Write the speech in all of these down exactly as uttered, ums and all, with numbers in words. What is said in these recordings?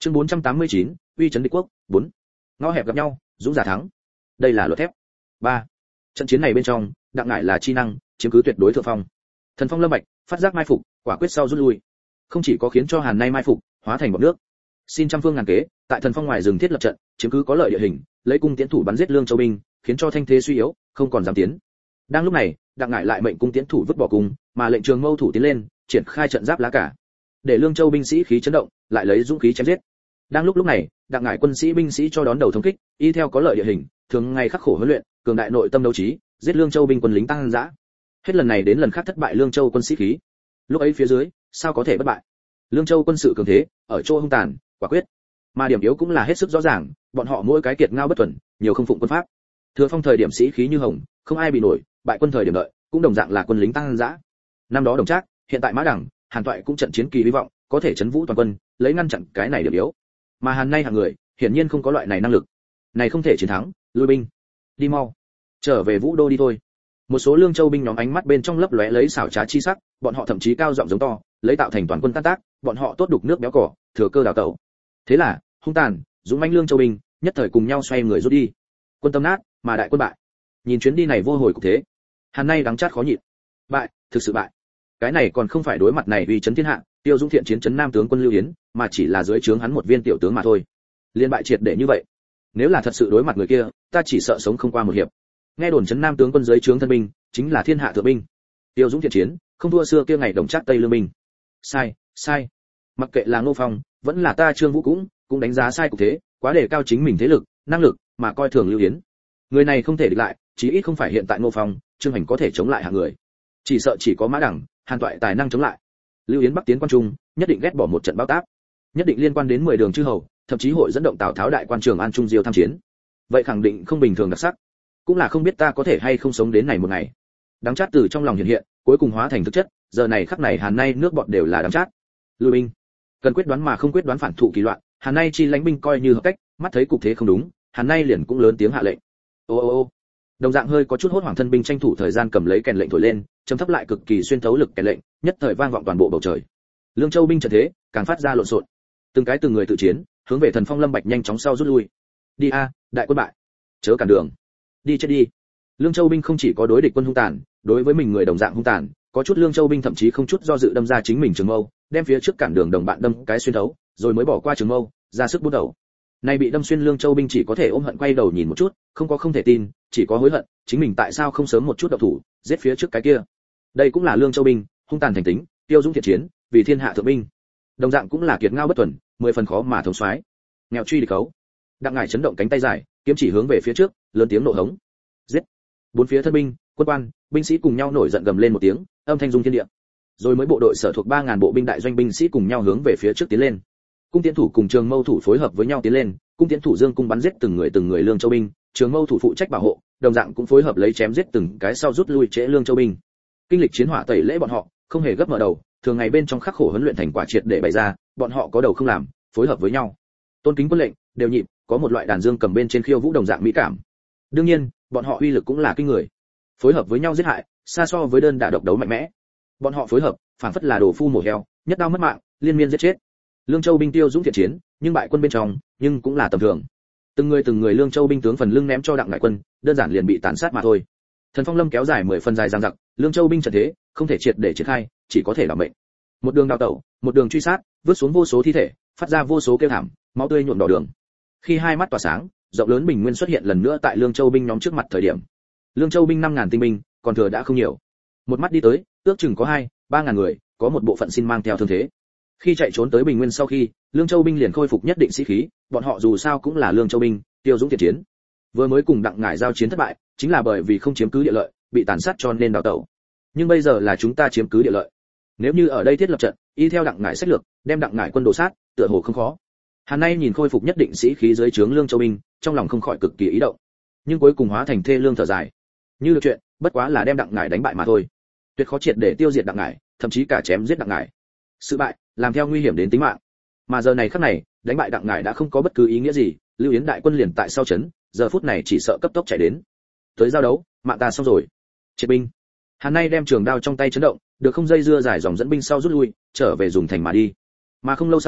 Chương bốn trăm tám mươi chín, uy trấn địch quốc, bốn. Ngõ hẹp gặp nhau, dũng giả thắng. Đây là luật thép. ba. Trận chiến này bên trong, Đặng Ngải là chi năng, chiếm cứ tuyệt đối thượng phong. Thần Phong Lâm Bạch, phát giác mai phục, quả quyết sau rút lui. Không chỉ có khiến cho Hàn Nay mai phục, hóa thành bọt nước. Xin trăm phương ngàn kế, tại Thần Phong ngoài rừng thiết lập trận, chiếm cứ có lợi địa hình, lấy cung tiễn thủ bắn giết Lương Châu binh, khiến cho thanh thế suy yếu, không còn dám tiến. Đang lúc này, Đặng Ngải lại mệnh cung tiễn thủ vứt bỏ cung, mà lệnh Trường Mâu thủ tiến lên, triển khai trận giáp lá cả. Để Lương Châu binh sĩ khí chấn động, lại lấy dũng khí chém giết. Đang lúc lúc này, Đặng Ngải quân sĩ binh sĩ cho đón đầu thống kích, y theo có lợi địa hình, thường ngày khắc khổ huấn luyện, cường đại nội tâm đấu trí, giết Lương Châu binh quân lính tăng dã. Hết lần này đến lần khác thất bại Lương Châu quân sĩ khí. Lúc ấy phía dưới, sao có thể bất bại? Lương Châu quân sự cường thế, ở chỗ hung tàn, quả quyết. Mà điểm yếu cũng là hết sức rõ ràng, bọn họ mỗi cái kiệt ngao bất tuần, nhiều không phụng quân pháp. Thừa Phong thời điểm sĩ khí như hồng, không ai bị nổi, bại quân thời điểm đợi, cũng đồng dạng là quân lính tăng dã. Năm đó Đồng Trác, hiện tại Mã Đằng, Hàn Toại cũng trận chiến kỳ hy vọng, có thể chấn vũ toàn quân, lấy ngăn chặn cái này điểm yếu. Mà Hàn Nay hàng người, hiển nhiên không có loại này năng lực. Này không thể chiến thắng, lui binh. Đi mau, trở về Vũ Đô đi thôi. Một số Lương Châu binh nhóm ánh mắt bên trong lấp lóe lấy xảo trá chi sắc, bọn họ thậm chí cao giọng giống to, lấy tạo thành toàn quân tan tác, bọn họ tốt đục nước béo cỏ, thừa cơ đào tẩu. Thế là, hung tàn, dũng mãnh Lương Châu binh, nhất thời cùng nhau xoay người rút đi. Quân tâm nát, mà đại quân bại. Nhìn chuyến đi này vô hồi cục thế, Hàn Nay đắng chát khó nhịn. Bại, thực sự bại. Cái này còn không phải đối mặt này uy chấn thiên hạ, tiêu dũng thiện chiến chấn Nam tướng quân Lưu Yến, mà chỉ là dưới trướng hắn một viên tiểu tướng mà thôi. Liên bại triệt để như vậy. Nếu là thật sự đối mặt người kia, ta chỉ sợ sống không qua một hiệp. Nghe đồn chấn Nam tướng quân dưới trướng thân binh, chính là thiên hạ thượng binh. Tiêu dũng thiện chiến, không thua xưa kia ngày Đồng Trác Tây Lương binh. Sai, sai. Mặc kệ là Ngô Phong, vẫn là ta Trương Vũ cũng, cũng đánh giá sai cục thế, quá đề cao chính mình thế lực, năng lực, mà coi thường Lưu Yến. Người này không thể địch lại, chí ít không phải hiện tại Ngô Phong, Trương Hành có thể chống lại hạng người. Chỉ sợ chỉ có Mã Đằng, Hàn Toại tài năng chống lại. Lưu Yến bắc tiến quan trung, nhất định ghét bỏ một trận bao táp, nhất định liên quan đến mười đường chư hầu, thậm chí hội dẫn động Tào Tháo đại quan Trường An Trung Diêu tham chiến. Vậy khẳng định không bình thường đặc sắc, cũng là không biết ta có thể hay không sống đến này một ngày. Đắng chát từ trong lòng hiện hiện, cuối cùng hóa thành thực chất, giờ này khắc này Hàn Nay nước bọt đều là đắng chát. Lui binh, cần quyết đoán mà không quyết đoán phản thụ kỳ loạn, Hàn Nay chi lãnh binh coi như hợp cách, mắt thấy cục thế không đúng, Hàn Nay liền cũng lớn tiếng hạ lệnh. Ô ô ô. Đồng dạng hơi có chút hốt hoảng thân binh tranh thủ thời gian cầm lấy kèn lệnh thổi lên, trầm thấp lại cực kỳ xuyên thấu lực kèn lệnh, nhất thời vang vọng toàn bộ bầu trời. Lương Châu binh trận thế càng phát ra lộn xộn, từng cái từng người tự chiến, hướng về Thần Phong Lâm Bạch nhanh chóng sau rút lui. Đi a, đại quân bại, chớ cản đường, đi chết đi. Lương Châu binh không chỉ có đối địch quân hung tàn, đối với mình người đồng dạng hung tàn, có chút Lương Châu binh thậm chí không chút do dự đâm ra chính mình trường mâu, đem phía trước cản đường đồng bạn đâm cái xuyên thấu, rồi mới bỏ qua trường mâu, ra sức bút đầu. Nay bị đâm xuyên Lương Châu binh chỉ có thể ôm hận quay đầu nhìn một chút, không có không thể tin, chỉ có hối hận, chính mình tại sao không sớm một chút động thủ, giết phía trước cái kia. Đây cũng là Lương Châu binh, hung tàn thành tính, tiêu dũng thiện chiến, vì thiên hạ thượng binh. Đồng dạng cũng là kiệt ngao bất tuần, mười phần khó mà thống soái. Nghèo truy địch cấu. Đặng Ngải chấn động cánh tay dài, kiếm chỉ hướng về phía trước, lớn tiếng nộ hống. Giết! Bốn phía thân binh, quân quan, binh sĩ cùng nhau nổi giận gầm lên một tiếng, âm thanh rung thiên địa. Rồi mới bộ đội sở thuộc ba ngàn bộ binh đại doanh binh sĩ cùng nhau hướng về phía trước tiến lên. Cung tiễn thủ cùng Trường Mâu thủ phối hợp với nhau tiến lên, cung tiễn thủ dương cung bắn giết từng người từng người Lương Châu binh, Trường Mâu thủ phụ trách bảo hộ, đồng dạng cũng phối hợp lấy chém giết từng cái sau rút lui trễ Lương Châu binh. Kinh lịch chiến hỏa tẩy lễ bọn họ, không hề gấp mở đầu, thường ngày bên trong khắc khổ huấn luyện thành quả triệt để bày ra, bọn họ có đầu không làm, phối hợp với nhau. Tôn kính quân lệnh, đều nhịp, có một loại đàn dương cầm bên trên khiêu vũ đồng dạng mỹ cảm. Đương nhiên, bọn họ uy lực cũng là kinh người. Phối hợp với nhau giết hại, xa so với đơn đả độc đấu mạnh mẽ. Bọn họ phối hợp, phản phất là đồ phu mổ heo, nhất đao mất mạng, liên miên giết chết. Lương Châu binh tiêu dũng thiện chiến, nhưng bại quân bên trong, nhưng cũng là tầm thường. Từng người từng người Lương Châu binh tướng phần lưng ném cho Đặng Ngải quân, đơn giản liền bị tàn sát mà thôi. Thần Phong Lâm kéo dài mười phần dài dằng dặc, Lương Châu binh trận thế, không thể triệt để triển khai, chỉ có thể đảm mệnh. Một đường đào tẩu, một đường truy sát, vứt xuống vô số thi thể, phát ra vô số kêu thảm, máu tươi nhuộm đỏ đường. Khi hai mắt tỏa sáng, rộng lớn bình nguyên xuất hiện lần nữa tại Lương Châu binh nhóm trước mặt thời điểm. Lương Châu binh năm ngàn tinh binh, còn thừa đã không nhiều. Một mắt đi tới, ước chừng có hai, ba ngàn người, có một bộ phận xin mang theo thương thế. Khi chạy trốn tới bình nguyên sau khi, Lương Châu binh liền khôi phục nhất định sĩ khí, bọn họ dù sao cũng là Lương Châu binh, tiêu dũng thiện chiến. Vừa mới cùng Đặng Ngải giao chiến thất bại, chính là bởi vì không chiếm cứ địa lợi, bị tàn sát cho nên đào tẩu. Nhưng bây giờ là chúng ta chiếm cứ địa lợi. Nếu như ở đây thiết lập trận, y theo Đặng Ngải sách lược, đem Đặng Ngải quân đổ sát, tựa hồ không khó. Hàn Nay nhìn khôi phục nhất định sĩ khí dưới trướng Lương Châu binh, trong lòng không khỏi cực kỳ ý động. Nhưng cuối cùng hóa thành thê lương thở dài. Như được chuyện, bất quá là đem Đặng Ngải đánh bại mà thôi. Tuyệt khó triệt để tiêu diệt Đặng Ngải, thậm chí cả chém giết Đặng Ngải. Sự bại, làm theo nguy hiểm đến tính mạng. Mà giờ này khắc này, đánh bại Đặng Ngải đã không có bất cứ ý nghĩa gì, Lưu Yến đại quân liền tại sau trấn, giờ phút này chỉ sợ cấp tốc chạy đến. Tới giao đấu, mạng ta xong rồi. Triệt binh. Hàn Nay đem trường đao trong tay chấn động, được không dây dưa dài dòng dẫn binh sau rút lui, trở về dùng thành mà đi. Mà không lâu sau,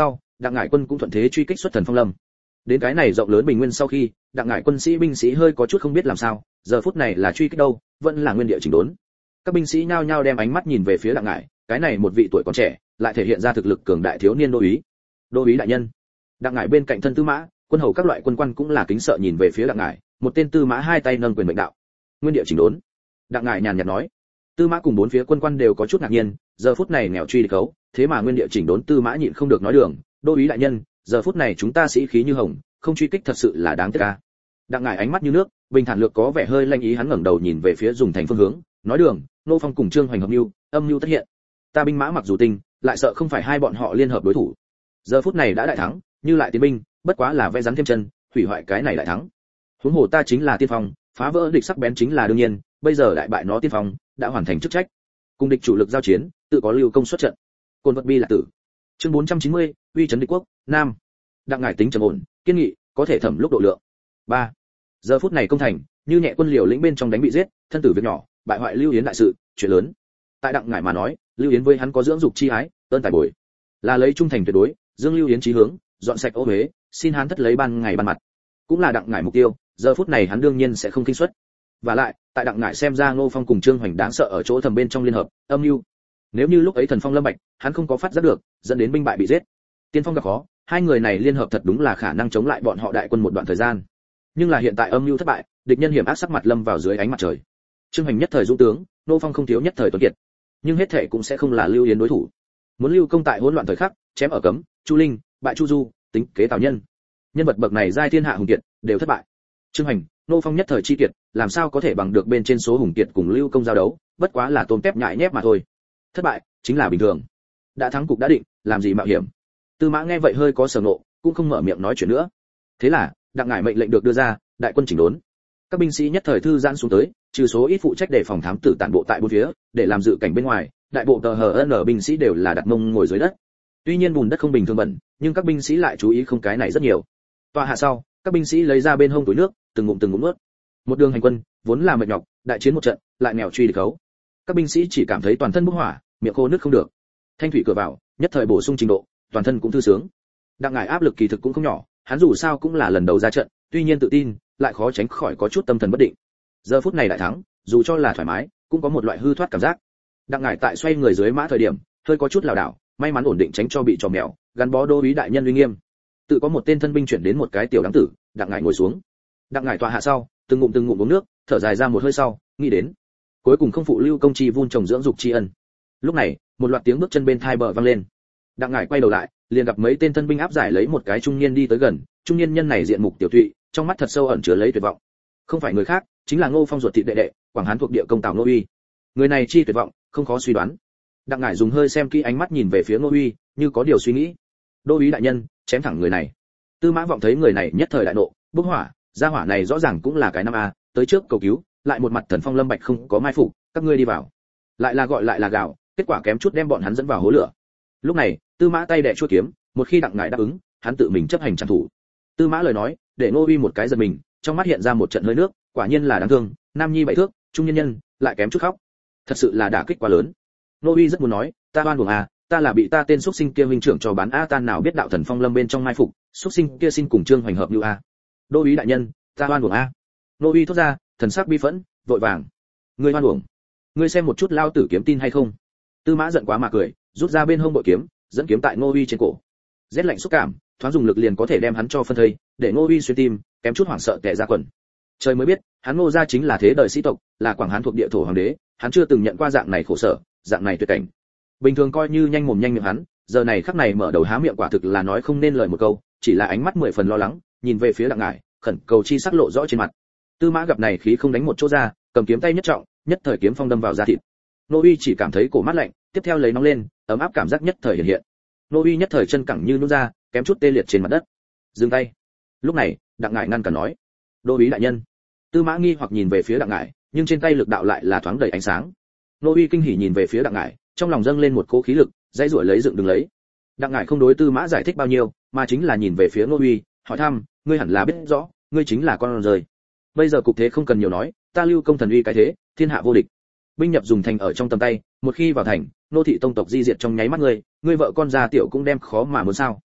Đặng Ngải quân cũng thuận thế truy kích xuất Thần Phong Lâm. Đến cái này rộng lớn bình nguyên sau khi, Đặng Ngải quân sĩ binh sĩ hơi có chút không biết làm sao, giờ phút này là truy kích đâu, vẫn là nguyên địa chỉnh đốn. Các binh sĩ nhao nhao đem ánh mắt nhìn về phía Đặng Ngải, cái này một vị tuổi còn trẻ, lại thể hiện ra thực lực cường đại thiếu niên đô úy. Đô úy đại nhân. Đặng Ngải bên cạnh thân tư mã, quân hầu các loại quân quan cũng là kính sợ nhìn về phía Đặng Ngải, một tên tư mã hai tay nâng quyền mệnh đạo. Nguyên địa chỉnh đốn. Đặng Ngải nhàn nhạt nói. Tư mã cùng bốn phía quân quan đều có chút ngạc nhiên, giờ phút này nghèo truy địch khấu, thế mà nguyên địa chỉnh đốn tư mã nhịn không được nói đường, đô úy đại nhân, giờ phút này chúng ta sĩ khí như hồng, không truy kích thật sự là đáng tiếc a. Đặng Ngải ánh mắt như nước, bình thản lược có vẻ hơi lanh ý, hắn ngẩng đầu nhìn về phía dùng thành phương hướng, nói đường, nô phong cùng trương hoành hợp mưu, âm mưu tất hiện. Ta binh mã mặc dù tinh, lại sợ không phải hai bọn họ liên hợp đối thủ. Giờ phút này đã đại thắng, như lại tiến binh, bất quá là vẽ rắn thêm chân, hủy hoại cái này đại thắng. Huống hồ ta chính là tiên phong, phá vỡ địch sắc bén chính là đương nhiên, bây giờ đại bại nó tiên phong, đã hoàn thành chức trách. Cùng địch chủ lực giao chiến, tự có lưu công xuất trận. Côn vật bi là tử. Chương bốn trăm chín mươi, uy trấn địch quốc, nam. Đặng Ngải tính trầm ổn, kiên nghị, có thể thẩm lúc độ lượng. ba. Giờ phút này công thành, như nhẹ quân liều lĩnh bên trong đánh bị giết, thân tử việc nhỏ, bại hoại Lưu Yến đại sự, chuyện lớn. Tại Đặng Ngải mà nói, Lưu Yến với hắn có dưỡng dục chi ái, ơn tài bồi, là lấy trung thành tuyệt đối, dương Lưu Yến chí hướng, dọn sạch ô uế, xin hắn thất lấy ban ngày ban mặt, cũng là Đặng Ngải mục tiêu. Giờ phút này hắn đương nhiên sẽ không kinh suất. Và lại, tại Đặng Ngải xem ra Ngô Phong cùng Trương Hoành đáng sợ ở chỗ thầm bên trong liên hợp, âm mưu. Nếu như lúc ấy Thần Phong lâm bạch, hắn không có phát giác được, dẫn đến binh bại bị giết. Tiên phong gặp khó, hai người này liên hợp thật đúng là khả năng chống lại bọn họ đại quân một đoạn thời gian. Nhưng là hiện tại âm mưu thất bại, địch nhân hiểm ác sắc mặt lâm vào dưới ánh mặt trời. Trương Hoành nhất thời dũng tướng, Ngô Phong không thiếu nhất thời tuấn kiệt, nhưng hết thể cũng sẽ không là Lưu Yến đối thủ. Muốn Lưu Công tại hỗn loạn thời khắc, chém ở Cấm, Chu Linh, bại Chu Du, tính kế Tào Nhân. Nhân vật bậc này giai thiên hạ hùng kiệt, đều thất bại. Trương Hoành, Ngô Phong nhất thời chi kiệt, làm sao có thể bằng được bên trên số hùng kiệt cùng Lưu Công giao đấu, bất quá là tôm tép nhại nhép mà thôi. Thất bại chính là bình thường. Đã thắng cục đã định, làm gì mạo hiểm. Tư Mã nghe vậy hơi có sở ngộ, cũng không mở miệng nói chuyện nữa. Thế là, Đặng Ngải mệnh lệnh được đưa ra, đại quân chỉnh đốn. Các binh sĩ nhất thời thư giãn xuống tới, trừ số ít phụ trách để phòng thám tử tản bộ tại bốn phía, để làm dự cảnh bên ngoài, đại bộ tờ hờ n binh sĩ đều là đặt mông ngồi dưới đất. Tuy nhiên bùn đất không bình thường bẩn, nhưng các binh sĩ lại chú ý không cái này rất nhiều. Tọa hạ sau, các binh sĩ lấy ra bên hông túi nước, từng ngụm từng ngụm nuốt. Một đường hành quân, vốn là mệt nhọc, đại chiến một trận, lại nghèo truy địch khấu. Các binh sĩ chỉ cảm thấy toàn thân bốc hỏa, miệng khô nước không được. Thanh thủy cửa vào, nhất thời bổ sung trình độ, toàn thân cũng thư sướng. Đặng Ngải áp lực kỳ thực cũng không nhỏ, hắn dù sao cũng là lần đầu ra trận, tuy nhiên tự tin, lại khó tránh khỏi có chút tâm thần bất định. Giờ phút này đại thắng, dù cho là thoải mái, cũng có một loại hư thoát cảm giác. Đặng Ngải tại xoay người dưới mã thời điểm, hơi có chút lảo đảo, may mắn ổn định tránh cho bị trò mèo, gắn bó đô úy đại nhân uy nghiêm. Tự có một tên thân binh chuyển đến một cái tiểu đáng tử, Đặng Ngải ngồi xuống. Đặng Ngải tọa hạ sau, từng ngụm từng ngụm uống nước, thở dài ra một hơi sau, nghĩ đến, cuối cùng không phụ Lưu Công chi vun trồng dưỡng dục tri ân. Lúc này, một loạt tiếng bước chân bên thai bờ vang lên. Đặng Ngải quay đầu lại, liền gặp mấy tên thân binh áp giải lấy một cái trung niên đi tới gần, trung niên nhân này diện mục tiểu thụy, trong mắt thật sâu ẩn chứa lấy tuyệt vọng. Không phải người khác, chính là Ngô Phong ruột thịt đệ đệ, Quảng Hán thuộc địa công Tào Ngô Uy. Người này chi tuyệt vọng, không khó suy đoán. Đặng Ngải dùng hơi xem kỹ ánh mắt nhìn về phía Ngô Uy, như có điều suy nghĩ. Đô úy đại nhân, chém thẳng người này. Tư Mã Vọng thấy người này nhất thời đại nộ, bốc hỏa, gia hỏa này rõ ràng cũng là cái năm a, tới trước cầu cứu, lại một mặt Thần Phong lâm bạch không có mai phục, các ngươi đi vào. Lại là gọi lại là gào, kết quả kém chút đem bọn hắn dẫn vào hố lửa. Lúc này, Tư Mã tay đè chuôi kiếm, một khi Đặng Ngải đáp ứng, hắn tự mình chấp hành trảm thủ. Tư Mã lời nói, để Ngô Uy một cái giật mình, trong mắt hiện ra một trận hơi nước, quả nhiên là đáng thương, nam nhi bảy thước, trung nhân nhân, lại kém chút khóc. Thật sự là đả kích quá lớn. Ngô Uy rất muốn nói, ta oan uổng à, ta là bị ta tên xuất sinh kia huynh trưởng cho bán a, tan nào biết đạo Thần Phong lâm bên trong mai phục, xuất sinh kia xin cùng Trương Hoành hợp như a. Đô úy đại nhân, ta oan uổng a. Ngô Uy thốt ra, thần sắc bi phẫn, vội vàng. Ngươi oan uổng. Ngươi xem một chút lao tử kiếm tin hay không? Tư Mã giận quá mà cười, rút ra bên hông bội kiếm, dẫn kiếm tại Ngô Uy trên cổ. Rét lạnh xúc cảm, thoáng dùng lực liền có thể đem hắn cho phân thây, để Ngô Uy xuyên tim, kém chút hoảng sợ tè ra quần. Trời mới biết, hắn Ngô gia chính là thế đời sĩ tộc, là Quảng Hán thuộc địa thổ hoàng đế, hắn chưa từng nhận qua dạng này khổ sở, dạng này tuyệt cảnh. Bình thường coi như nhanh mồm nhanh miệng hắn, giờ này khắc này mở đầu há miệng quả thực là nói không nên lời một câu, chỉ là ánh mắt mười phần lo lắng, nhìn về phía Đặng Ngải, khẩn cầu chi sắc lộ rõ trên mặt. Tư Mã gặp này khí không đánh một chỗ ra, cầm kiếm tay nhất trọng, nhất thời kiếm phong đâm vào da thịt. Ngô Uy chỉ cảm thấy cổ mát lạnh, tiếp theo lấy nóng lên, ấm áp cảm giác nhất thời hiện hiện. Ngô Uy nhất thời chân cẳng như nhũn ra, kém chút tê liệt trên mặt đất. Dừng tay. Lúc này, Đặng Ngải ngăn cản nói: "Đô úy đại nhân." Tư Mã nghi hoặc nhìn về phía Đặng Ngải, nhưng trên tay lực đạo lại là thoáng đầy ánh sáng. Ngô Uy kinh hỉ nhìn về phía Đặng Ngải, trong lòng dâng lên một cỗ khí lực, dãy rủa lấy dựng đứng lấy. Đặng Ngải không đối Tư Mã giải thích bao nhiêu, mà chính là nhìn về phía Ngô Uy, hỏi thăm: "Ngươi hẳn là biết rõ, ngươi chính là con rời. Bây giờ cục thế không cần nhiều nói, ta Lưu Công thần uy cái thế, thiên hạ vô địch. Binh nhập dùng thành ở trong tầm tay, một khi vào thành, nô thị tông tộc di diệt trong nháy mắt ngươi, ngươi vợ con già tiểu cũng đem khó mà muốn sao?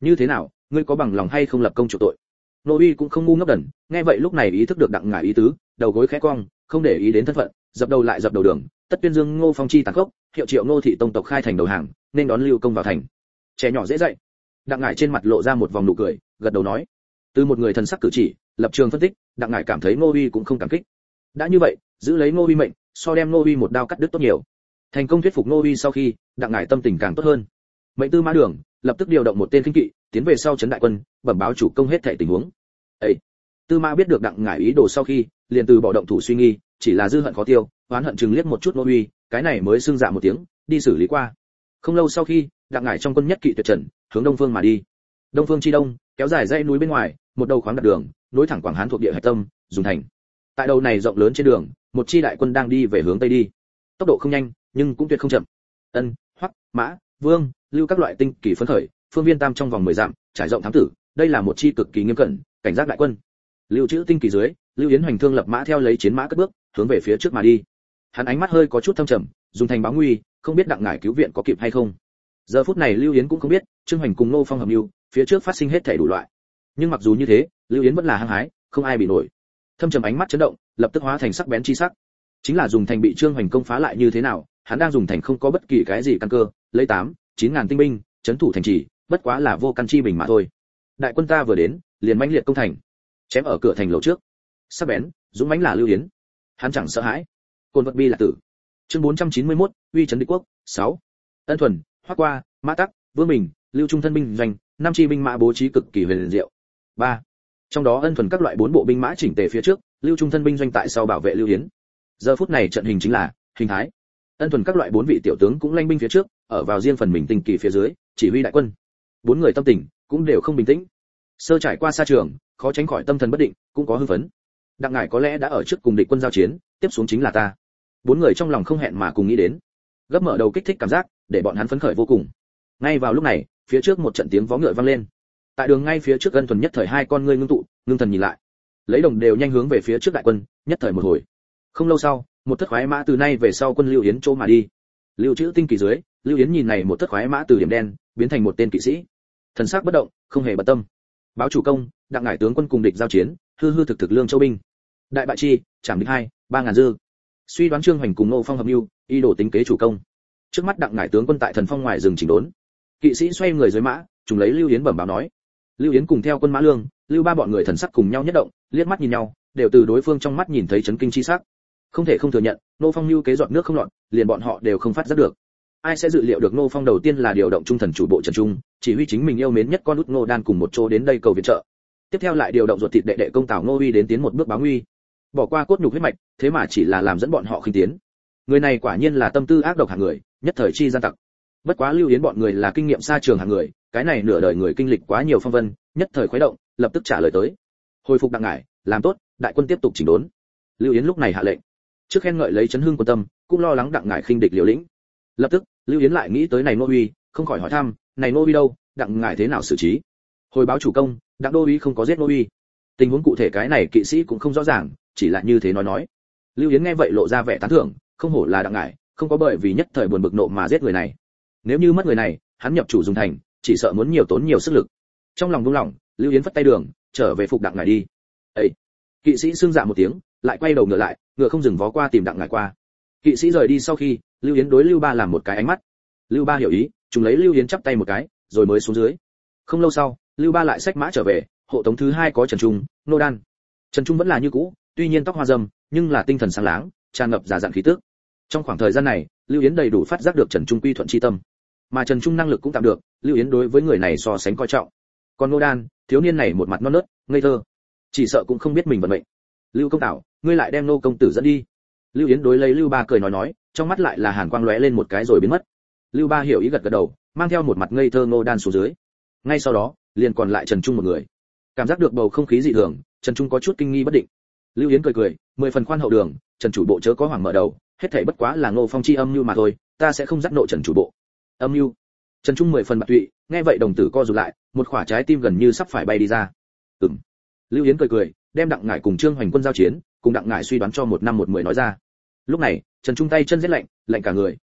như thế nào, ngươi có bằng lòng hay không lập công chủ tội? Ngô Uy cũng không ngu ngốc đần, nghe vậy lúc này ý thức được đặng ngải ý tứ, đầu gối khẽ cong, không để ý đến thân phận, dập đầu lại dập đầu đường, tất tuyên dương Ngô Phong chi tàn khốc, hiệu triệu Ngô thị tông tộc khai thành đầu hàng, nên đón Lưu Công vào thành. Trẻ nhỏ dễ dạy. Đặng ngải trên mặt lộ ra một vòng nụ cười, gật đầu nói. Từ một người thần sắc cử chỉ, lập trường phân tích, đặng ngải cảm thấy Ngô Uy cũng không cảm kích. Đã như vậy, giữ lấy Ngô Uy mệnh, so đem Ngô Uy một đao cắt đứt tốt nhiều. Thành công thuyết phục Ngô Uy sau khi, đặng ngải tâm tình càng tốt hơn. Mệnh tư mã đường lập tức điều động một tên kinh kỵ, tiến về sau trấn đại quân, bẩm báo chủ công hết thảy tình huống. Ấy, tư mã biết được đặng ngải ý đồ sau khi, liền từ bỏ động thủ suy nghi, chỉ là dư hận khó tiêu, oán hận chừng liếc một chút Ngô Uy, cái này mới xưng dạ một tiếng, đi xử lý qua. Không lâu sau khi, đặng ngải trong quân nhất kỵ tuyệt trần, hướng đông phương mà đi. Đông phương chi đông, kéo dài dãy núi bên ngoài, một đầu khoáng đặt đường, nối thẳng Quảng Hán thuộc địa hải tâm, dùng thành. Tại đầu này rộng lớn trên đường, một chi đại quân đang đi về hướng tây đi. Tốc độ không nhanh, nhưng cũng tuyệt không chậm. Ân, Hoắc, Mã, Vương, Lưu các loại tinh kỳ phấn khởi, phương viên tam trong vòng mười dặm, trải rộng thám tử, đây là một chi cực kỳ nghiêm cẩn, cảnh giác đại quân. Lưu trữ tinh kỳ dưới, Lưu Yến hoành thương lập mã theo lấy chiến mã cất bước, hướng về phía trước mà đi. Hắn ánh mắt hơi có chút thâm trầm, dùng thành báo nguy, không biết đặng ngải cứu viện có kịp hay không. Giờ phút này Lưu Yến cũng không biết, Trương Hoành cùng Ngô Phong hợp mưu, phía trước phát sinh hết thảy đủ loại. Nhưng mặc dù như thế, Lưu Yến vẫn là hăng hái, không ai bị nổi. Thâm trầm ánh mắt chấn động, lập tức hóa thành sắc bén chi sắc. Chính là dùng thành bị Trương Hoành công phá lại như thế nào, hắn đang dùng thành không có bất kỳ cái gì căn cơ, lấy tám, chín ngàn tinh binh, trấn thủ thành trì, bất quá là vô căn chi bình mà thôi. Đại quân ta vừa đến, liền mãnh liệt công thành, chém ở cửa thành lầu trước. Sắc bén, dũng mãnh là Lưu Yến. Hắn chẳng sợ hãi. Côn vật bi là tử. Chương bốn trăm chín mươi mốt, uy trấn địch quốc, sáu. Ân Thuần, Hoắc Qua, Mã Tắc, Vương Bình, Lưu Trung thân binh doanh, năm chi binh mã bố trí cực kỳ huyền diệu. ba. Trong đó Ân Thuần các loại bốn bộ binh mã chỉnh tề phía trước, Lưu Trung thân binh doanh tại sau bảo vệ Lưu Yến. Giờ phút này trận hình chính là hình thái. Ân Thuần các loại bốn vị tiểu tướng cũng lanh binh phía trước, ở vào riêng phần mình tinh kỳ phía dưới, chỉ huy đại quân. Bốn người tâm tình cũng đều không bình tĩnh. Sơ trải qua xa trường, khó tránh khỏi tâm thần bất định, cũng có hưng phấn. Đặng ngải có lẽ đã ở trước cùng địch quân giao chiến, tiếp xuống chính là ta. Bốn người trong lòng không hẹn mà cùng nghĩ đến. Gấp mở đầu kích thích cảm giác, để bọn hắn phấn khởi vô cùng. Ngay vào lúc này, phía trước một trận tiếng vó ngựa vang lên. Tại đường ngay phía trước Ân Thuần nhất thời hai con ngươi ngưng tụ, ngưng thần nhìn lại. Lấy đồng đều nhanh hướng về phía trước đại quân, nhất thời một hồi. Không lâu sau, một thất khoái mã từ nay về sau quân Lưu Yến chỗ mà đi. Lưu trữ tinh kỳ dưới, Lưu Yến nhìn này một thất khoái mã từ điểm đen biến thành một tên kỵ sĩ. Thần sắc bất động, không hề bận tâm. Báo chủ công, đặng ngải tướng quân cùng địch giao chiến, hư hư thực thực lương châu binh. Đại bại chi, chảm địch hai, ba ngàn dư. Suy đoán Trương Hoành cùng Ngô Phong hợp mưu, ý đồ tính kế chủ công. Trước mắt đặng ngải tướng quân tại thần phong ngoài rừng chỉnh đốn. Kỵ sĩ xoay người dưới mã, trùng lấy Lưu Yến bẩm báo nói. Lưu Yến cùng theo quân mã lương, Lưu ba bọn người thần sắc cùng nhau nhất động, liếc mắt nhìn nhau, đều từ đối phương trong mắt nhìn thấy chấn kinh chi sắc. Không thể không thừa nhận, Ngô Phong lưu kế giọt nước không lọt, liền bọn họ đều không phát giác được. Ai sẽ dự liệu được Ngô Phong đầu tiên là điều động trung thần chủ bộ Trần Trung, chỉ huy chính mình yêu mến nhất con út Ngô Đan cùng một chỗ đến đây cầu viện trợ. Tiếp theo lại điều động ruột thịt đệ đệ công Tào Ngô Uy đến tiến một bước báo nguy. Bỏ qua cốt nhục huyết mạch, thế mà chỉ là làm dẫn bọn họ khinh tiến. Người này quả nhiên là tâm tư ác độc hạng người, nhất thời chi gian tặc. Bất quá Lưu Yến bọn người là kinh nghiệm xa trường hạng người, cái này nửa đời người kinh lịch quá nhiều phong vân, nhất thời khuấy động, lập tức trả lời tới. Hồi phục đặng ngải, làm tốt, đại quân tiếp tục chỉnh đốn. Lưu Yến lúc này hạ lệnh. Trước khen ngợi lấy chấn hưng quân tâm, cũng lo lắng đặng ngải khinh địch liều lĩnh. Lập tức, Lưu Yến lại nghĩ tới này Ngô Uy, không khỏi hỏi thăm, này Ngô Uy đâu, đặng ngải thế nào xử trí? Hồi báo chủ công, đặng Đô Uy không có giết Ngô Uy. Tình huống cụ thể cái này kỵ sĩ cũng không rõ ràng, chỉ là như thế nói nói. Lưu Yến nghe vậy lộ ra vẻ tán thưởng, không hổ là đặng ngải, không có bởi vì nhất thời buồn bực nộ mà giết người này. Nếu như mất người này, hắn nhập chủ dùng thành, chỉ sợ muốn nhiều tốn nhiều sức lực. Trong lòng buông lỏng, Lưu Yến phất tay đường, trở về phục đặng ngải đi. Ê! Kỵ sĩ xưng dạ một tiếng, lại quay đầu ngựa lại, ngựa không dừng vó qua tìm đặng ngải qua. Kỵ sĩ rời đi sau khi, Lưu Yến đối Lưu Ba làm một cái ánh mắt. Lưu Ba hiểu ý, chúng lấy Lưu Yến chắp tay một cái, rồi mới xuống dưới. Không lâu sau, Lưu Ba lại xách mã trở về, hộ tống thứ hai có Trần Trung, Nô Đan. Trần Trung vẫn là như cũ, tuy nhiên tóc hoa râm, nhưng là tinh thần sáng láng, tràn ngập giả dặn khí tức. Trong khoảng thời gian này, Lưu Yến đầy đủ phát giác được Trần Trung quy thuận chi tâm, mà Trần Trung năng lực cũng tạm được, Lưu Yến đối với người này so sánh coi trọng. Còn Nô Đan, thiếu niên này một mặt non nớt, ngây thơ, chỉ sợ cũng không biết mình vận mệnh. Lưu công tảo, ngươi lại đem Nô công tử dẫn đi. Lưu Yến đối lấy Lưu Ba cười nói nói, trong mắt lại là hàn quang lóe lên một cái rồi biến mất. Lưu Ba hiểu ý gật gật đầu, mang theo một mặt ngây thơ Nô Đan xuống dưới. Ngay sau đó, liền còn lại Trần Trung một người. Cảm giác được bầu không khí dị thường, Trần Trung có chút kinh nghi bất định. Lưu Yến cười cười, mười phần khoan hậu đường, Trần chủ bộ chớ có hoảng mở đầu, hết thảy bất quá là Ngô Phong chi âm mưu mà thôi, ta sẽ không dắt nộ Trần chủ bộ. Âm mưu? Trần Trung mười phần bạc tụy, nghe vậy đồng tử co rụt lại, một quả trái tim gần như sắp phải bay đi ra. Ừm. Lưu Yến cười cười, đem đặng ngải cùng Trương Hoành quân giao chiến, cùng đặng ngải suy đoán cho một năm một mười nói ra. Lúc này, Trần Trung tay chân rét lạnh, lạnh cả người.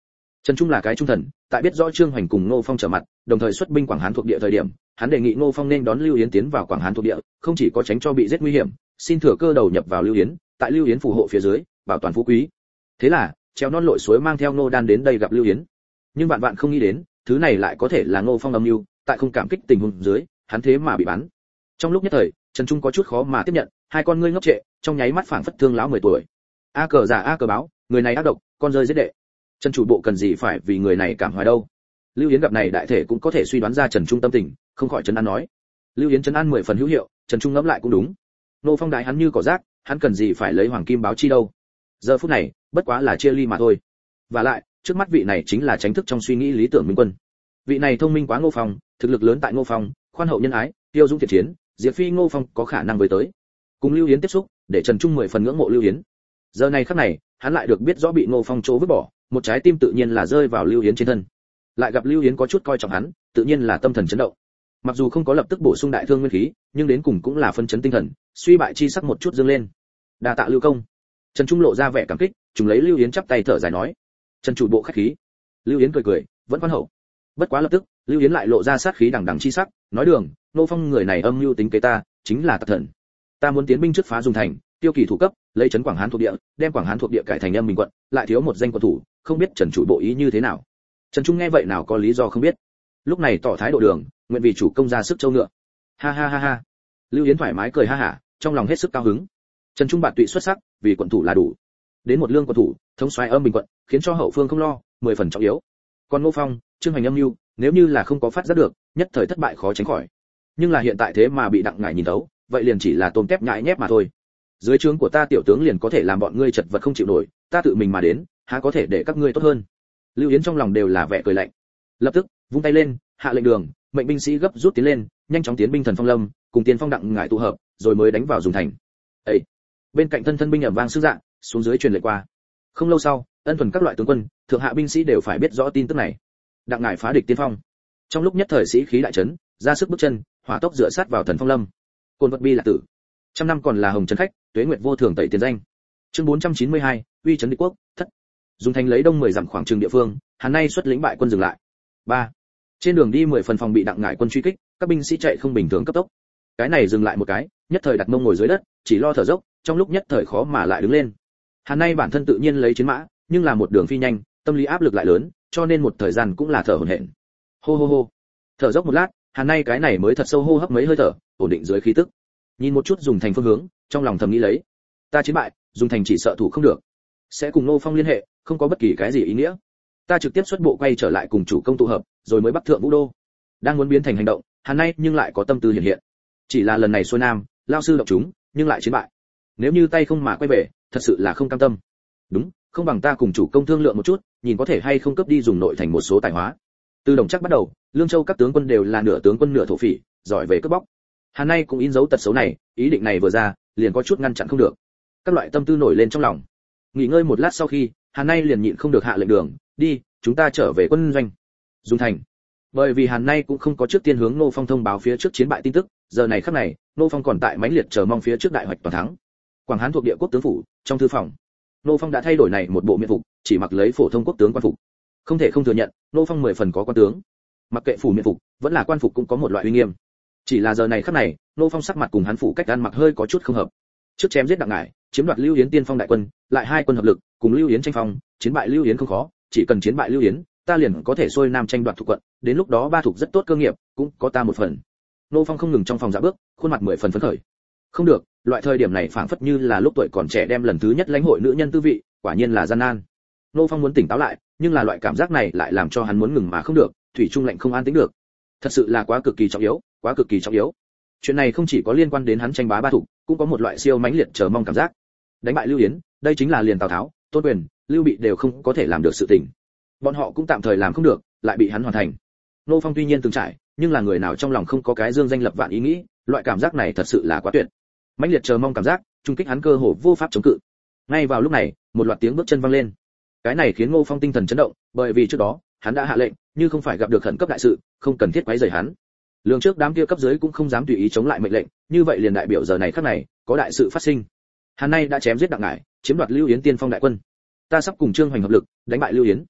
Trần Trung là cái trung thần, tại biết rõ Trương Hoành cùng Ngô Phong trở mặt, đồng thời xuất binh Quảng Hán thuộc địa thời điểm, hắn đề nghị Ngô Phong nên đón Lưu Yến tiến vào Quảng Hán thuộc địa, không chỉ có tránh cho bị giết nguy hiểm, xin thừa cơ đầu nhập vào Lưu Yến, tại Lưu Yến phù hộ phía dưới, bảo toàn phú quý. Thế là, treo non lội suối mang theo Ngô Đan đến đây gặp Lưu Yến. Nhưng vạn vạn không nghĩ đến, thứ này lại có thể là Ngô Phong âm mưu, tại không cảm kích tình huống dưới, hắn thế mà bị bắn. Trong lúc nhất thời, Trần Trung có chút khó mà tiếp nhận, hai con ngươi ngốc trệ, trong nháy mắt phảng phất thương lão mười tuổi. A cờ giả a cờ báo, người này ác độc, con rơi giết đệ. Trần chủ bộ cần gì phải vì người này cảm hoài đâu? Lưu Yến gặp này đại thể cũng có thể suy đoán ra Trần Trung tâm tình, không khỏi trấn an nói. Lưu Yến trấn an mười phần hữu hiệu, Trần Trung ngẫm lại cũng đúng. Nô Phong đại hắn như cỏ rác, hắn cần gì phải lấy hoàng kim báo chi đâu? Giờ phút này, bất quá là chia ly mà thôi. Và lại, trước mắt vị này chính là tránh thức trong suy nghĩ lý tưởng Minh Quân. Vị này thông minh quá Ngô Phong, thực lực lớn tại Ngô Phong, khoan hậu nhân ái, tiêu dũng thiện chiến, Diệp Phi Ngô Phong có khả năng với tới. Cùng Lưu Yến tiếp xúc, để Trần Trung mười phần ngưỡng mộ Lưu Yến. Giờ này khắc này, hắn lại được biết rõ bị Ngô Phong chỗ vứt bỏ, một trái tim tự nhiên là rơi vào Lưu Yến trên thân. Lại gặp Lưu Yến có chút coi trọng hắn, tự nhiên là tâm thần chấn động. Mặc dù không có lập tức bổ sung đại thương nguyên khí, nhưng đến cùng cũng là phân chấn tinh thần, suy bại chi sắc một chút dâng lên. Đa tạ Lưu công. Trần Trung lộ ra vẻ cảm kích, trùng lấy Lưu Yến chắp tay thở dài nói. Trần chủ bộ khách khí. Lưu Yến cười cười, vẫn khoan hậu. Bất quá lập tức, Lưu Yến lại lộ ra sát khí đằng đằng chi sắc, nói đường, Ngô Phong người này âm mưu tính kế ta, chính là tặc thần. Ta muốn tiến binh trước phá Dung Thành, tiêu kỳ thủ cấp, lấy trấn Quảng Hán thuộc địa, đem Quảng Hán thuộc địa cải thành âm bình quận, lại thiếu một danh quân thủ, không biết Trần chủ bộ ý như thế nào. Trần Trung nghe vậy nào có lý do không biết. Lúc này tỏ thái độ đường, nguyện vì chủ công ra sức châu ngựa. Ha ha ha ha. Lưu Yến thoải mái cười ha hả, trong lòng hết sức cao hứng. Trần Trung bạn tụy xuất sắc, vì quận thủ là đủ. Đến một lương quận thủ, thống soái âm bình quận, khiến cho hậu phương không lo, mười phần trọng yếu. Còn Ngô Phong, Trương Hoành âm mưu, nếu như là không có phát giác được, nhất thời thất bại khó tránh khỏi. Nhưng là hiện tại thế mà bị Đặng Ngải nhìn thấu, vậy liền chỉ là tôm tép nhãi nhép mà thôi. Dưới trướng của ta tiểu tướng liền có thể làm bọn ngươi chật vật không chịu nổi, ta tự mình mà đến, há có thể để các ngươi tốt hơn. Lưu Yến trong lòng đều là vẻ cười lạnh. Lập tức, vung tay lên, hạ lệnh đường, mệnh binh sĩ gấp rút tiến lên, nhanh chóng tiến binh thần phong lâm, cùng tiên phong Đặng Ngải tụ hợp, rồi mới đánh vào Dung Thành. Ấy, bên cạnh thân thân binh ầm vang sức dạng, xuống dưới truyền lệnh qua. Không lâu sau, ân thuần các loại tướng quân, thượng hạ binh sĩ đều phải biết rõ tin tức này. Đặng Ngải phá địch tiên phong. Trong lúc nhất thời sĩ khí đại chấn, ra sức bước chân, hỏa tốc dựa sát vào thần phong lâm. Côn vật bi là tử. Trăm năm còn là hồng trấn khách, tuế nguyệt vô thường tẩy tiền danh. Chương bốn trăm chín mươi hai, uy trấn địch quốc, thất. Dung Thành lấy đông mười dặm khoảng trường địa phương, hắn nay xuất lĩnh bại quân dừng lại. ba. Trên đường đi mười phần phòng bị Đặng Ngải quân truy kích, các binh sĩ chạy không bình thường cấp tốc. Cái này dừng lại một cái, nhất thời đặt mông ngồi dưới đất, chỉ lo thở dốc, trong lúc nhất thời khó mà lại đứng lên. Hắn nay bản thân tự nhiên lấy chiến mã, nhưng là một đường phi nhanh, tâm lý áp lực lại lớn, cho nên một thời gian cũng là thở hổn hển. Hô hô hô. Thở dốc một lát, hắn nay cái này mới thật sâu hô hấp mấy hơi thở, ổn định dưới khí tức. Nhìn một chút Dung Thành phương hướng, trong lòng thầm nghĩ lấy, ta chiến bại, Dung Thành chỉ sợ thủ không được, sẽ cùng Ngô Phong liên hệ, không có bất kỳ cái gì ý nghĩa. Ta trực tiếp xuất bộ quay trở lại cùng chủ công tụ hợp, rồi mới bắt thượng Vũ Đô. Đang muốn biến thành hành động, hắn nay nhưng lại có tâm tư hiện hiện. Chỉ là lần này xuôi nam, lao sư động chúng, nhưng lại chiến bại. Nếu như tay không mà quay về, thật sự là không cam tâm. Đúng, không bằng ta cùng chủ công thương lượng một chút, nhìn có thể hay không cấp đi dùng nội thành một số tài hóa. Từ Đồng Trác bắt đầu, Lương Châu các tướng quân đều là nửa tướng quân nửa thổ phỉ, giỏi về cướp bóc. Hắn nay cũng in dấu tật xấu này, ý định này vừa ra, liền có chút ngăn chặn không được. Các loại tâm tư nổi lên trong lòng. Nghỉ ngơi một lát sau khi, Hàn nay liền nhịn không được hạ lệnh đường, đi, chúng ta trở về quân doanh. Dung Thành. Bởi vì Hàn nay cũng không có trước tiên hướng Ngô Phong thông báo phía trước chiến bại tin tức, giờ này khắc này, Ngô Phong còn tại mãnh liệt chờ mong phía trước đại hoạch toàn thắng. Quảng Hán thuộc địa quốc tướng phủ, trong thư phòng, Ngô Phong đã thay đổi này một bộ miện phục, chỉ mặc lấy phổ thông quốc tướng quan phục. Không thể không thừa nhận, Ngô Phong mười phần có quan tướng. Mặc kệ phủ miện phục, vẫn là quan phục cũng có một loại uy nghiêm. Chỉ là giờ này khắc này, Ngô Phong sắc mặt cùng hắn phủ cách ăn mặc hơi có chút không hợp. Trước chém giết Đặng Ngải, chiếm đoạt Lưu Yến tiên phong đại quân, lại hai quân hợp lực, cùng Lưu Yến tranh phong, chiến bại Lưu Yến không khó, chỉ cần chiến bại Lưu Yến, ta liền có thể xuôi nam tranh đoạt thuộc quận, đến lúc đó ba thuộc rất tốt cơ nghiệp, cũng có ta một phần. Ngô Phong không ngừng trong phòng dạ bước, khuôn mặt mười phần phấn khởi. Không được, loại thời điểm này phảng phất như là lúc tuổi còn trẻ đem lần thứ nhất lãnh hội nữ nhân tư vị, quả nhiên là gian nan. Ngô Phong muốn tỉnh táo lại, nhưng là loại cảm giác này lại làm cho hắn muốn ngừng mà không được, thủy chung lạnh không an tĩnh được. Thật sự là quá cực kỳ trọng yếu, quá cực kỳ trọng yếu. Chuyện này không chỉ có liên quan đến hắn tranh bá ba thủ, cũng có một loại siêu mãnh liệt chờ mong cảm giác. Đánh bại Lưu Yến, đây chính là liền Tào Tháo, Tôn Quyền, Lưu Bị đều không có thể làm được sự tình. Bọn họ cũng tạm thời làm không được, lại bị hắn hoàn thành. Ngô Phong tuy nhiên từng trải, nhưng là người nào trong lòng không có cái dương danh lập vạn ý nghĩ, loại cảm giác này thật sự là quá tuyệt. Mãnh liệt chờ mong cảm giác, trung kích hắn cơ hồ vô pháp chống cự. Ngay vào lúc này, một loạt tiếng bước chân vang lên. Cái này khiến Ngô Phong tinh thần chấn động, bởi vì trước đó, hắn đã hạ lệnh, như không phải gặp được khẩn cấp đại sự, không cần thiết quấy rầy hắn. Lương trước đám kia cấp dưới cũng không dám tùy ý chống lại mệnh lệnh, như vậy liền đại biểu giờ này khắc này, có đại sự phát sinh. Hắn nay đã chém giết Đặng Ngải, chiếm đoạt Lưu Yến tiên phong đại quân. Ta sắp cùng Trương Hoành hợp lực, đánh bại Lưu Yến.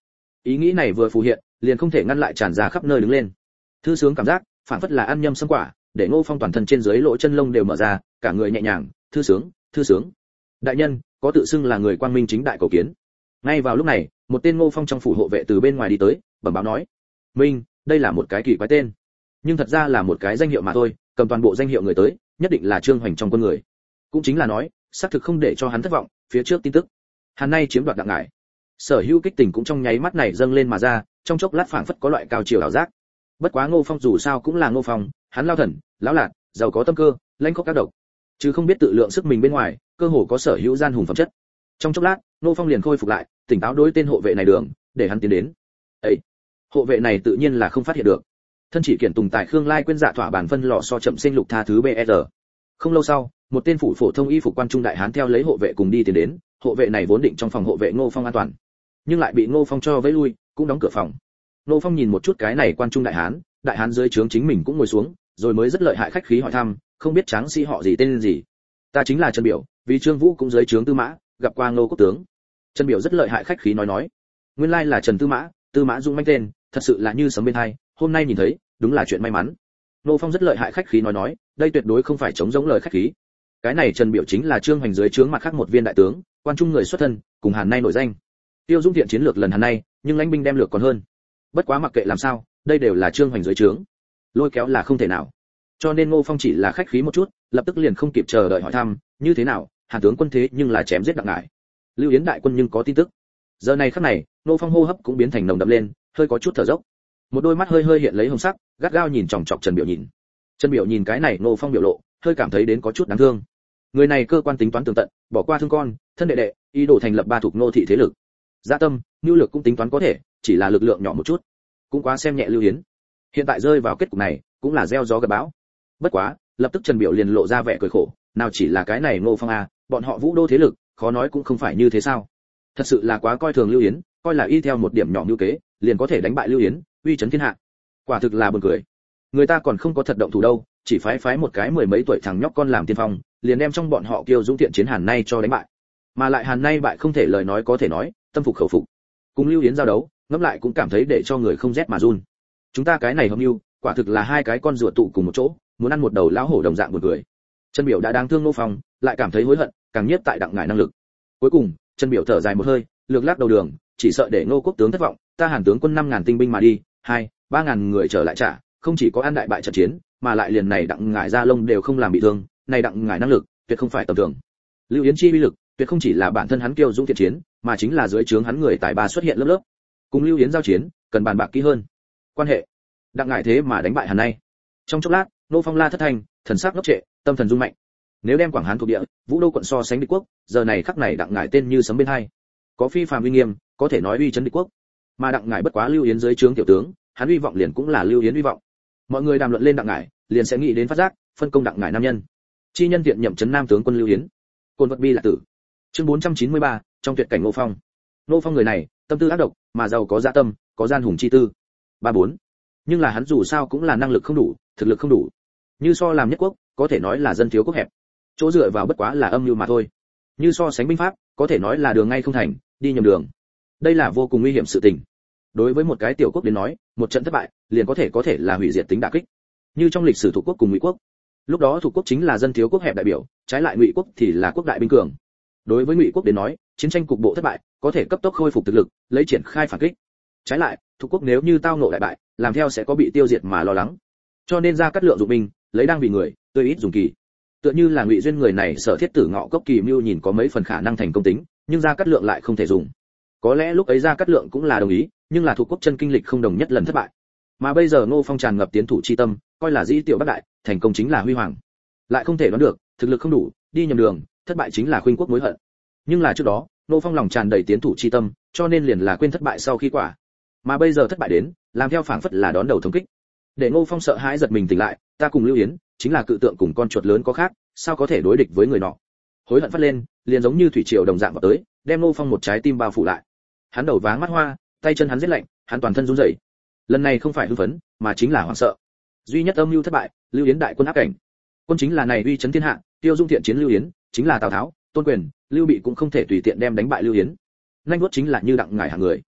Ý nghĩ này vừa phù hiện, liền không thể ngăn lại tràn ra khắp nơi đứng lên. Thư sướng cảm giác, phản phất là ăn nhâm sâm quả, để Ngô Phong toàn thân trên dưới lỗ chân lông đều mở ra, cả người nhẹ nhàng, thư sướng, thư sướng. Đại nhân, có tự xưng là người quang minh chính đại cầu kiến. Ngay vào lúc này, một tên Ngô Phong trong phủ hộ vệ từ bên ngoài đi tới, bẩm báo nói: "Minh, đây là một cái kỳ quái tên, nhưng thật ra là một cái danh hiệu mà thôi, cầm toàn bộ danh hiệu người tới, nhất định là Trương Hoành trong quân người." Cũng chính là nói, xác thực không để cho hắn thất vọng, phía trước tin tức, Hàn Nay chiếm đoạt Đặng Ngải. Sở hữu kích tình cũng trong nháy mắt này dâng lên mà ra, trong chốc lát phảng phất có loại cao chiều ảo giác. Bất quá Ngô Phong dù sao cũng là Ngô Phong, hắn lao thần, lão lạt, giàu có tâm cơ, lãnh khốc các độc, chứ không biết tự lượng sức mình bên ngoài, cơ hồ có sở hữu gian hùng phẩm chất. Trong chốc lát, Ngô Phong liền khôi phục lại, tỉnh táo đối tên hộ vệ này đường, để hắn tiến đến. Ấy, hộ vệ này tự nhiên là không phát hiện được. Thân chỉ kiện tùng tại Khương Lai quên dạ thỏa bản phân lọ so chậm sinh lục tha thứ bê rờ. Không lâu sau, một tên phủ phổ thông y phục quan trung đại hán theo lấy hộ vệ cùng đi tiến đến, hộ vệ này vốn định trong phòng hộ vệ Ngô Phong an toàn, nhưng lại bị Ngô Phong cho vẫy lui, cũng đóng cửa phòng. Ngô Phong nhìn một chút cái này quan trung đại hán, đại hán dưới trướng chính mình cũng ngồi xuống, rồi mới rất lợi hại khách khí hỏi thăm, không biết tráng sĩ họ gì tên gì. Ta chính là Trần Biểu, vì Trương Vũ cũng dưới trướng Tư Mã, gặp qua Ngô quốc tướng. Trần Biểu rất lợi hại khách khí nói nói, nguyên lai là Trần Tư Mã, Tư Mã Dung manh tên, thật sự là như sấm bên tai, hôm nay nhìn thấy, đúng là chuyện may mắn. Ngô Phong rất lợi hại khách khí nói nói, đây tuyệt đối không phải chống giống lời khách khí. Cái này Trần Biểu chính là Trương Hoành dưới trướng mặt khác một viên đại tướng, quan trung người xuất thân, cùng Hàn Nay nổi danh. Tiêu Dung thiện chiến lược lần Hàn Nay, nhưng lãnh binh đem lược còn hơn. Bất quá mặc kệ làm sao, đây đều là Trương Hoành dưới trướng, lôi kéo là không thể nào. Cho nên Ngô Phong chỉ là khách khí một chút, lập tức liền không kịp chờ đợi hỏi thăm, như thế nào, Hàn tướng quân thế nhưng là chém giết Đặng Ngải. Lưu Yến đại quân nhưng có tin tức. Giờ này khắc này, Ngô Phong hô hấp cũng biến thành nồng đậm lên, hơi có chút thở dốc. Một đôi mắt hơi hơi hiện lấy hồng sắc, gắt gao nhìn chòng chọc Trần Biểu nhìn. Trần Biểu nhìn cái này Ngô Phong biểu lộ, hơi cảm thấy đến có chút đáng thương. Người này cơ quan tính toán tường tận, bỏ qua thương con, thân đệ đệ, ý đồ thành lập ba thuộc nô thị thế lực. Dạ tâm, nhu lực cũng tính toán có thể, chỉ là lực lượng nhỏ một chút, cũng quá xem nhẹ Lưu Yến. Hiện tại rơi vào kết cục này, cũng là gieo gió gặt bão. Bất quá, lập tức Trần Biểu liền lộ ra vẻ cười khổ, nào chỉ là cái này Ngô Phong a, bọn họ Vũ Đô thế lực, khó nói cũng không phải như thế sao? Thật sự là quá coi thường Lưu Yến, coi là y theo một điểm nhỏ như kế, liền có thể đánh bại Lưu Yến, uy chấn thiên hạ. Quả thực là buồn cười. Người ta còn không có thật động thủ đâu, chỉ phái phái một cái mười mấy tuổi thằng nhóc con làm tiên phong, liền đem trong bọn họ Kiêu Dũng thiện chiến Hàn Nay cho đánh bại. Mà lại Hàn Nay bại không thể lời nói có thể nói, tâm phục khẩu phục. Cùng Lưu Yến giao đấu, ngẫm lại cũng cảm thấy để cho người không rét mà run. Chúng ta cái này hợp mưu, quả thực là hai cái con rùa tụ cùng một chỗ, muốn ăn một đầu lão hổ đồng dạng buồn cười. Trần Biểu đã đáng thương Ngô Phong, lại cảm thấy hối hận, càng nhất tại Đặng Ngải năng lực. Cuối cùng, Trần Biểu thở dài một hơi, lược lắc đầu đường, chỉ sợ để Ngô quốc tướng thất vọng, ta Hàn tướng quân năm ngàn tinh binh mà đi, hai, ba ngàn người trở lại trả, không chỉ có ăn đại bại trận chiến, mà lại liền này Đặng Ngải ra lông đều không làm bị thương, này Đặng Ngải năng lực, tuyệt không phải tầm thường. Lưu Yến chi uy lực, tuyệt không chỉ là bản thân hắn Kiêu Dũng thiện chiến, mà chính là dưới trướng hắn người tài ba xuất hiện lớp lớp. Cùng Lưu Yến giao chiến, cần bàn bạc kỹ hơn. Quan hệ, Đặng Ngải thế mà đánh bại Hàn Nay. Trong chốc lát, Nô Phong la thất thanh, thần sắc ngốc trệ, tâm thần rung mạnh. Nếu đem Quảng Hán thuộc địa, Vũ Đô quận so sánh địch quốc, giờ này khắc này Đặng Ngải tên như sấm bên hai. Có phi phàm uy nghiêm, có thể nói uy chấn địch quốc. Mà Đặng Ngải bất quá Lưu Yến dưới trướng tiểu tướng, hắn uy vọng liền cũng là Lưu Yến uy vọng. Mọi người đàm luận lên Đặng Ngải, liền sẽ nghĩ đến phát giác, phân công Đặng Ngải nam nhân. Chi nhân tiện nhậm trấn nam tướng quân Lưu Yến. Côn vật bi là tử. Chương bốn trăm chín mươi ba, trong tuyệt cảnh Ngô Phong. Ngô Phong người này, tâm tư ác độc, mà giàu có dạ tâm, có gian hùng chi tư. Ba bốn. Nhưng là hắn dù sao cũng là năng lực không đủ, thực lực không đủ. Như so làm nhất quốc, có thể nói là dân thiếu quốc hẹp. Chỗ dựa vào bất quá là âm mưu mà thôi. Như so sánh binh pháp, có thể nói là đường ngay không thành, đi nhầm đường. Đây là vô cùng nguy hiểm sự tình. Đối với một cái tiểu quốc đến nói, một trận thất bại, liền có thể có thể là hủy diệt tính đả kích. Như trong lịch sử thuộc quốc cùng Ngụy quốc, lúc đó thuộc quốc chính là dân thiếu quốc hẹp đại biểu, trái lại Ngụy quốc thì là quốc đại binh cường. Đối với Ngụy quốc đến nói, chiến tranh cục bộ thất bại, có thể cấp tốc khôi phục thực lực, lấy triển khai phản kích. Trái lại, thuộc quốc nếu như tao ngộ đại bại, làm theo sẽ có bị tiêu diệt mà lo lắng. Cho nên ra cắt lượng dụng binh, lấy đang vì người, tôi ít dùng kỳ. Tựa như là Ngụy duyên người này sở thiết tử ngọ cốc kỳ mưu nhìn có mấy phần khả năng thành công tính, nhưng ra cắt lượng lại không thể dùng. Có lẽ lúc ấy ra cắt lượng cũng là đồng ý, nhưng là thuộc quốc chân kinh lịch không đồng nhất lần thất bại. Mà bây giờ Ngô Phong tràn ngập tiến thủ chi tâm, coi là dĩ tiểu bất đại, thành công chính là huy hoàng. Lại không thể đoán được, thực lực không đủ, đi nhầm đường, thất bại chính là khuynh quốc mối hận. Nhưng là trước đó, Ngô Phong lòng tràn đầy tiến thủ chi tâm, cho nên liền là quên thất bại sau khi quả. Mà bây giờ thất bại đến, làm theo phảng phất là đón đầu thống kích. Để Ngô Phong sợ hãi giật mình tỉnh lại, ta cùng Lưu Yến, chính là cự tượng cùng con chuột lớn có khác, sao có thể đối địch với người nọ. Hối hận phát lên, liền giống như thủy triều đồng dạng vào tới, đem Ngô Phong một trái tim bao phủ lại. Hắn đầu váng mắt hoa, tay chân hắn rét lạnh, hắn toàn thân run rẩy. Lần này không phải hưng phấn, mà chính là hoảng sợ. Duy nhất âm mưu thất bại, Lưu Yến đại quân áp cảnh. Quân chính là này uy chấn thiên hạ, Tiêu Dung thiện chiến Lưu Yến, chính là Tào Tháo, Tôn Quyền, Lưu Bị cũng không thể tùy tiện đem đánh bại Lưu Yến. Nhanh vuốt chính là như Đặng Ngải hạng người.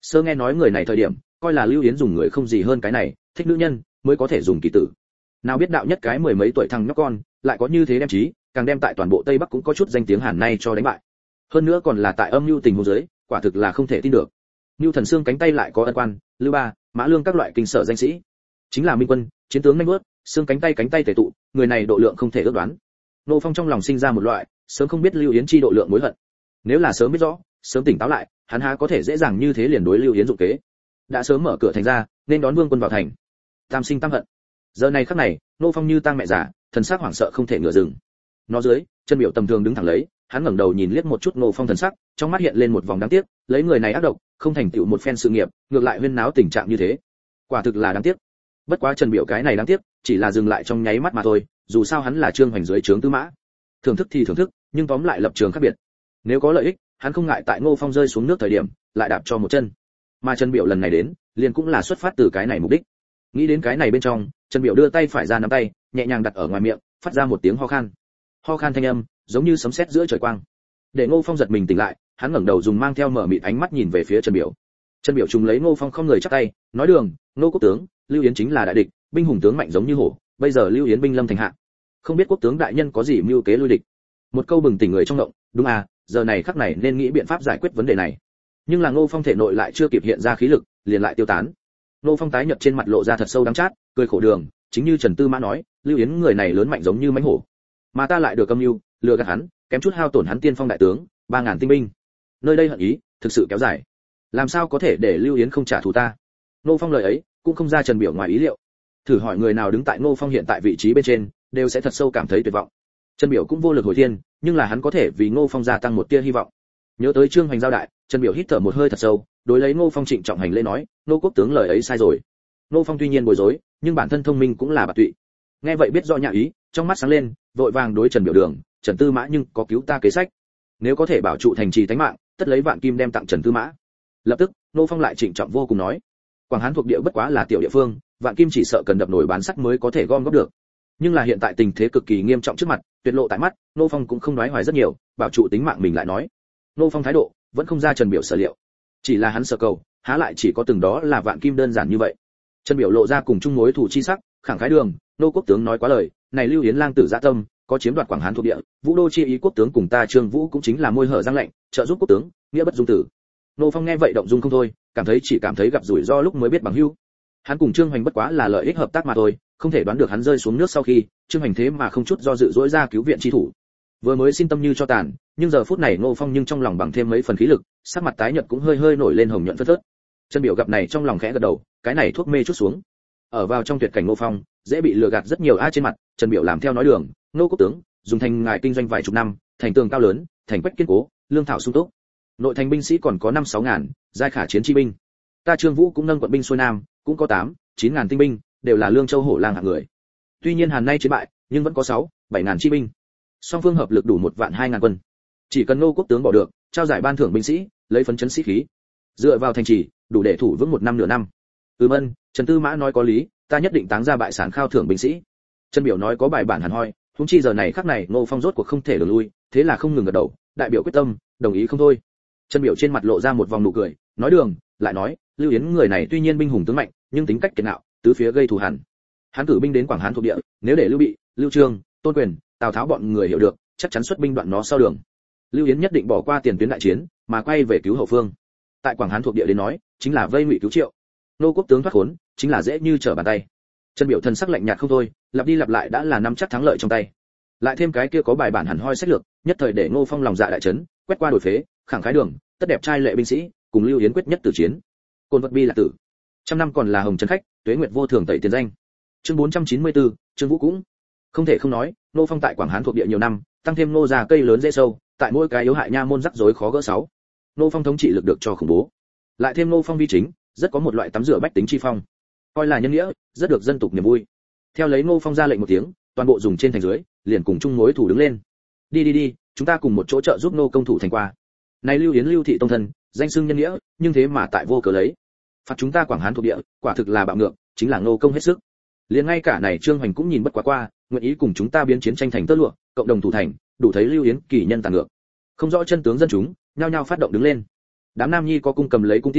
Sơ nghe nói người này thời điểm, coi là Lưu Yến dùng người không gì hơn cái này, thích nữ nhân mới có thể dùng kỳ tử. Nào biết đạo nhất cái mười mấy tuổi thằng nhóc con, lại có như thế đem trí, càng đem tại toàn bộ Tây Bắc cũng có chút danh tiếng hàn nay cho đánh bại. Hơn nữa còn là tại âm mưu tình huống dưới, quả thực là không thể tin được. Nưu Thần Xương cánh tay lại có ân quan, Lưu Ba, Mã Lương các loại kinh sở danh sĩ, chính là minh quân, chiến tướng nhanh bước, xương cánh tay cánh tay tề tụ, người này độ lượng không thể ước đoán. Nô Phong trong lòng sinh ra một loại, sớm không biết Lưu Yến chi độ lượng mối hận. Nếu là sớm biết rõ, sớm tỉnh táo lại, hắn há có thể dễ dàng như thế liền đối Lưu Yến dụng kế. Đã sớm mở cửa thành ra, nên đón vương quân vào thành. Tam sinh tam hận. Giờ này khắc này, Nô Phong như tang mẹ già, thần sắc hoảng sợ không thể ngửa dừng. Nó dưới, chân biểu tầm thường đứng thẳng lấy, hắn ngẩng đầu nhìn liếc một chút Nô Phong thần sắc, trong mắt hiện lên một vòng đáng tiếc, lấy người này ác độc, không thành tựu một phen sự nghiệp, ngược lại huyên náo tình trạng như thế. Quả thực là đáng tiếc. Bất quá Trần Biểu cái này đáng tiếc, chỉ là dừng lại trong nháy mắt mà thôi, dù sao hắn là Trương Hoành dưới trướng tư mã. Thưởng thức thì thưởng thức, nhưng tóm lại lập trường khác biệt. Nếu có lợi ích, hắn không ngại tại Ngô Phong rơi xuống nước thời điểm, lại đạp cho một chân. Mà Trần Biểu lần này đến, liền cũng là xuất phát từ cái này mục đích. Nghĩ đến cái này bên trong, Trần Biểu đưa tay phải ra nắm tay, nhẹ nhàng đặt ở ngoài miệng, phát ra một tiếng ho khan. Ho khan thanh âm, giống như sấm sét giữa trời quang. Để Ngô Phong giật mình tỉnh lại, hắn ngẩng đầu dùng mang theo mở mịt ánh mắt nhìn về phía Trần Biểu. Trần Biểu trùng lấy Ngô Phong không người chắp tay, nói đường, Ngô quốc tướng, Lưu Yến chính là đại địch, binh hùng tướng mạnh giống như hổ, bây giờ Lưu Yến binh lâm thành hạ, không biết quốc tướng đại nhân có gì mưu kế lui địch. Một câu bừng tỉnh người trong động, đúng à, giờ này khắc này nên nghĩ biện pháp giải quyết vấn đề này. Nhưng là Ngô Phong thể nội lại chưa kịp hiện ra khí lực, liền lại tiêu tán. Ngô Phong tái nhợt trên mặt lộ ra thật sâu đắng chát, cười khổ đường, chính như Trần Tư Mã nói, Lưu Yến người này lớn mạnh giống như mãnh hổ, mà ta lại được âm mưu, lừa gạt hắn, kém chút hao tổn hắn tiên phong đại tướng, ba ngàn tinh binh. Nơi đây hận ý, thực sự kéo dài. Làm sao có thể để Lưu Yến không trả thù ta? Ngô Phong lời ấy, cũng không ra Trần Biểu ngoài ý liệu. Thử hỏi người nào đứng tại Ngô Phong hiện tại vị trí bên trên, đều sẽ thật sâu cảm thấy tuyệt vọng. Trần Biểu cũng vô lực hồi thiên, nhưng là hắn có thể vì Ngô Phong gia tăng một tia hy vọng. Nhớ tới Trương Hoành giao đại, Trần Biểu hít thở một hơi thật sâu, đối lấy Ngô Phong trịnh trọng hành lễ nói, Ngô quốc tướng lời ấy sai rồi. Ngô Phong tuy nhiên bối rối, nhưng bản thân thông minh cũng là bạc tụy. Nghe vậy biết rõ nhà ý, trong mắt sáng lên, vội vàng đối Trần Biểu đường, Trần Tư Mã nhưng có cứu ta kế sách. Nếu có thể bảo trụ thành trì tánh mạng, tất lấy vạn kim đem tặng Trần Tư Mã. Lập tức, Ngô Phong lại trịnh trọng vô cùng nói, Quảng Hán thuộc địa bất quá là tiểu địa phương, vạn kim chỉ sợ cần đập nổi bán sắt mới có thể gom góp được. Nhưng là hiện tại tình thế cực kỳ nghiêm trọng trước mặt, tuyệt lộ tại mắt, Ngô Phong cũng không nói hoài rất nhiều, bảo trụ tính mạng mình lại nói. Ngô Phong thái độ vẫn không ra Trần Biểu sở liệu, chỉ là hắn sở cầu, há lại chỉ có từng đó là vạn kim đơn giản như vậy. Trần Biểu lộ ra cùng chung mối thủ chi sắc, khẳng khái đường, Nô quốc tướng nói quá lời, này Lưu Yến lang tử dạ tâm, có chiếm đoạt Quảng Hán thuộc địa, Vũ đô chi ý quốc tướng cùng ta Trương Vũ cũng chính là môi hở răng lạnh, trợ giúp quốc tướng, nghĩa bất dung tử. Nô Phong nghe vậy động dung không thôi, cảm thấy chỉ cảm thấy gặp rủi ro lúc mới biết bằng hữu. Hắn cùng Trương Hoành bất quá là lợi ích hợp tác mà thôi, không thể đoán được hắn rơi xuống nước sau khi, Trương Hoành thế mà không chút do dự dỗi ra cứu viện chi thủ. Vừa mới xin tâm như cho tàn, nhưng giờ phút này Ngô Phong nhưng trong lòng bằng thêm mấy phần khí lực, sắc mặt tái nhợt cũng hơi hơi nổi lên hồng nhuận phớt phớt. Trần Biểu gặp này trong lòng khẽ gật đầu, cái này thuốc mê chút xuống. Ở vào trong tuyệt cảnh Ngô Phong, dễ bị lừa gạt rất nhiều a trên mặt, Trần Biểu làm theo nói đường, Ngô quốc tướng, dùng thành ngài kinh doanh vài chục năm, thành tường cao lớn, thành quách kiên cố, lương thảo sung túc. Nội thành binh sĩ còn có năm sáu ngàn, giai khả chiến chi binh. Ta Trương Vũ cũng nâng quận binh xuôi nam, cũng có tám, chín ngàn tinh binh, đều là lương châu hổ lang hạng người. Tuy nhiên Hàn nay chiến bại, nhưng vẫn có sáu, bảy ngàn chi binh. Song phương hợp lực đủ một vạn hai ngàn quân. Chỉ cần Ngô quốc tướng bỏ được, trao giải ban thưởng binh sĩ, lấy phấn chấn sĩ khí. Dựa vào thành trì, đủ để thủ vững một năm nửa năm. Ừm ân, Trần Tư Mã nói có lý, ta nhất định táng ra bại sản khao thưởng binh sĩ. Trần Biểu nói có bài bản hẳn hoi, huống chi giờ này khắc này Ngô Phong rốt cuộc không thể đường lui, thế là không ngừng gật đầu, đại biểu quyết tâm, đồng ý không thôi. Trần Biểu trên mặt lộ ra một vòng nụ cười, nói đường, lại nói, Lưu Yến người này tuy nhiên binh hùng tướng mạnh, nhưng tính cách kiệt ngạo, tứ phía gây thù hằn. Hắn cử binh đến Quảng Hán thuộc địa, nếu để Lưu Bị, Lưu Trương, Tôn Quyền, Tào Tháo bọn người hiểu được, chắc chắn xuất binh đoạn nó sau đường. Lưu Yến nhất định bỏ qua tiền tuyến đại chiến, mà quay về cứu hậu phương. Tại Quảng Hán thuộc địa đến nói, chính là vây ngụy cứu Triệu. Nô quốc tướng thoát khốn, chính là dễ như trở bàn tay. Trần Biểu thần sắc lạnh nhạt không thôi, lặp đi lặp lại đã là nắm chắc thắng lợi trong tay. Lại thêm cái kia có bài bản hẳn hoi sách lược, nhất thời để Ngô Phong lòng dạ đại chấn, quét qua đổi phế, khẳng khái đường, tất đẹp trai lệ binh sĩ, cùng Lưu Yến quyết nhất tử chiến. Côn vật bi là tử. Trăm năm còn là hồng trần khách, tuế nguyệt vô thường tẩy tiền danh. Chương bốn trăm chín mươi tư, Trương Vũ cũng không thể không nói, Ngô Phong tại Quảng Hán thuộc địa nhiều năm, tăng thêm Ngô già cây lớn dễ sâu, tại mỗi cái yếu hại nha môn rắc rối khó gỡ sáu. Ngô Phong thống trị lực được cho khủng bố. Lại thêm Ngô Phong vi chính, rất có một loại tắm rửa bách tính chi phong, coi là nhân nghĩa, rất được dân tục niềm vui. Theo lấy Ngô Phong ra lệnh một tiếng, toàn bộ dùng trên thành dưới, liền cùng chung mối thủ đứng lên. Đi đi đi, chúng ta cùng một chỗ trợ giúp Ngô công thủ thành qua. Này Lưu Yến Lưu thị tông thân, danh xưng nhân nghĩa, nhưng thế mà tại vô cớ lấy phạt chúng ta Quảng Hán thuộc địa, quả thực là bạo ngược, chính là Ngô công hết sức. Liền ngay cả này Trương Hoành cũng nhìn bất quá qua, nguyện ý cùng chúng ta biến chiến tranh thành tơ lụa, cộng đồng thủ thành, đủ thấy Lưu Yến kỳ nhân tàn ngược. Không rõ chân tướng dân chúng, nhao nhao phát động đứng lên. Đám nam nhi có cung cầm lấy cung tiễn,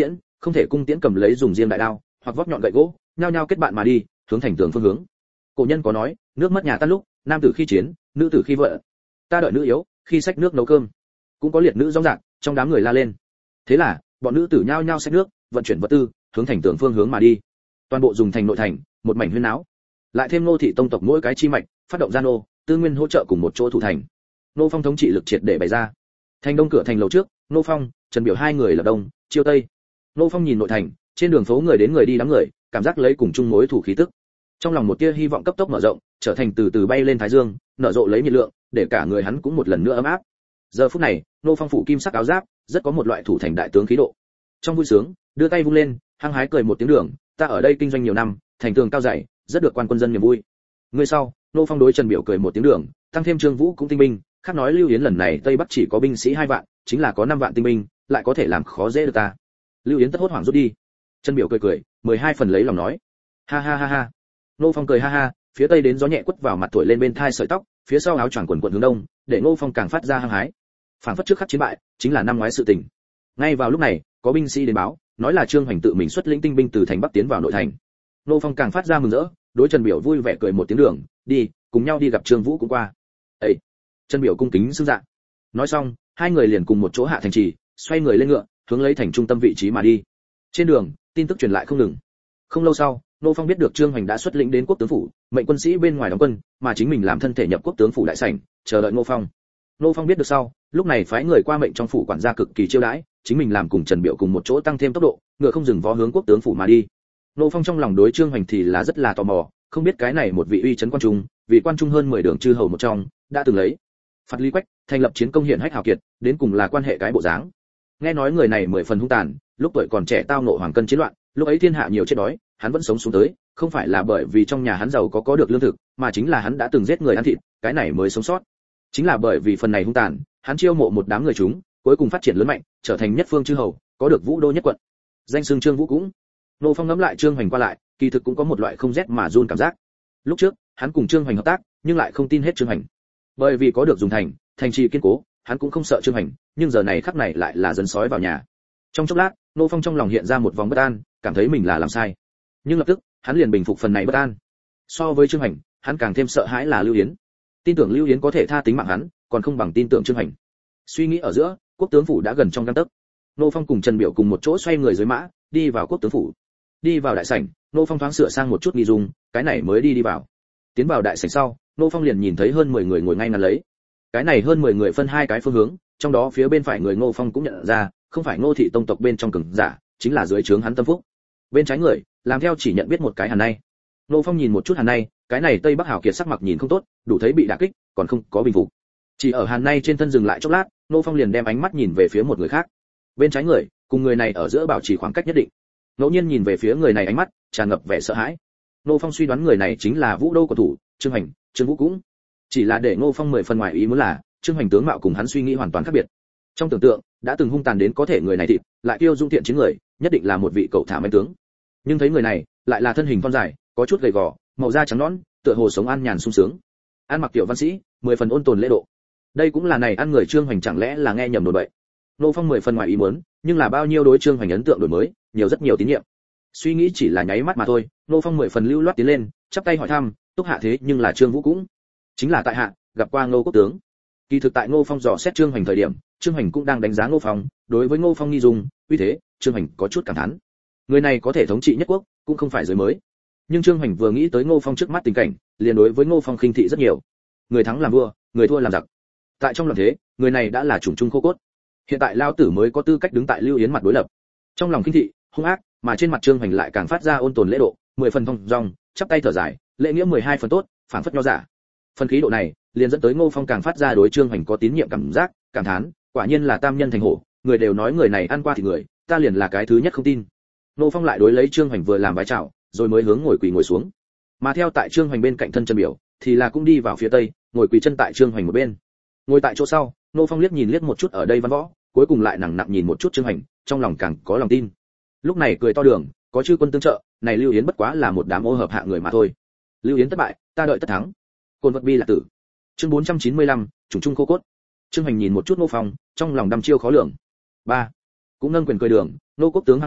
không thể cung tiễn cầm lấy dùng riêng đại đao hoặc vót nhọn gậy gỗ nhao nhao kết bạn mà đi hướng thành tường phương hướng. Cổ nhân có nói, nước mất nhà tan lúc, nam tử khi chiến, nữ tử khi vợ. Ta đợi nữ yếu, khi xách nước nấu cơm. Cũng có liệt nữ rong rạc, trong đám người la lên. Thế là, bọn nữ tử nhao nhao xách nước, vận chuyển vật tư, hướng thành tường phương hướng mà đi. Toàn bộ dùng thành nội thành, một mảnh huyên náo. Lại thêm Ngô thị tông tộc mỗi cái chi mạch, phát động gian ô, tư nguyên hỗ trợ cùng một chỗ thủ thành. Nô Phong thống trị lực triệt để bày ra. Thành đông cửa thành lầu trước, Nô Phong, Trần Biểu hai người lập đông, chiêu tây. Nô Phong nhìn nội thành, trên đường phố người đến người đi đám người, cảm giác lấy cùng chung mối thủ khí tức. Trong lòng một tia hy vọng cấp tốc mở rộng, trở thành từ từ bay lên thái dương, nở rộ lấy nhiệt lượng, để cả người hắn cũng một lần nữa ấm áp. Giờ phút này, Nô Phong phủ kim sắc áo giáp, rất có một loại thủ thành đại tướng khí độ. Trong vui sướng, đưa tay vung lên, hăng hái cười một tiếng đường, ta ở đây kinh doanh nhiều năm, thành tường cao dày, rất được quan quân dân niềm vui. Người sau, Nô Phong đối Trần Biểu cười một tiếng đường, tăng thêm Trương Vũ cũng tinh binh, khác nói Lưu Yến lần này Tây Bắc chỉ có binh sĩ hai vạn, chính là có năm vạn tinh binh, lại có thể làm khó dễ được ta. Lưu Yến tất hốt hoảng rút đi. Trần Biểu cười cười, mười hai phần lấy lòng nói, ha ha ha ha. Nô Phong cười ha ha, phía tây đến gió nhẹ quất vào mặt thổi lên bên thai sợi tóc, phía sau áo choàng quần quần hướng đông, để Nô Phong càng phát ra hăng hái. Phản phất trước khắc chiến bại, chính là năm ngoái sự tình. Ngay vào lúc này, có binh sĩ đến báo, nói là Trương Hoành tự mình xuất lĩnh tinh binh từ thành Bắc tiến vào nội thành. Nô Phong càng phát ra mừng rỡ, đối Trần Biểu vui vẻ cười một tiếng đường, đi, cùng nhau đi gặp Trương Vũ cũng qua. Ê! Trần Biểu cung kính xưng dạ. Nói xong, hai người liền cùng một chỗ hạ thành trì, xoay người lên ngựa, hướng lấy thành trung tâm vị trí mà đi. Trên đường, tin tức truyền lại không ngừng. Không lâu sau, Nô Phong biết được Trương Hoành đã xuất lĩnh đến quốc tướng phủ, mệnh quân sĩ bên ngoài đóng quân, mà chính mình làm thân thể nhập quốc tướng phủ đại sảnh, chờ đợi Nô Phong. Nô Phong biết được sau, lúc này phái người qua mệnh trong phủ quản gia cực kỳ chiêu đãi, chính mình làm cùng Trần Biểu cùng một chỗ tăng thêm tốc độ, ngựa không dừng vó hướng quốc tướng phủ mà đi. Nô Phong trong lòng đối Trương Hoành thì là rất là tò mò, không biết cái này một vị uy chấn quan trung, vì quan trung hơn mười đường chư hầu một trong, đã từng lấy phạt Lý Quách, thành lập chiến công hiển hách hào kiệt, đến cùng là quan hệ cái bộ dáng. Nghe nói người này mười phần hung tàn, lúc tuổi còn trẻ tao ngộ hoàng cân chiến loạn, lúc ấy thiên hạ nhiều chết đói, hắn vẫn sống xuống tới, không phải là bởi vì trong nhà hắn giàu có có được lương thực, mà chính là hắn đã từng giết người ăn thịt, cái này mới sống sót. Chính là bởi vì phần này hung tàn, hắn chiêu mộ một đám người chúng, cuối cùng phát triển lớn mạnh, trở thành nhất phương chư hầu, có được vũ đô nhất quận. Danh xưng Trương Vũ cũng. Nô Phong ngẫm lại Trương Hoành qua lại, kỳ thực cũng có một loại không rét mà run cảm giác. Lúc trước, hắn cùng Trương Hoành hợp tác, nhưng lại không tin hết Trương Hoành. Bởi vì có được dùng thành, thành trì kiên cố, hắn cũng không sợ Trương Hoành, nhưng giờ này khắc này lại là dân sói vào nhà. Trong chốc lát, Nô Phong trong lòng hiện ra một vòng bất an, cảm thấy mình là làm sai. Nhưng lập tức, hắn liền bình phục phần này bất an. So với Trương Hoành, hắn càng thêm sợ hãi là Lưu Yến. Tin tưởng Lưu Yến có thể tha tính mạng hắn, còn không bằng tin tưởng Trương Hoành. Suy nghĩ ở giữa, quốc tướng phủ đã gần trong gang tấc. Nô Phong cùng Trần Biểu cùng một chỗ xoay người dưới mã, đi vào quốc tướng phủ. Đi vào đại sảnh, Nô Phong thoáng sửa sang một chút nghi dung, cái này mới đi đi vào. Tiến vào đại sảnh sau, Nô Phong liền nhìn thấy hơn mười người ngồi ngay ngắn lấy. Cái này hơn mười người phân hai cái phương hướng, trong đó phía bên phải người Ngô Phong cũng nhận ra, không phải Ngô thị tông tộc bên trong cường giả, chính là dưới trướng hắn Tâm Phúc. Bên trái người, làm theo chỉ nhận biết một cái Hàn Nay. Nô Phong nhìn một chút Hàn Nay, cái này Tây Bắc hảo kiệt sắc mặt nhìn không tốt, đủ thấy bị đả kích, còn không có bình phục. Chỉ ở Hàn Nay trên thân dừng lại chốc lát, Nô Phong liền đem ánh mắt nhìn về phía một người khác. Bên trái người, cùng người này ở giữa bảo trì khoảng cách nhất định. Ngẫu nhiên nhìn về phía người này ánh mắt tràn ngập vẻ sợ hãi. Nô Phong suy đoán người này chính là Vũ Đô của thủ, Trương Hoành, Trương Vũ cũng. Chỉ là để Nô Phong mười phần ngoài ý muốn là, Trương Hoành tướng mạo cùng hắn suy nghĩ hoàn toàn khác biệt. Trong tưởng tượng, đã từng hung tàn đến có thể người này thịt, lại kiêu dung thiện chiến người, nhất định là một vị cậu thả manh tướng. Nhưng thấy người này, lại là thân hình thon dài, có chút gầy gò, màu da trắng nõn, tựa hồ sống an nhàn sung sướng. Ăn mặc tiểu văn sĩ, mười phần ôn tồn lễ độ. Đây cũng là này ăn người Trương Hoành chẳng lẽ là nghe nhầm đồn bậy. Nô Phong mười phần ngoài ý muốn, nhưng là bao nhiêu đối Trương Hoành ấn tượng đổi mới, nhiều rất nhiều tín nhiệm. Suy nghĩ chỉ là nháy mắt mà thôi, Nô Phong mười phần lưu loát tiến lên, chắp tay hỏi thăm, Túc hạ thế nhưng là Trương Vũ cũng. Chính là tại hạ, gặp qua Ngô quốc tướng. Kỳ thực tại Ngô Phong dò xét Trương Hoành thời điểm, Trương Hoành cũng đang đánh giá Ngô Phong, đối với Ngô Phong nghi dung, uy thế, Trương Hoành có chút cảm thán. Người này có thể thống trị nhất quốc, cũng không phải giới mới. Nhưng Trương Hoành vừa nghĩ tới Ngô Phong trước mắt tình cảnh, liền đối với Ngô Phong khinh thị rất nhiều. Người thắng làm vua, người thua làm giặc. Tại trong lòng thế, người này đã là chủng trung khô cốt. Hiện tại Lao Tử mới có tư cách đứng tại Lưu Yến mặt đối lập. Trong lòng khinh thị, hung ác, mà trên mặt Trương Hoành lại càng phát ra ôn tồn lễ độ, mười phần thông dong, chắp tay thở dài, lễ nghĩa mười hai phần tốt, phảng phất nho giả. Phần khí độ này, liền dẫn tới Ngô Phong càng phát ra đối Trương Hoành có tín nhiệm cảm giác, cảm thán, quả nhiên là tam nhân thành hổ, người đều nói người này ăn qua thì người, ta liền là cái thứ nhất không tin. Ngô Phong lại đối lấy Trương Hoành vừa làm vái chào, rồi mới hướng ngồi quỳ ngồi xuống. Mà theo tại Trương Hoành bên cạnh thân Trần Biểu, thì là cũng đi vào phía tây, ngồi quỳ chân tại Trương Hoành một bên. Ngồi tại chỗ sau, Ngô Phong liếc nhìn liếc một chút ở đây văn võ, cuối cùng lại nặng nặng nhìn một chút Trương Hoành, trong lòng càng có lòng tin. Lúc này cười to đường, có chư quân tương trợ, này Lưu Yến bất quá là một đám ô hợp hạ người mà thôi. Lưu Yến thất bại, ta đợi tất thắng. Côn vật bi là tử. Chương bốn trăm chín mươi lăm, chủng trung khô cốt. Trương Hoành nhìn một chút Ngô Phong, trong lòng đăm chiêu khó lường. Ba, cũng nâng quyền cười đường, Nô quốc tướng hăng hái,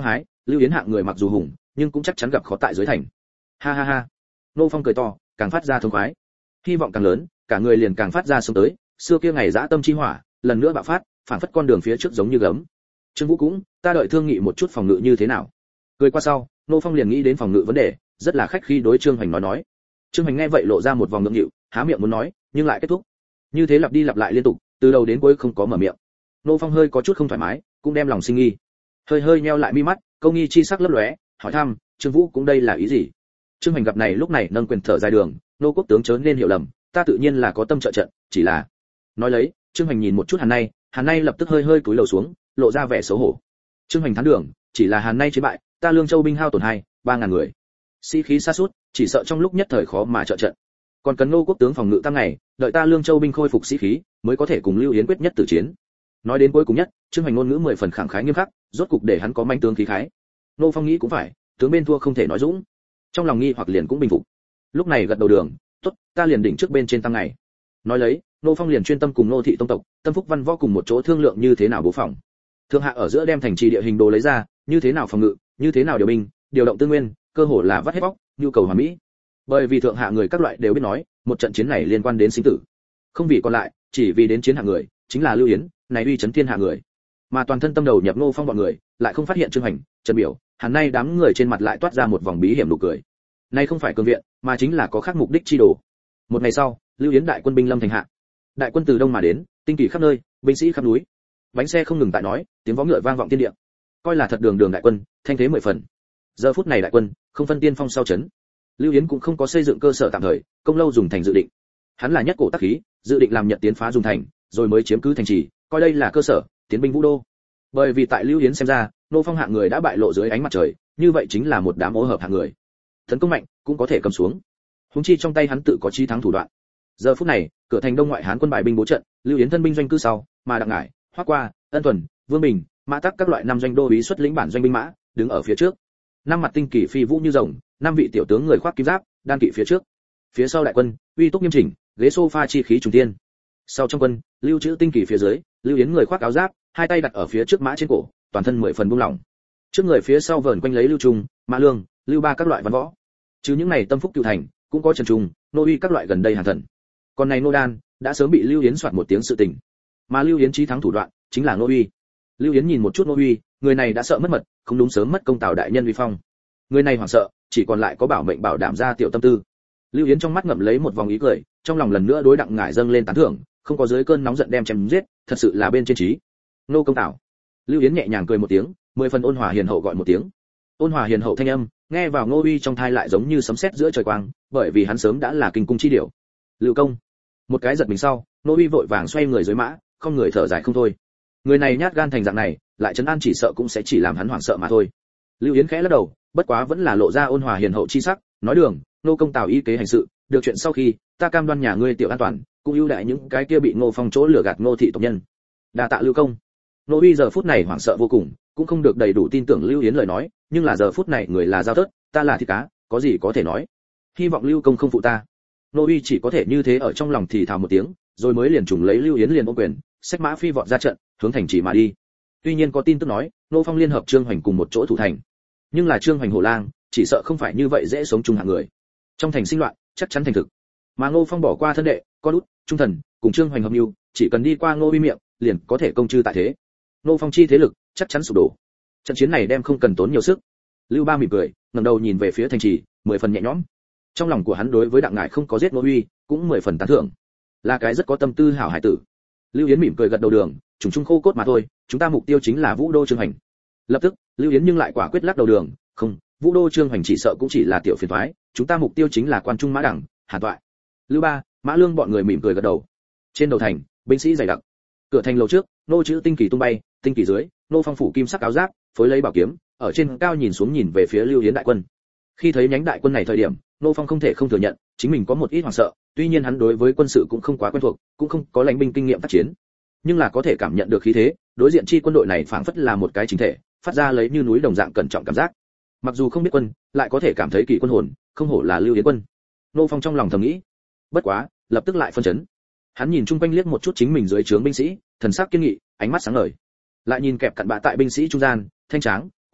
Lưu Yến hạng người mặc dù hùng, nhưng cũng chắc chắn gặp khó tại dưới thành. Ha ha ha. Nô Phong cười to, càng phát ra thông khoái. Hy vọng càng lớn, cả người liền càng phát ra sống tới, xưa kia ngày dã tâm chi hỏa, lần nữa bạo phát, phản phất con đường phía trước giống như gấm. Trương Vũ cũng, ta đợi thương nghị một chút phòng ngự như thế nào. Cười qua sau, Nô Phong liền nghĩ đến phòng ngự vấn đề, rất là khách khí đối Trương Hoành nói nói. Trương Hoành nghe vậy lộ ra một vòng ngượng nghịu, há miệng muốn nói, nhưng lại kết thúc. Như thế lặp đi lặp lại liên tục, từ đầu đến cuối không có mở miệng. Nô Phong hơi có chút không thoải mái, cũng đem lòng sinh nghi. Hơi hơi nheo lại mi mắt, câu nghi chi sắc lấp lóe, hỏi thăm, Trương Vũ cũng đây là ý gì? Trương Hoành gặp này lúc này nâng quyền thở dài đường, nô quốc tướng chớ nên hiểu lầm, ta tự nhiên là có tâm trợ trận, chỉ là. Nói lấy, Trương Hoành nhìn một chút Hàn Nay, Hàn Nay lập tức hơi hơi cúi đầu xuống, lộ ra vẻ xấu hổ. Trương Hoành thán đường, chỉ là Hàn Nay chiến bại, ta Lương Châu binh hao tổn hai, ba ngàn người. Sĩ khí sa sút, chỉ sợ trong lúc nhất thời khó mà trợ trận. Còn cần nô quốc tướng phòng ngự tăng ngày, đợi ta Lương Châu binh khôi phục sĩ khí, mới có thể cùng Lưu Yến quyết nhất tử chiến. Nói đến cuối cùng nhất, Trương Hoành ngôn ngữ mười phần khẳng khái nghiêm khắc, rốt cục để hắn có manh tướng khí khái. Nô Phong nghĩ cũng phải, tướng bên thua không thể nói dũng. Trong lòng nghi hoặc liền cũng bình phục. Lúc này gật đầu đường, tốt, ta liền đỉnh trước bên trên tăng ngày. Nói lấy, Nô Phong liền chuyên tâm cùng Nô thị tông tộc, Tâm Phúc Văn Võ cùng một chỗ thương lượng như thế nào bố phòng. Thượng hạ ở giữa đem thành trì địa hình đồ lấy ra, như thế nào phòng ngự, như thế nào điều binh, điều động tư nguyên, cơ hồ là vắt hết bóc, nhu cầu hoàn mỹ. Bởi vì thượng hạ người các loại đều biết nói, một trận chiến này liên quan đến sinh tử. Không vì còn lại, chỉ vì đến chiến hạ người, chính là Lưu Yến, này uy chấn thiên hạ người. Mà toàn thân tâm đầu nhập Nô Phong bọn người, lại không phát hiện Trương Hoành, Trần Biểu, Hàn Nay đám người trên mặt lại toát ra một vòng bí hiểm nụ cười. Này không phải cường viện, mà chính là có khác mục đích chi đồ. Một ngày sau, Lưu Yến đại quân binh lâm thành hạ. Đại quân từ đông mà đến, tinh kỳ khắp nơi, binh sĩ khắp núi. Bánh xe không ngừng tại nói, tiếng vó ngựa vang vọng thiên địa. Coi là thật đường đường đại quân, thanh thế mười phần. Giờ phút này đại quân, không phân tiên phong sau chấn. Lưu Yến cũng không có xây dựng cơ sở tạm thời, công lâu dùng thành dự định. Hắn là nhất cổ tác khí, dự định làm Nhật tiến phá dùng thành, rồi mới chiếm cứ thành trì, coi đây là cơ sở, tiến binh vũ đô. Bởi vì tại Lưu Yến xem ra, Nô Phong hạng người đã bại lộ dưới ánh mặt trời, như vậy chính là một đám ô hợp hạng người. Tấn công mạnh, cũng có thể cầm xuống. Huống chi trong tay hắn tự có chí thắng thủ đoạn. Giờ phút này, cửa thành Đông ngoại Hán quân bài binh bố trận, Lưu Yến thân binh doanh cư sau, mà Đặng Ngải, Hoắc Qua, Ân Tuần, Vương Bình, Mã Tắc các loại năm doanh đô úy xuất lĩnh bản doanh binh mã, đứng ở phía trước. Năm mặt tinh kỳ phi vũ như rồng, năm vị tiểu tướng người khoác kim giáp, đan kỵ phía trước. Phía sau đại quân, uy túc nghiêm chỉnh, ghế sofa chi khí trùng thiên. Sau trong quân, lưu trữ tinh kỳ phía dưới, Lưu Yến người khoác áo giáp, hai tay đặt ở phía trước mã trên cổ, toàn thân mười phần buông lỏng. Trước người phía sau vờn quanh lấy Lưu Trung, Mã Lương, Lưu Ba các loại văn võ. Chứ những này tâm phúc cựu thành, cũng có Trần Trung, Nô Uy các loại gần đây hàn thần. Còn này Nô Đan, đã sớm bị Lưu Yến soạt một tiếng sự tình. Mà Lưu Yến chí thắng thủ đoạn, chính là Nô Uy. Lưu Yến nhìn một chút Nô Uy, người này đã sợ mất mật, không đúng sớm mất công Tào đại nhân uy phong. Người này hoảng sợ, chỉ còn lại có bảo mệnh bảo đảm ra tiểu tâm tư. Lưu Yến trong mắt ngậm lấy một vòng ý cười, trong lòng lần nữa đối Đặng Ngải dâng lên tán thưởng, không có dưới cơn nóng giận đem chém giết, thật sự là bên trên trí. Nô công Tào. Lưu Yến nhẹ nhàng cười một tiếng, mười phần ôn hòa hiền hậu gọi một tiếng. Ôn hòa hiền hậu thanh âm, nghe vào Ngô Uy trong thai lại giống như sấm sét giữa trời quang, bởi vì hắn sớm đã là kinh cung chi điểu. Lưu công. Một cái giật mình sau, Ngô Uy vội vàng xoay người dưới mã, không người thở dài không thôi. Người này nhát gan thành dạng này, lại trấn an chỉ sợ cũng sẽ chỉ làm hắn hoảng sợ mà thôi. Lưu Yến khẽ lắc đầu, bất quá vẫn là lộ ra ôn hòa hiền hậu chi sắc, nói đường, nô công Tào y kế hành sự, được chuyện sau khi, ta cam đoan nhà ngươi tiểu an toàn, cũng ưu đãi những cái kia bị Ngô Phong chỗ lừa gạt Ngô thị tộc nhân. Đa tạ Lưu công. Ngô Uy giờ phút này hoảng sợ vô cùng, cũng không được đầy đủ tin tưởng Lưu Yến lời nói, nhưng là giờ phút này người là giao tớt, ta là thịt cá, có gì có thể nói. Hy vọng Lưu công không phụ ta. Ngô Uy chỉ có thể như thế ở trong lòng thì thào một tiếng, rồi mới liền trùng lấy Lưu Yến liền ôm quyền, xách mã phi vọt ra trận, hướng thành trì mà đi. Tuy nhiên có tin tức nói, Ngô Phong liên hợp Trương Hoành cùng một chỗ thủ thành, nhưng là Trương Hoành hổ lang, chỉ sợ không phải như vậy dễ sống chung hạng người. Trong thành sinh loạn, chắc chắn thành thực. Mà Ngô Phong bỏ qua thân đệ, con út, trung thần, cùng Trương Hoành hợp mưu, chỉ cần đi qua Ngô Uy miệng, liền có thể công chư tại thế. Ngô Phong chi thế lực, chắc chắn sụp đổ. Trận chiến này đem không cần tốn nhiều sức. Lưu Ba mỉm cười, ngẩng đầu nhìn về phía thành trì, mười phần nhẹ nhõm. Trong lòng của hắn đối với Đặng Ngải không có giết Ngô Uy, cũng mười phần tán thưởng. Là cái rất có tâm tư hảo hải tử. Lưu Yến mỉm cười gật đầu đường, trùng trung khô cốt mà thôi, chúng ta mục tiêu chính là Vũ Đô Trương Hoành. Lập tức, Lưu Yến nhưng lại quả quyết lắc đầu đường, không, Vũ Đô Trương Hoành chỉ sợ cũng chỉ là tiểu phiền toái, chúng ta mục tiêu chính là Quan Trung Mã Đẳng, Hàn Toại. Lưu Ba, Mã Lương bọn người mỉm cười gật đầu. Trên đầu thành, binh sĩ dày đặc. Cửa thành lầu trước, nô chữ tinh kỳ tung bay, tinh kỳ dưới, nô phong phủ kim sắc áo giáp, phối lấy bảo kiếm, ở trên cao nhìn xuống nhìn về phía Lưu Yến đại quân. Khi thấy nhánh đại quân này thời điểm, nô phong không thể không thừa nhận, chính mình có một ít hoảng sợ, tuy nhiên hắn đối với quân sự cũng không quá quen thuộc, cũng không có lãnh binh kinh nghiệm tác chiến, nhưng là có thể cảm nhận được khí thế, đối diện chi quân đội này phảng phất là một cái chính thể, phát ra lấy như núi đồng dạng cẩn trọng cảm giác. Mặc dù không biết quân, lại có thể cảm thấy kỳ quân hồn, không hổ là Lưu Yến quân. Nô Phong trong lòng thầm nghĩ. Bất quá, lập tức lại phân chấn. Hắn nhìn chung quanh liếc một chút chính mình dưới trướng binh sĩ, thần sắc kiên nghị, ánh mắt sáng ngời. Lại nhìn kẹp cặn bạ tại binh sĩ trung gian, thanh tráng,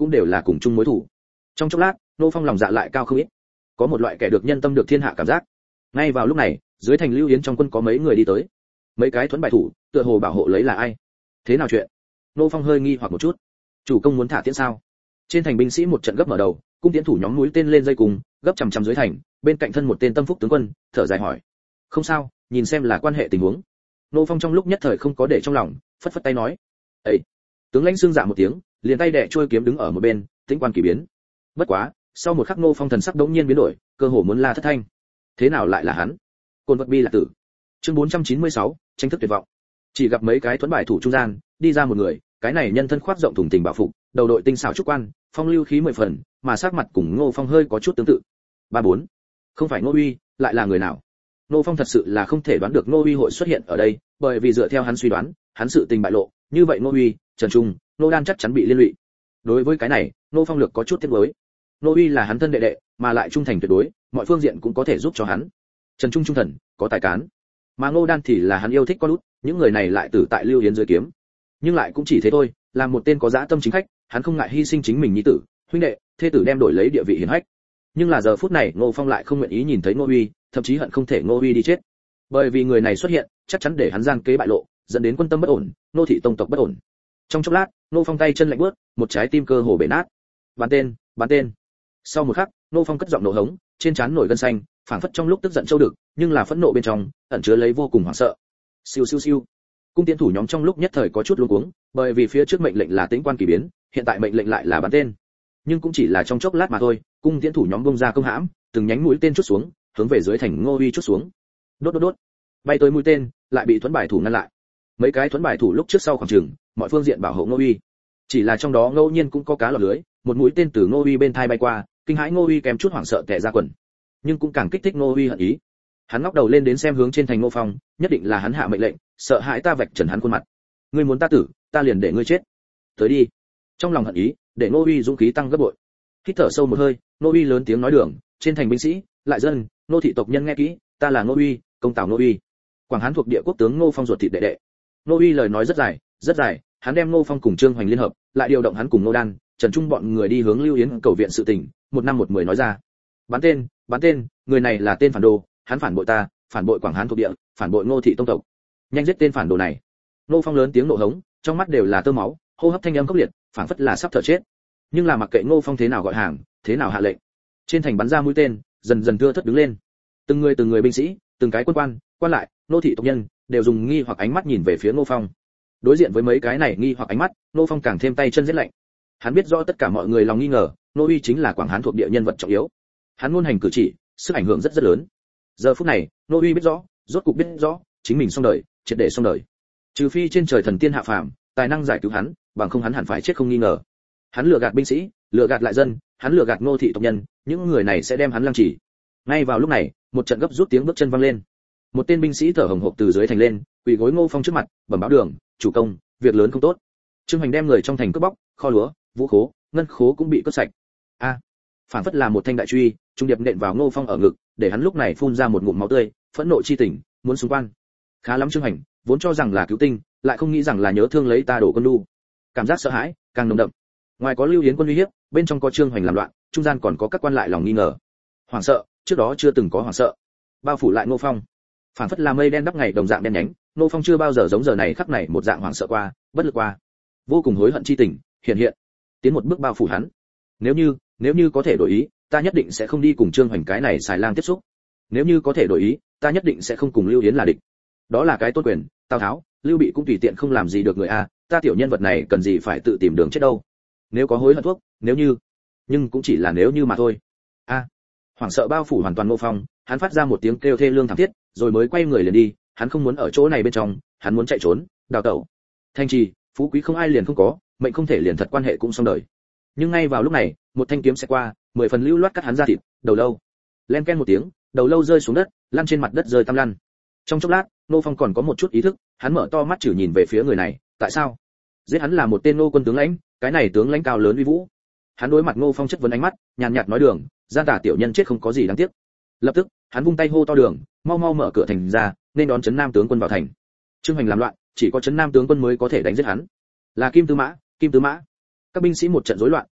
cũng đều là cùng chung mối thù. Trong chốc lát, Ngô Phong lòng dạ lại cao không ít, có một loại kẻ được nhân tâm được thiên hạ cảm giác. Ngay vào lúc này, dưới thành Lưu Yến trong quân có mấy người đi tới, mấy cái thuẫn bài thủ, tựa hồ bảo hộ lấy là ai? Thế nào chuyện? Ngô Phong hơi nghi hoặc một chút. Chủ công muốn thả tiễn sao? Trên thành binh sĩ một trận gấp mở đầu, cung tiễn thủ nhóm mũi tên lên dây cùng, gấp chằm chằm dưới thành, bên cạnh thân một tên tâm phúc tướng quân, thở dài hỏi: "Không sao, nhìn xem là quan hệ tình huống." Ngô Phong trong lúc nhất thời không có để trong lòng, phất phất tay nói: "Ấy." Tướng lãnh xương dạ một tiếng, liền tay đè chuôi kiếm đứng ở một bên, tĩnh quan kỳ biến. Bất quá, sau một khắc Ngô Phong thần sắc đống nhiên biến đổi, cơ hồ muốn la thất thanh. Thế nào lại là hắn? Côn vật bi là tử. Chương bốn trăm chín mươi sáu, tranh thức tuyệt vọng. Chỉ gặp mấy cái thuẫn bài thủ trung gian, đi ra một người, cái này nhân thân khoác rộng thùng tình bảo phục, đầu đội tinh xảo trúc quan, phong lưu khí mười phần, mà sắc mặt cùng Ngô Phong hơi có chút tương tự. Ba bốn, không phải Ngô Uy, lại là người nào? Ngô Phong thật sự là không thể đoán được Ngô Uy hội xuất hiện ở đây, bởi vì dựa theo hắn suy đoán, hắn sự tình bại lộ, như vậy Ngô Uy, Trần Trung, Ngô Đan chắc chắn bị liên lụy. Đối với cái này, Ngô Phong lược có chút tiếc nuối. Ngô Uy là hắn thân đệ đệ, mà lại trung thành tuyệt đối, mọi phương diện cũng có thể giúp cho hắn. Trần Trung trung thần, có tài cán, mà Ngô Đan thì là hắn yêu thích con út, những người này lại tử tại Lưu Yến dưới kiếm. Nhưng lại cũng chỉ thế thôi, làm một tên có dã tâm chính khách, hắn không ngại hy sinh chính mình nhi tử, huynh đệ, thê tử đem đổi lấy địa vị hiển hách. Nhưng là giờ phút này Ngô Phong lại không nguyện ý nhìn thấy Ngô Uy, thậm chí hận không thể Ngô Uy đi chết. Bởi vì người này xuất hiện, chắc chắn để hắn gian kế bại lộ, dẫn đến quân tâm bất ổn, nô thị tông tộc bất ổn. Trong chốc lát, Ngô Phong tay chân lạnh buốt, một trái tim cơ hồ bể nát. Bắn tên, bắn tên. Sau một khắc, Ngô Phong cất giọng nổ hống, trên trán nổi gân xanh, phảng phất trong lúc tức giận châu được, nhưng là phẫn nộ bên trong, ẩn chứa lấy vô cùng hoảng sợ. Siêu siêu siêu. Cung tiễn thủ nhóm trong lúc nhất thời có chút luống cuống, bởi vì phía trước mệnh lệnh là tĩnh quan kỳ biến, hiện tại mệnh lệnh lại là bắn tên. Nhưng cũng chỉ là trong chốc lát mà thôi, cung tiễn thủ nhóm bung ra công hãm, từng nhánh mũi tên chốt xuống, hướng về dưới thành Ngô Uy chốt xuống. Đốt đốt đốt. Bay tới mũi tên, lại bị thuẫn bài thủ ngăn lại. Mấy cái thuẫn bài thủ lúc trước sau khoảng chừng, mọi phương diện bảo hộ Ngô Uy. Chỉ là trong đó ngẫu nhiên cũng có cá lọt lưới, một mũi tên từ Ngô Uy bên thai bay qua, kinh hãi Ngô Uy kèm chút hoảng sợ tè ra quần. Nhưng cũng càng kích thích Ngô Uy hận ý. Hắn ngóc đầu lên đến xem hướng trên thành Ngô Phong, nhất định là hắn hạ mệnh lệnh, sợ hãi ta vạch trần hắn khuôn mặt. Ngươi muốn ta tử, ta liền để ngươi chết. Tới đi. Trong lòng hận ý, để Ngô Uy dũng khí tăng gấp bội. Hít thở sâu một hơi, Ngô Uy lớn tiếng nói đường, trên thành binh sĩ, lại dân, nô thị tộc nhân nghe kỹ, ta là Ngô Uy, công tào Ngô Uy. Quảng Hán thuộc địa quốc tướng Ngô Phong ruột thịt đệ đệ. Ngô Uy lời nói rất dài, rất dài, hắn đem Ngô Phong cùng Trương Hoành liên hợp, lại điều động hắn cùng Ngô Đan, Trần Trung bọn người đi hướng Lưu Yến cầu viện sự tình, một năm một mười nói ra. Bắn tên, bắn tên, người này là tên phản đồ, hắn phản bội ta, phản bội Quảng Hán thuộc địa, phản bội Ngô thị tông tộc. Nhanh giết tên phản đồ này. Ngô Phong lớn tiếng nộ hống, trong mắt đều là tơ máu, hô hấp thanh âm khốc liệt, phảng phất là sắp thở chết. Nhưng là mặc kệ Ngô Phong thế nào gọi hàng, thế nào hạ lệnh, trên thành bắn ra mũi tên, dần dần thưa thớt đứng lên. Từng người từng người binh sĩ, từng cái quân quan, quan lại, nô thị tộc nhân, đều dùng nghi hoặc ánh mắt nhìn về phía Ngô Phong. Đối diện với mấy cái này nghi hoặc ánh mắt, Ngô Phong càng thêm tay chân rét lạnh. Hắn biết rõ tất cả mọi người lòng nghi ngờ, Ngô Uy chính là Quảng Hán thuộc địa nhân vật trọng yếu. Hắn ngôn hành cử chỉ, sức ảnh hưởng rất rất lớn. Giờ phút này, Ngô Uy biết rõ, rốt cục biết rõ, chính mình xong đời, triệt để xong đời. Trừ phi trên trời thần tiên hạ phàm, tài năng giải cứu hắn, bằng không hắn hẳn phải chết không nghi ngờ. Hắn lừa gạt binh sĩ, lừa gạt lại dân, hắn lừa gạt Ngô thị tộc nhân, những người này sẽ đem hắn lăng trì. Ngay vào lúc này, một trận gấp rút tiếng bước chân vang lên. Một tên binh sĩ thở hổn hộc từ dưới thành lên, quỳ gối Ngô Phong trước mặt, bẩm báo đường, chủ công, việc lớn không tốt. Trương Hoành đem người trong thành cướp bóc, kho lúa, vũ khố, ngân khố cũng bị cướp sạch. A, à, phản phất là một thanh đại truy, trung điệp nện vào Ngô Phong ở ngực, để hắn lúc này phun ra một ngụm máu tươi, phẫn nộ chi tỉnh, muốn xung quan. Khá lắm Trương Hoành, vốn cho rằng là cứu tinh, lại không nghĩ rằng là nhớ thương lấy ta đổ quân lu. Cảm giác sợ hãi càng nồng đậm. Ngoài có Lưu Yến quân uy hiếp, bên trong có Trương Hoành làm loạn, trung gian còn có các quan lại lòng nghi ngờ. Hoảng sợ, trước đó chưa từng có hoảng sợ. Bao phủ lại Ngô Phong. Phản phất là mây đen đắp ngày đồng dạng đen nhánh, Ngô Phong chưa bao giờ giống giờ này khắc này một dạng hoảng sợ qua, bất lực qua. Vô cùng hối hận chi tình, hiện hiện. Tiến một bước bao phủ hắn. Nếu như, nếu như có thể đổi ý, ta nhất định sẽ không đi cùng Trương Hoành cái này xài lang tiếp xúc. Nếu như có thể đổi ý, ta nhất định sẽ không cùng Lưu Yến là địch. Đó là cái tôn quyền, Tào Tháo, Lưu Bị cũng tùy tiện không làm gì được người a, ta tiểu nhân vật này cần gì phải tự tìm đường chết đâu. Nếu có hối hận thuốc, nếu như, nhưng cũng chỉ là nếu như mà thôi. A. À, hoảng sợ bao phủ hoàn toàn Ngô Phong, hắn phát ra một tiếng kêu thê lương thảm thiết, rồi mới quay người liền đi, hắn không muốn ở chỗ này bên trong, hắn muốn chạy trốn, đào tẩu. Thanh trì, phú quý không ai liền không có, mệnh không thể liền thật quan hệ cũng xong đời. Nhưng ngay vào lúc này, một thanh kiếm sẽ qua, mười phần lưu loát cắt hắn ra thịt, đầu lâu. Len ken một tiếng, đầu lâu rơi xuống đất, lăn trên mặt đất rơi tăm lăn. Trong chốc lát, Ngô Phong còn có một chút ý thức, hắn mở to mắt chử nhìn về phía người này, tại sao? Giết hắn là một tên nô quân tướng lãnh, cái này tướng lãnh cao lớn uy vũ. Hắn đối mặt Ngô Phong chất vấn ánh mắt, nhàn nhạt nói đường, gian tả tiểu nhân chết không có gì đáng tiếc. Lập tức, hắn vung tay hô to đường, mau mau mở cửa thành ra, nên đón trấn Nam tướng quân vào thành. Trương Hoành làm loạn, chỉ có trấn Nam tướng quân mới có thể đánh giết hắn. Là Kim Tư Mã, Kim Tư Mã. Các binh sĩ một trận rối loạn,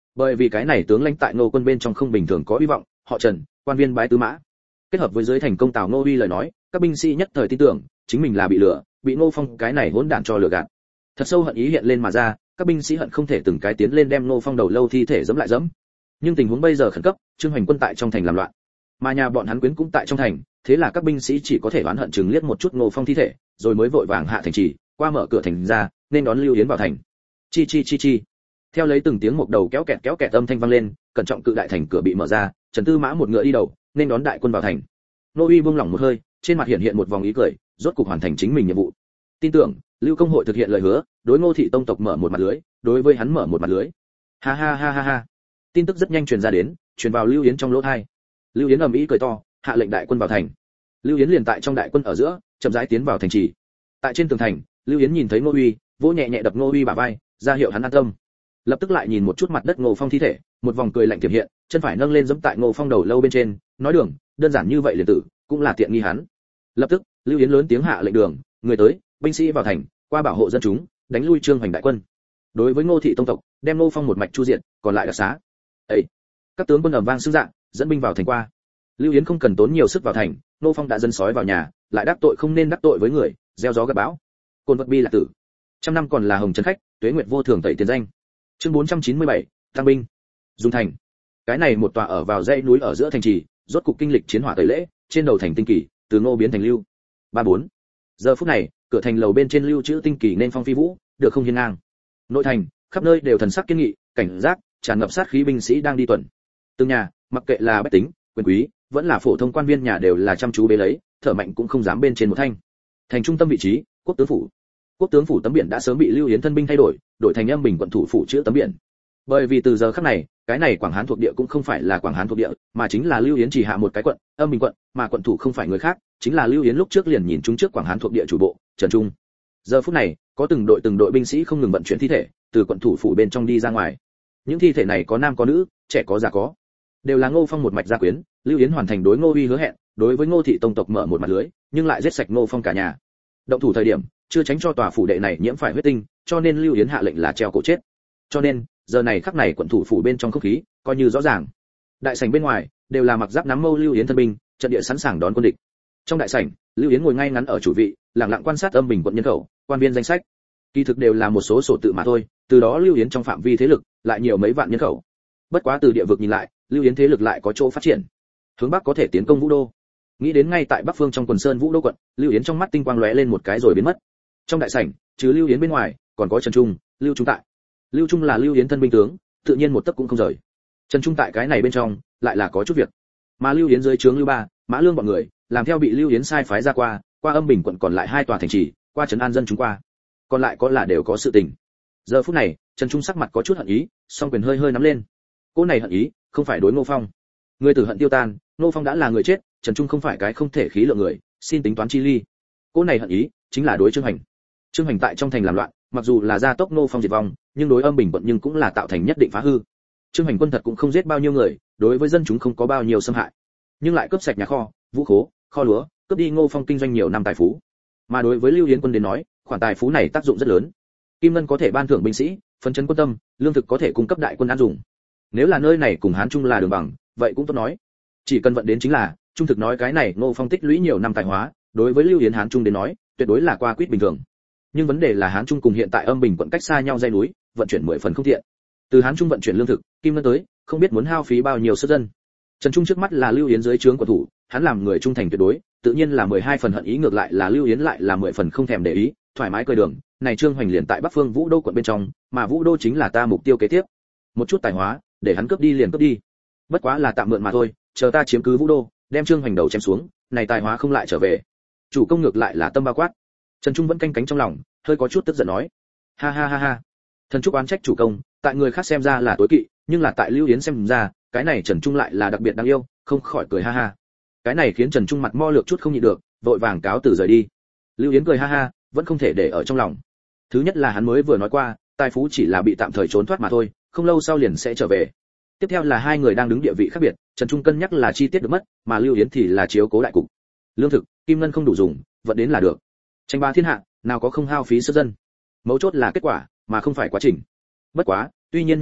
Bởi vì cái này tướng lãnh tại Ngô quân bên trong không bình thường có hy vọng, họ Trần, quan viên bái tứ mã. Kết hợp với dưới thành công Tào Ngô Uy lời nói, các binh sĩ nhất thời tin tưởng, chính mình là bị lừa, bị Ngô Phong cái này hỗn đản cho lừa gạt. Thật sâu hận ý hiện lên mà ra, các binh sĩ hận không thể từng cái tiến lên đem Ngô Phong đầu lâu thi thể giẫm lại giẫm. Nhưng tình huống bây giờ khẩn cấp, Trương Hoành quân tại trong thành làm loạn, mà nhà bọn hắn quyến cũng tại trong thành, thế là các binh sĩ chỉ có thể oán hận chừng liếc một chút Ngô Phong thi thể, rồi mới vội vàng hạ thành trì, qua mở cửa thành ra, nên đón Lưu Yến vào thành. Chi chi chi chi. Theo lấy từng tiếng một đầu kéo kẹt kéo kẹt âm thanh vang lên, cẩn trọng cự đại thành cửa bị mở ra, Trần Tư Mã một ngựa đi đầu, nên đón đại quân vào thành. Nô Uy buông lỏng một hơi, trên mặt hiện hiện một vòng ý cười, rốt cục hoàn thành chính mình nhiệm vụ. Tin tưởng, Lưu công hội thực hiện lời hứa, đối Ngô thị tông tộc mở một mặt lưới, đối với hắn mở một mặt lưới. Ha ha ha ha ha. Tin tức rất nhanh truyền ra đến, truyền vào Lưu Yến trong lỗ tai. Lưu Yến ầm ĩ cười to, hạ lệnh đại quân vào thành. Lưu Yến liền tại trong đại quân ở giữa, chậm rãi tiến vào thành trì. Tại trên tường thành, Lưu Yến nhìn thấy Ngô Uy, vỗ nhẹ nhẹ đập Ngô Uy bả vai, ra hiệu hắn an tâm. Lập tức lại nhìn một chút mặt đất Ngô Phong thi thể, một vòng cười lạnh tiềm hiện, chân phải nâng lên giẫm tại Ngô Phong đầu lâu bên trên, nói đường, đơn giản như vậy liền tử, cũng là tiện nghi hắn. Lập tức, Lưu Yến lớn tiếng hạ lệnh đường, người tới, binh sĩ vào thành, qua bảo hộ dân chúng, đánh lui Trương Hoành đại quân. Đối với Ngô thị tông tộc, đem Ngô Phong một mạch chu diệt, còn lại đặc xá. Ấy, các tướng quân ầm vang xưng dạng, dẫn binh vào thành qua. Lưu Yến không cần tốn nhiều sức vào thành, Ngô Phong đã dân sói vào nhà, lại đắc tội không nên đắc tội với người, gieo gió gặt bão. Côn vật bi là tử. Trăm năm còn là hồng trấn khách, tuế nguyệt vô thường tẩy tiền danh. Chương bốn trăm chín mươi bảy, tăng binh. Dung thành. Cái này một tòa ở vào dãy núi ở giữa thành trì, rốt cục kinh lịch chiến hỏa tẩy lễ, trên đầu thành tinh kỳ, từ Ngô biến thành Lưu. ba bốn. Giờ phút này, cửa thành lầu bên trên lưu chữ tinh kỳ nên phong phi vũ, được không hiên ngang. Nội thành, khắp nơi đều thần sắc kiên nghị, cảnh giác, tràn ngập sát khí binh sĩ đang đi tuần. Từng nhà, mặc kệ là bách tính, quyền quý, vẫn là phổ thông quan viên nhà đều là chăm chú bế lấy, thở mạnh cũng không dám bên trên một thanh. Thành trung tâm vị trí, quốc tướng phủ. Quốc tướng phủ tấm biển đã sớm bị Lưu Yến thân binh thay đổi, đổi thành Âm Bình quận thủ phủ chữ tấm biển. Bởi vì từ giờ khắc này, cái này Quảng Hán thuộc địa cũng không phải là Quảng Hán thuộc địa, mà chính là Lưu Yến chỉ hạ một cái quận, Âm Bình quận, mà quận thủ không phải người khác, chính là Lưu Yến lúc trước liền nhìn chúng trước Quảng Hán thuộc địa chủ bộ, Trần Trung. Giờ phút này, có từng đội từng đội binh sĩ không ngừng vận chuyển thi thể, từ quận thủ phủ bên trong đi ra ngoài. Những thi thể này có nam có nữ, trẻ có già có, đều là Ngô Phong một mạch gia quyến. Lưu Yến hoàn thành đối Ngô Uy hứa hẹn, đối với Ngô thị tông tộc mở một mặt lưới, nhưng lại giết sạch Ngô Phong cả nhà. Động thủ thời điểm, chưa tránh cho tòa phủ đệ này nhiễm phải huyết tinh, cho nên Lưu Yến hạ lệnh là treo cổ chết. Cho nên, giờ này khắc này quận thủ phủ bên trong không khí coi như rõ ràng. Đại sảnh bên ngoài đều là mặc giáp nắm mâu Lưu Yến thân binh, trận địa sẵn sàng đón quân địch. Trong đại sảnh, Lưu Yến ngồi ngay ngắn ở chủ vị, lặng lặng quan sát Âm Bình quận nhân khẩu, quan viên danh sách. Kỳ thực đều là một số sổ tự mà thôi, từ đó Lưu Yến trong phạm vi thế lực lại nhiều mấy vạn nhân khẩu. Bất quá từ địa vực nhìn lại, Lưu Yến thế lực lại có chỗ phát triển. Hướng bắc có thể tiến công Vũ Đô. Nghĩ đến ngay tại bắc phương trong quần sơn Vũ Đô quận, Lưu Yến trong mắt tinh quang lóe lên một cái rồi biến mất. Trong đại sảnh, trừ Lưu Yến bên ngoài, còn có Trần Trung, Lưu Trung tại. Lưu Trung là Lưu Yến thân binh tướng, tự nhiên một tấc cũng không rời. Trần Trung tại cái này bên trong, lại là có chút việc. Mà Lưu Yến dưới trướng Lưu Ba, Mã Lương bọn người, làm theo bị Lưu Yến sai phái ra qua, qua Âm Bình quận còn lại hai tòa thành trì, qua trấn an dân chúng qua. Còn lại có là đều có sự tình. Giờ phút này, Trần Trung sắc mặt có chút hận ý, song quyền hơi hơi nắm lên. Cô này hận ý, không phải đối Ngô Phong. Người tử hận tiêu tan, Ngô Phong đã là người chết, Trần Trung không phải cái không thể khí lượng người, xin tính toán chi ly. Cô này hận ý, chính là đối Trương Hành. Trương Hành tại trong thành làm loạn, mặc dù là gia tốc Ngô Phong diệt vong, nhưng đối Âm Bình quận nhưng cũng là tạo thành nhất định phá hư. Trương Hành quân thật cũng không giết bao nhiêu người, đối với dân chúng không có bao nhiêu xâm hại, nhưng lại cướp sạch nhà kho, vũ khố, kho lúa, cướp đi Ngô Phong kinh doanh nhiều năm tài phú. Mà đối với Lưu Yến quân đến nói, khoản tài phú này tác dụng rất lớn. Kim ngân có thể ban thưởng binh sĩ, phấn chấn quân tâm, lương thực có thể cung cấp đại quân ăn dùng. Nếu là nơi này cùng Hán Trung là đường bằng, vậy cũng tốt nói. Chỉ cần vận đến chính là, trung thực nói cái này Ngô Phong tích lũy nhiều năm tài hóa, đối với Lưu Yến Hán Trung đến nói, tuyệt đối là qua quýt bình thường. Nhưng vấn đề là Hán Trung cùng hiện tại Âm Bình quận cách xa nhau dãy núi, vận chuyển mười phần không tiện. Từ Hán Trung vận chuyển lương thực, kim ngân tới, không biết muốn hao phí bao nhiêu sức dân. Trần Trung trước mắt là Lưu Yến dưới trướng của thủ, hắn làm người trung thành tuyệt đối, tự nhiên là mười hai phần hận ý, ngược lại là Lưu Yến lại là mười phần không thèm để ý, thoải mái cười đường, này Trương Hoành liền tại Bắc Phương Vũ Đô quận bên trong, mà Vũ Đô chính là ta mục tiêu kế tiếp. Một chút tài hóa, để hắn cướp đi liền cướp đi. Bất quá là tạm mượn mà thôi, chờ ta chiếm cứ Vũ Đô, đem Trương Hoành đầu chém xuống, này tài hóa không lại trở về. Chủ công ngược lại là tâm bao quát. Trần Trung vẫn canh cánh trong lòng, hơi có chút tức giận nói: "Ha ha ha ha. Thần Trúc oán trách chủ công, tại người khác xem ra là tối kỵ, nhưng là tại Lưu Yến xem ra, cái này Trần Trung lại là đặc biệt đáng yêu, không khỏi cười ha ha." Cái này khiến Trần Trung mặt mo lược chút không nhịn được, vội vàng cáo từ rời đi. Lưu Yến cười ha ha, vẫn không thể để ở trong lòng. Thứ nhất là hắn mới vừa nói qua, tài phú chỉ là bị tạm thời trốn thoát mà thôi, không lâu sau liền sẽ trở về. Tiếp theo là hai người đang đứng địa vị khác biệt, Trần Trung cân nhắc là chi tiết được mất, mà Lưu Yến thì là chiếu cố đại cục. Lương thực, kim ngân không đủ dùng, vận đến là được. Tranh bá thiên hạ, nào có không hao phí sức dân. Mấu chốt là kết quả, mà không phải quá trình. Bất quá, tuy nhiên như thế,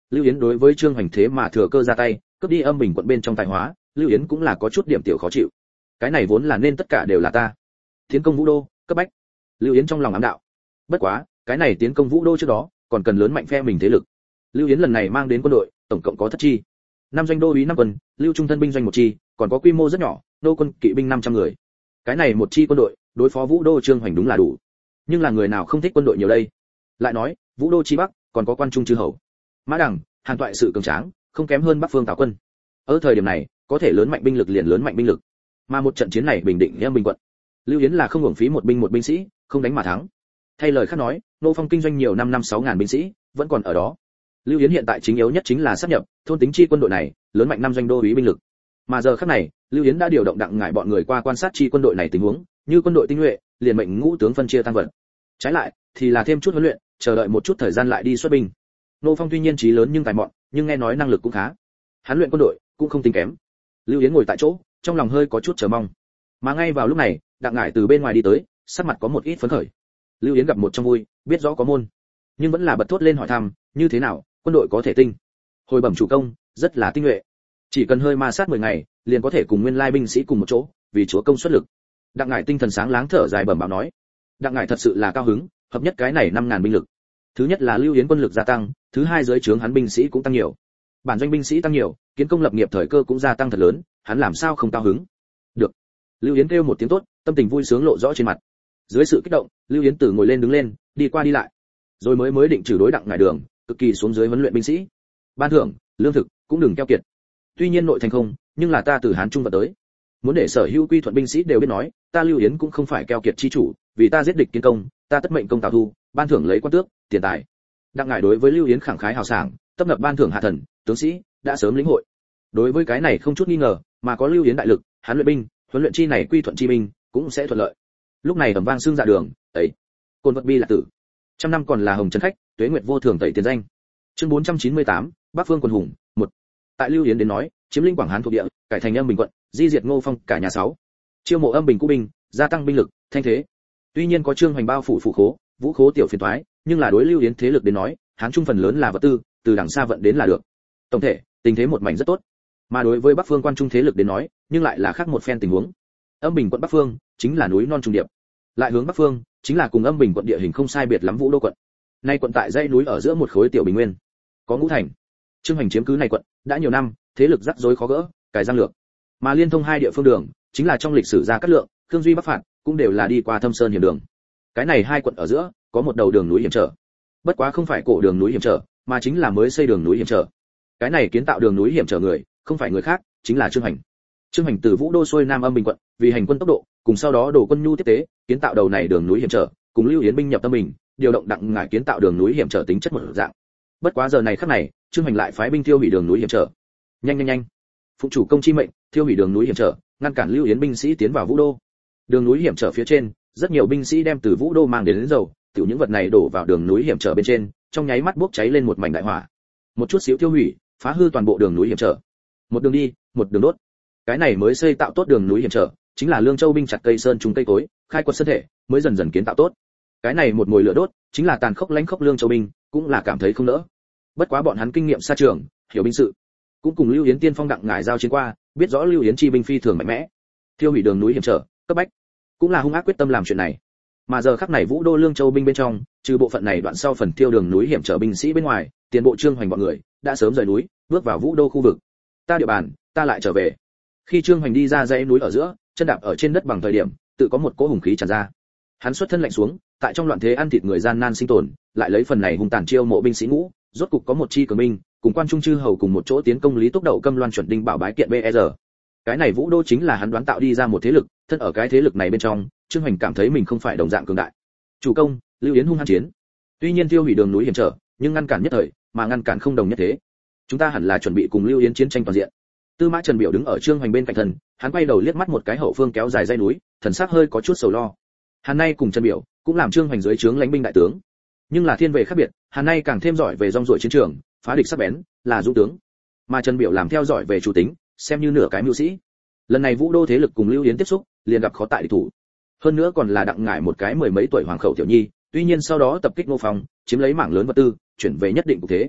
Lưu Yến đối với Trương Hoành thế mà thừa cơ ra tay, cướp đi Âm Bình quận bên trong tài hóa, Lưu Yến cũng là có chút điểm tiểu khó chịu. Cái này vốn là nên tất cả đều là ta. Tiến công Vũ Đô, cấp bách. Lưu Yến trong lòng ám đạo. Bất quá, cái này tiến công Vũ Đô trước đó, còn cần lớn mạnh phe mình thế lực. Lưu Yến lần này mang đến quân đội, tổng cộng có thất chi. Năm doanh đô úy năm quân, Lưu Trung thân binh doanh một chi, còn có quy mô rất nhỏ, đô quân kỵ binh năm trăm người. Cái này một chi quân đội, đối phó Vũ Đô Trương Hoành đúng là đủ. Nhưng là người nào không thích quân đội nhiều đây? Lại nói, Vũ Đô chi bắc, còn có Quan Trung chư hầu. Mã Đằng, Hàn Toại sự cường tráng, không kém hơn Bắc Phương Tào quân. Ở thời điểm này, có thể lớn mạnh binh lực liền lớn mạnh binh lực. Mà một trận chiến này bình định Em Bình quận, Lưu Yến là không hưởng phí một binh một binh sĩ, không đánh mà thắng. Thay lời khác nói, Nô Phong kinh doanh nhiều năm năm sáu ngàn binh sĩ, vẫn còn ở đó. Lưu Yến hiện tại chính yếu nhất chính là sáp nhập thôn tính chi quân đội này, lớn mạnh năm doanh đô úy binh lực. Mà giờ khắc này, Lưu Yến đã điều động Đặng Ngải bọn người qua quan sát chi quân đội này tình huống, như quân đội tinh nhuệ, liền mệnh ngũ tướng phân chia tăng vật. Trái lại, thì là thêm chút huấn luyện, chờ đợi một chút thời gian lại đi xuất binh. Nô Phong tuy nhiên trí lớn nhưng tài mọn, nhưng nghe nói năng lực cũng khá. Hắn luyện quân đội cũng không tính kém. Lưu Yến ngồi tại chỗ, trong lòng hơi có chút chờ mong. Mà ngay vào lúc này, Đặng Ngải từ bên ngoài đi tới, sắc mặt có một ít phấn khởi. Lưu Yến gặp một trong vui, biết rõ có môn, nhưng vẫn là bật thốt lên hỏi thăm, như thế nào, quân đội có thể tinh. Hồi bẩm chủ công, rất là tinh nhuệ. Chỉ cần hơi ma sát mười ngày, liền có thể cùng nguyên lai binh sĩ cùng một chỗ, vì chúa công xuất lực. Đặng Ngải tinh thần sáng láng thở dài bẩm báo nói. Đặng Ngải thật sự là cao hứng, hợp nhất cái này năm ngàn binh lực. Thứ nhất là Lưu Yến quân lực gia tăng, thứ hai dưới trướng hắn binh sĩ cũng tăng nhiều. Bản doanh binh sĩ tăng nhiều, kiến công lập nghiệp thời cơ cũng gia tăng thật lớn, hắn làm sao không cao hứng. Được. Lưu Yến kêu một tiếng tốt, tâm tình vui sướng lộ rõ trên mặt. Dưới sự kích động, Lưu Yến từ ngồi lên đứng lên, đi qua đi lại. Rồi mới mới định trừ đối Đặng Ngải đường, cực kỳ xuống dưới huấn luyện binh sĩ. Ban thưởng, lương thực cũng đừng keo kiệt. Tuy nhiên nội thành không, nhưng là ta từ Hán Trung vận tới. Muốn để sở hữu quy thuận binh sĩ đều biết nói, ta Lưu Yến cũng không phải keo kiệt chi chủ, vì ta giết địch kiến công, ta tất mệnh công Tào thu, ban thưởng lấy quan tước, tiền tài. Đặng Ngải đối với Lưu Yến khẳng khái hào sảng, tập nập ban thưởng hạ thần, tướng sĩ, đã sớm lĩnh hội. Đối với cái này không chút nghi ngờ, mà có Lưu Yến đại lực, hắn luyện binh, huấn luyện chi này quy thuận chi binh, cũng sẽ thuận lợi. Lúc này ầm vang xương dạ đường, ấy, côn vật bi là tử. Trăm năm còn là hồng trần khách, tuế nguyệt vô thường tẩy tiền danh. Chương bốn trăm chín mươi tám, Bắc Phương quần hùng, một. Tại Lưu Yến đến nói, chiếm lĩnh Quảng Hán thuộc địa, cải thành Âm Bình quận, di diệt Ngô Phong cả nhà sáu. Chiêu mộ Âm Bình cũ binh, gia tăng binh lực, thanh thế. Tuy nhiên có Trương Hoành bao phủ phủ khố, vũ khố tiểu phiền toái, nhưng là đối Lưu Yến thế lực đến nói, Hán Trung phần lớn là vật tư, từ đằng xa vận đến là được. Tổng thể, tình thế một mảnh rất tốt. Mà đối với Bắc Phương quan trung thế lực đến nói, nhưng lại là khác một phen tình huống. Âm Bình quận Bắc Phương chính là núi non trùng điệp. Lại hướng Bắc Phương, chính là cùng Âm Bình quận địa hình không sai biệt lắm Vũ Đô quận. Nay quận tại dãy núi ở giữa một khối tiểu bình nguyên, có ngũ thành. Trương Hoành chiếm cứ này quận đã nhiều năm, thế lực rắc rối khó gỡ, cải giang lược. Mà liên thông hai địa phương đường, chính là trong lịch sử Gia Cát Lượng, Khương Duy Bắc phạt, cũng đều là đi qua Thâm Sơn hiểm đường. Cái này hai quận ở giữa, có một đầu đường núi hiểm trở. Bất quá không phải cổ đường núi hiểm trở, mà chính là mới xây đường núi hiểm trở. Cái này kiến tạo đường núi hiểm trở người, không phải người khác, chính là Trương Hoành. Trương Hoành từ Vũ Đô xuôi Nam Âm Bình quận, vì hành quân tốc độ, cùng sau đó đổ quân nhu tiếp tế, kiến tạo đầu này đường núi hiểm trở, cùng Lưu Yến binh nhập Tâm Bình, điều động Đặng Ngải kiến tạo đường núi hiểm trở tính chất một dạng. Bất quá giờ này khắc này, Trương Hoành lại phái binh tiêu hủy đường núi hiểm trở. Nhanh nhanh nhanh, phụ chủ công chi mệnh, tiêu hủy đường núi hiểm trở, ngăn cản Lưu Yến binh sĩ tiến vào Vũ Đô. Đường núi hiểm trở phía trên, rất nhiều binh sĩ đem từ Vũ Đô mang đến, đến dầu, tiểu những vật này đổ vào đường núi hiểm trở bên trên, trong nháy mắt bốc cháy lên một mảnh đại hỏa. Một chút xíu tiêu hủy, phá hư toàn bộ đường núi hiểm trở. Một đường đi, một đường đốt. Cái này mới xây tạo tốt đường núi hiểm trở, chính là Lương Châu binh chặt cây sơn trùng cây cối, khai quật sơn thể, mới dần dần kiến tạo tốt. Cái này một mùi lửa đốt, chính là tàn khốc lãnh khốc Lương Châu binh, cũng là cảm thấy không nỡ. Bất quá bọn hắn kinh nghiệm xa trường, hiểu binh sự, cũng cùng Lưu Yến tiên phong Đặng Ngải giao chiến qua, biết rõ Lưu Yến chi binh phi thường mạnh mẽ. Tiêu hủy đường núi hiểm trở, cấp bách, cũng là hung ác quyết tâm làm chuyện này. Mà giờ khắc này Vũ Đô Lương Châu binh bên trong, trừ bộ phận này đoạn sau phần tiêu đường núi hiểm trở binh sĩ bên ngoài, tiền bộ Trương Hoành bọn người đã sớm rời núi, bước vào Vũ Đô khu vực. Ta địa bàn, ta lại trở về. Khi Trương Hoành đi ra dãy núi ở giữa, chân đạp ở trên đất bằng thời điểm, tự có một cỗ hùng khí tràn ra. Hắn xuất thân lạnh xuống, tại trong loạn thế ăn thịt người gian nan sinh tồn, lại lấy phần này hung tàn chiêu mộ binh sĩ ngũ, rốt cục có một chi cường binh, cùng Quan Trung chư hầu cùng một chỗ tiến công Lý Túc Đậu Câm Loan chuẩn đinh bảo bái kiện bê e rờ. Cái này Vũ Đô chính là hắn đoán tạo đi ra một thế lực, thân ở cái thế lực này bên trong, Trương Hoành cảm thấy mình không phải đồng dạng cường đại. Chủ công, Lưu Yến hung hăng chiến. Tuy nhiên tiêu hủy đường núi hiểm trở, nhưng ngăn cản nhất thời, mà ngăn cản không đồng nhất thế. Chúng ta hẳn là chuẩn bị cùng Lưu Yến chiến tranh toàn diện. Tư Mã Trần Biểu đứng ở Trương Hoành bên cạnh thần, hắn quay đầu liếc mắt một cái hậu phương kéo dài dãy núi, thần sắc hơi có chút sầu lo. Hàn Nay cùng Trần Biểu cũng làm Trương Hoành dưới trướng lãnh binh đại tướng, nhưng là thiên về khác biệt, Hàn Nay càng thêm giỏi về rong ruổi chiến trường, phá địch sắc bén, là dũng tướng, mà Trần Biểu làm theo giỏi về chủ tính, xem như nửa cái mưu sĩ. Lần này Vũ Đô thế lực cùng Lưu Yến tiếp xúc, liền gặp khó tại địch thủ. Hơn nữa còn là Đặng Ngải một cái mười mấy tuổi hoàng khẩu tiểu nhi, tuy nhiên sau đó tập kích Ngô Phong, chiếm lấy mảng lớn vật tư, chuyển về nhất định cục thế.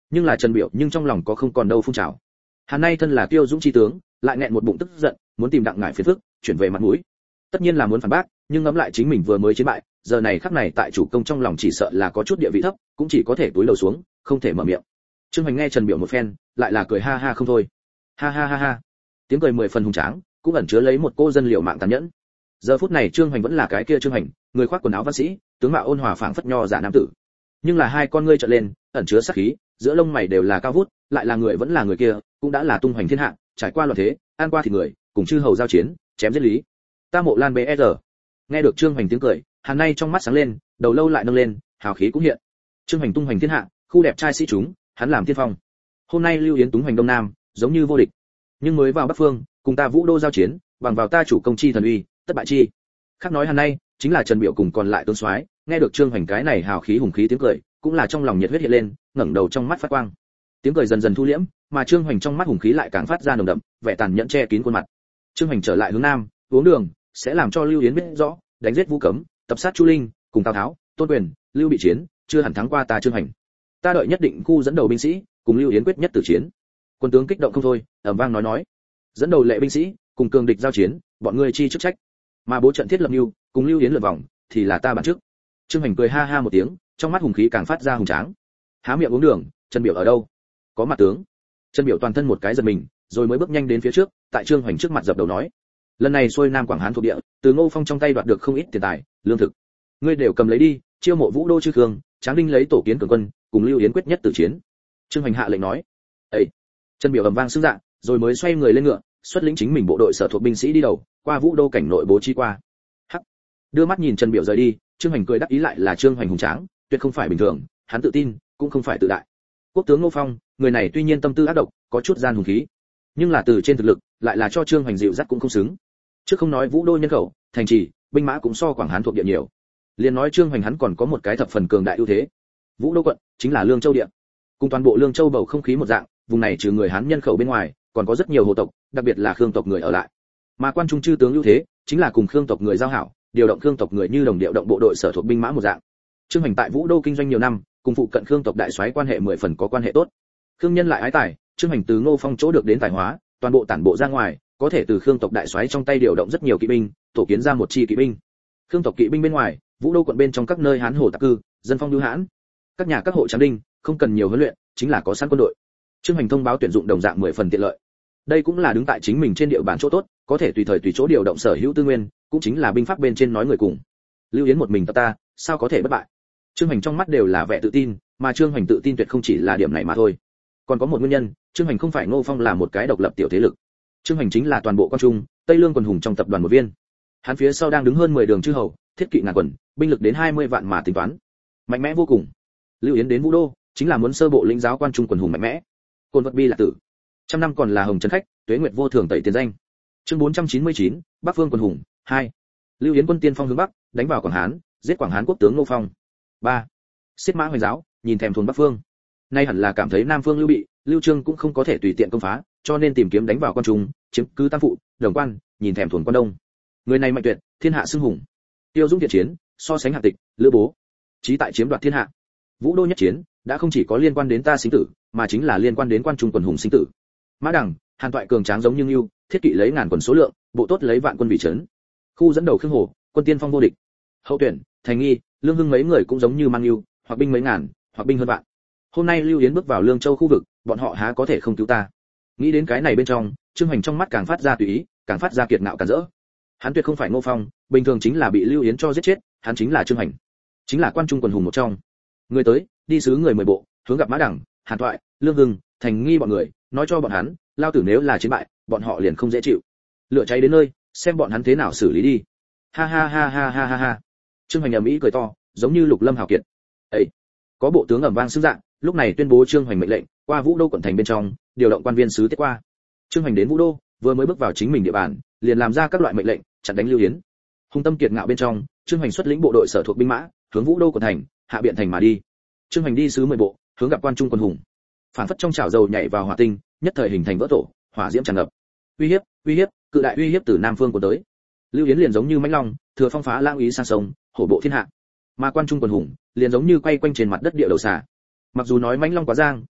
Nhưng là Trần Biểu nhưng trong lòng có không còn đâu phun trào. Hắn nay thân là kiêu dũng chi tướng, lại nghẹn một bụng tức giận, muốn tìm Đặng Ngải phiền phức, chuyển về mặt mũi. Tất nhiên là muốn phản bác, nhưng ngẫm lại chính mình vừa mới chiến bại, giờ này khắc này tại chủ công trong lòng chỉ sợ là có chút địa vị thấp, cũng chỉ có thể túi lầu xuống, không thể mở miệng. Trương Hoành nghe Trần Biểu một phen, lại là cười ha ha không thôi. Ha ha ha ha. Tiếng cười mười phần hùng tráng, cũng ẩn chứa lấy một cô dân liều mạng tàn nhẫn. Giờ phút này Trương Hoành vẫn là cái kia Trương Hoành, người khoác quần áo văn sĩ, tướng mạo ôn hòa phảng phất nho giả nam tử. Nhưng là hai con ngươi trợn lên, ẩn chứa sát khí, giữa lông mày đều là cao vút, lại là người vẫn là người kia, cũng đã là tung hoành thiên hạ, trải qua loạn thế, an qua thì người, cùng chư hầu giao chiến, chém giết lý. Ta Mộ Lan bê rờ. Nghe được Trương Hoành tiếng cười, Hàn Nay trong mắt sáng lên, đầu lâu lại nâng lên, hào khí cũng hiện. Trương Hoành tung hoành thiên hạ, khu đẹp trai sĩ chúng, hắn làm tiên phong. Hôm nay Lưu Yến túng hoành đông nam, giống như vô địch. Nhưng mới vào Bắc Phương, cùng ta Vũ Đô giao chiến, bằng vào ta chủ công chi thần uy, tất bại chi. Khác nói Hàn Nay, chính là Trần Biểu cùng còn lại tướng soái, nghe được Trương Hoành cái này hào khí hùng khí tiếng cười, cũng là trong lòng nhiệt huyết hiện lên, ngẩng đầu trong mắt phát quang. Tiếng cười dần dần thu liễm, mà Trương Hoành trong mắt hùng khí lại càng phát ra nồng đậm, vẻ tàn nhẫn che kín khuôn mặt. Trương Hoành trở lại hướng nam, uống đường, sẽ làm cho Lưu Yến biết rõ, đánh giết Vũ Cấm, tập sát Chu Linh, cùng Tào Tháo, Tôn Quyền, Lưu Bị chiến, chưa hẳn thắng qua ta Trương Hoành. Ta đợi nhất định khu dẫn đầu binh sĩ, cùng Lưu Yến quyết nhất tử chiến. Quân tướng kích động không thôi, ầm vang nói nói, dẫn đầu lệ binh sĩ, cùng cường địch giao chiến, bọn ngươi chi chức trách. Mà bố trận thiết lập mưu, cùng Lưu Yến lượt vòng, thì là ta bản trước. Trương Hoành cười ha ha một tiếng, trong mắt hùng khí càng phát ra hùng tráng. Há miệng uống đường, Trần Biểu ở đâu? Có mặt tướng. Trần Biểu toàn thân một cái giật mình, rồi mới bước nhanh đến phía trước, tại Trương Hoành trước mặt dập đầu nói, lần này xuôi Nam Quảng Hán thuộc địa, từ Ngô Phong trong tay đoạt được không ít tiền tài, lương thực. Ngươi đều cầm lấy đi, chiêu mộ Vũ Đô chư Khương, Tráng Đinh lấy tổ kiến cường quân, cùng Lưu Yến quyết nhất tử chiến. Trương Hoành hạ lệnh nói. Ấy. Trần Biểu ầm vang xưng dạ, rồi mới xoay người lên ngựa, xuất lĩnh chính mình bộ đội sở thuộc binh sĩ đi đầu, qua Vũ Đô cảnh nội bố trí qua. Hắc. Đưa mắt nhìn Trần Biểu rời đi, Trương Hoành cười đắc ý lại là Trương Hoành hùng tráng, tuyệt không phải bình thường, hắn tự tin, cũng không phải tự đại. Quốc tướng Ngô Phong, người này tuy nhiên tâm tư ác độc, có chút gian hùng khí, nhưng là từ trên thực lực, lại là cho Trương Hoành dịu dắt cũng không xứng. Chứ không nói Vũ Đô nhân khẩu, thành trì, binh mã cũng so Quảng Hán thuộc địa nhiều. Liên nói Trương Hoành hắn còn có một cái thập phần cường đại ưu thế. Vũ Đô quận chính là Lương Châu địa. Cùng toàn bộ Lương Châu bầu không khí một dạng, vùng này trừ người Hán nhân khẩu bên ngoài, còn có rất nhiều hồ tộc, đặc biệt là Khương tộc người ở lại. Mà quan trung chư tướng ưu thế, chính là cùng Khương tộc người giao hảo, điều động Khương tộc người như đồng điệu động bộ đội sở thuộc binh mã một dạng. Trương Hoành tại Vũ Đô kinh doanh nhiều năm, cùng phụ cận Khương tộc đại soái quan hệ mười phần có quan hệ tốt. Khương nhân lại ái tài, Trương Hoành từ Ngô Phong chỗ được đến tài hóa, toàn bộ tản bộ ra ngoài, có thể từ Khương tộc đại soái trong tay điều động rất nhiều kỵ binh, tổ kiến ra một chi kỵ binh. Khương tộc kỵ binh bên ngoài, Vũ Đô quận bên trong các nơi Hán hồ tạc cư, dân phong lưu hãn. Các nhà các hộ Tráng Đinh, không cần nhiều huấn luyện, chính là có sẵn quân đội. Trương Hoành thông báo tuyển dụng đồng dạng mười phần tiện lợi. Đây cũng là đứng tại chính mình trên địa bàn chỗ tốt, có thể tùy thời tùy chỗ điều động sở hữu tư nguyên, cũng chính là binh pháp bên trên nói người cùng. Lưu Yến một mình tập ta, sao có thể bất bại? Trương Hoành trong mắt đều là vẻ tự tin, mà Trương Hoành tự tin tuyệt không chỉ là điểm này mà thôi. Còn có một nguyên nhân, Trương Hoành không phải Ngô Phong là một cái độc lập tiểu thế lực. Trương Hoành chính là toàn bộ quan trung, Tây Lương quần hùng trong tập đoàn một viên. Hắn phía sau đang đứng hơn mười đường chư hầu, thiết kỵ ngàn quần, binh lực đến hai mươi vạn mà tính toán. Mạnh mẽ vô cùng. Lưu Yến đến Vũ Đô, chính là muốn sơ bộ lĩnh giáo quan trung quần hùng mạnh mẽ. Côn vật bi là tử. Trăm năm còn là hồng trấn khách, tuế nguyệt vô thường tẩy tiền danh. Chương bốn trăm chín mươi chín, Bắc Phương quần hùng hai. Lưu Yến quân tiên phong hướng bắc, đánh vào Quảng Hán, giết Quảng Hán quốc tướng Ngô Phong. ba. Xiết mã hoành giáo, nhìn thèm thuần Bắc Phương. Nay hẳn là cảm thấy Nam Phương Lưu Bị, Lưu Trương cũng không có thể tùy tiện công phá, cho nên tìm kiếm đánh vào quan trung, chiếm cứ Tam Phụ, Đồng Quan, nhìn thèm thuần quan Đông. Người này mạnh tuyệt, thiên hạ xưng hùng. Tiêu Dũng thiện chiến, so sánh Hạng Tịch, Lữ Bố, chí tại chiếm đoạt thiên hạ. Vũ Đô nhất chiến, đã không chỉ có liên quan đến ta sinh tử, mà chính là liên quan đến quan trung quần hùng sinh tử. Mã Đằng, Hàn Toại cường tráng giống như Ngưu, thiết kỵ lấy ngàn quần số lượng, bộ tốt lấy vạn quân vị trấn. Khu dẫn đầu Khương Hổ, quân tiên phong vô địch. Hậu tuyển, Thành Nghi, Lương Hưng mấy người cũng giống như mang Ngưu, hoặc binh mấy ngàn, hoặc binh hơn vạn. Hôm nay Lưu Yến bước vào Lương Châu khu vực, bọn họ há có thể không cứu ta? Nghĩ đến cái này bên trong, Trương Hoành trong mắt càng phát ra tùy ý, càng phát ra kiệt ngạo càng rỡ. Hắn tuyệt không phải Ngô Phong, bình thường chính là bị Lưu Yến cho giết chết, hắn chính là Trương Hoành, chính là quan trung quần hùng một trong. Người tới, đi sứ người mười bộ, hướng gặp Mã Đằng, Hàn Toại, Lương Hưng, Thành Nghi bọn người, nói cho bọn hắn, lao tử nếu là chiến bại, bọn họ liền không dễ chịu. Lửa cháy đến nơi, xem bọn hắn thế nào xử lý đi. Ha ha ha ha ha ha ha. Trương Hoành ầm ĩ cười to, giống như lục lâm hào kiệt. Ấy, có bộ tướng ầm vang xưng dạng, lúc này tuyên bố Trương Hoành mệnh lệnh, qua Vũ Đô quận thành bên trong, điều động quan viên sứ tiết qua. Trương Hoành đến Vũ Đô, vừa mới bước vào chính mình địa bàn, liền làm ra các loại mệnh lệnh, chặn đánh Lưu Yến. Hung tâm kiệt ngạo bên trong, Trương Hoành xuất lĩnh bộ đội sở thuộc binh mã, hướng Vũ Đô quận thành, hạ biện thành mà đi. Trương Hoành đi sứ mười bộ, hướng gặp quan trung quân hùng. Phản phất trong chảo dầu nhảy vào hỏa tinh, nhất thời hình thành vỡ tổ, hỏa diễm tràn ngập. Uy hiếp, uy hiếp, cự đại uy hiếp từ Nam phương của tới. Lưu Yến liền giống như mãnh long, thừa phong phá lãng ý sang sông, hổ bộ thiên hạ. Mà quan trung quân hùng, liền giống như quay quanh trên mặt đất địa đầu xà. Mặc dù nói mãnh long quá giang,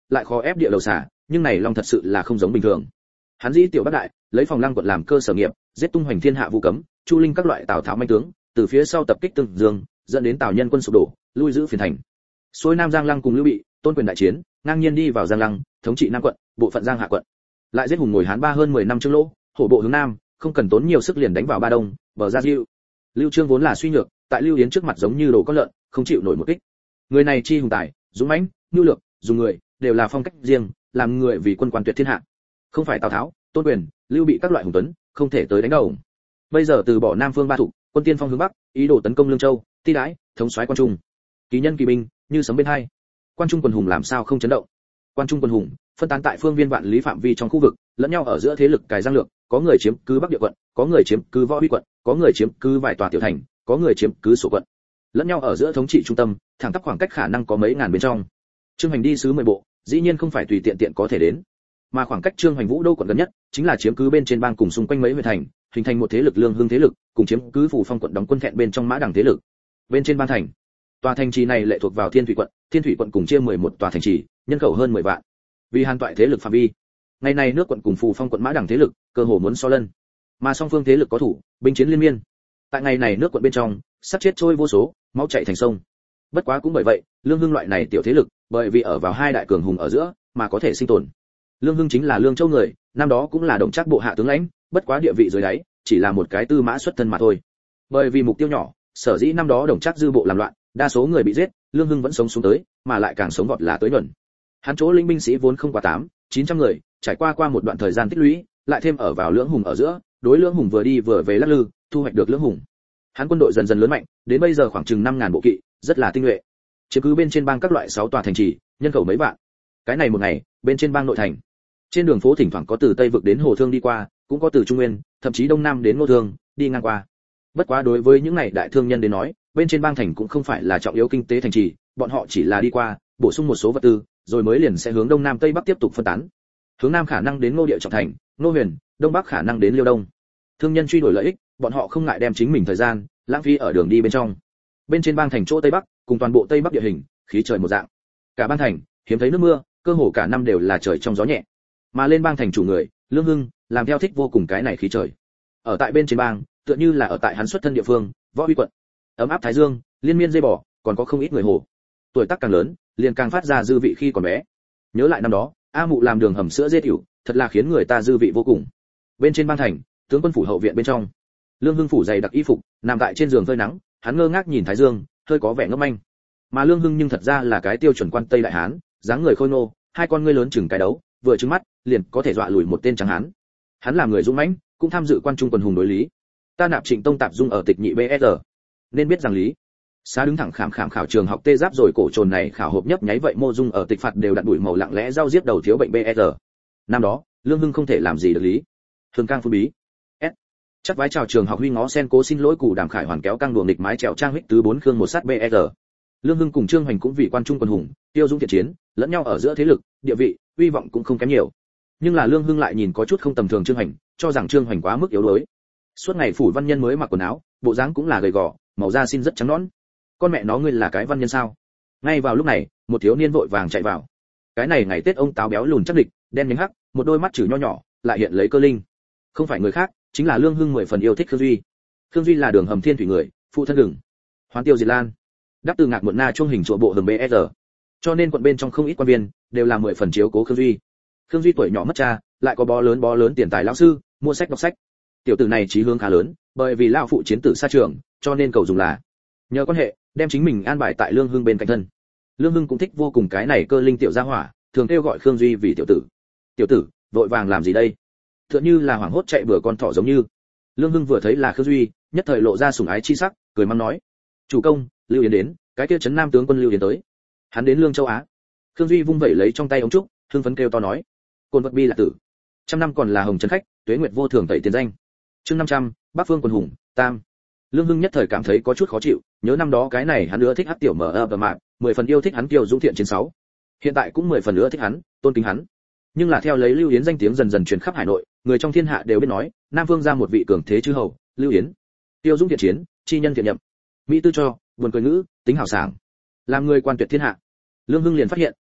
lại khó ép địa đầu xả, nhưng này long thật sự là không giống bình thường. Hắn dĩ tiểu bát đại, lấy Phòng Lăng quận làm cơ sở nghiệp, giết tung hoành thiên hạ vu cấm, chu linh các loại Tào Tháo manh tướng, từ phía sau tập kích Tương Dương, dẫn đến Tào nhân quân sụp đổ, lui giữ phiền thành. Xuôi Nam Giang Lăng cùng Lưu Bị, Tôn Quyền đại chiến, ngang nhiên đi vào Giang Lăng, thống trị Nam quận, bộ phận Giang Hạ quận. Lại giết hùng ngồi Hán ba hơn mười năm Trương Lỗ, hổ bộ hướng Nam, không cần tốn nhiều sức liền đánh vào Ba Đông, bờ ra Diệu. Lưu Trương vốn là suy nhược, tại Lưu Yến trước mặt giống như đồ con lợn, không chịu nổi một kích. Người này chi hùng tài, dũng mãnh, nhu lược, dùng người, đều là phong cách riêng, làm người vì quân quan tuyệt thiên hạ. Không phải Tào Tháo, Tôn Quyền, Lưu Bị các loại hùng tuấn, không thể tới đánh đầu. Bây giờ từ bỏ Nam Phương ba thủ, quân tiên phong hướng bắc, ý đồ tấn công Lương Châu, ti đãi, thống soái Quan Trung. Kỳ nhân kỳ binh, như sấm bên hai. Quan Trung quần hùng làm sao không chấn động? Quan Trung quần hùng, phân tán tại phương viên vạn lý phạm vi trong khu vực, lẫn nhau ở giữa thế lực cài giang lược, có người chiếm cứ Bắc địa quận, có người chiếm cứ Võ Huy quận, có người chiếm cứ vài tòa tiểu thành, có người chiếm cứ sổ quận. Lẫn nhau ở giữa thống trị trung tâm, thẳng tắp khoảng cách khả năng có mấy ngàn bên trong. Trương Hoành đi sứ mười bộ, dĩ nhiên không phải tùy tiện tiện có thể đến, mà khoảng cách Trương Hoành Vũ Đô quận gần nhất, chính là chiếm cứ bên trên bang cùng xung quanh mấy huyện thành, hình thành một thế lực Lương Hưng thế lực, cùng chiếm cứ Phủ Phong quận đóng quân thẹn bên trong Mã Đằng thế lực. Bên trên bang thành, tòa thành trì này lệ thuộc vào Thiên Thủy quận, Thiên Thủy quận cùng chia mười một tòa thành trì, nhân khẩu hơn mười vạn. Vì hàn toại thế lực phạm vi, ngày này nước quận cùng Phủ Phong quận Mã Đằng thế lực, cơ hồ muốn so lân. Mà song phương thế lực có thủ, binh chiến liên miên. Tại ngày này nước quận bên trong, sát chết trôi vô số, máu chảy thành sông. Bất quá cũng bởi vậy, Lương Hưng loại này tiểu thế lực, bởi vì ở vào hai đại cường hùng ở giữa, mà có thể sinh tồn. Lương Hưng chính là Lương Châu người, năm đó cũng là Đồng Trác bộ hạ tướng lãnh, bất quá địa vị dưới đáy, chỉ là một cái tư mã xuất thân mà thôi. Bởi vì mục tiêu nhỏ, sở dĩ năm đó Đồng Trác dư bộ làm loạn, đa số người bị giết, Lương Hưng vẫn sống xuống tới, mà lại càng sống vọt là tới nhuần. Hắn chỗ linh binh sĩ vốn không quá tám, chín trăm người, trải qua qua một đoạn thời gian tích lũy, lại thêm ở vào lưỡng hùng ở giữa, đối lưỡng hùng vừa đi vừa về lắc lư, thu hoạch được lưỡng hùng. Hắn quân đội dần dần lớn mạnh, đến bây giờ khoảng chừng năm ngàn bộ kỵ, rất là tinh nhuệ. Chiếm cứ bên trên bang các loại sáu tòa thành trì, nhân khẩu mấy vạn. Cái này một ngày, bên trên bang nội thành, trên đường phố thỉnh thoảng có từ Tây vực đến Hồ Thương đi qua, cũng có từ Trung Nguyên, thậm chí Đông Nam đến Ngô Thương đi ngang qua. Bất quá đối với những này đại thương nhân đến nói, bên trên bang thành cũng không phải là trọng yếu kinh tế thành trì, bọn họ chỉ là đi qua, bổ sung một số vật tư, rồi mới liền sẽ hướng Đông Nam Tây Bắc tiếp tục phân tán. Hướng Nam khả năng đến Ngô Địa trọng thành, Ngô Huyền, Đông Bắc khả năng đến Liêu Đông. Thương nhân truy đuổi lợi ích, bọn họ không ngại đem chính mình thời gian lãng phí ở đường đi bên trong. Bên trên bang thành chỗ Tây Bắc, cùng toàn bộ Tây Bắc địa hình, khí trời một dạng. Cả bang thành, hiếm thấy nước mưa, cơ hồ cả năm đều là trời trong gió nhẹ. Mà lên bang thành chủ người, Lương Hưng, làm theo thích vô cùng cái này khí trời. Ở tại bên trên bang, tựa như là ở tại hắn xuất thân địa phương, Võ Huy quận. Ấm áp thái dương, liên miên dây bò, còn có không ít người hồ. Tuổi tác càng lớn, liền càng phát ra dư vị khi còn bé. Nhớ lại năm đó, A Mụ làm đường hầm sữa dê tiểu, thật là khiến người ta dư vị vô cùng. Bên trên bang thành, tướng quân phủ hậu viện bên trong, Lương Hưng phủ dày đặc y phục, nằm tại trên giường phơi nắng, hắn ngơ ngác nhìn thái dương, hơi có vẻ ngốc manh. Mà Lương Hưng nhưng thật ra là cái tiêu chuẩn quan Tây đại hán, dáng người khôi ngô, hai con ngươi lớn chừng cái đấu, vừa trừng mắt, liền có thể dọa lùi một tên trắng hán. Hắn là người dũng mãnh, cũng tham dự quan trung quần hùng đối lý. Ta nạp Trịnh Tông tạp dung ở tịch nhị bê ét rờ, nên biết rằng lý. Xá đứng thẳng khảm khảm khảo trường học tê giáp rồi cổ trồn này khảo hộp nhấp nháy vậy mô dung ở tịch phạt đều đặt đuổi màu lặng lẽ giao giết đầu thiếu bệnh bê ét rờ. Năm đó, Lương Hưng không thể làm gì được lý. Thường cang phun bí. S. Chắc vái chào trường học huy ngó sen cố xin lỗi củ đàm khải hoàn kéo căng đùa nghịch mái trèo trang huyết tứ bốn khương một sát bê ét rờ. Lương Hưng cùng Trương Hoành cũng vì quan trung quần hùng, tiêu dũng thiện chiến, lẫn nhau ở giữa thế lực, địa vị, uy vọng cũng không kém nhiều. Nhưng là Lương Hưng lại nhìn có chút không tầm thường Trương Hoành, cho rằng Trương Hoành quá mức yếu đuối. Suốt ngày phủ văn nhân mới mặc quần áo, bộ dáng cũng là gầy gò, màu da xin rất trắng nõn. Con mẹ nó ngươi là cái văn nhân sao? Ngay vào lúc này, một thiếu niên vội vàng chạy vào. Cái này ngày Tết ông táo béo lùn chắc địch, đen nhánh hắc, một đôi mắt chữ nho nhỏ, lại hiện lấy cơ linh. Không phải người khác, chính là Lương Hưng mười phần yêu thích Khương Duy. Khương Duy là đường hầm thiên thủy người, phụ thân gừng. Hoán tiêu diệt lan. Đáp từ ngạc muộn na trung hình trụ bộ hầm bê ét rờ. Cho nên quận bên trong không ít quan viên đều là mười phần chiếu cố Khương Duy. Khương Duy tuổi nhỏ mất cha, lại có bó lớn bó lớn tiền tài lão sư, mua sách đọc sách. Tiểu tử này chí hướng khá lớn, bởi vì lão phụ chiến tử xa trường, cho nên cầu dùng là nhờ quan hệ, đem chính mình an bài tại Lương Hưng bên cạnh thân. Lương Hưng cũng thích vô cùng cái này cơ linh tiểu gia hỏa, thường kêu gọi Khương Duy vì tiểu tử. Tiểu tử, vội vàng làm gì đây? Tựa như là hoảng hốt chạy vừa con thỏ giống như. Lương Hưng vừa thấy là Khương Duy, nhất thời lộ ra sủng ái chi sắc, cười mắng nói: "Chủ công, Lưu Yến đến, cái kia trấn Nam tướng quân Lưu Yến tới. Hắn đến Lương Châu Á." Khương Duy vung vẩy lấy trong tay ống trúc, hưng phấn kêu to nói: "Côn vật bi là tử. Trăm năm còn là hồng trấn khách, tuế nguyệt vô thường tẩy tiền danh." Chương năm trăm, Bắc Phương quân hùng, tam. Lương Hưng nhất thời cảm thấy có chút khó chịu, nhớ năm đó cái này hắn nữa thích hát tiểu mở ập mạng, mười phần yêu thích hắn kiều dũng thiện chiến sáu. Hiện tại cũng mười phần nữa thích hắn, tôn kính hắn. Nhưng là theo lấy Lưu Yến danh tiếng dần dần truyền khắp Hải Nội, người trong thiên hạ đều biết nói, Nam Vương ra một vị cường thế chư hầu, Lưu Yến. Kiều dũng thiện chiến, chi nhân thiện nhậm. Mỹ tư cho, buồn cười ngữ, tính hào sảng. Làm người quan tuyệt thiên hạ. Lương Hưng liền phát hiện,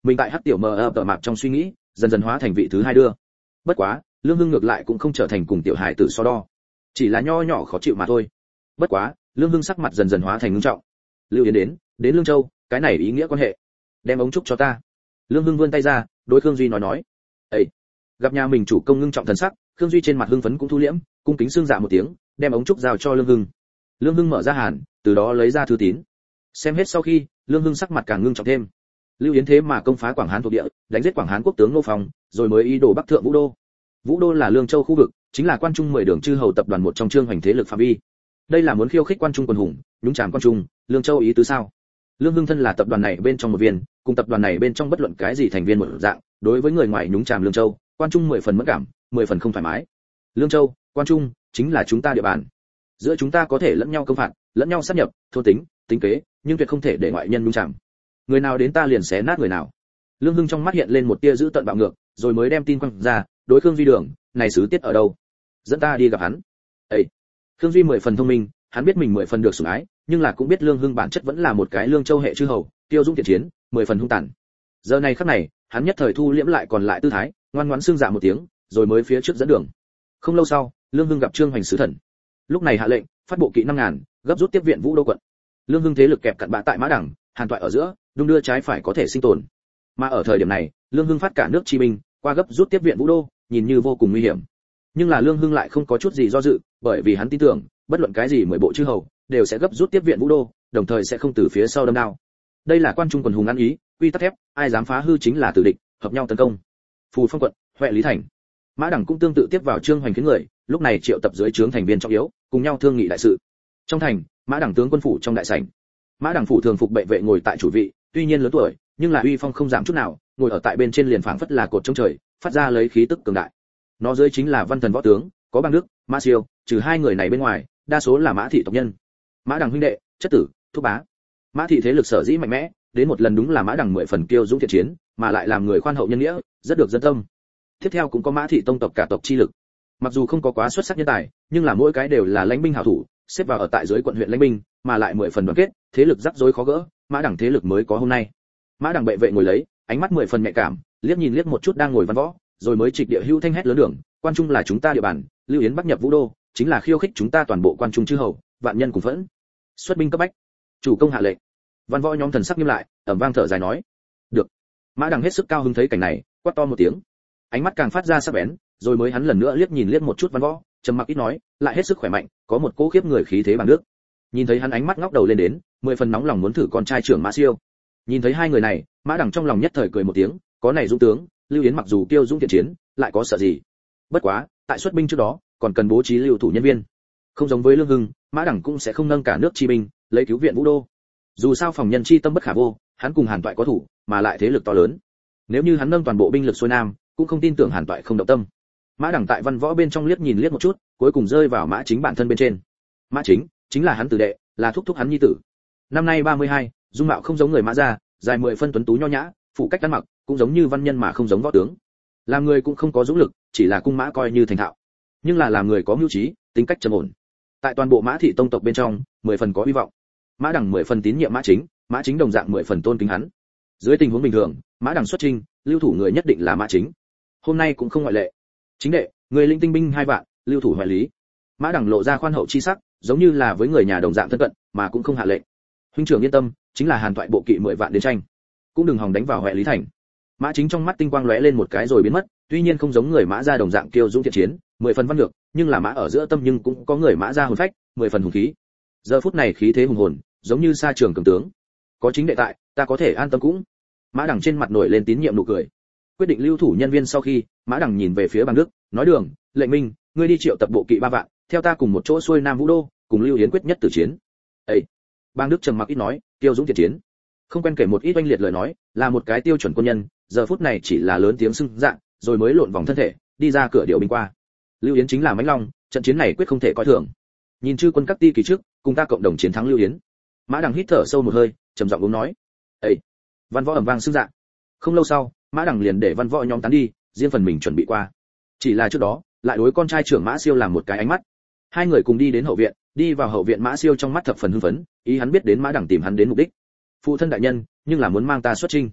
mình tại hắc tiểu mờ ập tờ mạp trong suy nghĩ dần dần hóa thành vị thứ hai đưa. Bất quá Lương Hưng ngược lại cũng không trở thành cùng tiểu hải tử so đo, chỉ là nho nhỏ khó chịu mà thôi. Bất quá Lương Hưng sắc mặt dần dần hóa thành ngưng trọng. Lưu Yến đến đến Lương Châu, cái này ý nghĩa quan hệ, đem ống trúc cho ta. Lương Hưng vươn tay ra đối Khương Duy nói nói. Ê! Gặp nhà mình chủ công ngưng trọng thần sắc, Khương Duy trên mặt hưng phấn cũng thu liễm, cung kính xương dạ một tiếng, đem ống trúc giao cho Lương Hưng. Lương Hưng mở ra hàn, từ đó lấy ra thư tín. Xem hết sau khi, Lương Hưng sắc mặt càng ngưng trọng thêm. Lưu Yến thế mà công phá Quảng Hán thuộc địa, đánh giết Quảng Hán quốc tướng Ngô Phong, rồi mới ý đồ bắc thượng Vũ Đô. Vũ Đô là Lương Châu khu vực, chính là quan trung mười đường chư hầu tập đoàn một trong trương hoành thế lực phạm vi. Đây là muốn khiêu khích quan trung quần hùng, nhúng chàm quan trung, Lương Châu ý tứ sao? Lương Hưng thân là tập đoàn này bên trong một viên, cùng tập đoàn này bên trong bất luận cái gì thành viên một dạng, đối với người ngoài nhúng chàm Lương Châu, quan trung mười phần mẫn cảm, mười phần không thoải mái. Lương Châu, quan trung chính là chúng ta địa bàn. Giữa chúng ta có thể lẫn nhau công phạt, lẫn nhau sát nhập, thôn tính, tính kế, nhưng tuyệt không thể để ngoại nhân nhúng chàm. Người nào đến ta liền xé nát người nào. Lương Hưng trong mắt hiện lên một tia dữ tợn bạo ngược, rồi mới đem tin quăng ra, đối Khương Duy Đường, này sứ tiết ở đâu? Dẫn ta đi gặp hắn. Ê! Khương Duy mười phần thông minh, hắn biết mình mười phần được sủng ái, nhưng là cũng biết Lương Hưng bản chất vẫn là một cái Lương Châu hệ chư hầu, tiêu dũng thiện chiến, mười phần hung tàn. Giờ này khắc này, hắn nhất thời thu liễm lại còn lại tư thái, ngoan ngoãn xưng dạ một tiếng, rồi mới phía trước dẫn đường. Không lâu sau, Lương Hưng gặp Trương Hoành sứ thần. Lúc này hạ lệnh, phát bộ kỵ năm ngàn, gấp rút tiếp viện Vũ Đô quận. Lương Hưng thế lực kẹp cặn bã tại Mã Đẳng, Hàn Toại ở giữa, đung đưa trái phải có thể sinh tồn. Mà ở thời điểm này, Lương Hưng phát cả nước chi binh, qua gấp rút tiếp viện Vũ Đô, nhìn như vô cùng nguy hiểm. Nhưng là Lương Hưng lại không có chút gì do dự, bởi vì hắn tin tưởng, bất luận cái gì mười bộ chư hầu đều sẽ gấp rút tiếp viện Vũ Đô, đồng thời sẽ không từ phía sau đâm đao. Đây là quan trung quần hùng ăn ý, quy tắc thép, ai dám phá hư chính là tử địch, hợp nhau tấn công. Phù Phong quận, Huệ Lý thành. Mã Đẳng cũng tương tự tiếp vào Trương Hoành khiến người, lúc này triệu tập dưới trướng thành viên trọng yếu, cùng nhau thương nghị đại sự. Trong thành, Mã Đẳng tướng quân phủ trong đại sảnh. Mã Đẳng phủ thường phục bệ vệ ngồi tại chủ vị, tuy nhiên lớn tuổi, nhưng là uy phong không giảm chút nào, ngồi ở tại bên trên liền phảng phất là cột chống trời, phát ra lấy khí tức cường đại. Nó dưới chính là văn thần võ tướng, có Bang Đức, Mã Siêu, trừ hai người này bên ngoài, đa số là Mã thị tộc nhân. Mã Đẳng huynh đệ, chất tử, thúc bá. Mã thị thế lực sở dĩ mạnh mẽ, đến một lần đúng là Mã Đẳng mười phần kiêu dũng thiện chiến, mà lại làm người khoan hậu nhân nghĩa, rất được dân tâm. Tiếp theo cũng có Mã thị tông tộc cả tộc chi lực. Mặc dù không có quá xuất sắc nhân tài, nhưng là mỗi cái đều là lãnh binh hảo thủ, xếp vào ở tại dưới quận huyện lãnh binh, mà lại mười phần đoàn kết, thế lực rắc rối khó gỡ, Mã Đẳng thế lực mới có hôm nay. Mã Đẳng bệ vệ ngồi lấy, ánh mắt mười phần nhạy cảm, liếc nhìn liếc một chút đang ngồi văn võ, rồi mới trịch địa hưu thanh hét lớn đường, quan trung là chúng ta địa bàn, Lưu Yến bắc nhập Vũ Đô, chính là khiêu khích chúng ta toàn bộ quan trung chư hầu, vạn nhân cùng phẫn. Xuất binh cấp bách. Chủ công hạ lệnh. Văn võ nhóm thần sắc nghiêm lại, ầm vang thở dài nói. Được. Mã Đẳng hết sức cao hứng thấy cảnh này, quát to một tiếng. Ánh mắt càng phát ra sắc bén, rồi mới hắn lần nữa liếc nhìn liếc một chút văn võ, trầm mặc ít nói, lại hết sức khỏe mạnh, có một cỗ khiếp người khí thế bằng nước. Nhìn thấy hắn ánh mắt ngóc đầu lên đến, mười phần nóng lòng muốn thử con trai trưởng Mã Siêu. Nhìn thấy hai người này, Mã Đẳng trong lòng nhất thời cười một tiếng, có này dũng tướng, Lưu Yến mặc dù kiêu dũng thiện chiến, lại có sợ gì? Bất quá, tại xuất binh trước đó, còn cần bố trí lưu thủ nhân viên. Không giống với Lương Hưng, Mã Đẳng cũng sẽ không nâng cả nước chi binh, lấy cứu viện Vũ Đô. Dù sao phòng nhân chi tâm bất khả vô, hắn cùng Hàn Toại có thủ, mà lại thế lực to lớn. Nếu như hắn nâng toàn bộ binh lực xuôi nam, cũng không tin tưởng Hàn Toại không động tâm. Mã Đẳng tại văn võ bên trong liếc nhìn liếc một chút, cuối cùng rơi vào Mã Chính bản thân bên trên. Mã Chính chính là hắn tử đệ, là thúc thúc hắn nhi tử. Năm nay ba mươi hai, dung mạo không giống người Mã gia, dài mười phân tuấn tú nho nhã, phụ cách ăn mặc cũng giống như văn nhân mà không giống võ tướng. Làm người cũng không có dũng lực, chỉ là cung mã coi như thành thạo. Nhưng là làm người có mưu trí, tính cách trầm ổn. Tại toàn bộ Mã thị tông tộc bên trong, mười phần có hy vọng. Mã Đẳng mười phần tín nhiệm Mã Chính, Mã Chính đồng dạng mười phần tôn kính hắn. Dưới tình huống bình thường, Mã Đẳng xuất chinh, lưu thủ người nhất định là Mã Chính. Hôm nay cũng không ngoại lệ. Chính đệ, người linh tinh binh hai vạn, lưu thủ Hoài Lý. Mã Đẳng lộ ra khoan hậu chi sắc, giống như là với người nhà đồng dạng thân cận, mà cũng không hạ lệnh. Huynh trưởng yên tâm, chính là Hàn Toại bộ kỵ mười vạn đến tranh, cũng đừng hòng đánh vào Hoài Lý thành. Mã Chính trong mắt tinh quang lóe lên một cái rồi biến mất, tuy nhiên không giống người Mã gia đồng dạng kiêu dũng thiện chiến, mười phần văn lược, nhưng là Mã ở giữa tâm nhưng cũng có người Mã gia hồn phách, mười phần hùng khí. Giờ phút này khí thế hùng hồn, giống như sa trường cường tướng. Có chính đệ tại, ta có thể an tâm cũng. Mã Đẳng trên mặt nổi lên tín nhiệm nụ cười. Quyết định lưu thủ nhân viên sau khi, Mã Đẳng nhìn về phía Bang Đức, nói đường, lệnh minh, ngươi đi triệu tập bộ kỵ ba vạn, theo ta cùng một chỗ xuôi nam Vũ Đô, cùng Lưu Yến quyết nhất tử chiến. Ê! Bang Đức trầm mặc ít nói, tiêu dũng thiện chiến. Không quen kể một ít oanh liệt lời nói, là một cái tiêu chuẩn quân nhân, giờ phút này chỉ là lớn tiếng xưng dạng, rồi mới lộn vòng thân thể, đi ra cửa điều binh qua. Lưu Yến chính là mãnh long, trận chiến này quyết không thể coi thường. Nhìn chư quân các ti kỳ trước, cùng ta cộng đồng chiến thắng Lưu Yến. Mã Đẳng hít thở sâu một hơi, trầm giọng uống nói. Ê! Văn võ ầm vang xưng dạng. Không lâu sau, Mã Đẳng liền để văn võ nhóm tán đi, riêng phần mình chuẩn bị qua. Chỉ là trước đó, lại đối con trai trưởng Mã Siêu làm một cái ánh mắt. Hai người cùng đi đến hậu viện, đi vào hậu viện Mã Siêu trong mắt thập phần hưng phấn, ý hắn biết đến Mã Đẳng tìm hắn đến mục đích. Phụ thân đại nhân, nhưng là muốn mang ta xuất chinh.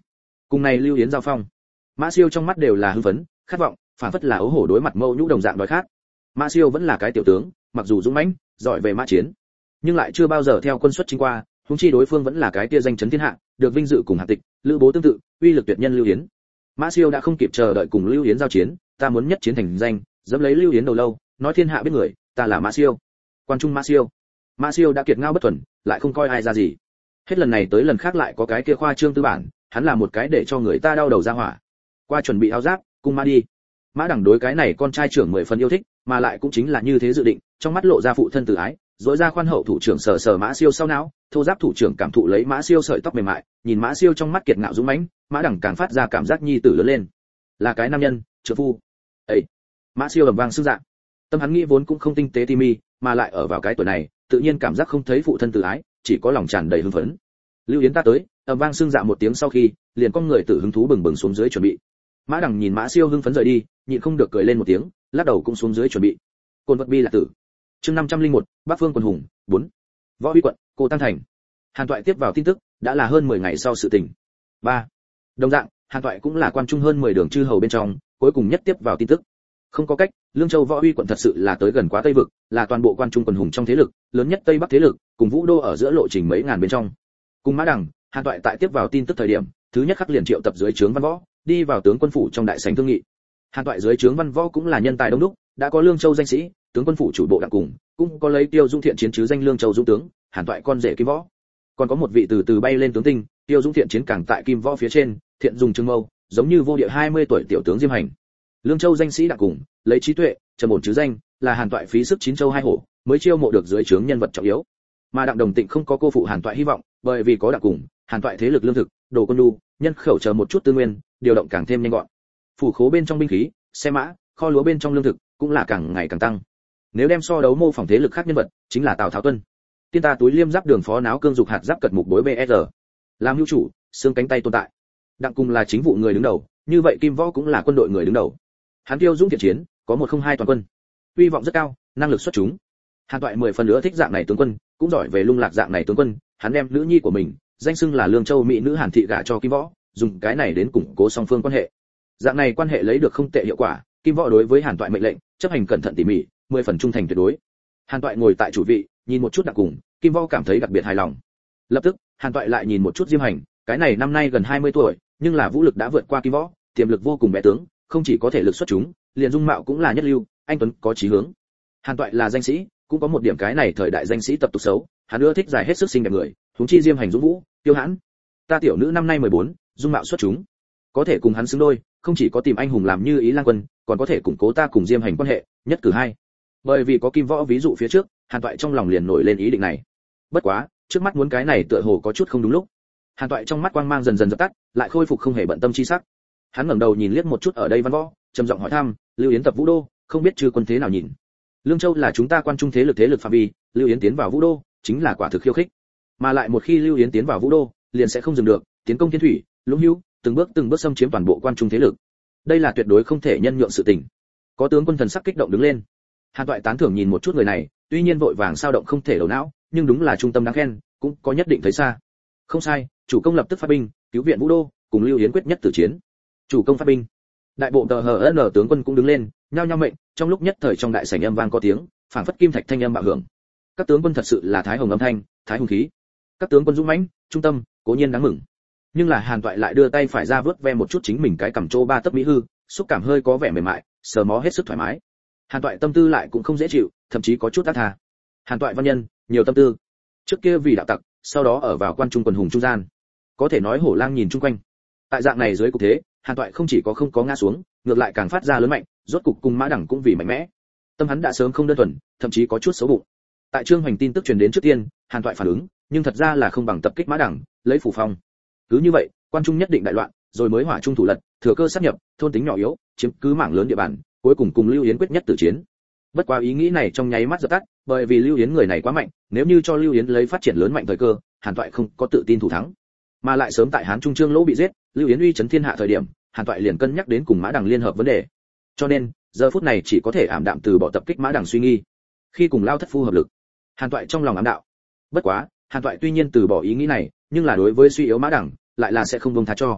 Cùng này Lưu Yến giao phong, Mã Siêu trong mắt đều là hưng phấn, khát vọng, phản phất là ấu hổ đối mặt mâu nhũ đồng dạng đói khát. Mã Siêu vẫn là cái tiểu tướng, mặc dù dũng mãnh, giỏi về mã chiến, nhưng lại chưa bao giờ theo quân xuất chinh qua, huống chi đối phương vẫn là cái kia danh chấn thiên hạ, được vinh dự cùng hạng tịch, lữ bố tương tự, uy lực tuyệt nhân Lưu Yến. Mã Siêu đã không kịp chờ đợi cùng Lưu Yến giao chiến, ta muốn nhất chiến thành danh, dẫm lấy Lưu Yến đầu lâu, nói thiên hạ biết người, ta là Mã Siêu. Quan trung Mã Siêu. Mã Siêu đã kiệt ngao bất thuần, lại không coi ai ra gì. Hết lần này tới lần khác lại có cái kia khoa trương tư bản, hắn là một cái để cho người ta đau đầu ra hỏa. Qua chuẩn bị áo giáp, cùng Mã đi. Mã Đằng đối cái này con trai trưởng mười phần yêu thích, mà lại cũng chính là như thế dự định, trong mắt lộ ra phụ thân từ ái, dối ra khoan hậu thủ trưởng sờ sờ Mã Siêu sau não, thô giáp thủ trưởng cảm thụ lấy Mã Siêu sợi tóc mềm mại, nhìn Mã Siêu trong mắt kiệt ngạo dũng mãnh, Mã Đằng càng phát ra cảm giác nhi tử lớn lên, là cái nam nhân, trợ phu. Ấy, Mã Siêu ầm vang sức dạng, tâm hắn nghĩ vốn cũng không tinh tế ti mi, mà lại ở vào cái tuổi này, tự nhiên cảm giác không thấy phụ thân từ ái, chỉ có lòng tràn đầy hưng phấn. Lưu Yến ta tới, ầm vang xương dạ một tiếng sau khi, liền con người tử hứng thú bừng bừng xuống dưới chuẩn bị. Mã Đằng nhìn Mã Siêu hưng phấn rời đi, nhịn không được cười lên một tiếng, lắc đầu cũng xuống dưới chuẩn bị. Côn vật bi là tử. Chương năm trăm lẻ một, Bắc Phương quần hùng, bốn. Võ Huy quận, Cô Tăng thành. Hàn Toại tiếp vào tin tức, đã là hơn mười ngày sau sự tình. ba. Đồng dạng, Hàn Toại cũng là quan trung hơn mười đường chư hầu bên trong, cuối cùng nhất tiếp vào tin tức. Không có cách, Lương Châu Võ Huy quận thật sự là tới gần quá Tây vực, là toàn bộ quan trung quần hùng trong thế lực, lớn nhất Tây Bắc thế lực, cùng Vũ Đô ở giữa lộ trình mấy ngàn bên trong. Cùng Mã Đằng, Hàn Toại tại tiếp vào tin tức thời điểm, thứ nhất khắc liền triệu tập dưới trướng văn võ, đi vào tướng quân phủ trong đại sảnh thương nghị. Hàn Toại dưới trướng văn võ cũng là nhân tài đông đúc, đã có Lương Châu danh sĩ, tướng quân phủ chủ bộ đặng cùng, cũng có lấy Tiêu Dung Thiện chiến chứ danh Lương Châu dũng tướng, Hàn Toại con rể Kim Võ. Còn có một vị từ từ bay lên tướng tinh, Tiêu Dung Thiện chiến càng tại Kim Võ phía trên, thiện dùng trường mâu, giống như vô địa hai mươi tuổi tiểu tướng Diêm Hành. Lương Châu danh sĩ đặng cùng, lấy trí tuệ, trầm ổn chứ danh, là Hàn Toại phí sức chín châu hai hổ, mới chiêu mộ được dưới trướng nhân vật trọng yếu. Mà Đặng Đồng Tịnh không có cô phụ Hàn Toại hy vọng, bởi vì có đặng cùng, Hàn Toại thế lực lương thực, đồ quân nhu, nhân khẩu chờ một chút tư nguyên, điều động càng thêm nhanh gọn. Phủ khố bên trong binh khí, xe mã, kho lúa bên trong lương thực, cũng là càng ngày càng tăng. Nếu đem so đấu mô phỏng thế lực khác nhân vật, chính là Tào Tháo Tuân. Tiên ta túi liêm giáp đường phó náo cương dục hạt giáp cật mục bối bê ét rờ. Làm hữu chủ, xương cánh tay tồn tại. Đặng cùng là chính vụ người đứng đầu, như vậy Kim Võ cũng là quân đội người đứng đầu. Hắn Tiêu Dũng thiện chiến, có một không hai toàn quân. Uy vọng rất cao, năng lực xuất chúng. Hàn Toại mười phần nữa thích dạng này tướng quân, cũng giỏi về lung lạc dạng này tướng quân, hắn đem nữ nhi của mình, danh xưng là Lương Châu mỹ nữ Hàn thị gả cho Kim Võ, dùng cái này đến củng cố song phương quan hệ. Dạng này quan hệ lấy được không tệ hiệu quả, Kim Võ đối với Hàn Toại mệnh lệnh, chấp hành cẩn thận tỉ mỉ, mười phần trung thành tuyệt đối. Hàn Toại ngồi tại chủ vị, nhìn một chút Đặng cùng, Kim Võ cảm thấy đặc biệt hài lòng. Lập tức, Hàn Toại lại nhìn một chút Diêm Hành, cái này năm nay gần hai mươi tuổi, nhưng là vũ lực đã vượt qua Kim Võ, tiềm lực vô cùng bé tướng, không chỉ có thể lực xuất chúng, liền dung mạo cũng là nhất lưu, anh tuấn có chí hướng. Hàn Toại là danh sĩ, cũng có một điểm cái này thời đại danh sĩ tập tục xấu, hắn ưa thích dài hết sức xinh đẹp người, huống chi Diêm Hành dũng vũ, tiêu hãn. Ta tiểu nữ năm nay mười bốn, dung mạo xuất chúng, có thể cùng hắn xứng đôi, không chỉ có tìm anh hùng làm như ý lang quân, còn có thể củng cố ta cùng Diêm Hành quan hệ, nhất cử hai. Bởi vì có Kim Võ ví dụ phía trước, Hàn Toại trong lòng liền nổi lên ý định này. Bất quá, trước mắt muốn cái này tựa hồ có chút không đúng lúc. Hàn Toại trong mắt quang mang dần dần dập tắt, lại khôi phục không hề bận tâm chi sắc. Hắn ngẩng đầu nhìn liếc một chút ở đây văn võ, trầm giọng hỏi thăm, Lưu Yến tập Vũ Đô, không biết chư quân thế nào nhìn. Lương Châu là chúng ta quan trung thế lực thế lực phạm vi, Lưu Yến tiến vào Vũ Đô, chính là quả thực khiêu khích. Mà lại một khi Lưu Yến tiến vào Vũ Đô, liền sẽ không dừng được, tiến công thiên thủy, lũng hữu, từng bước từng bước xâm chiếm toàn bộ quan trung thế lực. Đây là tuyệt đối không thể nhân nhượng sự tình. Có tướng quân thần sắc kích động đứng lên. Hàn Toại tán thưởng nhìn một chút người này, tuy nhiên vội vàng sao động không thể đầu não, nhưng đúng là trung tâm đáng khen, cũng có nhất định thấy xa. Không sai, chủ công lập tức phát binh, cứu viện Vũ Đô, cùng Lưu Yến quyết nhất tử chiến. Chủ công phát binh. Đại bộ tờ hờ ân tướng quân cũng đứng lên, nhao nhao mệnh, trong lúc nhất thời trong đại sảnh âm vang có tiếng, phảng phất kim thạch thanh âm bạo hưởng. Các tướng quân thật sự là thái hồng âm thanh, thái hùng khí. Các tướng quân dũng mãnh, trung tâm, cố nhiên đáng mừng. Nhưng là Hàn Toại lại đưa tay phải ra vớt ve một chút chính mình cái cằm trô ba tấc mỹ hư, xúc cảm hơi có vẻ mềm mại, sờ mó hết sức thoải mái. Hàn Toại tâm tư lại cũng không dễ chịu, thậm chí có chút ác tha. Hàn Toại văn nhân, nhiều tâm tư. Trước kia vì đạo tặc, sau đó ở vào quan trung quần hùng trung gian. Có thể nói hổ lang nhìn chung quanh. Tại dạng này dưới cục thế, Hàn Toại không chỉ có không có ngã xuống, ngược lại càng phát ra lớn mạnh, rốt cục cùng Mã Đằng cũng vì mạnh mẽ. Tâm hắn đã sớm không đơn thuần, thậm chí có chút xấu bụng. Tại Trương Hoành tin tức truyền đến trước tiên, Hàn Toại phản ứng, nhưng thật ra là không bằng tập kích Mã Đằng, lấy phủ phong. Cứ như vậy, quan trung nhất định đại loạn, rồi mới hỏa trung thủ lật, thừa cơ sát nhập, thôn tính nhỏ yếu, chiếm cứ mảng lớn địa bàn, cuối cùng cùng Lưu Yến quyết nhất tử chiến. Bất quá ý nghĩ này trong nháy mắt dập tắt, bởi vì Lưu Yến người này quá mạnh, nếu như cho Lưu Yến lấy phát triển lớn mạnh thời cơ, Hàn Toại không có tự tin thủ thắng. Mà lại sớm tại Hán Trung Trương Lỗ bị giết, Lưu Yến uy chấn thiên hạ thời điểm, Hàn Toại liền cân nhắc đến cùng Mã Đằng liên hợp vấn đề. Cho nên, giờ phút này chỉ có thể ảm đạm từ bỏ tập kích Mã Đằng suy nghi. Khi cùng Lao Thất Phu hợp lực, Hàn Toại trong lòng ám đạo. Bất quá, Hàn Toại tuy nhiên từ bỏ ý nghĩ này, nhưng là đối với suy yếu Mã Đằng, lại là sẽ không buông tha cho.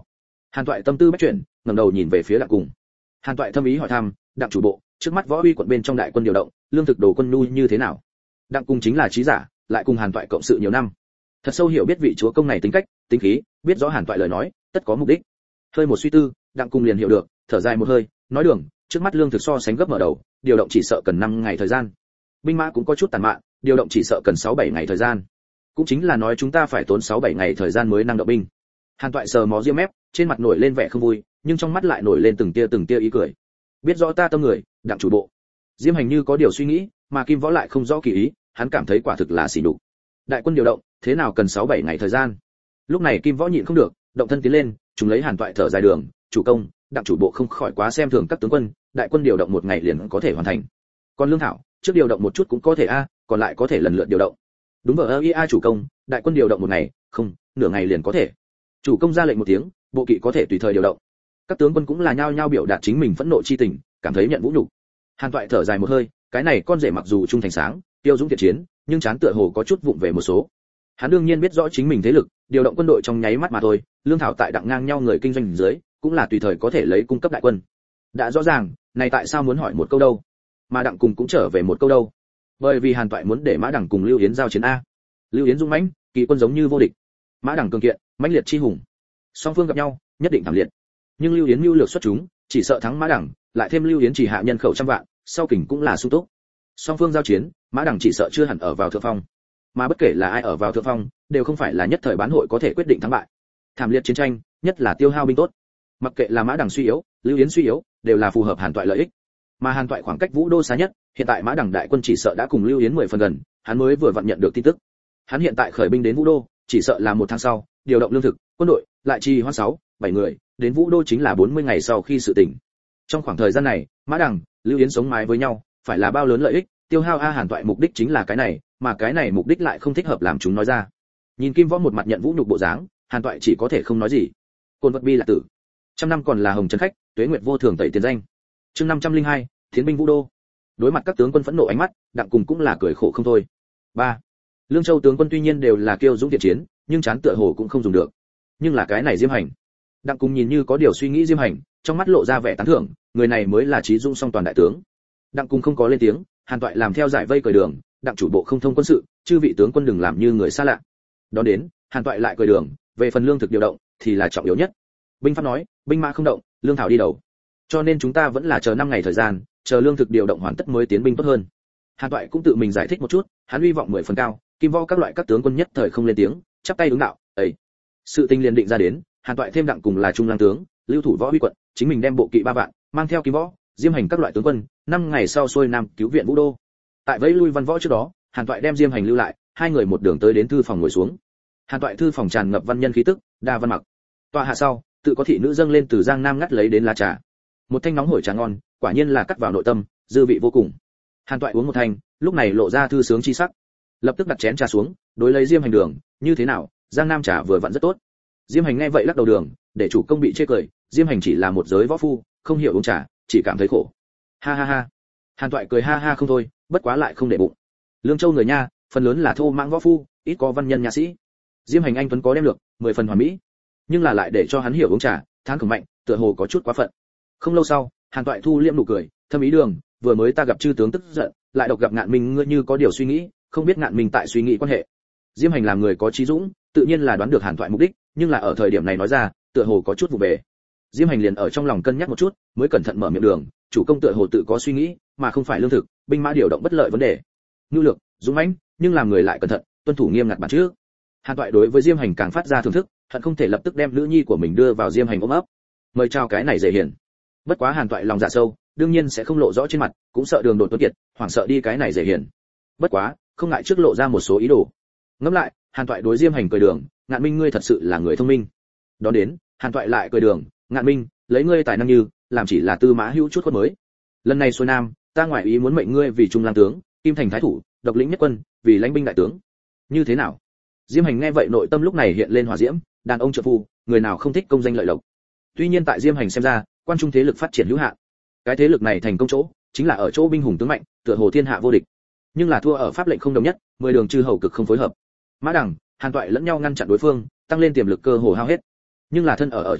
Hàn Toại tâm tư bách chuyển, ngẩng đầu nhìn về phía Đặng Cùng. Hàn Toại thâm ý hỏi thăm, Đặng chủ bộ, trước mắt võ uy quận bên trong đại quân điều động, lương thực đồ quân nhu như thế nào? Đặng Cùng chính là trí giả, lại cùng Hàn Toại cộng sự nhiều năm, thật sâu hiểu biết vị chúa công này tính cách, tính khí, biết rõ Hàn Toại lời nói, tất có mục đích. Hơi một suy tư, Đặng Cùng liền hiểu được, thở dài một hơi, nói đường, trước mắt lương thực so sánh gấp mở đầu, điều động chỉ sợ cần năm ngày thời gian. Binh mã cũng có chút tàn mạn, điều động chỉ sợ cần sáu bảy ngày thời gian. Cũng chính là nói chúng ta phải tốn sáu bảy ngày thời gian mới năng động binh. Hàn Toại sờ mó ria mép, trên mặt nổi lên vẻ không vui, nhưng trong mắt lại nổi lên từng tia từng tia ý cười. Biết rõ ta tâm người, Đặng chủ bộ. Diêm Hành như có điều suy nghĩ, mà Kim Võ lại không rõ kỳ ý, hắn cảm thấy quả thực là xỉ nhục. Đại quân điều động, thế nào cần sáu bảy ngày thời gian? Lúc này Kim Võ nhịn không được, động thân tiến lên, chúng lấy Hàn Toại thở dài đường, chủ công, Đặng chủ bộ không khỏi quá xem thường các tướng quân, đại quân điều động một ngày liền có thể hoàn thành. Còn lương thảo, trước điều động một chút cũng có thể a, còn lại có thể lần lượt điều động. Đúng vậy a chủ công, đại quân điều động một ngày, không, nửa ngày liền có thể. Chủ công ra lệnh một tiếng, bộ kỵ có thể tùy thời điều động. Các tướng quân cũng là nhao nhao biểu đạt chính mình phẫn nộ chi tình, cảm thấy nhận vũ nhục. Hàn Toại thở dài một hơi, cái này con rể mặc dù trung thành sáng, tiêu dũng thiện chiến, nhưng chán tựa hồ có chút vụng về một số. Hắn đương nhiên biết rõ chính mình thế lực, điều động quân đội trong nháy mắt mà thôi, lương thảo tại đặng ngang nhau người kinh doanh dưới, cũng là tùy thời có thể lấy cung cấp đại quân. Đã rõ ràng, này tại sao muốn hỏi một câu đâu? Mà Đặng Cùng cũng trở về một câu đâu? Bởi vì Hàn Toại muốn để Mã Đằng cùng Lưu Yến giao chiến a. Lưu Yến dũng mãnh, kỳ quân giống như vô địch. Mã Đằng cường kiện, mãnh liệt chi hùng. Song phương gặp nhau, nhất định thảm liệt. Nhưng Lưu Yến mưu lược xuất chúng, chỉ sợ thắng Mã Đằng, lại thêm Lưu Yến chỉ hạ nhân khẩu trăm vạn, sau kình cũng là sung túc. Song phương giao chiến, Mã Đằng chỉ sợ chưa hẳn ở vào thượng phong. Mà bất kể là ai ở vào thượng phong, đều không phải là nhất thời bán hội có thể quyết định thắng bại. Thảm liệt chiến tranh, nhất là tiêu hao binh tốt. Mặc kệ là Mã Đằng suy yếu, Lưu Yến suy yếu, đều là phù hợp Hàn Toại lợi ích. Mà Hàn Toại khoảng cách Vũ Đô xa nhất, hiện tại Mã Đằng đại quân chỉ sợ đã cùng Lưu Yến mười phần gần, hắn mới vừa vặn nhận được tin tức. Hắn hiện tại khởi binh đến Vũ Đô, chỉ sợ là một tháng sau, điều động lương thực, quân đội, lại trì hoãn sáu, bảy người, đến Vũ Đô chính là bốn mươi ngày sau khi sự tỉnh. Trong khoảng thời gian này, Mã Đằng, Lưu Yến sống mái với nhau, phải là bao lớn lợi ích, tiêu hao a Hàn Toại mục đích chính là cái này, mà cái này mục đích lại không thích hợp làm chúng nói ra. Nhìn Kim Võ một mặt nhận vũ nhục bộ dáng, Hàn Toại chỉ có thể không nói gì. Côn vật bi là tử. Trăm năm còn là hồng trấn khách, tuế nguyệt vô thường tẩy tiền danh. Chương năm trăm linh hai, Thiến binh Vũ Đô. Đối mặt các tướng quân phẫn nộ ánh mắt, Đặng Cùng cũng là cười khổ không thôi. ba. Lương Châu tướng quân tuy nhiên đều là kiêu dũng thiện chiến, nhưng chán tựa hồ cũng không dùng được. Nhưng là cái này Diêm Hành. Đặng Cùng nhìn như có điều suy nghĩ Diêm Hành, trong mắt lộ ra vẻ tán thưởng, người này mới là trí dũng song toàn đại tướng. Đặng Cùng không có lên tiếng, Hàn Toại làm theo giải vây cởi đường, Đặng chủ bộ không thông quân sự, chư vị tướng quân đừng làm như người xa lạ. Đó đến, Hàn Toại lại cởi đường, về phần lương thực điều động thì là trọng yếu nhất. Binh pháp nói, binh mã không động, lương thảo đi đầu. Cho nên chúng ta vẫn là chờ năm ngày thời gian, chờ lương thực điều động hoàn tất mới tiến binh tốt hơn. Hàn Toại cũng tự mình giải thích một chút, hắn hy vọng mười phần cao, Kim Võ các loại các tướng quân nhất thời không lên tiếng, chắp tay ứng đạo, "Ấy." Sự tình liền định ra đến, Hàn Toại thêm Đặng Cùng là trung lang tướng, lưu thủ võ huy quận, chính mình đem bộ kỵ ba vạn, mang theo Kim Võ, Diêm Hành các loại tướng quân, năm ngày sau xuôi nam cứu viện Vũ Đô. Tại vẫy lui văn võ trước đó, Hàn Toại đem Diêm Hành lưu lại, hai người một đường tới đến thư phòng ngồi xuống. Hàn Toại thư phòng tràn ngập văn nhân khí tức, đa văn mặc. Tọa hạ sau, tự có thị nữ dâng lên từ Giang Nam ngắt lấy đến lá trà. Một thanh nóng hổi trà ngon, quả nhiên là cắt vào nội tâm, dư vị vô cùng. Hàn Toại uống một thanh, lúc này lộ ra thư sướng chi sắc. Lập tức đặt chén trà xuống, đối lấy Diêm Hành đường, "Như thế nào, Giang Nam trà vừa vặn rất tốt." Diêm Hành nghe vậy lắc đầu đường, để chủ công bị chê cười, Diêm Hành chỉ là một giới võ phu, không hiểu uống trà, chỉ cảm thấy khổ. Ha ha ha. Hàn Toại cười ha ha không thôi, bất quá lại không để bụng. Lương Châu người nha, phần lớn là thô mãng võ phu, ít có văn nhân nha sĩ. Diêm Hành anh tuấn có đem lược, mười phần hoàn mỹ, nhưng là lại để cho hắn hiểu uống trà, thán khổng mạnh, tựa hồ có chút quá phận. Không lâu sau, Hàn Toại thu liễm nụ cười, thâm ý đường, vừa mới ta gặp chư tướng tức giận, lại độc gặp Ngạn Minh, ngươi như có điều suy nghĩ, không biết Ngạn Minh tại suy nghĩ quan hệ. Diêm Hành làm người có trí dũng, tự nhiên là đoán được Hàn Toại mục đích, nhưng là ở thời điểm này nói ra, tựa hồ có chút vụ bề. Diêm Hành liền ở trong lòng cân nhắc một chút, mới cẩn thận mở miệng đường, chủ công tựa hồ tự có suy nghĩ, mà không phải lương thực, binh mã điều động bất lợi vấn đề. Nhu lược, dũng mãnh, nhưng làm người lại cẩn thận, tuân thủ nghiêm ngặt bản trước. Hàn Toại đối với Diêm Hành càng phát ra thưởng thức, hận không thể lập tức đem nữ nhi của mình đưa vào Diêm Hành ôm ấp. Mời chào cái này dễ hiền. Bất quá Hàn Toại lòng dạ sâu, đương nhiên sẽ không lộ rõ trên mặt, cũng sợ đường đột tuấn kiệt, hoảng sợ đi cái này dễ hiền. Bất quá, không ngại trước lộ ra một số ý đồ. Ngẫm lại, Hàn Toại đối Diêm Hành cười đường, Ngạn Minh ngươi thật sự là người thông minh. Đó đến, Hàn Toại lại cười đường, Ngạn Minh, lấy ngươi tài năng như, làm chỉ là tư mã hữu chút khuất mới. Lần này xuôi nam, ta ngoại ý muốn mệnh ngươi vì trung lang tướng, kim thành thái thủ, độc lĩnh nhất quân, vì lãnh binh đại tướng. Như thế nào? Diêm Hành nghe vậy nội tâm lúc này hiện lên hỏa diễm, đàn ông trợ phu, người nào không thích công danh lợi lộc. Tuy nhiên tại Diêm Hành xem ra, quan trung thế lực phát triển hữu hạn. Cái thế lực này thành công chỗ, chính là ở chỗ binh hùng tướng mạnh, tựa hồ thiên hạ vô địch. Nhưng là thua ở pháp lệnh không đồng nhất, mười đường chư hầu cực không phối hợp. Mã Đằng, Hàn Toại lẫn nhau ngăn chặn đối phương, tăng lên tiềm lực cơ hồ hao hết. Nhưng là thân ở ở trong đó,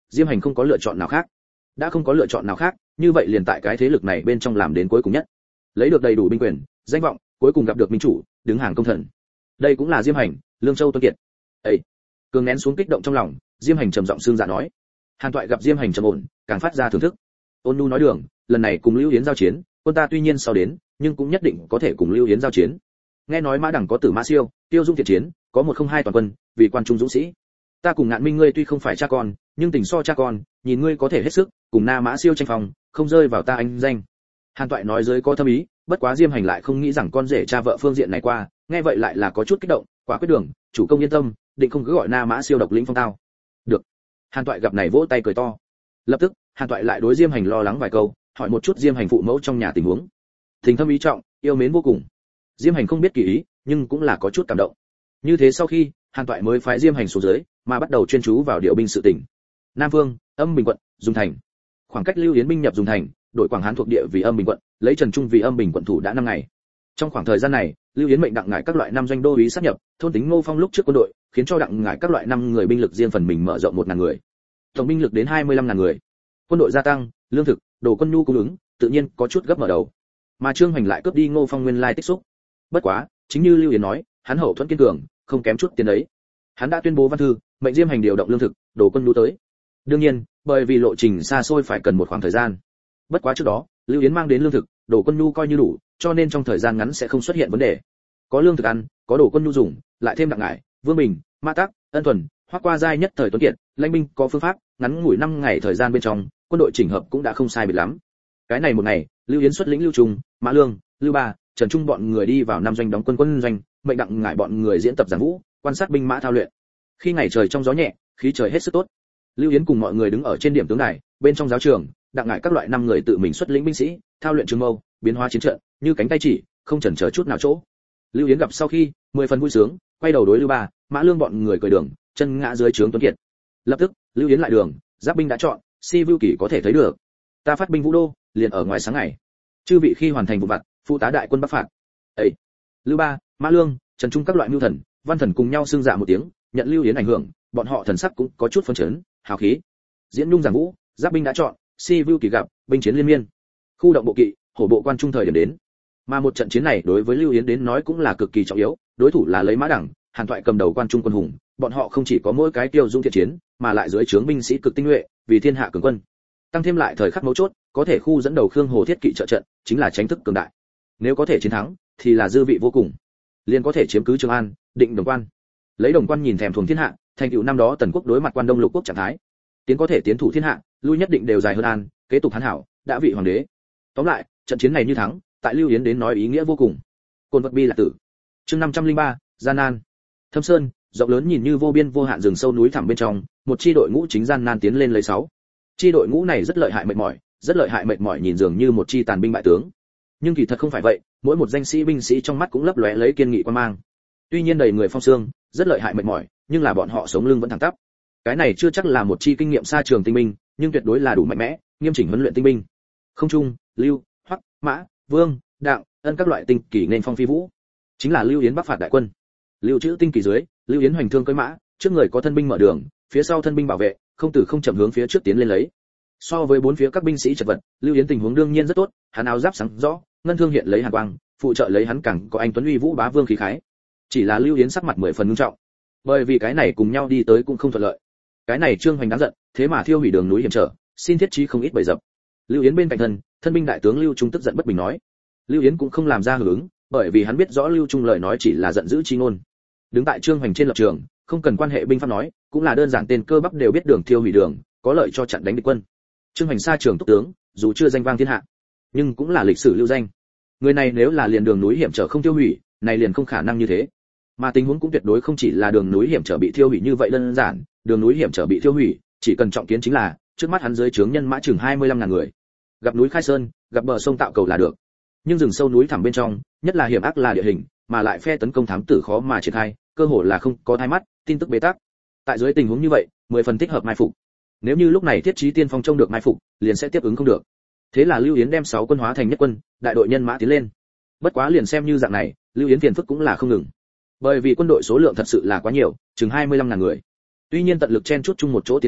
Diêm Hành không có lựa chọn nào khác. Đã không có lựa chọn nào khác, như vậy liền tại cái thế lực này bên trong làm đến cuối cùng nhất, lấy được đầy đủ binh quyền, danh vọng, cuối cùng gặp được minh chủ, đứng hàng công thần. Đây cũng là Diêm Hành, Lương Châu Tuân Kiệt. Ấy, cường nén xuống kích động trong lòng, Diêm Hành trầm giọng xương dạ nói. Hàn Toại gặp Diêm Hành trầm ổn, càng phát ra thưởng thức. Ôn Nhu nói đường, lần này cùng Lưu Yến giao chiến, quân ta tuy nhiên sau đến, nhưng cũng nhất định có thể cùng Lưu Yến giao chiến. Nghe nói Mã Đẳng có Tử Mã Siêu, Tiêu Dung thiện chiến, có một không hai toàn quân, vì quan trung dũng sĩ. Ta cùng Ngạn Minh ngươi tuy không phải cha con, nhưng tình so cha con, nhìn ngươi có thể hết sức, cùng Na Mã Siêu tranh phòng, không rơi vào ta anh danh. Hàn Toại nói dưới có thâm ý, bất quá Diêm Hành lại không nghĩ rằng con rể cha vợ phương diện này qua, nghe vậy lại là có chút kích động, quả quyết đường, chủ công yên tâm, định không cứ gọi Na Mã Siêu độc lĩnh phong tao. Được. Hàn Toại gặp này vỗ tay cười to. Lập tức, Hàn Toại lại đối Diêm Hành lo lắng vài câu, hỏi một chút Diêm Hành phụ mẫu trong nhà tình huống. Tình thâm ý trọng, yêu mến vô cùng. Diêm Hành không biết kỳ ý, nhưng cũng là có chút cảm động. Như thế sau khi, Hàn Toại mới phái Diêm Hành xuống dưới, mà bắt đầu chuyên chú vào điều binh sự tỉnh. Nam Vương, Âm Bình quận, Dung Thành. Khoảng cách Lưu Yến binh nhập Dung Thành, đội Quảng Hán thuộc địa vì Âm Bình quận, lấy Trần Trung vì Âm Bình quận thủ đã năm ngày. Trong khoảng thời gian này, Lưu Yến mệnh Đặng Ngải các loại năm doanh đô úy sát nhập, thôn tính Ngô Phong lúc trước quân đội, khiến cho Đặng Ngải các loại năm người binh lực riêng phần mình mở rộng một ngàn người. Tổng binh lực đến hai mươi lăm ngàn người. Quân đội gia tăng, lương thực, đồ quân nhu cung ứng, tự nhiên có chút gấp mở đầu. Mà Trương Hoành lại cướp đi Ngô Phong nguyên lai tích xúc. Bất quá, chính như Lưu Yến nói, hắn hậu thuẫn kiên cường, không kém chút tiền đấy. Hắn đã tuyên bố văn thư, mệnh Diêm Hành điều động lương thực, đồ quân nhu tới. Đương nhiên, bởi vì lộ trình xa xôi phải cần một khoảng thời gian. Bất quá trước đó, Lưu Yến mang đến lương thực, đồ quân nhu coi như đủ, cho nên trong thời gian ngắn sẽ không xuất hiện vấn đề. Có lương thực ăn, có đồ quân nhu dùng, lại thêm Đặng Ngải, Vương Bình, Ma Tắc, Ân Thuần, Hoắc Qua giai nhất thời tuấn kiệt, lãnh binh có phương pháp, ngắn ngủi năm ngày thời gian bên trong, quân đội chỉnh hợp cũng đã không sai biệt lắm. Cái này một ngày, Lưu Yến xuất lĩnh Lưu Trung, Mã Lương, Lưu Ba, Trần Trung bọn người đi vào năm doanh đóng quân quân doanh, mệnh Đặng Ngải bọn người diễn tập giảng vũ, quan sát binh mã thao luyện. Khi ngày trời trong gió nhẹ, khí trời hết sức tốt. Lưu Yến cùng mọi người đứng ở trên điểm tướng đài, bên trong giáo trường, Đặng Ngải các loại năm người tự mình xuất lĩnh binh sĩ, thao luyện trường mâu, biến hóa chiến trận, như cánh tay chỉ, không chần chờ chút nào chỗ. Lưu Yến gặp sau khi, mười phần vui sướng, quay đầu đối Lưu Ba, Mã Lương bọn người cười đường, chân ngã dưới trướng tuấn kiệt. Lập tức, Lưu Yến lại đường, giáp binh đã chọn, Si Vưu Kỳ có thể thấy được. Ta phát binh Vũ Đô, liền ở ngoài sáng ngày. Chư vị khi hoàn thành vụ vặt, phụ tá đại quân bắc phạt. Ấy, Lưu Ba, Mã Lương, Trần Trung các loại mưu thần, văn thần cùng nhau xưng dạ một tiếng, nhận Lưu Yến ảnh hưởng, bọn họ thần sắc cũng có chút phấn chấn, hào khí. Diễn Nhung giảng vũ, giáp binh đã chọn, Si Vưu Kỳ gặp, binh chiến liên miên. Khu động bộ kỵ, hổ bộ quan trung thời điểm đến. Mà một trận chiến này đối với Lưu Yến đến nói cũng là cực kỳ trọng yếu, đối thủ là lấy Mã Đẳng, Hàn Toại cầm đầu quan trung quân hùng, bọn họ không chỉ có mỗi cái tiêu dung thiện chiến, mà lại dưới trướng binh sĩ cực tinh nhuệ, vì thiên hạ cường quân. Tăng thêm lại thời khắc mấu chốt, có thể khu dẫn đầu Khương Hồ thiết kỵ trợ trận, chính là tránh thức cường đại. Nếu có thể chiến thắng, thì là dư vị vô cùng. Liền có thể chiếm cứ Trường An, định Đồng Quan. Lấy Đồng Quan nhìn thèm thuồng thiên hạ, thành tựu năm đó Tần quốc đối mặt Quan Đông lục quốc trạng thái. Tiến có thể tiến thủ thiên hạ, lui nhất định đều dài hơn an, kế tục Hán hảo, đã vị hoàng đế. Tóm lại, trận chiến này như thắng, tại Lưu Yến đến nói ý nghĩa vô cùng. Côn vật bi là tử. Chương năm trăm linh ba, gian nan. Thâm Sơn, rộng lớn nhìn như vô biên vô hạn rừng sâu núi thẳm bên trong, một chi đội ngũ chính gian nan tiến lên lấy sáu. Chi đội ngũ này rất lợi hại mệt mỏi, rất lợi hại mệt mỏi nhìn dường như một chi tàn binh bại tướng. Nhưng kỳ thật không phải vậy, mỗi một danh sĩ binh sĩ trong mắt cũng lấp lóe lấy kiên nghị quan mang. Tuy nhiên đầy người phong xương, rất lợi hại mệt mỏi, nhưng là bọn họ sống lưng vẫn thẳng tắp. Cái này chưa chắc là một chi kinh nghiệm xa trường tinh binh, nhưng tuyệt đối là đủ mạnh mẽ, nghiêm chỉnh huấn luyện tinh binh. Không trung, Lưu, Hoắc, Mã, Vương, Đặng, Ân các loại tinh kỳ nên phong phi vũ, chính là Lưu Yến bắc phạt đại quân. Lưu chữ tinh kỳ dưới, Lưu Yến hoành thương cưỡi mã, trước người có thân binh mở đường, phía sau thân binh bảo vệ, không từ không chậm hướng phía trước tiến lên lấy. So với bốn phía các binh sĩ chật vật, Lưu Yến tình huống đương nhiên rất tốt, hắn áo giáp sáng rõ, ngân thương hiện lấy hàn quang, phụ trợ lấy hắn càng có anh tuấn uy vũ bá vương khí khái. Chỉ là Lưu Yến sắc mặt mười phần nghiêm trọng, bởi vì cái này cùng nhau đi tới cũng không thuận lợi. Cái này Trương Hoành đáng giận, thế mà thiêu hủy đường núi hiểm trở, xin thiết trí không ít bầy dập. Lưu Yến bên cạnh thân, thân binh đại tướng Lưu Trung tức giận bất bình nói. Lưu Yến cũng không làm ra hưởng ứng, bởi vì hắn biết rõ Lưu Trung lời nói chỉ là giận dữ chi ngôn. Đứng tại Trương Hoành trên lập trường, không cần quan hệ binh pháp nói, cũng là đơn giản tên cơ bắp đều biết đường thiêu hủy đường, có lợi cho chặn đánh địch quân. Trương Hoành xa trường túc tướng, dù chưa danh vang thiên hạ, nhưng cũng là lịch sử lưu danh. Người này nếu là liền đường núi hiểm trở không tiêu hủy, này liền không khả năng như thế. Mà tình huống cũng tuyệt đối không chỉ là đường núi hiểm trở bị thiêu hủy như vậy đơn giản, đường núi hiểm trở bị thiêu hủy, chỉ cần trọng kiến chính là, trước mắt hắn dưới trướng nhân mã chừng hai mươi lăm ngàn người. Gặp núi khai sơn, gặp bờ sông tạo cầu là được. Nhưng rừng sâu núi thẳm bên trong, nhất là hiểm ác là địa hình, mà lại phe tấn công thám tử khó mà triển khai, cơ hội là không có hai mắt, tin tức bế tắc. Tại dưới tình huống như vậy, mười phần thích hợp mai phục. Nếu như lúc này thiết trí tiên phong trông được mai phục, liền sẽ tiếp ứng không được. Thế là Lưu Yến đem sáu quân hóa thành nhất quân, đại đội nhân mã tiến lên. Bất quá liền xem như dạng này, Lưu Yến phiền phức cũng là không ngừng. Bởi vì quân đội số lượng thật sự là quá nhiều, chừng hai mươi lăm ngàn người. Tuy nhiên tận lực chen chút chung một chỗ tiến lên,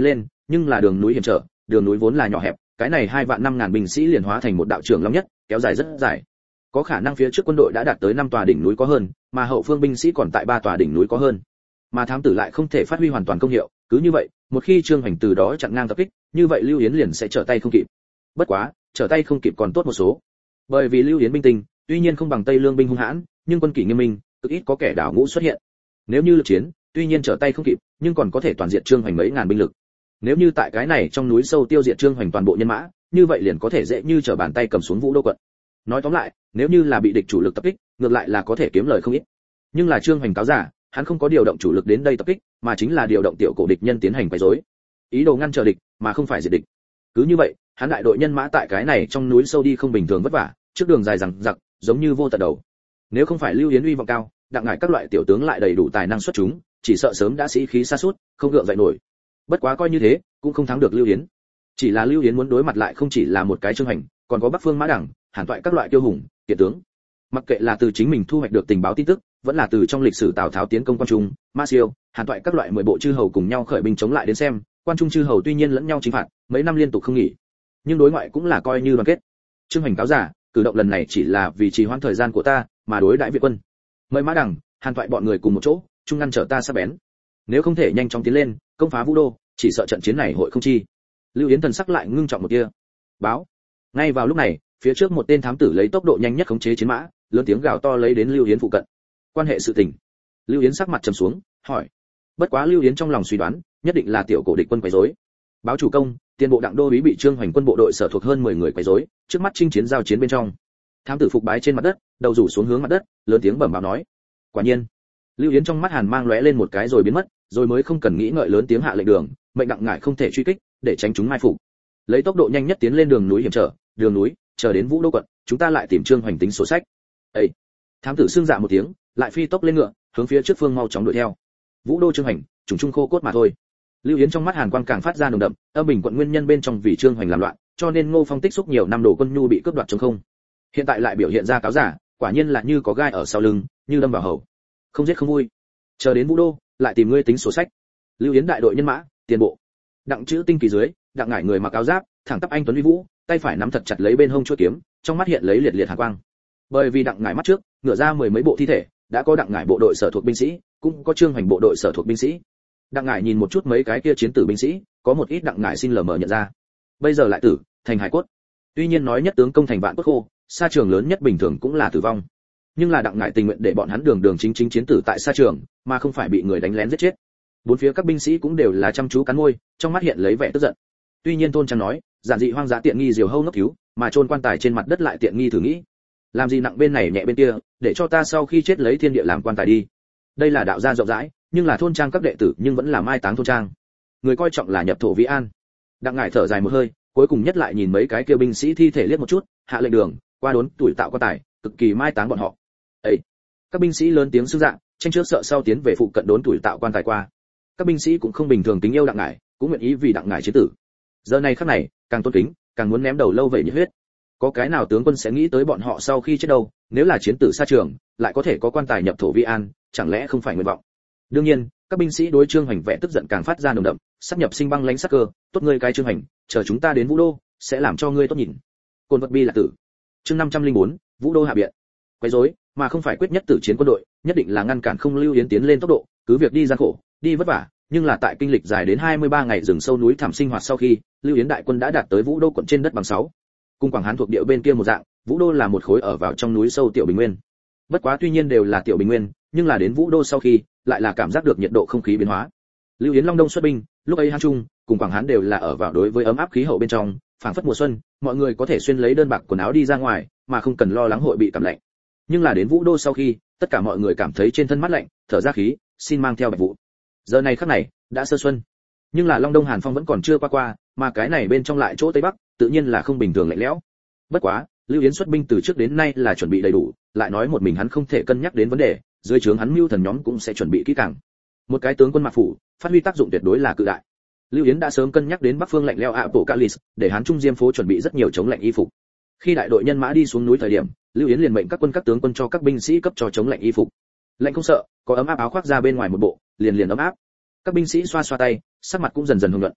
nhưng là đường núi hiểm trở, đường núi vốn là nhỏ hẹp, cái này hai vạn năm ngàn binh sĩ liền hóa thành một đạo trưởng long nhất, kéo dài rất dài. Có khả năng phía trước quân đội đã đạt tới năm tòa đỉnh núi có hơn, mà hậu phương binh sĩ còn tại ba tòa đỉnh núi có hơn. Mà thám tử lại không thể phát huy hoàn toàn công hiệu, cứ như vậy, một khi Trương Hoành từ đó chặn ngang tập kích, như vậy Lưu Yến liền sẽ trở tay không kịp. Bất quá, trở tay không kịp còn tốt một số. Bởi vì Lưu Yến binh tinh, tuy nhiên không bằng Tây Lương binh hung hãn, nhưng quân kỷ nghiêm minh, cực ít có kẻ đảo ngũ xuất hiện. Nếu như lực chiến, tuy nhiên trở tay không kịp, nhưng còn có thể toàn diện Trương Hoành mấy ngàn binh lực. Nếu như tại cái này trong núi sâu tiêu diệt Trương Hoành toàn bộ nhân mã, như vậy liền có thể dễ như trở bàn tay cầm xuống Vũ Đô quận. Nói tóm lại, nếu như là bị địch chủ lực tập kích, ngược lại là có thể kiếm lời không ít. Nhưng là Trương Hoành cáo giả, hắn không có điều động chủ lực đến đây tập kích, mà chính là điều động tiểu cổ địch nhân tiến hành quấy rối, ý đồ ngăn trở địch, mà không phải diệt địch. Cứ như vậy, hắn đại đội nhân mã tại cái này trong núi sâu đi không bình thường vất vả, trước đường dài dằng dặc, giống như vô tận đầu. Nếu không phải Lưu Yến uy vọng cao, đặng ngải các loại tiểu tướng lại đầy đủ tài năng xuất chúng, chỉ sợ sớm đã sĩ khí sa sút, không gượng dậy nổi. Bất quá coi như thế, cũng không thắng được Lưu Yến. Chỉ là Lưu Yến muốn đối mặt lại không chỉ là một cái Trương Hoành, còn có Bắc Phương Mã Đẳng, Hàn Toại các loại kiêu hùng, kiệt tướng. Mặc kệ là từ chính mình thu hoạch được tình báo tin tức, vẫn là từ trong lịch sử Tào Tháo tiến công Quan Trung, Ma Siêu, Hàn Toại các loại mười bộ chư hầu cùng nhau khởi binh chống lại đến xem, Quan Trung chư hầu tuy nhiên lẫn nhau chính phạt, mấy năm liên tục không nghỉ, nhưng đối ngoại cũng là coi như đoàn kết. Trương Hoành cáo giả, cử động lần này chỉ là vì trì hoãn thời gian của ta, mà đối đãi Việt quân. Mời Mã Đẳng, Hàn Toại bọn người cùng một chỗ, chung ngăn trở ta sắp bén. Nếu không thể nhanh chóng tiến lên, công phá Vũ Đô, chỉ sợ trận chiến này hội không chi. Lưu Yến thần sắc lại ngưng trọng một tia. Báo. Ngay vào lúc này, phía trước một tên thám tử lấy tốc độ nhanh nhất khống chế chiến mã, lớn tiếng gào to lấy đến Lưu Yến phụ cận. Quan hệ sự tình. Lưu Yến sắc mặt trầm xuống, hỏi. Bất quá Lưu Yến trong lòng suy đoán, nhất định là tiểu cổ địch quân quấy rối. Báo chủ công, tiền bộ đặng đô úy bị Trương Hoành quân bộ đội sở thuộc hơn mười người quấy rối, trước mắt chinh chiến giao chiến bên trong. Thám tử phục bái trên mặt đất, đầu rủ xuống hướng mặt đất, lớn tiếng bẩm báo nói. Quả nhiên. Lưu Yến trong mắt hàn mang lóe lên một cái rồi biến mất, rồi mới không cần nghĩ ngợi lớn tiếng hạ lệnh đường, mệnh đặng ngải không thể truy kích, để tránh chúng mai phục. Lấy tốc độ nhanh nhất tiến lên đường núi hiểm trở, đường núi, chờ đến Vũ Đô quận, chúng ta lại tìm Trương Hoành tính sổ sách. Ê! Thám tử xương dạ một tiếng, lại phi tốc lên ngựa, hướng phía trước phương mau chóng đuổi theo. Vũ Đô Trương Hoành, trùng trung khô cốt mà thôi. Lưu Yến trong mắt hàn quang càng phát ra nồng đậm, âm bình quận nguyên nhân bên trong vì Trương Hoành làm loạn, cho nên Ngô Phong tích xúc nhiều năm đồ quân nhu bị cướp đoạt trống không. Hiện tại lại biểu hiện ra cáo giả, quả nhiên là như có gai ở sau lưng, như đâm vào hầu. Không giết không vui. Chờ đến Vũ Đô, lại tìm ngươi tính sổ sách. Lưu Yến đại đội nhân mã, tiền bộ. Đặng chữ tinh kỳ dưới, đặng ngải người mặc áo giáp, thẳng tắp anh tuấn uy vũ, tay phải nắm thật chặt lấy bên hông chuôi kiếm, trong mắt hiện lấy liệt liệt hàn quang. Bởi vì đặng ngải mắt trước, ngựa ra mười mấy bộ thi thể, đã có đặng ngải bộ đội sở thuộc binh sĩ, cũng có Trương Hoành bộ đội sở thuộc binh sĩ. Đặng ngải nhìn một chút mấy cái kia chiến tử binh sĩ, có một ít đặng ngải xin lờ mờ nhận ra. Bây giờ lại tử, thành hải cốt. Tuy nhiên nói nhất tướng công thành vạn cốt khô, sa trường lớn nhất bình thường cũng là tử vong. Nhưng là đặng ngải tình nguyện để bọn hắn đường đường chính chính chiến tử tại sa trường, mà không phải bị người đánh lén giết chết. Bốn phía các binh sĩ cũng đều là chăm chú cắn môi, trong mắt hiện lấy vẻ tức giận. Tuy nhiên Tôn Trang nói, giản dị hoang dã tiện nghi diều hâu ngốc thiếu, mà chôn quan tài trên mặt đất lại tiện nghi thử nghĩ. Làm gì nặng bên này nhẹ bên kia, để cho ta sau khi chết lấy thiên địa làm quan tài đi. Đây là đạo gia rộng rãi, nhưng là Thôn Trang các đệ tử nhưng vẫn là mai táng Thôn Trang. Người coi trọng là nhập thổ vĩ an. Đặng ngải thở dài một hơi, cuối cùng nhất lại nhìn mấy cái kia binh sĩ thi thể liếc một chút, hạ lệnh đường, qua đốn tuổi tạo quan tài, cực kỳ mai táng bọn họ. Ê! Các binh sĩ lớn tiếng xưng dạ, tranh trước sợ sau tiến về phụ cận đốn tuổi tạo quan tài qua. Các binh sĩ cũng không bình thường kính yêu đặng ngải, cũng nguyện ý vì đặng ngải chiến tử. Giờ này khắc này, càng tôn kính, càng muốn ném đầu lâu vậy nhiệt huyết. Có cái nào tướng quân sẽ nghĩ tới bọn họ sau khi chết đâu, nếu là chiến tử xa trường, lại có thể có quan tài nhập thổ vi an, chẳng lẽ không phải nguyện vọng. Đương nhiên, các binh sĩ đối Trương Hoành vẻ tức giận càng phát ra nồng đậm, sắp nhập sinh băng lãnh sắc cơ, tốt ngươi cái Trương Hoành, chờ chúng ta đến Vũ Đô, sẽ làm cho ngươi tốt nhìn. Côn vật bi là tử. Chương năm trăm lẻ bốn, Vũ Đô hạ biện. Quấy rối, mà không phải quyết nhất tử chiến quân đội, nhất định là ngăn cản không Lưu Yến tiến lên tốc độ, cứ việc đi gian khổ, đi vất vả, nhưng là tại kinh lịch dài đến hai mươi ba ngày rừng sâu núi thảm sinh hoạt sau khi, Lưu Yến đại quân đã đạt tới Vũ Đô quận trên đất bằng sáu. Cùng Quảng Hán thuộc địa bên kia một dạng, Vũ Đô là một khối ở vào trong núi sâu tiểu bình nguyên. Bất quá tuy nhiên đều là tiểu bình nguyên, nhưng là đến Vũ Đô sau khi, lại là cảm giác được nhiệt độ không khí biến hóa. Lưu Yến Long Đông xuất binh, lúc ấy Hán Trung, cùng Quảng Hán đều là ở vào đối với ấm áp khí hậu bên trong, phảng phất mùa xuân, mọi người có thể xuyên lấy đơn bạc quần áo đi ra ngoài, mà không cần lo lắng hội bị cảm lạnh. Nhưng là đến Vũ Đô sau khi, tất cả mọi người cảm thấy trên thân mát lạnh, thở ra khí, xin mang theo bạch vụ. Giờ này khắc này, đã sơ xuân, nhưng là Long Đông Hàn Phong vẫn còn chưa qua qua, mà cái này bên trong lại chỗ Tây Bắc, tự nhiên là không bình thường lạnh lẽo. Bất quá, Lưu Yến xuất binh từ trước đến nay là chuẩn bị đầy đủ, lại nói một mình hắn không thể cân nhắc đến vấn đề, dưới trướng hắn mưu thần nhóm cũng sẽ chuẩn bị kỹ càng. Một cái tướng quân mặc phủ, phát huy tác dụng tuyệt đối là cự đại. Lưu Yến đã sớm cân nhắc đến Bắc phương lạnh lẽo Apocalypse, để hắn trung diêm phố chuẩn bị rất nhiều chống lạnh y phục. Khi đại đội nhân mã đi xuống núi thời điểm, Lưu Yến liền mệnh các quân các tướng quân cho các binh sĩ cấp cho chống lạnh y phục. Lạnh không sợ, có ấm áp áo khoác ra bên ngoài một bộ, liền liền ấm áp. Các binh sĩ xoa xoa tay, sắc mặt cũng dần dần hưng nhuận.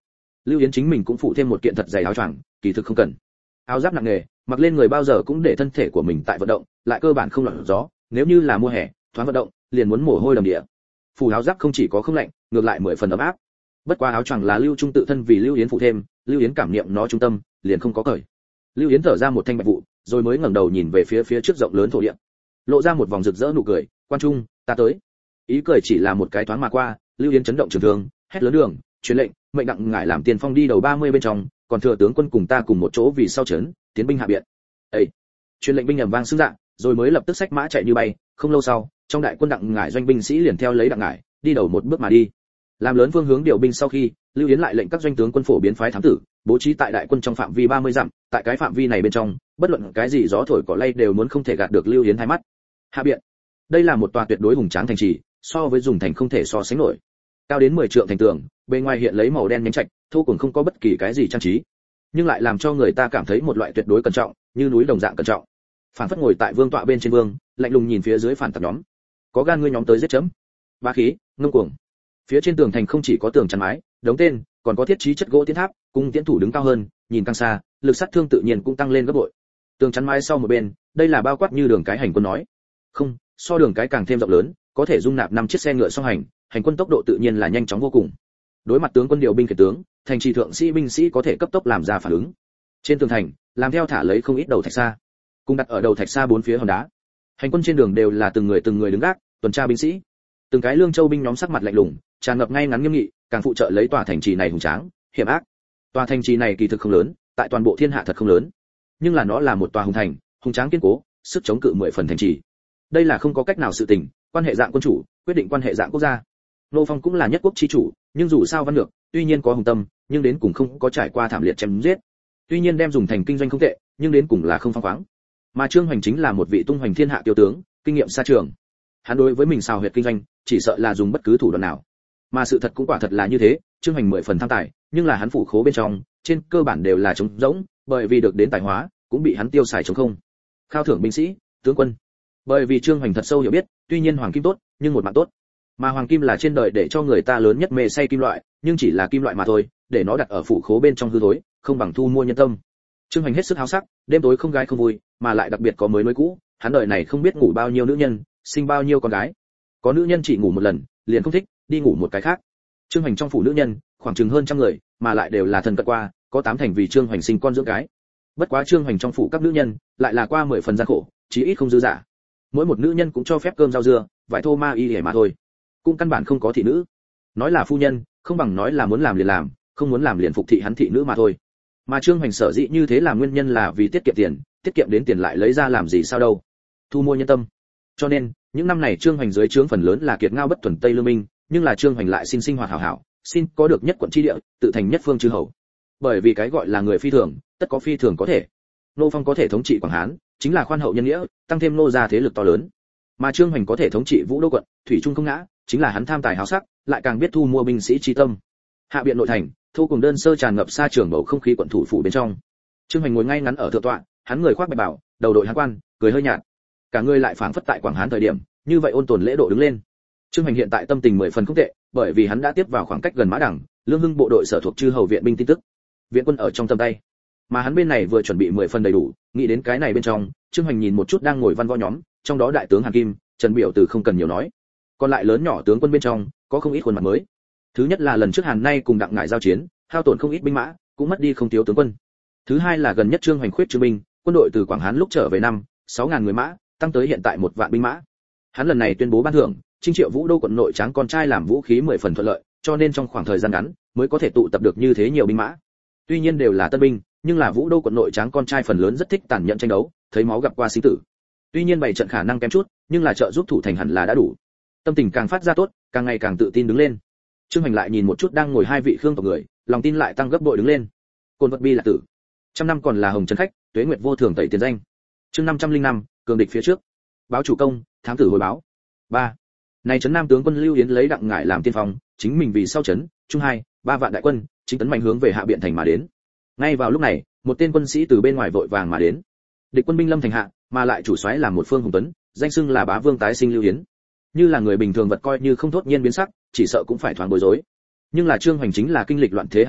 Lưu Yến chính mình cũng phụ thêm một kiện thật dày áo choàng, kỳ thực không cần. Áo giáp nặng nề, mặc lên người bao giờ cũng để thân thể của mình tại vận động, lại cơ bản không lọt gió, nếu như là mùa hè, thoáng vận động, liền muốn mồ hôi đầm đìa. Phủ áo giáp không chỉ có không lạnh, ngược lại mười phần ấm áp. Bất quá áo choàng là Lưu Trung tự thân vì Lưu Yến phụ thêm, Lưu Yến cảm niệm nó trung tâm, liền không có cởi. Lưu Yến thở ra một thanh bạch vụ, rồi mới ngẩng đầu nhìn về phía phía trước rộng lớn thổ địa, lộ ra một vòng rực rỡ nụ cười, "Quan trung, ta tới." Ý cười chỉ là một cái thoáng mà qua, Lưu Yến chấn động trường thương, hét lớn đường, truyền lệnh, mệnh đặng ngải làm tiền phong đi đầu ba mươi bên trong, còn thừa tướng quân cùng ta cùng một chỗ vì sau trấn, tiến binh hạ biện. Ê! Truyền lệnh binh ầm vang xứng dạng, rồi mới lập tức xách mã chạy như bay, không lâu sau, trong đại quân đặng ngải doanh binh sĩ liền theo lấy đặng ngải, đi đầu một bước mà đi. Làm lớn phương hướng điều binh sau khi, Lưu Yến lại lệnh các doanh tướng quân phổ biến phái thám tử, bố trí tại đại quân trong phạm vi ba mươi dặm, tại cái phạm vi này bên trong, bất luận cái gì gió thổi cỏ lay đều muốn không thể gạt được Lưu Yến hai mắt. Hạ biện. Đây là một tòa tuyệt đối hùng tráng thành trì, so với dùng thành không thể so sánh nổi. Cao đến mười trượng thành tường, bên ngoài hiện lấy màu đen nhánh trạch, thô cùng không có bất kỳ cái gì trang trí, nhưng lại làm cho người ta cảm thấy một loại tuyệt đối cẩn trọng, như núi đồng dạng cẩn trọng. Phản phất ngồi tại vương tọa bên trên vương, lạnh lùng nhìn phía dưới phản tặc nhóm. Có gan ngươi nhóm tới giết chấm. Bá khí, ngông cuồng. Phía trên tường thành không chỉ có tường chắn mái, đống tên, còn có thiết trí chất gỗ tiến tháp, cung tiến thủ đứng cao hơn, nhìn càng xa, lực sát thương tự nhiên cũng tăng lên gấp bội. Tường chắn mái sau một bên, đây là bao quát như đường cái hành quân nói. Không, so đường cái càng thêm rộng lớn, có thể dung nạp năm chiếc xe ngựa song hành, hành quân tốc độ tự nhiên là nhanh chóng vô cùng. Đối mặt tướng quân điều binh khiển tướng, thành trì thượng sĩ binh sĩ có thể cấp tốc làm ra phản ứng. Trên tường thành, làm theo thả lấy không ít đầu thạch xa, cùng đặt ở đầu thạch xa bốn phía hòn đá. Hành quân trên đường đều là từng người từng người đứng gác, tuần tra binh sĩ. Từng cái lương châu binh nhóm sắc mặt lạnh lùng, tràn ngập ngay ngắn nghiêm nghị, càng phụ trợ lấy tòa thành trì này hùng tráng, hiểm ác. Tòa thành trì này kỳ thực không lớn, tại toàn bộ thiên hạ thật không lớn, nhưng là nó là một tòa hùng thành, hùng tráng kiên cố, sức chống cự mười phần thành trì. Đây là không có cách nào sự tình, quan hệ dạng quân chủ, quyết định quan hệ dạng quốc gia. Nô Phong cũng là nhất quốc chi chủ, nhưng dù sao văn lược, tuy nhiên có hùng tâm, nhưng đến cùng không có trải qua thảm liệt chém giết. Tuy nhiên đem dùng thành kinh doanh không tệ, nhưng đến cùng là không phóng khoáng. Mà Trương Hoành chính là một vị tung hoành thiên hạ tiêu tướng, kinh nghiệm xa trường. Hắn đối với mình xào huyệt kinh doanh, chỉ sợ là dùng bất cứ thủ đoạn nào. Mà sự thật cũng quả thật là như thế, Trương Hoành mười phần tham tài, nhưng là hắn phủ khố bên trong, trên cơ bản đều là trống rỗng, bởi vì được đến tài hóa, cũng bị hắn tiêu xài trống không. Khao thưởng binh sĩ, tướng quân. Bởi vì Trương Hoành thật sâu hiểu biết, tuy nhiên hoàng kim tốt, nhưng một mạng tốt. Mà hoàng kim là trên đời để cho người ta lớn nhất mê say kim loại, nhưng chỉ là kim loại mà thôi, để nó đặt ở phủ khố bên trong hư thối, không bằng thu mua nhân tâm. Trương Hoành hết sức háo sắc, đêm tối không gái không vui, mà lại đặc biệt có mới mới cũ, hắn đời này không biết ngủ bao nhiêu nữ nhân, sinh bao nhiêu con gái. Có nữ nhân chỉ ngủ một lần, liền không thích, đi ngủ một cái khác. Trương Hoành trong phủ nữ nhân, khoảng chừng hơn trăm người, mà lại đều là thần cận qua, có tám thành vì Trương Hoành sinh con dưỡng cái. Bất quá Trương Hoành trong phủ các nữ nhân, lại là qua mười phần gian khổ, chí ít không dư giả. Mỗi một nữ nhân cũng cho phép cơm rau dưa, vải thô ma y để mà thôi, cũng căn bản không có thị nữ. Nói là phu nhân, không bằng nói là muốn làm liền làm, không muốn làm liền phục thị hắn thị nữ mà thôi. Mà Trương Hoành sở dĩ như thế là nguyên nhân là vì tiết kiệm tiền, tiết kiệm đến tiền lại lấy ra làm gì sao đâu? Thu mua nhân tâm. Cho nên, những năm này Trương Hoành dưới trướng phần lớn là kiệt ngao bất thuần Tây Lương Minh, nhưng là Trương Hoành lại xin sinh hoạt hảo hảo, xin có được nhất quận chi địa, tự thành nhất phương chư hầu. Bởi vì cái gọi là người phi thường, tất có phi thường có thể. Nô Phong có thể thống trị Quảng Hán, chính là khoan hậu nhân nghĩa, tăng thêm nô gia thế lực to lớn. Mà Trương Hoành có thể thống trị Vũ Đô quận, thủy chung không ngã, chính là hắn tham tài háo sắc, lại càng biết thu mua binh sĩ chi tâm. Hạ biện nội thành, thu cùng đơn sơ tràn ngập xa trường bầu không khí quận thủ phủ bên trong. Trương Hoành ngồi ngay ngắn ở thượng tọa, hắn người khoác bạch bào, đầu đội hán quan, cười hơi nhạt. Cả người lại phảng phất tại Quảng Hán thời điểm, như vậy ôn tồn lễ độ đứng lên. Trương Hoành hiện tại tâm tình mười phần không tệ, bởi vì hắn đã tiếp vào khoảng cách gần Mã Đẳng, Lương Hưng bộ đội sở thuộc chư hầu viện binh tin tức. Viện quân ở trong tầm tay. Mà hắn bên này vừa chuẩn bị mười phần đầy đủ, nghĩ đến cái này bên trong, Trương Hoành nhìn một chút đang ngồi văn võ nhóm, trong đó đại tướng Hàn Kim, Trần Biểu từ không cần nhiều nói. Còn lại lớn nhỏ tướng quân bên trong, có không ít khuôn mặt mới. Thứ nhất là lần trước Hàn Nay cùng Đặng Ngải giao chiến, hao tổn không ít binh mã, cũng mất đi không thiếu tướng quân. Thứ hai là gần nhất Trương Hoành khuyết trương binh, quân đội từ Quảng Hán lúc trở về năm, sáu ngàn người mã, tăng tới hiện tại một vạn binh mã. Hắn lần này tuyên bố ban thưởng, Trinh Triệu Vũ Đô quận nội tráng con trai làm vũ khí mười phần thuận lợi, cho nên trong khoảng thời gian ngắn mới có thể tụ tập được như thế nhiều binh mã. Tuy nhiên đều là tân binh, nhưng là Vũ Đô quận nội tráng con trai phần lớn rất thích tàn nhẫn tranh đấu, thấy máu gặp qua sinh tử. Tuy nhiên bảy trận khả năng kém chút, nhưng là trợ giúp thủ thành hẳn là đã đủ. Tâm tình càng phát ra tốt, càng ngày càng tự tin đứng lên. Trương Hoành lại nhìn một chút đang ngồi hai vị Khương tộc người, lòng tin lại tăng gấp bội đứng lên. Côn vật bi là tử, trăm năm còn là hồng trấn khách, tuế nguyệt vô thường tẩy tiền danh. Chương năm trăm linh năm, cường địch phía trước. Báo chủ công, thám tử hồi báo. ba. Này trấn Nam tướng quân Lưu Yến lấy Đặng Ngải làm tiên phong, chính mình vì sau trấn, trung hai, ba vạn đại quân, chính tấn mạnh hướng về Hạ Biện thành mà đến. Ngay vào lúc này, một tên quân sĩ từ bên ngoài vội vàng mà đến. Địch quân binh lâm thành hạ, mà lại chủ soái là một Phương Hùng Tuấn, danh xưng là bá vương tái sinh Lưu Yến. Như là người bình thường vật coi như không thốt nhiên biến sắc, chỉ sợ cũng phải thoáng bối rối. Nhưng là Trương Hoành chính là kinh lịch loạn thế hào kiệt,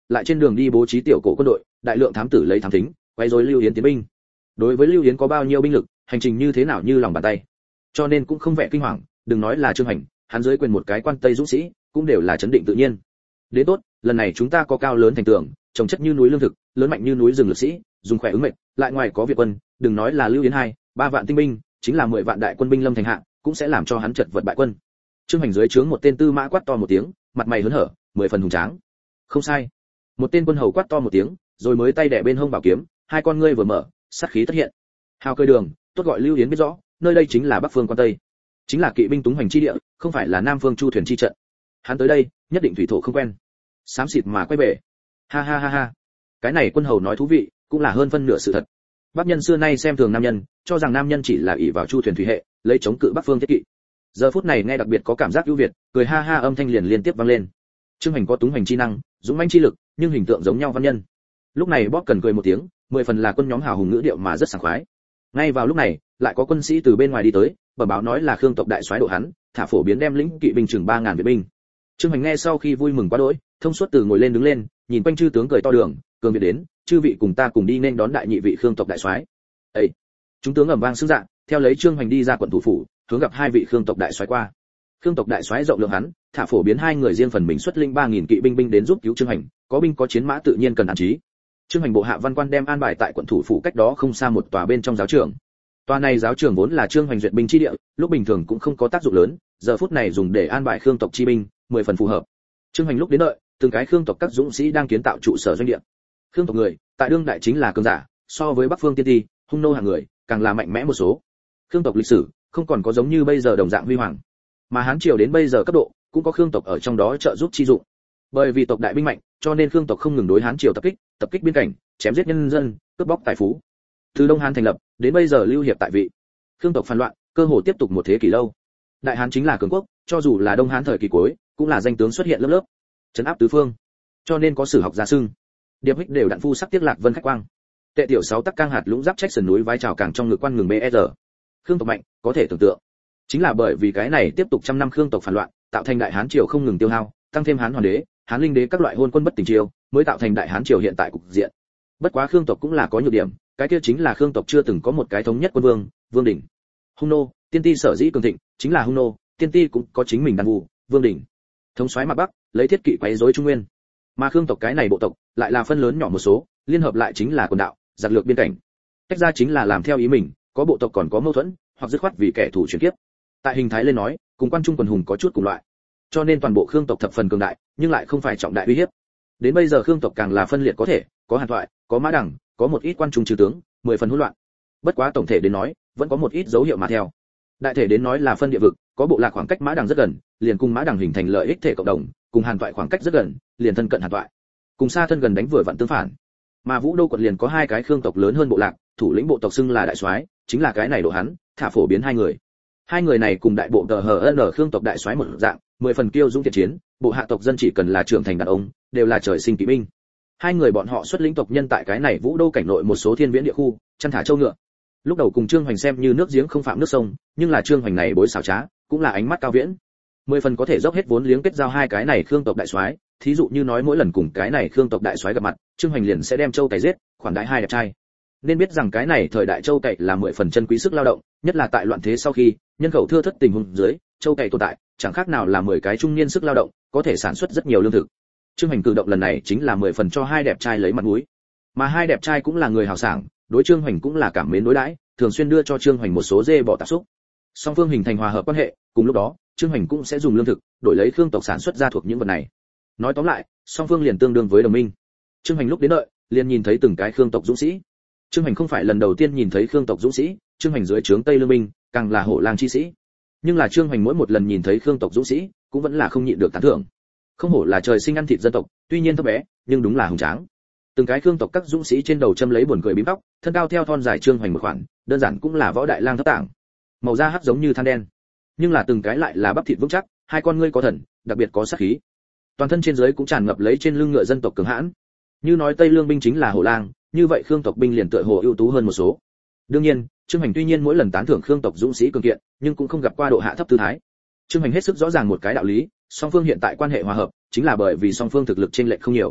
lại trên đường đi bố trí tiểu cổ quân đội, đại lượng thám tử lấy thám thính, quay rối Lưu Yến tiến binh. Đối với Lưu Yến có bao nhiêu binh lực, hành trình như thế nào như lòng bàn tay. Cho nên cũng không vẻ kinh hoàng, đừng nói là Trương Hành, hắn dưới quyền một cái quan Tây dũng sĩ, cũng đều là chấn định tự nhiên. Đến tốt, lần này chúng ta có cao lớn thành tường, trồng chất như núi lương thực, lớn mạnh như núi rừng lực sĩ, dùng khỏe ứng mệnh, lại ngoài có Việt quân, đừng nói là Lưu Yến hai, ba vạn tinh binh, chính là mười vạn đại quân binh lâm thành hạ, cũng sẽ làm cho hắn chật vật bại quân. Trương Hành dưới trướng một tên tư mã quát to một tiếng, mặt mày hớn hở, mười phần hùng tráng. Không sai. Một tên quân hầu quát to một tiếng, rồi mới tay đè bên hông bảo kiếm, hai con ngươi vừa mở, sát khí tất hiện. Hào cười đường, tốt gọi Lưu Yến biết rõ, nơi đây chính là Bắc phương quan Tây, chính là kỵ binh túng hoành chi địa, không phải là Nam phương chu thuyền chi trận. Hắn tới đây, nhất định thủy thổ không quen. Xám xịt mà quay về. Ha ha ha ha. Cái này quân hầu nói thú vị, cũng là hơn phân nửa sự thật. Bắc nhân xưa nay xem thường nam nhân, cho rằng nam nhân chỉ là ỷ vào chu thuyền thủy hệ, lấy chống cự Bắc phương thiết kỵ. Giờ phút này nghe đặc biệt có cảm giác ưu việt, cười ha ha âm thanh liền liên tiếp vang lên. Trương Hành có túng hoành chi năng, dũng mãnh chi lực, nhưng hình tượng giống nhau văn nhân. Lúc này Bóp cần cười một tiếng, mười phần là quân nhóm hào hùng ngữ điệu mà rất sảng khoái. Ngay vào lúc này, lại có quân sĩ từ bên ngoài đi tới, bẩm báo nói là Khương tộc đại soái Độ Hắn, thả phổ biến đem lĩnh kỵ binh chừng ba ngàn vệ binh. Trương Hành nghe sau khi vui mừng quá đỗi, thông suốt từ ngồi lên đứng lên, nhìn quanh chư tướng cười to đường, cường việt đến, chư vị cùng ta cùng đi nên đón đại nhị vị Khương tộc đại soái. Ê! Chúng tướng ầm vang xưng dạ, theo lấy Trương Hành đi ra quận thủ phủ, hướng gặp hai vị Khương tộc đại soái qua. Khương tộc đại soái rộng lượng hắn, thả phổ biến hai người riêng phần mình xuất linh ba nghìn kỵ binh binh đến giúp cứu Trương Hành, có binh có chiến mã tự nhiên cần an trí. Trương Hành bộ hạ văn quan đem an bài tại quận thủ phủ cách đó không xa một tòa bên trong giáo trường. Tòa này giáo trường vốn là Trương Hành duyệt binh chi địa, lúc bình thường cũng không có tác dụng lớn, giờ phút này dùng để an bài Khương tộc chi binh, mười phần phù hợp. Trương Hành lúc đến đợi, từng cái Khương tộc các dũng sĩ đang kiến tạo trụ sở doanh địa. Khương tộc người, tại đương đại chính là cường giả, so với Bắc phương tiên ti, hung nô hàng người, càng là mạnh mẽ một số. Khương tộc lịch sử không còn có giống như bây giờ đồng dạng huy hoàng, mà Hán triều đến bây giờ cấp độ, cũng có Khương tộc ở trong đó trợ giúp chi dụng. Bởi vì tộc đại binh mạnh, cho nên Khương tộc không ngừng đối Hán triều tập kích, tập kích biên cảnh, chém giết nhân dân, cướp bóc tài phú. Từ Đông Hán thành lập, đến bây giờ lưu hiệp tại vị, Khương tộc phản loạn, cơ hồ tiếp tục một thế kỷ lâu. Đại Hán chính là cường quốc, cho dù là Đông Hán thời kỳ cuối, cũng là danh tướng xuất hiện lớp lớp, trấn áp tứ phương. Cho nên có sử học gia xưng, điệp hích đều đặn phu sắc tiếc lạc vân khách quang. Tệ tiểu sáu tắc cang hạt lũng giáp trách sườn núi vai trào càng trong ngực quan ngừng br. Khương tộc mạnh, có thể tưởng tượng. Chính là bởi vì cái này tiếp tục trăm năm Khương tộc phản loạn, tạo thành Đại Hán triều không ngừng tiêu hao, tăng thêm Hán hoàng đế, Hán linh đế các loại hôn quân bất tình triều, mới tạo thành Đại Hán triều hiện tại cục diện. Bất quá Khương tộc cũng là có nhược điểm, cái kia chính là Khương tộc chưa từng có một cái thống nhất quân vương, vương đỉnh. Hung nô, tiên ti sở dĩ cường thịnh, chính là hung nô, tiên ti cũng có chính mình đàn vụ, vương đỉnh. Thống soái mặt Bắc, lấy thiết kỵ quấy rối Trung Nguyên. Mà Khương tộc cái này bộ tộc, lại là phân lớn nhỏ một số, liên hợp lại chính là quần đạo, giặc lược biên cảnh. Tách ra chính là làm theo ý mình, có bộ tộc còn có mâu thuẫn, hoặc dứt khoát vì kẻ thù chuyển kiếp. Tại hình thái lên nói, cùng quan trung quần hùng có chút cùng loại. Cho nên toàn bộ Khương tộc thập phần cường đại, nhưng lại không phải trọng đại uy hiếp. Đến bây giờ Khương tộc càng là phân liệt có thể, có hàn thoại, có mã đẳng, có một ít quan trung trừ tướng, mười phần hỗn loạn. Bất quá tổng thể đến nói, vẫn có một ít dấu hiệu mà theo. Đại thể đến nói là phân địa vực, có bộ lạc khoảng cách mã đẳng rất gần, liền cùng mã đẳng hình thành lợi ích thể cộng đồng, cùng hàn thoại khoảng cách rất gần, liền thân cận hàn thoại. Cùng xa thân gần đánh vừa vặn tương phản. Mà Vũ Đô quận liền có hai cái Khương tộc lớn hơn bộ lạc, thủ lĩnh bộ tộc xưng là đại soái, chính là cái này Độ Hắn, thả phổ biến hai người. Hai người này cùng đại bộ tờ hờ n Khương tộc đại soái một dạng, mười phần kiêu dũng thiện chiến, bộ hạ tộc dân chỉ cần là trưởng thành đàn ông, đều là trời sinh kỵ binh. Hai người bọn họ xuất lĩnh tộc nhân tại cái này Vũ Đô cảnh nội một số thiên viễn địa khu, chăn thả châu ngựa. Lúc đầu cùng Trương Hoành xem như nước giếng không phạm nước sông, nhưng là Trương Hoành này bối xảo trá, cũng là ánh mắt cao viễn. Mười phần có thể dốc hết vốn liếng kết giao hai cái này Khương tộc đại soái, thí dụ như nói mỗi lần cùng cái này Khương tộc đại soái gặp mặt, Trương Hoành liền sẽ đem châu cày giết, khoản đãi hai đẹp trai. Nên biết rằng cái này thời đại châu cày là mười phần chân quý sức lao động, nhất là tại loạn thế sau khi, nhân khẩu thưa thớt tình huống dưới, châu cày tồn tại, chẳng khác nào là mười cái trung niên sức lao động, có thể sản xuất rất nhiều lương thực. Trương Hoành cử động lần này chính là mười phần cho hai đẹp trai lấy mặt mũi. Mà hai đẹp trai cũng là người hào sảng, đối Trương Hoành cũng là cảm mến đối đãi, thường xuyên đưa cho Trương Hoành một số dê bò tạp xúc. Song phương hình thành hòa hợp quan hệ, cùng lúc đó, Trương Hoành cũng sẽ dùng lương thực đổi lấy Khương tộc sản xuất ra thuộc những vật này. Nói tóm lại, song phương liền tương đương với đồng minh. Trương Hoành lúc đến đợi, liền nhìn thấy từng cái Khương tộc dũng sĩ. Trương Hoành không phải lần đầu tiên nhìn thấy Khương tộc dũng sĩ, Trương Hoành dưới trướng Tây Lương binh, càng là hổ lang chi sĩ. Nhưng là Trương Hoành mỗi một lần nhìn thấy Khương tộc dũng sĩ, cũng vẫn là không nhịn được tán thưởng. Không hổ là trời sinh ăn thịt dân tộc, tuy nhiên thấp bé, nhưng đúng là hùng tráng. Từng cái Khương tộc các dũng sĩ trên đầu châm lấy buồn cười bím tóc, thân cao theo thon dài Trương Hoành một khoản, đơn giản cũng là võ đại lang thất tảng. Màu da hắc giống như than đen, nhưng là từng cái lại là bắp thịt vững chắc, hai con ngươi có thần, đặc biệt có sát khí. Toàn thân trên dưới cũng tràn ngập lấy trên lưng ngựa dân tộc cường hãn. Như nói Tây Lương binh chính là hổ lang, như vậy Khương tộc binh liền tựa hồ ưu tú hơn một số. Đương nhiên, Trương Hoành tuy nhiên mỗi lần tán thưởng Khương tộc dũng sĩ cường kiện, nhưng cũng không gặp qua độ hạ thấp tư thái. Trương Hoành hết sức rõ ràng một cái đạo lý, song phương hiện tại quan hệ hòa hợp, chính là bởi vì song phương thực lực chênh lệch không nhiều.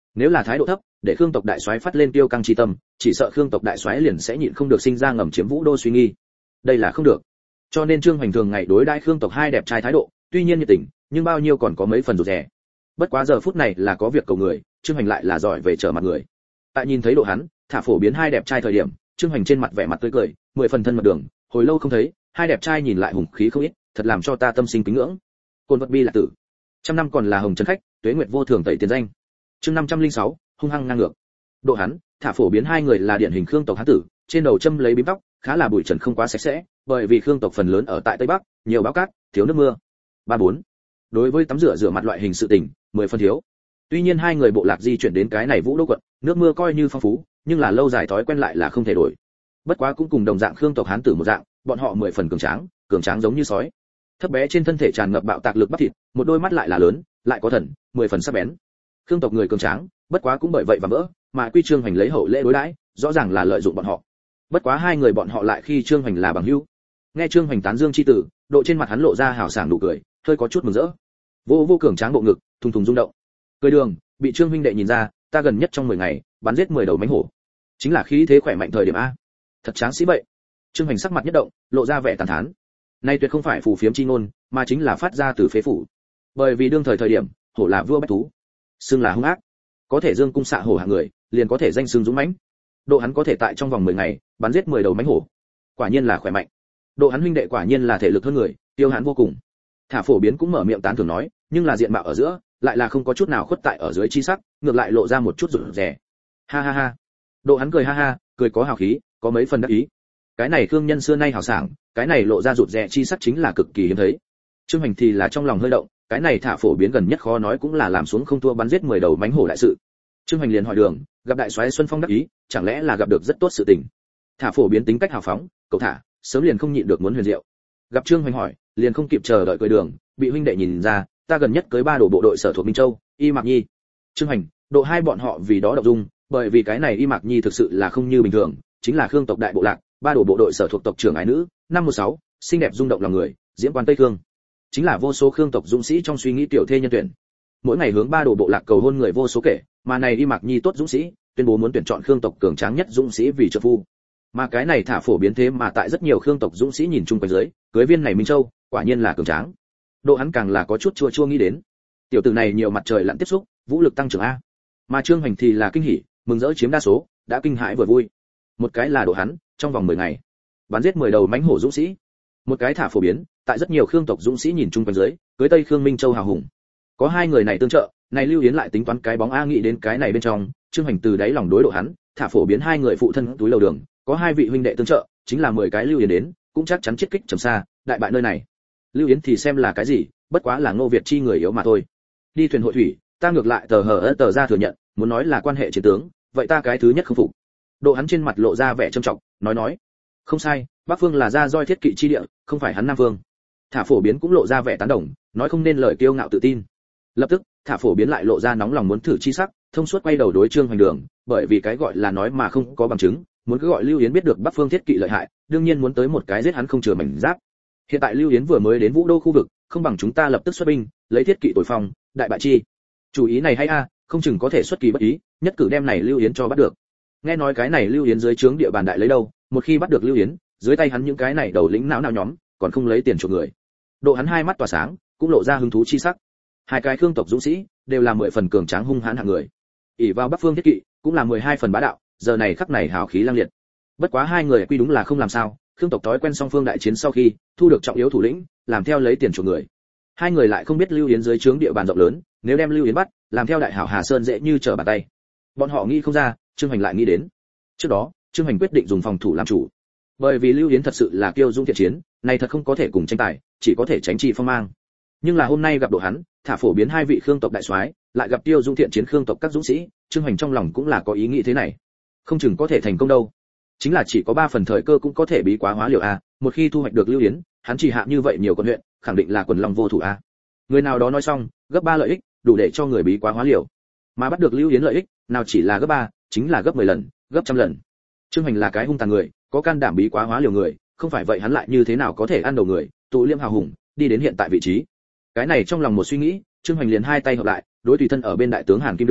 Nếu là thái độ thấp, để Khương tộc đại soái phát lên tiêu căng chi tâm, chỉ sợ Khương tộc đại soái liền sẽ nhịn không được sinh ra ngầm chiếm Vũ Đô suy nghi. Đây là không được. Cho nên Trương Hoành thường ngày đối đãi Khương tộc hai đẹp trai thái độ, tuy nhiên nhiệt tình, nhưng bao nhiêu còn có mấy phần rụt rè. Bất quá giờ phút này là có việc cầu người, Trương Hoành lại là giỏi về trở mặt người. Tại nhìn thấy Độ Hắn, Thả Phổ Biến hai đẹp trai thời điểm, Trương Hoành trên mặt vẻ mặt tươi cười, mười phần thân mật đường, hồi lâu không thấy, hai đẹp trai nhìn lại hùng khí không ít, thật làm cho ta tâm sinh kính ngưỡng. Côn vật bi là tử, trăm năm còn là hồng trấn khách, tuế nguyệt vô thường tẩy tiền danh. Chương năm trăm lẻ sáu, hung hăng ngang ngược. Độ Hắn, Thả Phổ Biến hai người là điển hình Khương tộc hán tử, trên đầu châm lấy bím tóc, khá là bụi trần không quá sạch sẽ, bởi vì Khương tộc phần lớn ở tại Tây Bắc, nhiều bão cát, thiếu nước mưa. Ba bốn. Đối với tắm rửa rửa mặt loại hình sự tình, mười phần thiếu. Tuy nhiên hai người bộ lạc di chuyển đến cái này Vũ Đô quận, nước mưa coi như phong phú, nhưng là lâu dài thói quen lại là không thể đổi. Bất quá cũng cùng đồng dạng Khương tộc hán tử một dạng, bọn họ mười phần cường tráng, cường tráng giống như sói. Thấp bé trên thân thể tràn ngập bạo tạc lực bắp thịt, một đôi mắt lại là lớn, lại có thần, mười phần sắc bén. Khương tộc người cường tráng, bất quá cũng bởi vậy và vỡ, mà Quy Trương Hoành lấy hậu lễ đối đãi, rõ ràng là lợi dụng bọn họ. Bất quá hai người bọn họ lại khi Trương Hoành là bằng hữu. Nghe Trương Hoành tán dương chi tử, Độ trên mặt hắn lộ ra hào sảng nụ cười, hơi có chút mừng rỡ. Vô vô cường tráng bộ ngực, thùng thùng rung động. Cười đường, bị Trương huynh đệ nhìn ra, ta gần nhất trong mười ngày, bắn giết mười đầu mãnh hổ. Chính là khí thế khỏe mạnh thời điểm a. Thật tráng sĩ vậy. Trương Hoành sắc mặt nhất động, lộ ra vẻ tàn thán. Nay tuyệt không phải phù phiếm chi ngôn, mà chính là phát ra từ phế phủ. Bởi vì đương thời thời điểm, hổ là vua bách thú, xưng là hung ác, có thể dương cung xạ hổ hạng người, liền có thể danh xưng dũng mãnh. Độ Hắn có thể tại trong vòng mười ngày, bắn giết mười đầu mãnh hổ. Quả nhiên là khỏe mạnh. Độ Hắn huynh đệ quả nhiên là thể lực hơn người, tiêu hãn vô cùng. Thả Phổ Biến cũng mở miệng tán thưởng nói, nhưng là diện mạo ở giữa, lại là không có chút nào khuất tại ở dưới chi sắc, ngược lại lộ ra một chút rụt rè. Ha ha ha. Độ Hắn cười ha ha, cười có hào khí, có mấy phần đắc ý. Cái này Khương nhân xưa nay hào sảng, cái này lộ ra rụt rè chi sắc chính là cực kỳ hiếm thấy. Trương Hoành thì là trong lòng hơi động, cái này Thả Phổ Biến gần nhất khó nói cũng là làm xuống không thua bắn giết mười đầu mãnh hổ đại sự. Trương Hoành liền hỏi đường, gặp đại soái Xuân Phong đắc ý, chẳng lẽ là gặp được rất tốt sự tình. Thả Phổ Biến tính cách hào phóng, cậu thả, sớm liền không nhịn được muốn huyền diệu. Gặp Trương Hoành hỏi, liền không kịp chờ đợi cười đường, bị huynh đệ nhìn ra, ta gần nhất cưới ba đồ bộ đội sở thuộc Minh Châu, Y Mạc Nhi. Trương Hoành, Độ hai bọn họ vì đó động dung, bởi vì cái này Y Mạc Nhi thực sự là không như bình thường, chính là Khương tộc đại bộ lạc, ba đồ bộ đội sở thuộc tộc trưởng ái nữ, năm một sáu, xinh đẹp rung động lòng người, diễm quan Tây Khương. Chính là vô số Khương tộc dũng sĩ trong suy nghĩ tiểu thê nhân tuyển. Mỗi ngày hướng ba đồ bộ lạc cầu hôn người vô số kể, mà này Y Mạc Nhi tốt dũng sĩ, tuyên bố muốn tuyển chọn Khương tộc cường tráng nhất dũng sĩ vì trợ phu. Mà cái này Thả Phổ Biến thế mà tại rất nhiều Khương tộc dũng sĩ nhìn chung quanh dưới, cưới viên này Minh Châu, quả nhiên là cường tráng. Độ Hắn càng là có chút chua chua nghĩ đến. Tiểu tử này nhiều mặt trời lặn tiếp xúc, vũ lực tăng trưởng a. Mà Trương Hoành thì là kinh hỉ, mừng rỡ chiếm đa số, đã kinh hãi vừa vui. Một cái là Độ Hắn, trong vòng mười ngày, bắn giết mười đầu mãnh hổ dũng sĩ. Một cái Thả Phổ Biến, tại rất nhiều Khương tộc dũng sĩ nhìn chung quanh dưới, cưới Tây Khương Minh Châu hào hùng. Có hai người này tương trợ, này Lưu Yến lại tính toán cái bóng a nghĩ đến cái này bên trong, Trương Hoành từ đáy lòng đối Độ Hắn, Thả Phổ Biến hai người phụ thân túi lầu đường, có hai vị huynh đệ tương trợ, chính là mười cái Lưu Yến đến, cũng chắc chắn chết kích trầm xa, đại bại nơi này. Lưu Yến thì xem là cái gì, bất quá là Ngô Việt chi người yếu mà thôi. Đi thuyền hội thủy, ta ngược lại tờ hờ tờ ra thừa nhận, muốn nói là quan hệ chiến tướng, vậy ta cái thứ nhất không phục. Độ Hắn trên mặt lộ ra vẻ trầm trọng, nói nói, không sai, Bắc Phương là gia roi thiết kỵ chi địa, không phải hắn Nam Phương. Thả Phổ Biến cũng lộ ra vẻ tán đồng, nói không nên lời kiêu ngạo tự tin. Lập tức, Thả Phổ Biến lại lộ ra nóng lòng muốn thử chi sắc, thông suốt quay đầu đối Trương Hoành đường, bởi vì cái gọi là nói mà không có bằng chứng, muốn cứ gọi Lưu Yến biết được Bắc Phương thiết kỵ lợi hại, đương nhiên muốn tới một cái giết hắn không chừa mảnh giáp. Hiện tại Lưu Yến vừa mới đến Vũ Đô khu vực, không bằng chúng ta lập tức xuất binh, lấy thiết kỵ tội phòng, đại bại chi. Chủ ý này hay a, không chừng có thể xuất kỳ bất ý, nhất cử đem này Lưu Yến cho bắt được. Nghe nói cái này Lưu Yến dưới trướng địa bàn đại lấy đâu, một khi bắt được Lưu Yến, dưới tay hắn những cái này đầu lĩnh não não nhóm, còn không lấy tiền chuộc người. Độ Hắn hai mắt tỏa sáng, cũng lộ ra hứng thú chi sắc. Hai cái Khương tộc dũng sĩ đều là mười phần cường tráng hung hãn hạng người. ỷ vào Bắc Phương thiết kỵ, cũng là mười hai phần bá đạo, giờ này khắc này hào khí lang liệt. Bất quá hai người quy đúng là không làm sao, Khương tộc thói quen song phương đại chiến sau khi thu được trọng yếu thủ lĩnh, làm theo lấy tiền chuộc người. Hai người lại không biết Lưu Yến dưới trướng địa bàn rộng lớn, nếu đem Lưu Yến bắt, làm theo đại hảo Hà Sơn dễ như trở bàn tay. Bọn họ nghĩ không ra, Trương Hoành lại nghĩ đến. Trước đó, Trương Hoành quyết định dùng phòng thủ làm chủ. Bởi vì Lưu Yến thật sự là kiêu dũng thiện chiến, này thật không có thể cùng tranh tài, chỉ có thể tránh trị phong mang. Nhưng là hôm nay gặp Độ Hắn, Thả Phổ Biến hai vị Khương tộc đại soái, lại gặp tiêu dung thiện chiến Khương tộc các dũng sĩ, Trương Hoành trong lòng cũng là có ý nghĩ thế này, không chừng có thể thành công đâu. Chính là chỉ có ba phần thời cơ cũng có thể bí quá hóa liều a, một khi thu hoạch được Lưu Yến, hắn chỉ hạ như vậy nhiều quận huyện, khẳng định là quần long vô thủ a. Người nào đó nói xong, gấp ba lợi ích, đủ để cho người bí quá hóa liều. Mà bắt được Lưu Yến lợi ích, nào chỉ là gấp ba, chính là gấp mười lần, gấp trăm lần. Trương Hoành là cái hung tàn người, có can đảm bí quá hóa liều người, không phải vậy hắn lại như thế nào có thể ăn đầu người, tụ liêm hào hùng, đi đến hiện tại vị trí. Cái này trong lòng một suy nghĩ, Trương Hoành liền hai tay hợp lại, đối tùy thân ở bên đại tướng Hàn Kim Đường,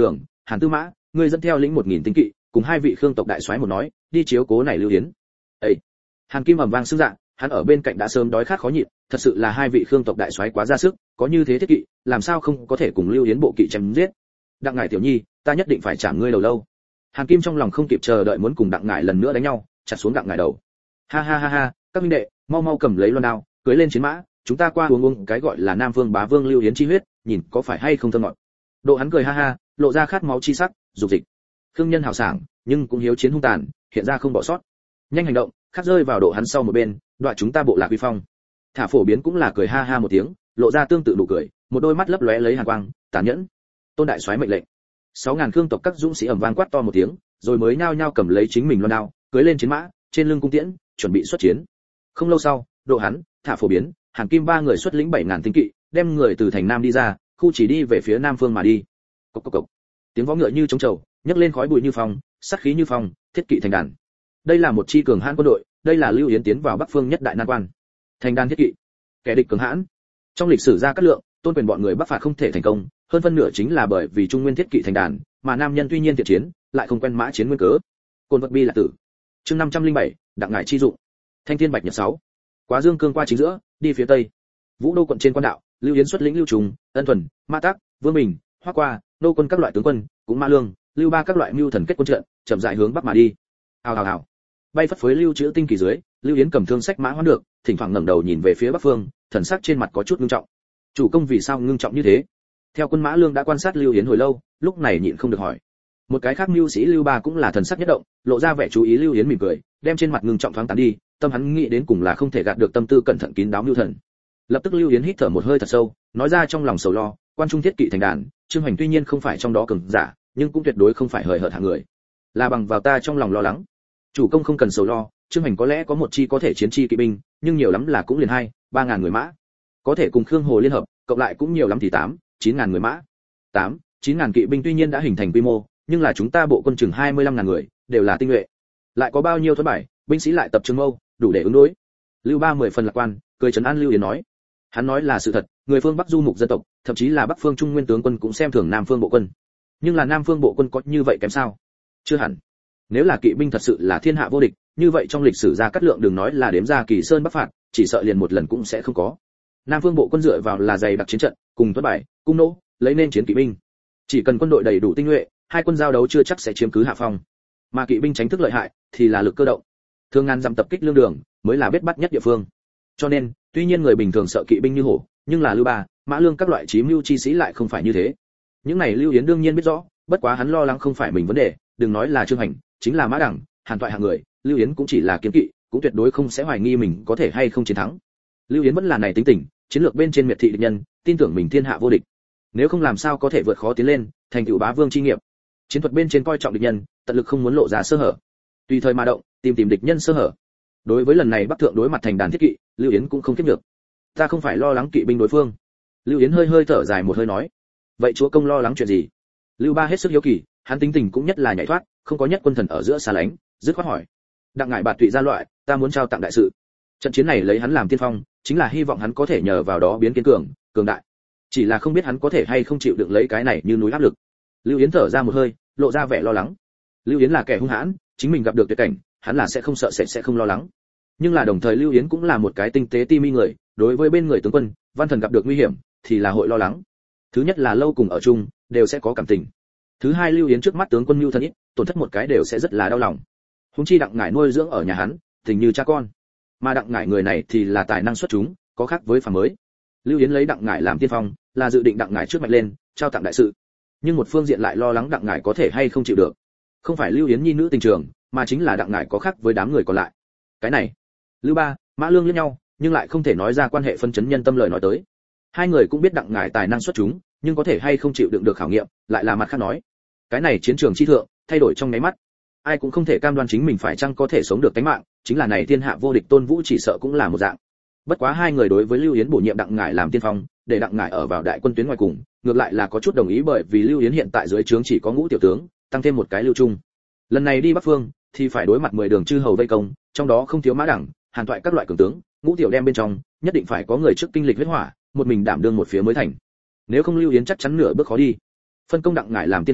Hàn Tư Mã, ngươi dẫn theo lĩnh một nghìn tinh kỵ, cùng hai vị Khương tộc đại soái một nói, đi chiếu cố này Lưu Yến. Ê! Hàn Kim ầm vang xưng dạ, hắn ở bên cạnh đã sớm đói khát khó nhịn, thật sự là hai vị Khương tộc đại soái quá ra sức, có như thế thiết kỵ, làm sao không có thể cùng Lưu Yến bộ kỵ chém giết. Đặng Ngải tiểu nhi, ta nhất định phải chạm ngươi đầu lâu. Hàn Kim trong lòng không kịp chờ đợi muốn cùng Đặng Ngải lần nữa đánh nhau, chặt xuống Đặng Ngải đầu. Ha ha ha ha, các minh đệ, mau mau cầm lấy loan đao, cưỡi lên chiến mã, chúng ta qua uống uống cái gọi là Nam Vương Bá Vương Lưu Yến chi huyết, nhìn có phải hay không thơm ngọt. Độ hắn cười ha ha, lộ ra khát máu chi sắc, dục dịch. Khương Nhân hào sảng, nhưng cũng hiếu chiến hung tàn, hiện ra không bỏ sót. Nhanh hành động, khắc rơi vào độ hắn sau một bên, đoạn chúng ta bộ lạc uy phong. Thả Phổ Biến cũng là cười ha ha một tiếng, lộ ra tương tự nụ cười, một đôi mắt lấp lóe lấy hàn quang, tàn nhẫn. Tôn đại soái mệnh lệnh. Sáu ngàn Khương tộc các dũng sĩ ầm vang quát to một tiếng, rồi mới nhao nhao cầm lấy chính mình loan đao, cưỡi lên chiến mã, trên lưng cung tiễn, chuẩn bị xuất chiến. Không lâu sau, độ hắn, Thả Phổ Biến, Hàn Kim ba người xuất lĩnh bảy ngàn tinh kỵ, đem người từ thành Nam đi ra, khu chỉ đi về phía Nam phương mà đi. Cộc cộc cộc. Tiếng vó ngựa như trống trầu, nhấc lên khói bụi như phong, sát khí như phong, thiết kỵ thành đàn. Đây là một chi cường hãn quân đội, đây là Lưu Yến tiến vào Bắc phương nhất đại nan quan. Thành đàn thiết kỵ, kẻ địch cường hãn. Trong lịch sử ra cát lượng, Tôn Quyền bọn người bắc phạt không thể thành công, hơn phân nửa chính là bởi vì trung nguyên thiết kỵ thành đàn, mà nam nhân tuy nhiên thiện chiến, lại không quen mã chiến nguyên cớ. Côn vật bi là tử. Chương năm trăm linh bảy, Đặng Ngải chi dụng. Thanh Thiên Bạch Nhật sáu. Quá Dương cương qua chính giữa, đi phía tây. Vũ Đô quận trên quan đạo, Lưu Yến xuất lĩnh Lưu Trùng, Ân Thuần, Mã Tắc, Vương Bình, Hoắc Qua, nô quân các loại tướng quân, cũng Ma Lương, Lưu Ba các loại mưu thần kết quân trận, chậm rãi hướng bắc mà đi. Hào hào hào. Bay phất phới lưu chữ tinh kỳ dưới, Lưu Yến cầm thương sách mã hoán được, thỉnh thoảng ngẩng đầu nhìn về phía bắc phương, thần sắc trên mặt có chút ngưng trọng. Chủ công vì sao ngưng trọng như thế? Theo quân Mã Lương đã quan sát Lưu Yến hồi lâu, lúc này nhịn không được hỏi. Một cái khác mưu sĩ Lưu Ba cũng là thần sắc nhất động, lộ ra vẻ chú ý Lưu Yến mỉm cười, đem trên mặt ngưng trọng thoáng tán đi, tâm hắn nghĩ đến cùng là không thể gạt được tâm tư cẩn thận kín đáo mưu thần. Lập tức Lưu Yến hít thở một hơi thật sâu, nói ra trong lòng sầu lo, quan trung thiết kỵ thành đàn, Trương Hoành tuy nhiên không phải trong đó cường giả, nhưng cũng tuyệt đối không phải hời hợt hạng người. Là bằng vào ta trong lòng lo lắng. Chủ công không cần sầu lo, Trương Hoành có lẽ có một chi có thể chiến chi kỵ binh, nhưng nhiều lắm là cũng liền hai, ba ngàn người mã. Có thể cùng Khương Hồ liên hợp, cộng lại cũng nhiều lắm thì tám, chín ngàn người mã. Tám, chín ngàn kỵ binh tuy nhiên đã hình thành quy mô, nhưng là chúng ta bộ quân chừng hai mươi lăm ngàn người, đều là tinh nhuệ. Lại có bao nhiêu thuẫn bài, binh sĩ lại tập trung mâu, đủ để ứng đối. Lưu Ba mười phần lạc quan, cười trấn an Lưu Yến nói. Hắn nói là sự thật, người phương Bắc du mục dân tộc, thậm chí là Bắc phương Trung Nguyên tướng quân cũng xem thường Nam phương bộ quân. Nhưng là Nam phương bộ quân có như vậy kém sao? Chưa hẳn. Nếu là kỵ binh thật sự là thiên hạ vô địch, như vậy trong lịch sử ra cát lượng đừng nói là đếm ra Kỳ Sơn Bắc phạt, chỉ sợ liền một lần cũng sẽ không có. Nam phương bộ quân dựa vào là dày đặc chiến trận, cùng thuẫn bài, cung nỗ, lấy nên chiến kỵ binh. Chỉ cần quân đội đầy đủ tinh nhuệ, hai quân giao đấu chưa chắc sẽ chiếm cứ hạ phong. Mà kỵ binh tránh thức lợi hại thì là lực cơ động. Thường ngàn dặm tập kích lương đường, mới là biết bắt nhất địa phương. Cho nên, tuy nhiên người bình thường sợ kỵ binh như hổ, nhưng là Lưu Ba, Mã Lương các loại chí mưu chi sĩ lại không phải như thế. Những này Lưu Yến đương nhiên biết rõ, bất quá hắn lo lắng không phải mình vấn đề, đừng nói là Trương Hành, chính là Mã Đẳng, Hàn Toại hạng người, Lưu Yến cũng chỉ là kiếm kỵ, cũng tuyệt đối không sẽ hoài nghi mình có thể hay không chiến thắng. Lưu Yến vẫn là này tính tình, chiến lược bên trên miệt thị địch nhân, tin tưởng mình thiên hạ vô địch. Nếu không làm sao có thể vượt khó tiến lên, thành tựu bá vương chi nghiệp. Chiến thuật bên trên coi trọng địch nhân, tận lực không muốn lộ ra sơ hở. Tùy thời mà động, tìm tìm địch nhân sơ hở. Đối với lần này Bắc thượng đối mặt thành đàn thiết kỵ, Lưu Yến cũng không kiếp được. Ta không phải lo lắng kỵ binh đối phương. Lưu Yến hơi hơi thở dài một hơi nói. Vậy chúa công lo lắng chuyện gì? Lưu Ba hết sức hiếu kỳ, hắn tính tình cũng nhất là nhảy thoát, không có nhất quân thần ở giữa xa lánh, dứt khoát hỏi. Đặng Ngải bạt tụy gia loại, ta muốn trao tặng đại sự. Trận chiến này lấy hắn làm tiên phong, chính là hy vọng hắn có thể nhờ vào đó biến kiên cường, cường đại. Chỉ là không biết hắn có thể hay không chịu đựng lấy cái này như núi áp lực. Lưu Yến thở ra một hơi, lộ ra vẻ lo lắng. Lưu Yến là kẻ hung hãn, chính mình gặp được tuyệt cảnh, hắn là sẽ không sợ sẽ sẽ không lo lắng. Nhưng là đồng thời Lưu Yến cũng là một cái tinh tế ti mi người, đối với bên người tướng quân, văn thần gặp được nguy hiểm, thì là hội lo lắng. Thứ nhất là lâu cùng ở chung, đều sẽ có cảm tình. Thứ hai Lưu Yến trước mắt tướng quân mưu thân ít, tổn thất một cái đều sẽ rất là đau lòng. Huống chi Đặng Ngải nuôi dưỡng ở nhà hắn, tình như cha con. Mà Đặng Ngải người này thì là tài năng xuất chúng, có khác với phàm mới. Lưu Yến lấy Đặng Ngải làm tiên phong, là dự định Đặng Ngải trước mạnh lên, trao tặng đại sự. Nhưng một phương diện lại lo lắng Đặng Ngải có thể hay không chịu được. Không phải Lưu Yến nhi nữ tình trường, mà chính là Đặng Ngải có khác với đám người còn lại. Cái này, Lưu Ba, Mã Lương liếc nhau, nhưng lại không thể nói ra quan hệ phân chấn nhân tâm lời nói tới. Hai người cũng biết Đặng Ngải tài năng xuất chúng, nhưng có thể hay không chịu đựng được khảo nghiệm, lại là mặt khác nói. Cái này chiến trường chi thượng, thay đổi trong nháy mắt. Ai cũng không thể cam đoan chính mình phải chăng có thể sống được tính mạng, chính là này thiên hạ vô địch Tôn Vũ chỉ sợ cũng là một dạng. Bất quá hai người đối với Lưu Yến bổ nhiệm Đặng Ngải làm tiên phong, để Đặng Ngải ở vào đại quân tuyến ngoài cùng, ngược lại là có chút đồng ý bởi vì Lưu Yến hiện tại dưới trướng chỉ có ngũ tiểu tướng, tăng thêm một cái Lưu Trung. Lần này đi Bắc Phương thì phải đối mặt mười đường chư hầu vây công, trong đó không thiếu Mã Đẳng, Hàn Toại các loại cường tướng, ngũ tiểu đem bên trong, nhất định phải có người trước kinh lịch huyết hỏa, một mình đảm đương một phía mới thành. Nếu không Lưu Yến chắc chắn nửa bước khó đi. Phân công Đặng Ngải làm tiên phong,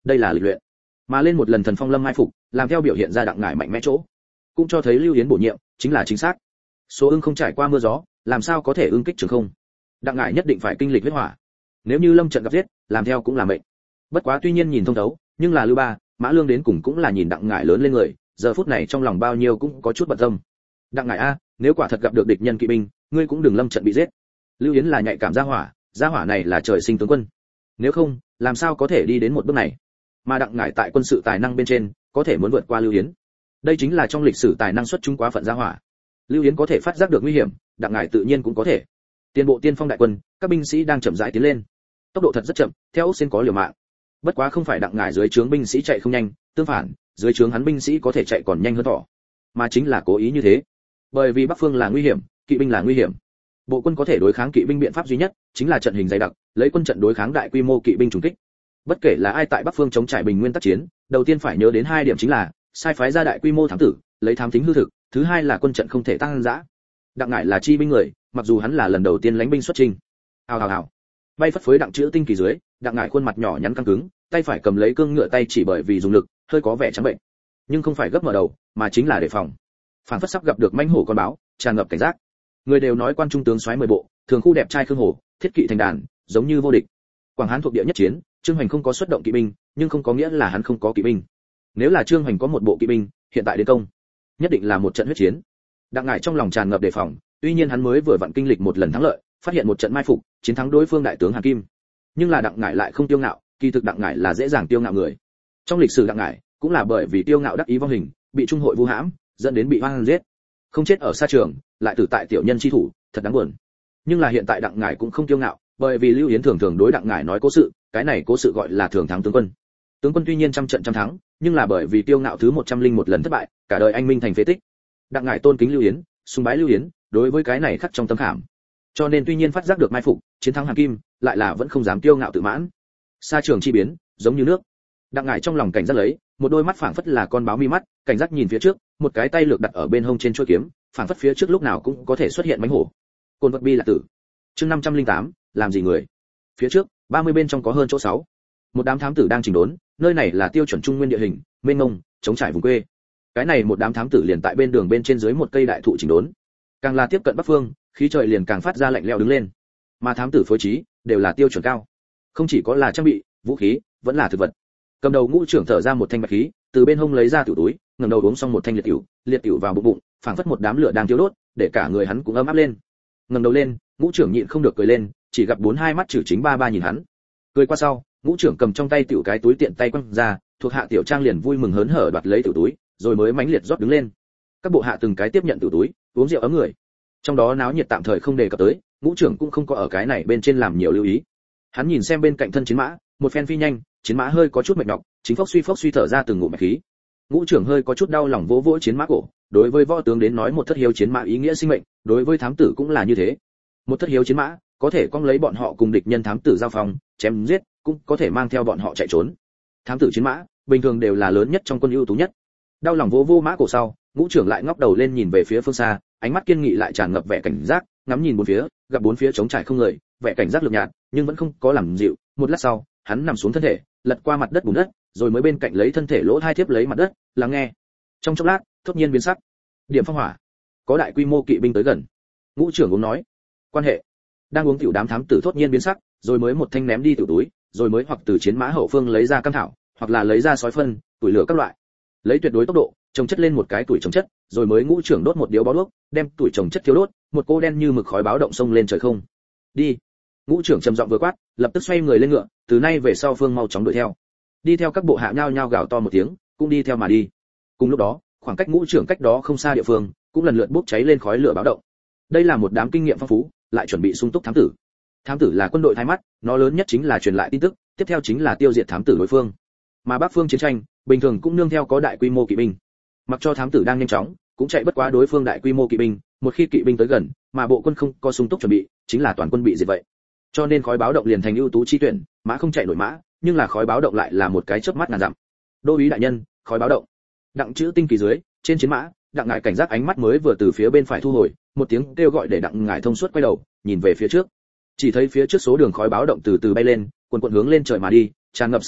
đây là lịch luyện. Mà lên một lần thần phong lâm mai phục, làm theo biểu hiện ra đặng ngải mạnh mẽ chỗ, cũng cho thấy Lưu Yến bổ nhiệm chính là chính xác. Số ưng không trải qua mưa gió, làm sao có thể ưng kích trường không? Đặng ngải nhất định phải kinh lịch huyết hỏa. Nếu như lâm trận gặp giết, làm theo cũng là mệnh. Bất quá tuy nhiên nhìn thông thấu, nhưng là Lưu Ba, Mã Lương đến cùng cũng là nhìn đặng ngải lớn lên người, giờ phút này trong lòng bao nhiêu cũng có chút bận tâm. Đặng ngải a, nếu quả thật gặp được địch nhân kỵ binh, ngươi cũng đừng lâm trận bị giết. Lưu Yến là nhạy cảm gia hỏa, gia hỏa này là trời sinh tướng quân. Nếu không, làm sao có thể đi đến một bước này? Mà đặng ngải tại quân sự tài năng bên trên, có thể muốn vượt qua Lưu Yến. Đây chính là trong lịch sử tài năng xuất chúng quá phận gia hỏa. Lưu Yến có thể phát giác được nguy hiểm, đặng ngải tự nhiên cũng có thể. Tiền bộ tiên phong đại quân, các binh sĩ đang chậm rãi tiến lên. Tốc độ thật rất chậm, theo ốc xin có liều mạng. Bất quá không phải đặng ngải dưới trướng binh sĩ chạy không nhanh, tương phản, dưới trướng hắn binh sĩ có thể chạy còn nhanh hơn thỏ. Mà chính là cố ý như thế. Bởi vì Bắc Phương là nguy hiểm, kỵ binh là nguy hiểm. Bộ quân có thể đối kháng kỵ binh biện pháp duy nhất chính là trận hình dày đặc, lấy quân trận đối kháng đại quy mô kỵ binh trùng kích. Bất kể là ai tại Bắc Phương chống trải bình nguyên tác chiến, đầu tiên phải nhớ đến hai điểm chính là sai phái ra đại quy mô thám tử, lấy thám thính hư thực, thứ hai là quân trận không thể tăng dã. Đặng ngải là chi binh người, mặc dù hắn là lần đầu tiên lãnh binh xuất chinh. Hào hào hào. Bay phất phới đặng chữ tinh kỳ dưới, đặng ngải khuôn mặt nhỏ nhắn căng cứng, tay phải cầm lấy cương ngựa tay chỉ bởi vì dùng lực, hơi có vẻ trắng bệnh. Nhưng không phải gấp mở đầu, mà chính là đề phòng. Phản phất sắp gặp được manh hổ con báo, tràn ngập cảnh giác. Người đều nói quan trung tướng soái mười bộ, thường khu đẹp trai khương hổ, thiết kỵ thành đàn, giống như vô địch. Quảng Hán thuộc địa nhất chiến, Trương Hoành không có xuất động kỵ binh, nhưng không có nghĩa là hắn không có kỵ binh. Nếu là Trương Hoành có một bộ kỵ binh, hiện tại đến công, nhất định là một trận huyết chiến. Đặng ngải trong lòng tràn ngập đề phòng, tuy nhiên hắn mới vừa vặn kinh lịch một lần thắng lợi, phát hiện một trận mai phục, chiến thắng đối phương đại tướng Hàn Kim. Nhưng là đặng ngải lại không tiêu ngạo, kỳ thực đặng ngải là dễ dàng tiêu ngạo người. Trong lịch sử đặng ngải cũng là bởi vì tiêu ngạo đắc ý vong hình, bị trung hội vu hãm, dẫn đến bị hoang giết. Không chết ở xa trường, lại tử tại tiểu nhân chi thủ, thật đáng buồn. Nhưng là hiện tại đặng ngải cũng không tiêu ngạo, bởi vì Lưu Yến thường thường đối đặng ngải nói cố sự, cái này cố sự gọi là thường thắng tướng quân. Tướng quân tuy nhiên trăm trận trăm thắng, nhưng là bởi vì tiêu ngạo thứ một trăm linh một lần thất bại, cả đời anh minh thành phế tích. Đặng ngải tôn kính Lưu Yến, sùng bái Lưu Yến, đối với cái này khắc trong tâm khảm. Cho nên tuy nhiên phát giác được mai phục, chiến thắng Hàn Kim, lại là vẫn không dám tiêu ngạo tự mãn. Sa trường chi biến, giống như nước. Đặng ngải trong lòng cảnh giác lấy, một đôi mắt phảng phất là con báo mi mắt, cảnh giác nhìn phía trước, một cái tay lược đặt ở bên hông trên chuôi kiếm, phảng phất phía trước lúc nào cũng có thể xuất hiện mãnh hổ. Côn vật bi là tử. Chương năm trăm linh tám, làm gì người? Phía trước, ba mươi bên trong có hơn chỗ sáu. Một đám thám tử đang chỉnh đốn, nơi này là tiêu chuẩn trung nguyên địa hình, mênh mông, chống trải vùng quê. Cái này một đám thám tử liền tại bên đường bên trên dưới một cây đại thụ chỉnh đốn. Càng là tiếp cận bắc phương, khí trời liền càng phát ra lạnh lẽo đứng lên. Mà thám tử phối trí đều là tiêu chuẩn cao. Không chỉ có là trang bị, vũ khí, vẫn là thực vật. Cầm đầu ngũ trưởng thở ra một thanh bạch khí, từ bên hông lấy ra tiểu túi, ngẩng đầu uống xong một thanh liệt tiểu, liệt tiểu vào bụng bụng, phảng phất một đám lửa đang thiêu đốt, để cả người hắn cũng ấm áp lên. Ngẩng đầu lên, ngũ trưởng nhịn không được cười lên, chỉ gặp bốn hai mắt chử chính ba ba nhìn hắn. Cười qua sau, ngũ trưởng cầm trong tay tiểu cái túi tiện tay quăng ra, thuộc hạ tiểu trang liền vui mừng hớn hở đoạt lấy tiểu túi, rồi mới mãnh liệt rót đứng lên. Các bộ hạ từng cái tiếp nhận tiểu túi, uống rượu ấm người. Trong đó náo nhiệt tạm thời không đề cập tới, ngũ trưởng cũng không có ở cái này bên trên làm nhiều lưu ý. Hắn nhìn xem bên cạnh thân chiến mã, một phen phi nhanh, chiến mã hơi có chút mệt nhọc, chính phốc suy phốc suy thở ra từng ngụm mạch khí. Ngũ trưởng hơi có chút đau lòng vỗ vỗ chiến mã cổ, đối với võ tướng đến nói một thất hiếu chiến mã ý nghĩa sinh mệnh, đối với thám tử cũng là như thế. Một thất hiếu chiến mã, có thể cong lấy bọn họ cùng địch nhân thám tử giao phòng, chém giết, cũng có thể mang theo bọn họ chạy trốn. Thám tử chiến mã, bình thường đều là lớn nhất trong quân ưu tú nhất. Đau lòng vỗ vỗ mã cổ sau, ngũ trưởng lại ngóc đầu lên nhìn về phía phương xa, ánh mắt kiên nghị lại tràn ngập vẻ cảnh giác, ngắm nhìn bốn phía, gặp bốn phía trống trải không người, vẻ cảnh giác lược nhạt, nhưng vẫn không có làm dịu. Một lát sau, hắn nằm xuống thân thể, lật qua mặt đất bùn đất, rồi mới bên cạnh lấy thân thể lỗ hai thiếp lấy mặt đất, lắng nghe. Trong chốc lát, thốt nhiên biến sắc. Điểm phong hỏa, có đại quy mô kỵ binh tới gần. Ngũ trưởng uống nói, quan hệ. Đang uống tiểu đám thám tử thốt nhiên biến sắc, rồi mới một thanh ném đi tiểu túi, rồi mới hoặc từ chiến mã hậu phương lấy ra cam thảo, hoặc là lấy ra sói phân, tuổi lửa các loại. Lấy tuyệt đối tốc độ, trồng chất lên một cái tuổi trồng chất, rồi mới ngũ trưởng đốt một điếu bó đuốc, đem tuổi trồng chất thiếu đốt, một cô đen như mực khói báo động sông lên trời không. Đi. Ngũ trưởng trầm giọng vừa quát, lập tức xoay người lên ngựa, từ nay về sau phương mau chóng đuổi theo. Đi theo các bộ hạ nhao nhao gào to một tiếng, cũng đi theo mà đi. Cùng lúc đó, khoảng cách ngũ trưởng cách đó không xa địa phương, cũng lần lượt bốc cháy lên khói lửa báo động. Đây là một đám kinh nghiệm phong phú, lại chuẩn bị sung túc thám tử. Thám tử là quân đội thay mắt, nó lớn nhất chính là truyền lại tin tức, tiếp theo chính là tiêu diệt thám tử đối phương. Mà Bắc phương chiến tranh, bình thường cũng nương theo có đại quy mô kỵ binh. Mặc cho thám tử đang nhanh chóng, cũng chạy bất quá đối phương đại quy mô kỵ binh, một khi kỵ binh tới gần, mà bộ quân không có sung túc chuẩn bị, chính là toàn quân bị diệt vậy. Cho nên khói báo động liền thành ưu tú chi tuyển, mã không chạy nổi mã, nhưng là khói báo động lại là một cái chớp mắt ngàn dặm. Đô úy đại nhân, khói báo động. Đặng chữ tinh kỳ dưới, trên chiến mã, đặng ngải cảnh giác ánh mắt mới vừa từ phía bên phải thu hồi, một tiếng kêu gọi để đặng ngải thông suốt quay đầu, nhìn về phía trước. Chỉ thấy phía trước số đường khói báo động từ từ bay lên, quần quần hướng lên trời mà đi, tràn ngập sắc cơ,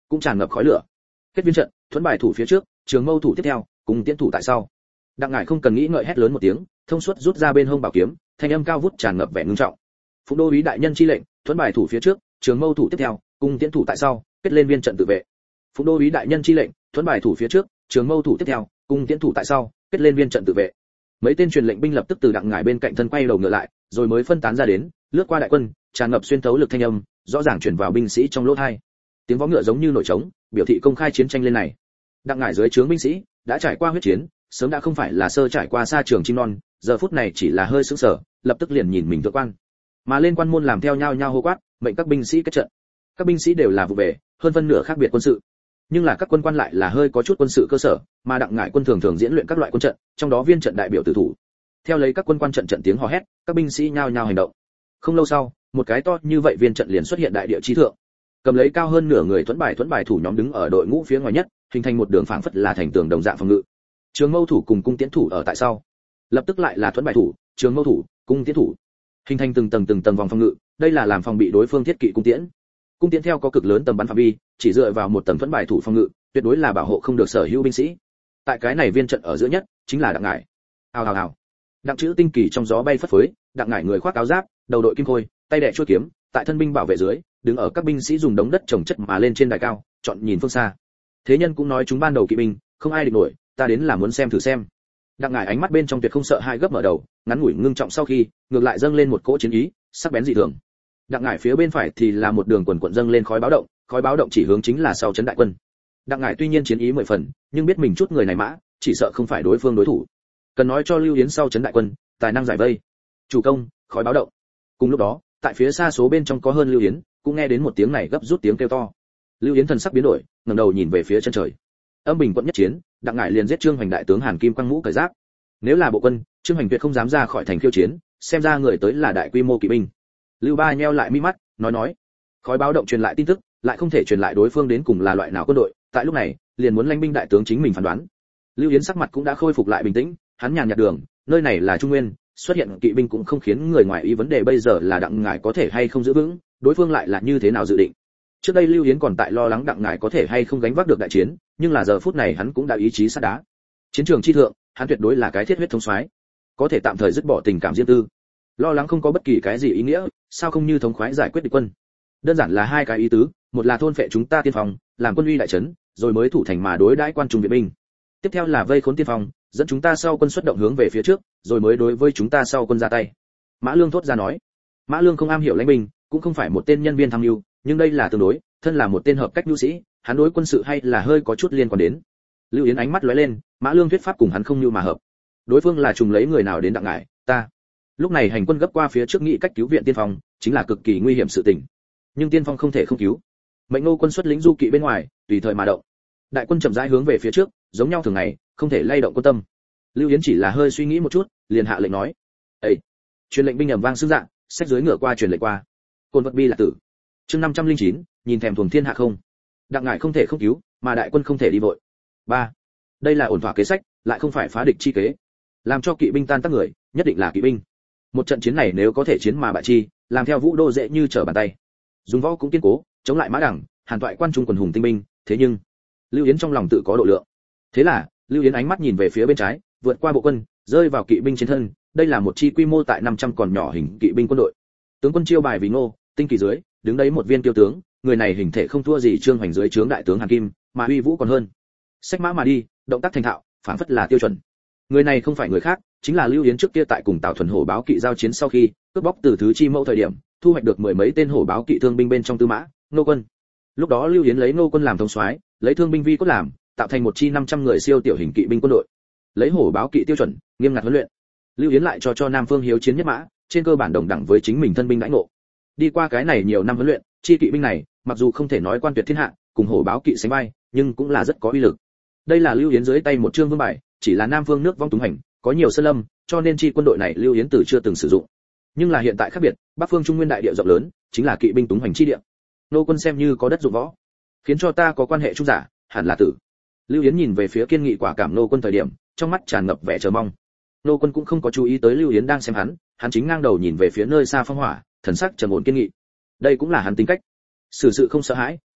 cũng tràn ngập khói lửa. Kết viên trận, thuẫn bài thủ phía trước, trường mâu thủ tiếp theo, cùng tiễn thủ tại sau. Đặng Ngải không cần nghĩ ngợi hét lớn một tiếng, thông suốt rút ra bên hông bảo kiếm, thanh âm cao vút tràn ngập vẻ ngưng trọng. Phụng đô úy đại nhân chi lệnh, thuẫn bài thủ phía trước, trường mâu thủ tiếp theo, cùng tiễn thủ tại sau, kết lên viên trận tự vệ. Phụng đô úy đại nhân chi lệnh, thuẫn bài thủ phía trước, trường mâu thủ tiếp theo, cùng tiễn thủ tại sau, kết lên viên trận tự vệ. Mấy tên truyền lệnh binh lập tức từ Đặng Ngải bên cạnh thân quay đầu ngựa lại, rồi mới phân tán ra đến, lướt qua đại quân, tràn ngập xuyên thấu lực thanh âm, rõ ràng truyền vào binh sĩ trong lỗ tai. Tiếng vó ngựa giống như nổi trống, biểu thị công khai chiến tranh lên này. Đặng Ngải dưới trướng binh sĩ đã trải qua huyết chiến, sớm đã không phải là sơ trải qua xa trường chim non, giờ phút này chỉ là hơi sững sờ, lập tức liền nhìn mình thượng quan. Mà lên quan môn làm theo nhau nhau hô quát, mệnh các binh sĩ kết trận. Các binh sĩ đều là vụ về, hơn phân nửa khác biệt quân sự. Nhưng là các quân quan lại là hơi có chút quân sự cơ sở, mà Đặng Ngải quân thường thường diễn luyện các loại quân trận, trong đó viên trận đại biểu tử thủ. Theo lấy các quân quan trận trận tiếng hò hét, các binh sĩ nhao nhao hành động. Không lâu sau, một cái to như vậy viên trận liền xuất hiện đại địa chi thượng. Cầm lấy cao hơn nửa người thuẫn bài thuẫn bài thủ nhóm đứng ở đội ngũ phía ngoài nhất, hình thành một đường phảng phất là thành tường đồng dạng phòng ngự. Trường mâu thủ cùng cung tiễn thủ ở tại sau. Lập tức lại là thuẫn bài thủ, trường mâu thủ, cung tiễn thủ. Hình thành từng tầng từng tầng vòng phòng ngự, đây là làm phòng bị đối phương thiết kỵ cung tiễn. Cung tiễn theo có cực lớn tầm bắn phạm vi, chỉ dựa vào một tầng thuẫn bài thủ phòng ngự, tuyệt đối là bảo hộ không được sở hữu binh sĩ. Tại cái này viên trận ở giữa nhất, chính là Đặng Ngải. Hào hào hào. Đặng chữ tinh kỳ trong gió bay phất phới, Đặng Ngải người khoác áo giáp, đầu đội kim khôi, tay đè chuôi kiếm, tại thân binh bảo vệ dưới, đứng ở các binh sĩ dùng đống đất trồng chất mà lên trên đài cao, chọn nhìn phương xa. Thế nhân cũng nói chúng ban đầu kỵ binh, không ai địch nổi, ta đến là muốn xem thử xem. Đặng Ngải ánh mắt bên trong tuyệt không sợ hai gấp mở đầu, ngắn ngủi ngưng trọng sau khi, ngược lại dâng lên một cỗ chiến ý, sắc bén dị thường. Đặng Ngải phía bên phải thì là một đường quần quần dâng lên khói báo động, khói báo động chỉ hướng chính là sau trấn đại quân. Đặng Ngải tuy nhiên chiến ý mười phần, nhưng biết mình chút người này mã, chỉ sợ không phải đối phương đối thủ. Cần nói cho Lưu Yến sau trấn đại quân, tài năng giải vây. Chủ công, khói báo động. Cùng lúc đó, tại phía xa số bên trong có hơn Lưu Yến, cũng nghe đến một tiếng này gấp rút tiếng kêu to. Lưu Yến thần sắc biến đổi, ngẩng đầu nhìn về phía chân trời. Âm Bình quận nhất chiến, Đặng Ngải liền giết Trương Hoành đại tướng Hàn Kim quăng mũ cởi giáp. Nếu là bộ quân, Trương Hoành tuyệt không dám ra khỏi thành khiêu chiến, xem ra người tới là đại quy mô kỵ binh. Lưu Ba nheo lại mi mắt, nói nói, khói báo động truyền lại tin tức, lại không thể truyền lại đối phương đến cùng là loại nào quân đội, tại lúc này, liền muốn lãnh binh đại tướng chính mình phán đoán. Lưu Yến sắc mặt cũng đã khôi phục lại bình tĩnh, hắn nhàn nhạt đường, nơi này là Trung Nguyên, xuất hiện kỵ binh cũng không khiến người ngoài ý, vấn đề bây giờ là Đặng Ngải có thể hay không giữ vững, đối phương lại là như thế nào dự định. Trước đây Lưu Yến còn tại lo lắng Đặng Ngải có thể hay không gánh vác được đại chiến, nhưng là giờ phút này hắn cũng đã ý chí sắt đá. Chiến trường chi thượng, hắn tuyệt đối là cái thiết huyết thống soái, có thể tạm thời dứt bỏ tình cảm riêng tư. Lo lắng không có bất kỳ cái gì ý nghĩa, sao không như thống khoái giải quyết địch quân. Đơn giản là hai cái ý tứ, một là thôn phệ chúng ta tiên phong, làm quân uy đại trấn, rồi mới thủ thành mà đối đãi quan trung viện binh. Tiếp theo là vây khốn tiên phong, dẫn chúng ta sau quân xuất động hướng về phía trước, rồi mới đối với chúng ta sau quân ra tay. Mã Lương thốt ra nói. Mã Lương không am hiểu lãnh binh, cũng không phải một tên nhân viên tham mưu, nhưng đây là tương đối, thân là một tên hợp cách nhu sĩ, hắn đối quân sự hay là hơi có chút liên quan đến. Lưu Yến ánh mắt lóe lên, Mã Lương thuyết pháp cùng hắn không như mà hợp. Đối phương là trùng lấy người nào đến Đặng Ngải, ta. Lúc này hành quân gấp qua phía trước nghị cách cứu viện tiên phong, chính là cực kỳ nguy hiểm sự tình. Nhưng tiên phong không thể không cứu. Mệnh Ngô quân xuất lĩnh du kỵ bên ngoài, tùy thời mà động. Đại quân chậm rãi hướng về phía trước, giống nhau thường ngày, không thể lay động quân tâm. Lưu Yến chỉ là hơi suy nghĩ một chút, liền hạ lệnh nói: "Ê!" Truyền lệnh binh ầm vang xưng dạng, xách dưới ngựa qua truyền lệnh qua. Côn vật bi là tử. Chương năm trăm lẻ chín, nhìn thèm thuồng thiên hạ không. Đặng Ngải không thể không cứu, mà đại quân không thể đi vội. ba Đây là ổn thỏa kế sách, lại không phải phá địch chi kế. Làm cho kỵ binh tan tác người, nhất định là kỵ binh. Một trận chiến này nếu có thể chiến mà bại chi, làm theo Vũ Đô dễ như trở bàn tay. Dùng võ cũng kiên cố, chống lại Mã Đẳng, Hàn Toại quan trung quần hùng tinh binh, thế nhưng Lưu Yến trong lòng tự có độ lượng. Thế là, Lưu Yến ánh mắt nhìn về phía bên trái, vượt qua bộ quân, rơi vào kỵ binh trên thân, đây là một chi quy mô tại năm trăm còn nhỏ hình kỵ binh quân đội. Tướng quân chiêu bài vì Ngô, tinh kỳ dưới, đứng đấy một viên tiêu tướng, người này hình thể không thua gì Trương Hoành dưới trướng đại tướng Hàn Kim, mà uy vũ còn hơn. Xách mã mà đi, động tác thành thạo, phảng phất là tiêu chuẩn. Người này không phải người khác, chính là Lưu Yến trước kia tại cùng Tào Thuần hổ báo kỵ giao chiến sau khi, cướp bóc từ thứ chi mẫu thời điểm, thu hoạch được mười mấy tên hổ báo kỵ thương binh bên trong tư mã, Ngô quân. Lúc đó Lưu Yến lấy Ngô quân làm thống soái, lấy thương binh vi cốt làm, tạo thành một chi năm trăm người siêu tiểu hình kỵ binh quân đội. Lấy hổ báo kỵ tiêu chuẩn, nghiêm ngặt huấn luyện. Lưu Yến lại cho cho Nam Phương hiếu chiến nhất mã, trên cơ bản đồng đẳng với chính mình thân binh đãi ngộ. Đi qua cái này nhiều năm huấn luyện, chi kỵ binh này, mặc dù không thể nói quan tuyệt thiên hạ, cùng hổ báo kỵ sánh vai, nhưng cũng là rất có uy lực. Đây là Lưu Yến dưới tay một trương vương bài, chỉ là Nam Phương nước vong túng hành, có nhiều sơn lâm, cho nên chi quân đội này Lưu Yến từ chưa từng sử dụng. Nhưng là hiện tại khác biệt, Bắc Phương Trung Nguyên đại địa rộng lớn, chính là kỵ binh túng hành chi địa. Nô quân xem như có đất dụng võ, khiến cho ta có quan hệ trung giả, hẳn là tử. Lưu Yến nhìn về phía kiên nghị quả cảm Nô quân thời điểm, trong mắt tràn ngập vẻ chờ mong. Nô quân cũng không có chú ý tới Lưu Yến đang xem hắn, hắn chính ngang đầu nhìn về phía nơi xa phong hỏa, thần sắc trầm ổn kiên nghị. Đây cũng là hắn tính cách. Xử sự không sợ hãi,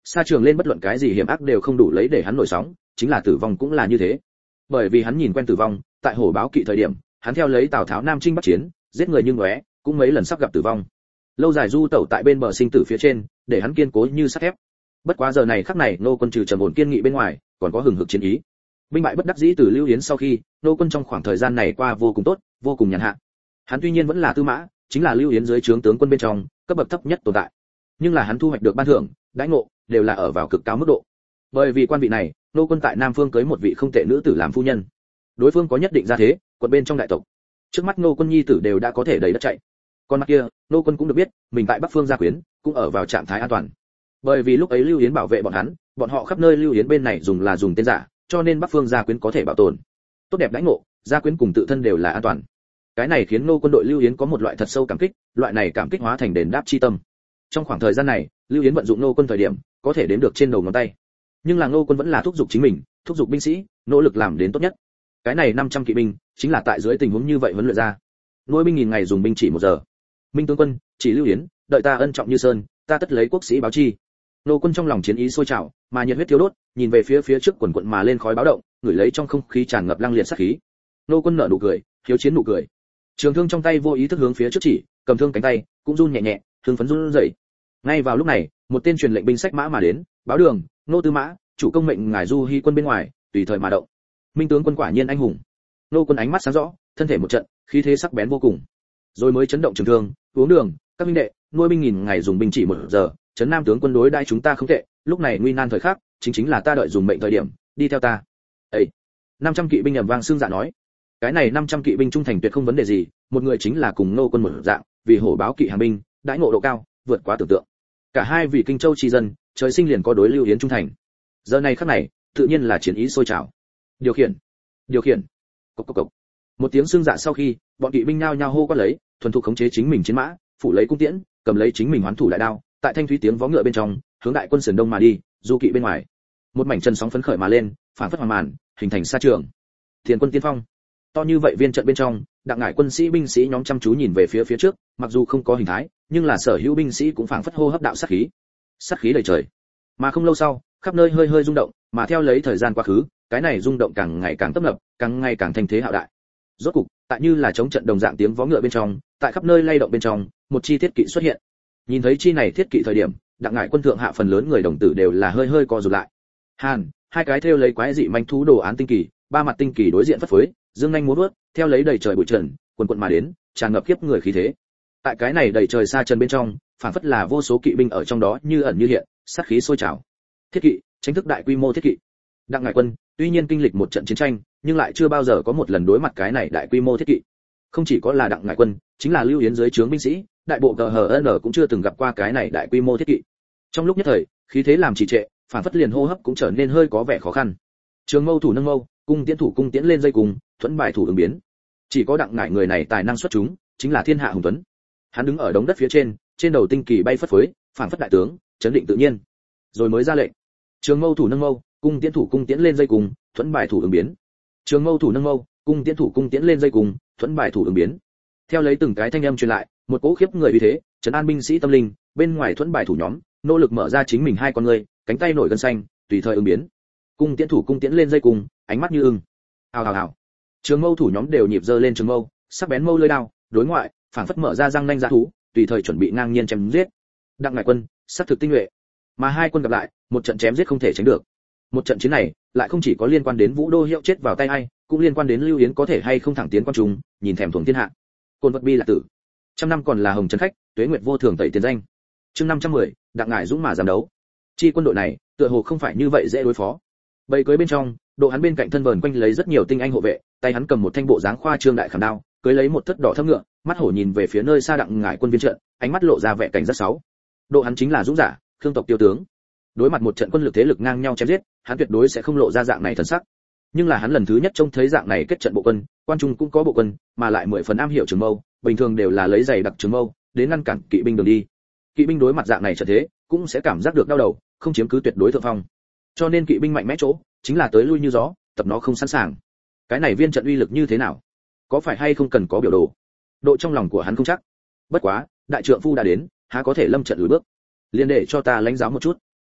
Sa trường lên bất luận cái gì hiểm ác đều không đủ lấy để hắn nổi sóng, chính là tử vong cũng là như thế. Bởi vì hắn nhìn quen tử vong, tại hổ báo kỵ thời điểm, hắn theo lấy Tào Tháo nam chinh bắc chiến, giết người như ngóe, cũng mấy lần sắp gặp tử vong. Lâu dài du tẩu tại bên bờ sinh tử phía trên, để hắn kiên cố như sắt thép. Bất quá giờ này khắc này, nô quân trừ trầm ổn kiên nghị bên ngoài, còn có hừng hực chiến ý. Binh bại bất đắc dĩ từ Lưu Yến sau khi, nô quân trong khoảng thời gian này qua vô cùng tốt, vô cùng nhàn hạ. Hắn tuy nhiên vẫn là tư mã, chính là Lưu Yến dưới trướng tướng quân bên trong, cấp bậc thấp nhất tồn tại. Nhưng là hắn thu hoạch được ban thưởng, đãi ngộ đều là ở vào cực cao mức độ. Bởi vì quan vị này, nô quân tại Nam Phương cưới một vị không tệ nữ tử làm phu nhân. Đối phương có nhất định gia thế, quận bên trong đại tộc. Trước mắt nô quân nhi tử đều đã có thể đầy đất chạy. Còn mặt kia, nô quân cũng được biết, mình tại Bắc Phương gia quyến, cũng ở vào trạng thái an toàn. Bởi vì lúc ấy Lưu Yến bảo vệ bọn hắn, bọn họ khắp nơi Lưu Yến bên này dùng là dùng tên giả, cho nên Bắc Phương gia quyến có thể bảo tồn. Tốt đẹp đãi ngộ, gia quyến cùng tự thân đều là an toàn. Cái này khiến nô quân đội Lưu Yến có một loại thật sâu cảm kích, loại này cảm kích hóa thành đền đáp chi tâm. Trong khoảng thời gian này, Lưu Yến vận dụng nô quân thời điểm, có thể đếm được trên đầu ngón tay. Nhưng là nô quân vẫn là thúc giục chính mình, thúc giục binh sĩ, nỗ lực làm đến tốt nhất. Cái này năm trăm kỵ binh, chính là tại dưới tình huống như vậy huấn luyện ra. Nuôi binh nghìn ngày dùng binh chỉ một giờ. Minh tướng quân, chỉ Lưu Yến, đợi ta ân trọng như sơn, ta tất lấy quốc sĩ báo chi. Nô quân trong lòng chiến ý sôi trào, mà nhiệt huyết thiêu đốt, nhìn về phía phía trước quần quần mà lên khói báo động, ngửi lấy trong không khí tràn ngập lăng liệt sát khí. Nô quân nở nụ cười, hiếu chiến nụ cười. Trường thương trong tay vô ý thức hướng phía trước chỉ, cầm thương cánh tay cũng run nhẹ nhẹ, thương phấn run rẩy. Ngay vào lúc này, một tên truyền lệnh binh sách mã mà đến, báo đường, nô tư mã, chủ công mệnh ngài Du Hi quân bên ngoài, tùy thời mà động. Minh tướng quân quả nhiên anh hùng. Nô quân ánh mắt sáng rõ, thân thể một trận, khí thế sắc bén vô cùng. Rồi mới chấn động trường thương, uống đường, các minh đệ, nuôi binh nghìn ngày dùng binh chỉ một giờ, trấn Nam tướng quân đối đãi chúng ta không tệ, lúc này nguy nan thời khắc, chính chính là ta đợi dùng mệnh thời điểm, đi theo ta. Ấy, năm trăm kỵ binh ầm vang xương dạ nói. Cái này năm trăm kỵ binh trung thành tuyệt không vấn đề gì, một người chính là cùng nô quân một dạng, vì hổ báo kỵ hàng binh, đãi ngộ độ cao, vượt quá tưởng tượng. Cả hai vị Kinh Châu chi dân, trời sinh liền có đối Lưu Yến trung thành. Giờ này khắc này, tự nhiên là chiến ý sôi trào. Điều khiển, điều khiển. Cộc cộc cộc. Một tiếng xương dạ sau khi, bọn kỵ binh nhao nhao hô quát lấy, thuần thục khống chế chính mình chiến mã, phủ lấy cung tiễn, cầm lấy chính mình hoán thủ đại đao, tại thanh thúy tiếng vó ngựa bên trong, hướng đại quân sườn đông mà đi, du kỵ bên ngoài. Một mảnh chân sóng phấn khởi mà lên, phản phất hoàng màn, hình thành sa trường. Tiền quân tiên phong. To như vậy viên trận bên trong, đặng ngải quân sĩ binh sĩ nhóm chăm chú nhìn về phía phía trước, mặc dù không có hình thái, nhưng là sở hữu binh sĩ cũng phảng phất hô hấp đạo sát khí. Sát khí đầy trời. Mà không lâu sau, khắp nơi hơi hơi rung động, mà theo lấy thời gian quá khứ, cái này rung động càng ngày càng tấp nập, càng ngày càng thành thế hạo đại. Rốt cục, tại như là chống trận đồng dạng tiếng vó ngựa bên trong, tại khắp nơi lay động bên trong, một chi thiết kỵ xuất hiện. Nhìn thấy chi này thiết kỵ thời điểm, đặng ngải quân thượng hạ phần lớn người đồng tử đều là hơi hơi co rụt lại. Hàn, hai cái theo lấy quái dị manh thú đồ án tinh kỳ, ba mặt tinh kỳ đối diện phất phới, dương nhanh múa vớt, theo lấy đầy trời bụi trần, quần quần mà đến, tràn ngập khiếp người khí thế. Tại cái này đầy trời xa trần bên trong, phảng phất là vô số kỵ binh ở trong đó như ẩn như hiện, sát khí sôi trào. Thiết kỵ, chính thức đại quy mô thiết kỵ. Đặng ngải quân, tuy nhiên kinh lịch một trận chiến tranh, nhưng lại chưa bao giờ có một lần đối mặt cái này đại quy mô thiết kỵ. Không chỉ có là đặng ngải quân, chính là Lưu Yến dưới trướng binh sĩ, đại bộ gờ hờ en cũng chưa từng gặp qua cái này đại quy mô thiết kỵ. Trong lúc nhất thời, khí thế làm trì trệ, phản phất liền hô hấp cũng trở nên hơi có vẻ khó khăn. Trường mâu thủ nâng mâu, cung tiễn thủ cung tiễn lên dây cùng, thuẫn bài thủ ứng biến. Chỉ có đặng ngải người này tài năng xuất chúng, chính là thiên hạ hùng tuấn. Hắn đứng ở đống đất phía trên, trên đầu tinh kỳ bay phất phới, phản phất đại tướng, chấn định tự nhiên. Rồi mới ra lệnh. Trường mâu thủ nâng mâu, cung tiễn thủ cung tiễn lên dây cùng, thuẫn bài thủ ứng biến. Trường mâu thủ nâng mâu, cung tiễn thủ cung tiễn lên dây cùng, thuẫn bài thủ ứng biến. Theo lấy từng cái thanh âm truyền lại, một cỗ khiếp người uy thế, trấn an binh sĩ tâm linh, bên ngoài thuẫn bài thủ nhóm, nỗ lực mở ra chính mình hai con người, cánh tay nổi gân xanh, tùy thời ứng biến. Cung tiễn thủ cung tiễn lên dây cùng, ánh mắt như ưng. Hào hào hào. Trường mâu thủ nhóm đều nhịp giơ lên trường mâu, sắc bén mâu lưỡi đao, đối ngoại, phảng phất mở ra răng nanh dã thú, tùy thời chuẩn bị ngang nhiên chém giết. Đặng ngải quân, sát thực tinh nhuệ. Mà hai quân gặp lại, một trận chém giết không thể tránh được. Một trận chiến này, lại không chỉ có liên quan đến Vũ Đô Hiệu chết vào tay ai, cũng liên quan đến Lưu Yến có thể hay không thẳng tiến quan trung, nhìn thèm thuồng thiên hạ. Côn vật bi là tử. Trăm năm còn là hồng trấn khách, tuế nguyệt vô thường tẩy tiền danh. Chương năm trăm mười, đặng ngải dũng mà dám đấu. Chi quân đội này, tựa hồ không phải như vậy dễ đối phó. Bầy cưới bên trong, độ hắn bên cạnh thân vờn quanh lấy rất nhiều tinh anh hộ vệ, tay hắn cầm một thanh bộ dáng khoa trương đại khảm đao, cưới lấy một thất đỏ thâm ngựa, mắt hổ nhìn về phía nơi xa đặng ngải quân viên trận, ánh mắt lộ ra vẻ cảnh giác sáu. Độ hắn chính là dũng giả, khương tộc tiêu tướng. Đối mặt một trận quân lực thế lực ngang nhau chém giết, hắn tuyệt đối sẽ không lộ ra dạng này thần sắc. Nhưng là hắn lần thứ nhất trông thấy dạng này kết trận bộ quân, quan trung cũng có bộ quân, mà lại mười phần am hiểu trường mâu, bình thường đều là lấy giày đặc trường mâu đến ngăn cản kỵ binh đường đi. Kỵ binh đối mặt dạng này trận thế, cũng sẽ cảm giác được đau đầu, không chiếm cứ tuyệt đối thượng phong. Cho nên kỵ binh mạnh mẽ chỗ, chính là tới lui như gió, tập nó không sẵn sàng. Cái này viên trận uy lực như thế nào? Có phải hay không cần có biểu đồ? Độ trong lòng của hắn không chắc. Bất quá, đại trượng phu đã đến, há có thể lâm trận lùi bước. Liên để cho ta lãnh giáo một chút.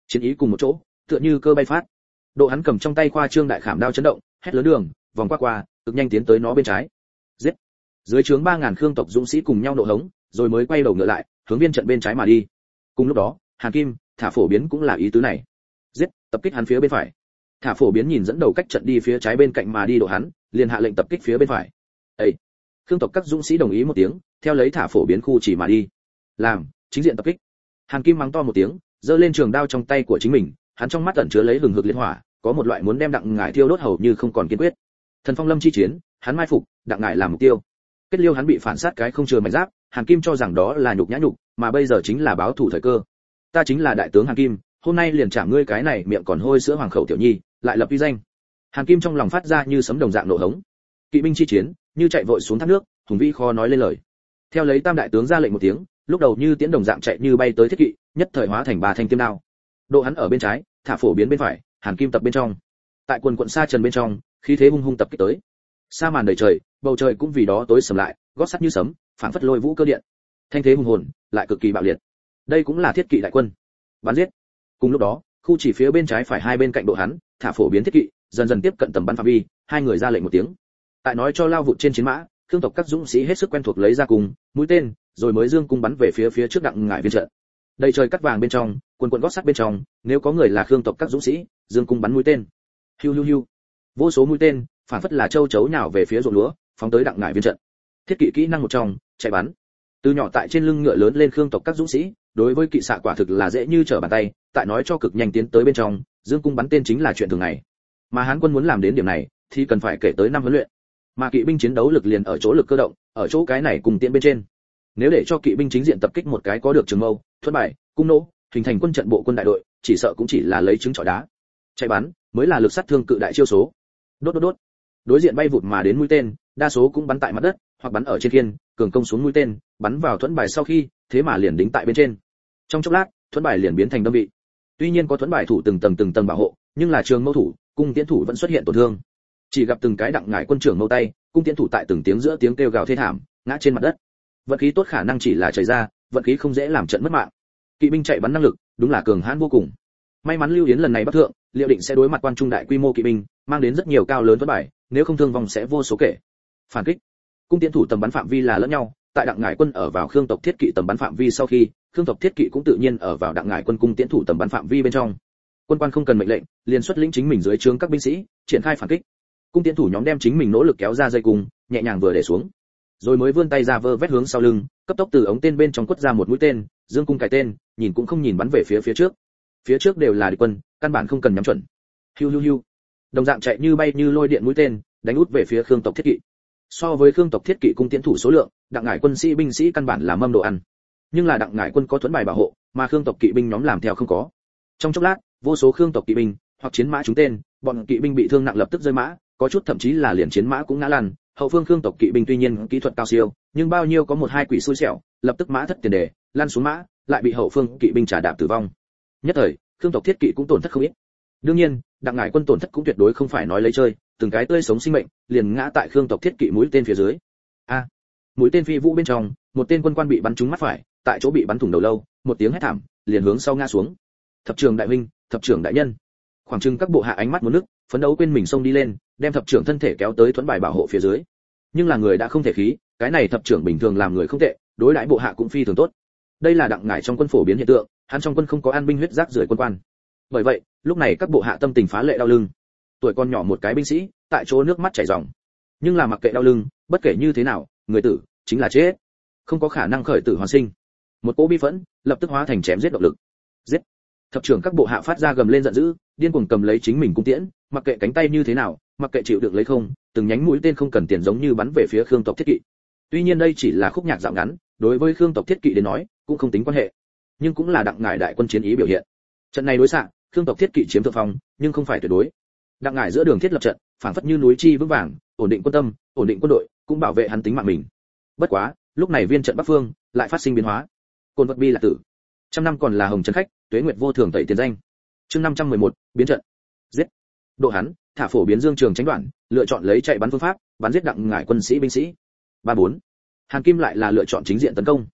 chiến ý cùng một chỗ, tựa như cơ bay phát. Độ hắn cầm trong tay khoa trương đại khảm đao chấn động, hét lớn đường, vòng qua qua, cực nhanh tiến tới nó bên trái. Giết! Dưới trướng ba ngàn khương tộc dũng sĩ cùng nhau nộ hống, rồi mới quay đầu ngựa lại, hướng viên trận bên trái mà đi. Cùng lúc đó, Hàn Kim, Thả Phổ Biến cũng là ý tứ này. Giết, tập kích hắn phía bên phải. Thả Phổ Biến nhìn dẫn đầu cách trận đi phía trái bên cạnh mà đi độ hắn, liền hạ lệnh tập kích phía bên phải. Ê! Khương tộc các dũng sĩ đồng ý một tiếng, theo lấy Thả Phổ Biến khu chỉ mà đi. Làm, chính diện tập kích. Hàn Kim mắng to một tiếng, giơ lên trường đao trong tay của chính mình, hắn trong mắt ẩn chứa lấy hừng hực liệt hỏa, có một loại muốn đem Đặng Ngải thiêu đốt hầu như không còn kiên quyết. Thần Phong Lâm chi chiến, hắn mai phục, Đặng Ngải làm mục tiêu. Kết liêu hắn bị phản sát cái không chừa mảnh giáp, Hàn Kim cho rằng đó là nhục nhã nhục, mà bây giờ chính là báo thủ thời cơ. Ta chính là đại tướng Hàn Kim, hôm nay liền trả ngươi cái này miệng còn hôi sữa hoàng khẩu tiểu nhi, lại lập uy danh. Hàn Kim trong lòng phát ra như sấm đồng dạng nộ hống. Kỵ binh chi chiến, như chạy vội xuống thác nước, hùng vĩ khó nói lên lời. Theo lấy Tam đại tướng ra lệnh một tiếng, lúc đầu như tiễn đồng dạng chạy như bay tới thiết kỵ, nhất thời hóa thành ba thanh tiêm đao. Độ hắn ở bên trái, Thả Phổ Biến bên phải, Hàn Kim tập bên trong. Tại quần quận sa trần bên trong, khí thế hung hung tập kích tới. Sa màn đầy trời, bầu trời cũng vì đó tối sầm lại, gót sắt như sấm, phảng phất lôi vũ cơ điện. Thanh thế hùng hồn, lại cực kỳ bạo liệt. Đây cũng là thiết kỵ đại quân. Bắn giết. Cùng lúc đó, khu chỉ phía bên trái phải hai bên cạnh độ hắn, Thả Phổ Biến thiết kỵ, dần dần tiếp cận tầm bắn phạm vi, hai người ra lệnh một tiếng. Tại nói cho lao vụt trên chiến mã, Khương tộc các dũng sĩ hết sức quen thuộc lấy ra cùng mũi tên, rồi mới dương cung bắn về phía phía trước Đặng Ngải viên trận. Đầy trời cắt vàng bên trong, quần quần gót sắt bên trong, nếu có người là Khương tộc các dũng sĩ, dương cung bắn mũi tên. Hiu hiu hiu. Vô số mũi tên, phản phất là châu chấu nhào về phía ruộng lúa, phóng tới Đặng Ngải viên trận. Thiết kỵ kỹ năng một trong, chạy bắn. Từ nhỏ tại trên lưng ngựa lớn lên Khương tộc các dũng sĩ, đối với kỵ xạ quả thực là dễ như trở bàn tay, tại nói cho cực nhanh tiến tới bên trong, dương cung bắn tên chính là chuyện thường ngày. Mà Hán quân muốn làm đến điểm này, thì cần phải kể tới năm huấn luyện. Mà kỵ binh chiến đấu lực liền ở chỗ lực cơ động, ở chỗ cái này cùng tiện bên trên. Nếu để cho kỵ binh chính diện tập kích một cái có được trường mâu, thuẫn bài, cung nỗ, hình thành quân trận bộ quân đại đội, chỉ sợ cũng chỉ là lấy trứng trọi đá. Chạy bắn mới là lực sát thương cự đại chiêu số. Đốt đốt đốt. Đối diện bay vụt mà đến mũi tên, đa số cũng bắn tại mặt đất, hoặc bắn ở trên khiên, cường công xuống mũi tên, bắn vào thuẫn bài sau khi, thế mà liền đính tại bên trên. Trong chốc lát, thuẫn bài liền biến thành đâm vị. Tuy nhiên có thuẫn bài thủ từng tầng từng tầng bảo hộ, nhưng là trường mâu thủ, cung tiễn thủ vẫn xuất hiện tổn thương. Chỉ gặp từng cái Đặng Ngải quân trưởng mâu tay, cung tiễn thủ tại từng tiếng giữa tiếng kêu gào thê thảm, ngã trên mặt đất. Vận khí tốt khả năng chỉ là chảy ra, vận khí không dễ làm trận mất mạng. Kỵ binh chạy bắn năng lực, đúng là cường hãn vô cùng. May mắn Lưu Yến lần này bắc thượng, liệu định sẽ đối mặt quan trung đại quy mô kỵ binh, mang đến rất nhiều cao lớn thuẫn bài, nếu không thương vong sẽ vô số kể. Phản kích. Cung tiễn thủ tầm bắn phạm vi là lẫn nhau, tại Đặng Ngải quân ở vào Khương tộc thiết kỵ tầm bắn phạm vi sau khi, Khương tộc thiết kỵ cũng tự nhiên ở vào Đặng Ngải quân cung tiễn thủ tầm bắn phạm vi bên trong. Quân quan không cần mệnh lệnh, liền xuất lĩnh chính mình dưới trướng các binh sĩ, triển khai phản kích. Cung tiễn thủ nhóm đem chính mình nỗ lực kéo ra dây cung, nhẹ nhàng vừa để xuống, rồi mới vươn tay ra vơ vét hướng sau lưng, cấp tốc từ ống tên bên trong quất ra một mũi tên, dương cung cài tên, nhìn cũng không nhìn bắn về phía phía trước. Phía trước đều là địch quân, căn bản không cần nhắm chuẩn. Hiu hiu hiu. Đồng dạng chạy như bay như lôi điện mũi tên, đánh út về phía Khương tộc thiết kỵ. So với Khương tộc thiết kỵ cung tiễn thủ số lượng, Đặng Ngải quân sĩ binh sĩ căn bản là mâm đồ ăn. Nhưng là Đặng Ngải quân có thuẫn bài bảo hộ, mà Khương tộc kỵ binh nhóm làm theo không có. Trong chốc lát, vô số Khương tộc kỵ binh hoặc chiến mã trúng tên, bọn kỵ binh bị thương nặng lập tức rơi mã, có chút thậm chí là liền chiến mã cũng ngã lăn. Hậu phương Khương tộc kỵ binh tuy nhiên kỹ thuật cao siêu, nhưng bao nhiêu có một hai quỷ xui xẻo, lập tức mã thất tiền đề, lăn xuống mã, lại bị hậu phương kỵ binh trả đạp tử vong. Nhất thời, Khương tộc thiết kỵ cũng tổn thất không ít. Đương nhiên, Đặng Ngải quân tổn thất cũng tuyệt đối không phải nói lấy chơi, từng cái tươi sống sinh mệnh liền ngã tại Khương tộc thiết kỵ mũi tên phía dưới. A! Mũi tên phi vũ bên trong, một tên quân quan bị bắn trúng mắt phải, tại chỗ bị bắn thủng đầu lâu, một tiếng hét thảm, liền hướng sau ngã xuống. Thập trưởng đại huynh, thập trưởng đại nhân. Khoảng chừng các bộ hạ ánh mắt muốn nước, phấn đấu quên mình xông đi lên, đem thập trưởng thân thể kéo tới thuẫn bài bảo hộ phía dưới. Nhưng là người đã không thể khí, cái này thập trưởng bình thường làm người không tệ, đối đãi bộ hạ cũng phi thường tốt. Đây là Đặng Ngải trong quân phổ biến hiện tượng, hắn trong quân không có an binh huyết rác rưởi quân quan. Bởi vậy, lúc này các bộ hạ tâm tình phá lệ đau lưng. Tuổi con nhỏ một cái binh sĩ, tại chỗ nước mắt chảy ròng. Nhưng là mặc kệ đau lưng, bất kể như thế nào, người tử chính là chết, không có khả năng khởi tử hoàn sinh. Một cỗ bi phẫn, lập tức hóa thành chém giết động lực. Giết! Thập trưởng các bộ hạ phát ra gầm lên giận dữ, điên cuồng cầm lấy chính mình cung tiễn, mặc kệ cánh tay như thế nào, mặc kệ chịu đựng lấy không, từng nhánh mũi tên không cần tiền giống như bắn về phía Khương tộc thiết kỵ. Tuy nhiên đây chỉ là khúc nhạc dạo ngắn, đối với Khương tộc thiết kỵ đến nói, cũng không tính quan hệ, nhưng cũng là Đặng Ngải đại quân chiến ý biểu hiện. Trận này đối xạ, Khương tộc thiết kỵ chiếm thượng phong, nhưng không phải tuyệt đối. Đặng Ngải giữa đường thiết lập trận, phảng phất như núi chi vững vàng, ổn định quân tâm, ổn định quân đội, cũng bảo vệ hắn tính mạng mình. Bất quá, lúc này viên trận Bắc Phương lại phát sinh biến hóa. Côn vật bi là tử, trăm năm còn là hồng trần khách, tuế nguyệt vô thường tẩy tiền danh. Chương năm trăm mười một, biến trận. Giết. Độ hắn, Thả Phổ Biến dương trường tránh đoạn, lựa chọn lấy chạy bắn phương pháp, bắn giết Đặng Ngải quân sĩ binh sĩ. ba bốn. Hàn Kim lại là lựa chọn chính diện tấn công.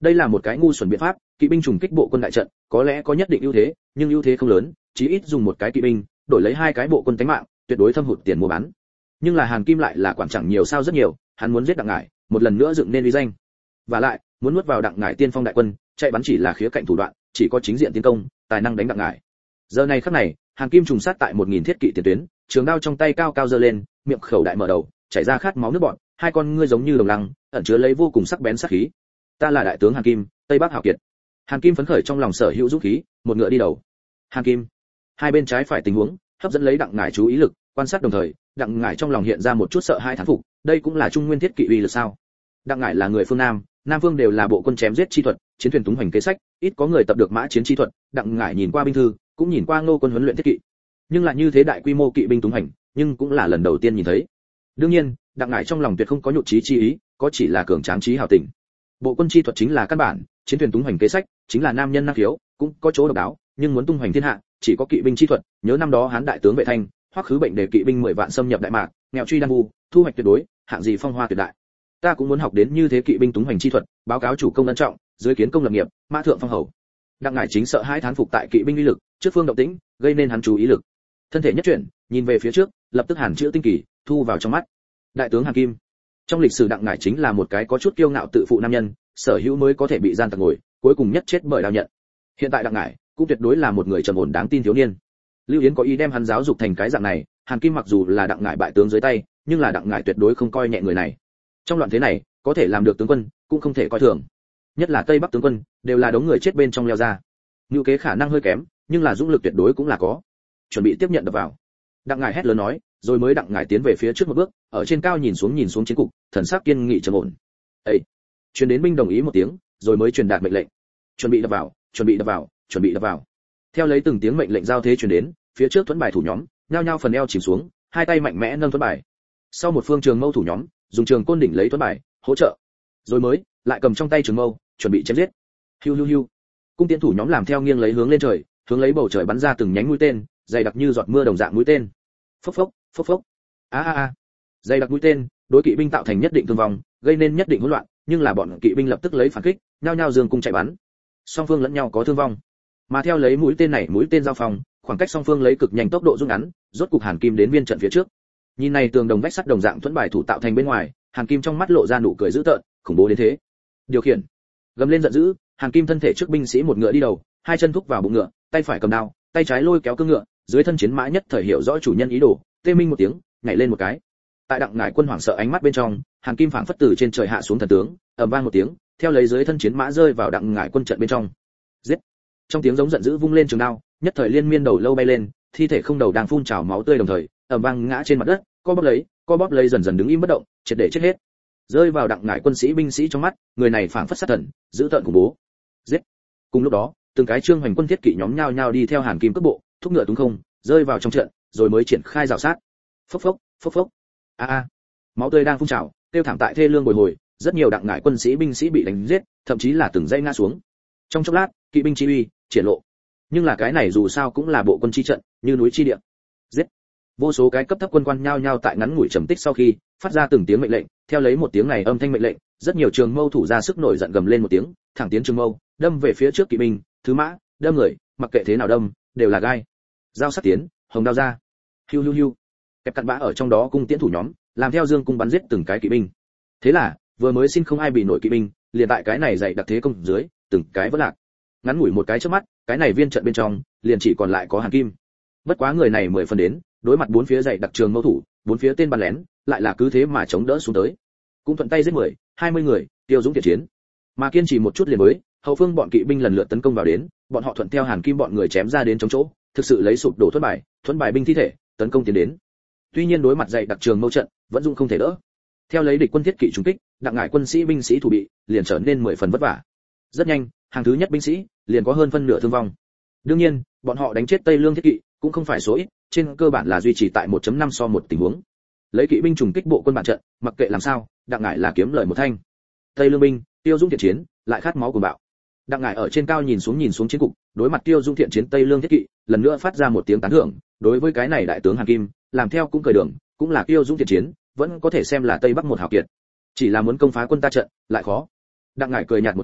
Đây là một cái ngu xuẩn biện pháp, kỵ binh trùng kích bộ quân đại trận, có lẽ có nhất định ưu thế, nhưng ưu thế không lớn, chí ít dùng một cái kỵ binh, đổi lấy hai cái bộ quân tánh mạng, tuyệt đối thâm hụt tiền mua bán. Nhưng là Hàn Kim lại là quản chẳng nhiều sao rất nhiều, hắn muốn giết Đặng Ngải, một lần nữa dựng nên uy danh. Và lại, muốn nuốt vào Đặng Ngải tiên phong đại quân, chạy bắn chỉ là khía cạnh thủ đoạn, chỉ có chính diện tiến công, tài năng đánh Đặng Ngải. Giờ này khắc này, Hàn Kim trùng sát tại một nghìn thiết kỵ tiền tuyến, trường đao trong tay cao cao giơ lên, miệng khẩu đại mở đầu, chảy ra khát máu nước bọt, hai con ngươi giống như đồng lăng, ẩn chứa lấy vô cùng sắc bén sát khí. Ta là đại tướng Hàn Kim, Tây Bắc hảo kiệt. Hàn Kim phấn khởi trong lòng sở hữu dũng khí, một ngựa đi đầu. Hàn Kim. Hai bên trái phải tình huống, hấp dẫn lấy Đặng Ngải chú ý lực, quan sát đồng thời, Đặng Ngải trong lòng hiện ra một chút sợ hãi thán phục, đây cũng là trung nguyên thiết kỵ uy lực sao? Đặng Ngải là người phương Nam, Nam Vương đều là bộ quân chém giết chi thuật, chiến thuyền túng hoành kế sách, ít có người tập được mã chiến chi thuật, Đặng Ngải nhìn qua binh thư, cũng nhìn qua Ngô quân huấn luyện thiết kỵ. Nhưng lại như thế đại quy mô kỵ binh túng hoành, nhưng cũng là lần đầu tiên nhìn thấy. Đương nhiên, Đặng Ngải trong lòng tuyệt không có nhụt chí chi ý, có chỉ là cường tráng trí hào tình. Bộ quân chi thuật chính là căn bản, chiến thuyền túng hoành kế sách, chính là nam nhân năng khiếu, cũng có chỗ độc đáo, nhưng muốn tung hoành thiên hạ, chỉ có kỵ binh chi thuật, nhớ năm đó Hán đại tướng Vệ Thanh, hoắc khứ bệnh để kỵ binh mười vạn xâm nhập đại mạc, nghèo truy đan vu, thu hoạch tuyệt đối, hạng gì phong hoa tuyệt đại. Ta cũng muốn học đến như thế kỵ binh túng hoành chi thuật, báo cáo chủ công ân trọng, dưới kiến công lập nghiệp, mã thượng phong hầu. Đặng Ngải chính sợ hãi thán phục tại kỵ binh uy lực, trước phương động tĩnh, gây nên hắn chú ý lực. Thân thể nhất chuyển, nhìn về phía trước, lập tức hàn chữ tinh kỳ, thu vào trong mắt. Đại tướng Hàn Kim. Trong lịch sử Đặng Ngải chính là một cái có chút kiêu ngạo tự phụ nam nhân, sở hữu mới có thể bị gian tặc ngồi, cuối cùng nhất chết bởi đao nhận. Hiện tại Đặng Ngải cũng tuyệt đối là một người trầm ổn đáng tin thiếu niên. Lưu Yến có ý đem hắn giáo dục thành cái dạng này, Hàn Kim mặc dù là Đặng Ngải bại tướng dưới tay, nhưng là Đặng Ngải tuyệt đối không coi nhẹ người này. Trong loạn thế này, có thể làm được tướng quân, cũng không thể coi thường. Nhất là Tây Bắc tướng quân, đều là đống người chết bên trong leo ra. Nhu kế khả năng hơi kém, nhưng là dũng lực tuyệt đối cũng là có. Chuẩn bị tiếp nhận đập vào. Đặng Ngải hét lớn nói, rồi mới Đặng Ngải tiến về phía trước một bước, ở trên cao nhìn xuống nhìn xuống chiến cục, thần sắc kiên nghị trầm ổn. "Ê!" Truyền đến binh đồng ý một tiếng, rồi mới truyền đạt mệnh lệnh. "Chuẩn bị đập vào, chuẩn bị đập vào, chuẩn bị đập vào." Theo lấy từng tiếng mệnh lệnh giao thế truyền đến, phía trước thuẫn bài thủ nhóm, nhao nhao phần eo chìm xuống, hai tay mạnh mẽ nâng thuẫn bài. Sau một phương trường mâu thủ nhóm, dùng trường côn đỉnh lấy thuẫn bài, hỗ trợ. Rồi mới lại cầm trong tay trường mâu, chuẩn bị chém giết. Hiu hiu hiu. Cung tiễn thủ nhóm làm theo nghiêng lấy hướng lên trời, hướng lấy bầu trời bắn ra từng nhánh mũi tên, dày đặc như giọt mưa đồng dạng mũi tên. Phốc phốc, phốc phốc. A a a. Dày đặc mũi tên, đối kỵ binh tạo thành nhất định thương vong, gây nên nhất định hỗn loạn, nhưng là bọn kỵ binh lập tức lấy phản kích, nhao nhao giương cung chạy bắn. Song phương lẫn nhau có thương vong. Mà theo lấy mũi tên này mũi tên giao phòng, khoảng cách song phương lấy cực nhanh tốc độ rút ngắn, rốt cục Hàn Kim đến biên trận phía trước. Nhìn này tường đồng vách sắt đồng dạng thuẫn bài thủ tạo thành bên ngoài, Hàn Kim trong mắt lộ ra nụ cười dữ tợn, khủng bố đến thế. Điều khiển. Gầm lên giận dữ, Hàn Kim thân thể trước binh sĩ một ngựa đi đầu, hai chân thúc vào bụng ngựa, tay phải cầm đao, tay trái lôi kéo cương ngựa, dưới thân chiến mã nhất thời hiểu rõ chủ nhân ý đồ, tê minh một tiếng, nhảy lên một cái. Tại Đặng Ngải quân hoảng sợ ánh mắt bên trong, Hàn Kim phảng phất từ trên trời hạ xuống thần tướng, ầm vang một tiếng, theo lấy dưới thân chiến mã rơi vào Đặng Ngải quân trận bên trong. Giết! Trong tiếng giống giận dữ vung lên trường đao, nhất thời liên miên đầu lâu bay lên, thi thể không đầu đang phun trào máu tươi đồng thời, ầm vang ngã trên mặt đất, co bóp lấy, co bóp lấy dần dần đứng im bất động, triệt để chết hết. Rơi vào Đặng Ngải quân sĩ binh sĩ trong mắt, người này phảng phất sát thần, dữ tợn khủng bố. Giết! Cùng lúc đó, từng cái trương hoành quân thiết kỵ nhóm nhao nhao đi theo Hàn Kim cước bộ, thúc ngựa túng không, rơi vào trong trận, rồi mới triển khai rào sát. Phốc phốc, phốc phốc. A a. Máu tươi đang phun trào, tiêu thảm tại thê lương bồi hồi, rất nhiều Đặng Ngải quân sĩ binh sĩ bị đánh giết, thậm chí là từng dãy ngã xuống. Trong chốc lát, kỵ binh chi uy triển lộ. Nhưng là cái này dù sao cũng là bộ quân chi trận, như núi chi địa. Giết! Vô số cái cấp thấp quân quan nhao nhao tại ngắn ngủi trầm tích sau khi, phát ra từng tiếng mệnh lệnh, theo lấy một tiếng này âm thanh mệnh lệnh, rất nhiều trường mâu thủ ra sức nổi giận gầm lên một tiếng, thẳng tiến trường mâu, đâm về phía trước kỵ binh, thứ mã, đâm người, mặc kệ thế nào đâm, đều là gai. Dao sắc tiến, hồng đao ra. Hiu hiu hiu. Kẹp cặn bã ở trong đó cung tiễn thủ nhóm, làm theo dương cung bắn giết từng cái kỵ binh. Thế là, vừa mới xin không ai bị nổi kỵ binh, liền tại cái này dày đặc thế công dưới, từng cái vỡ lạc. Ngắn ngủi một cái trước mắt, cái này viên trận bên trong, liền chỉ còn lại có Hàn Kim. Bất quá người này mười phần đến, đối mặt bốn phía dày đặc trường mâu thủ, bốn phía tên bắn lén, lại là cứ thế mà chống đỡ xuống tới. Cũng thuận tay giết mười, hai mươi người, tiêu dũng thiện chiến. Mà kiên trì một chút liền với, hậu phương bọn kỵ binh lần lượt tấn công vào đến, bọn họ thuận theo Hàn Kim bọn người chém ra đến chống chỗ, thực sự lấy sụp đổ thuẫn bài, thuẫn bài binh thi thể, tấn công tiến đến. Tuy nhiên đối mặt dày đặc trường mâu trận, vẫn dung không thể đỡ. Theo lấy địch quân thiết kỵ trúng kích, Đặng Ngải quân sĩ binh sĩ thủ bị, liền trở nên mười phần vất vả. Rất nhanh, hàng thứ nhất binh sĩ liền có hơn phân nửa thương vong. Đương nhiên, bọn họ đánh chết Tây Lương thiết kỵ cũng không phải số ít, trên cơ bản là duy trì tại một chấm năm so một tình huống. Lấy kỵ binh trùng kích bộ quân bản trận, mặc kệ làm sao, Đặng Ngải là kiếm lợi một thanh. Tây Lương binh, tiêu dũng thiện chiến, lại khát máu cuồng bạo. Đặng Ngải ở trên cao nhìn xuống nhìn xuống chiến cục, đối mặt tiêu dũng thiện chiến Tây Lương thiết kỵ, lần nữa phát ra một tiếng tán thưởng, đối với cái này đại tướng Hàn Kim, làm theo cũng cười đường, cũng là tiêu dũng thiện chiến, vẫn có thể xem là Tây Bắc một hảo kiệt. Chỉ là muốn công phá quân ta trận, lại khó. Đặng Ngải cười nhạt một tiếng,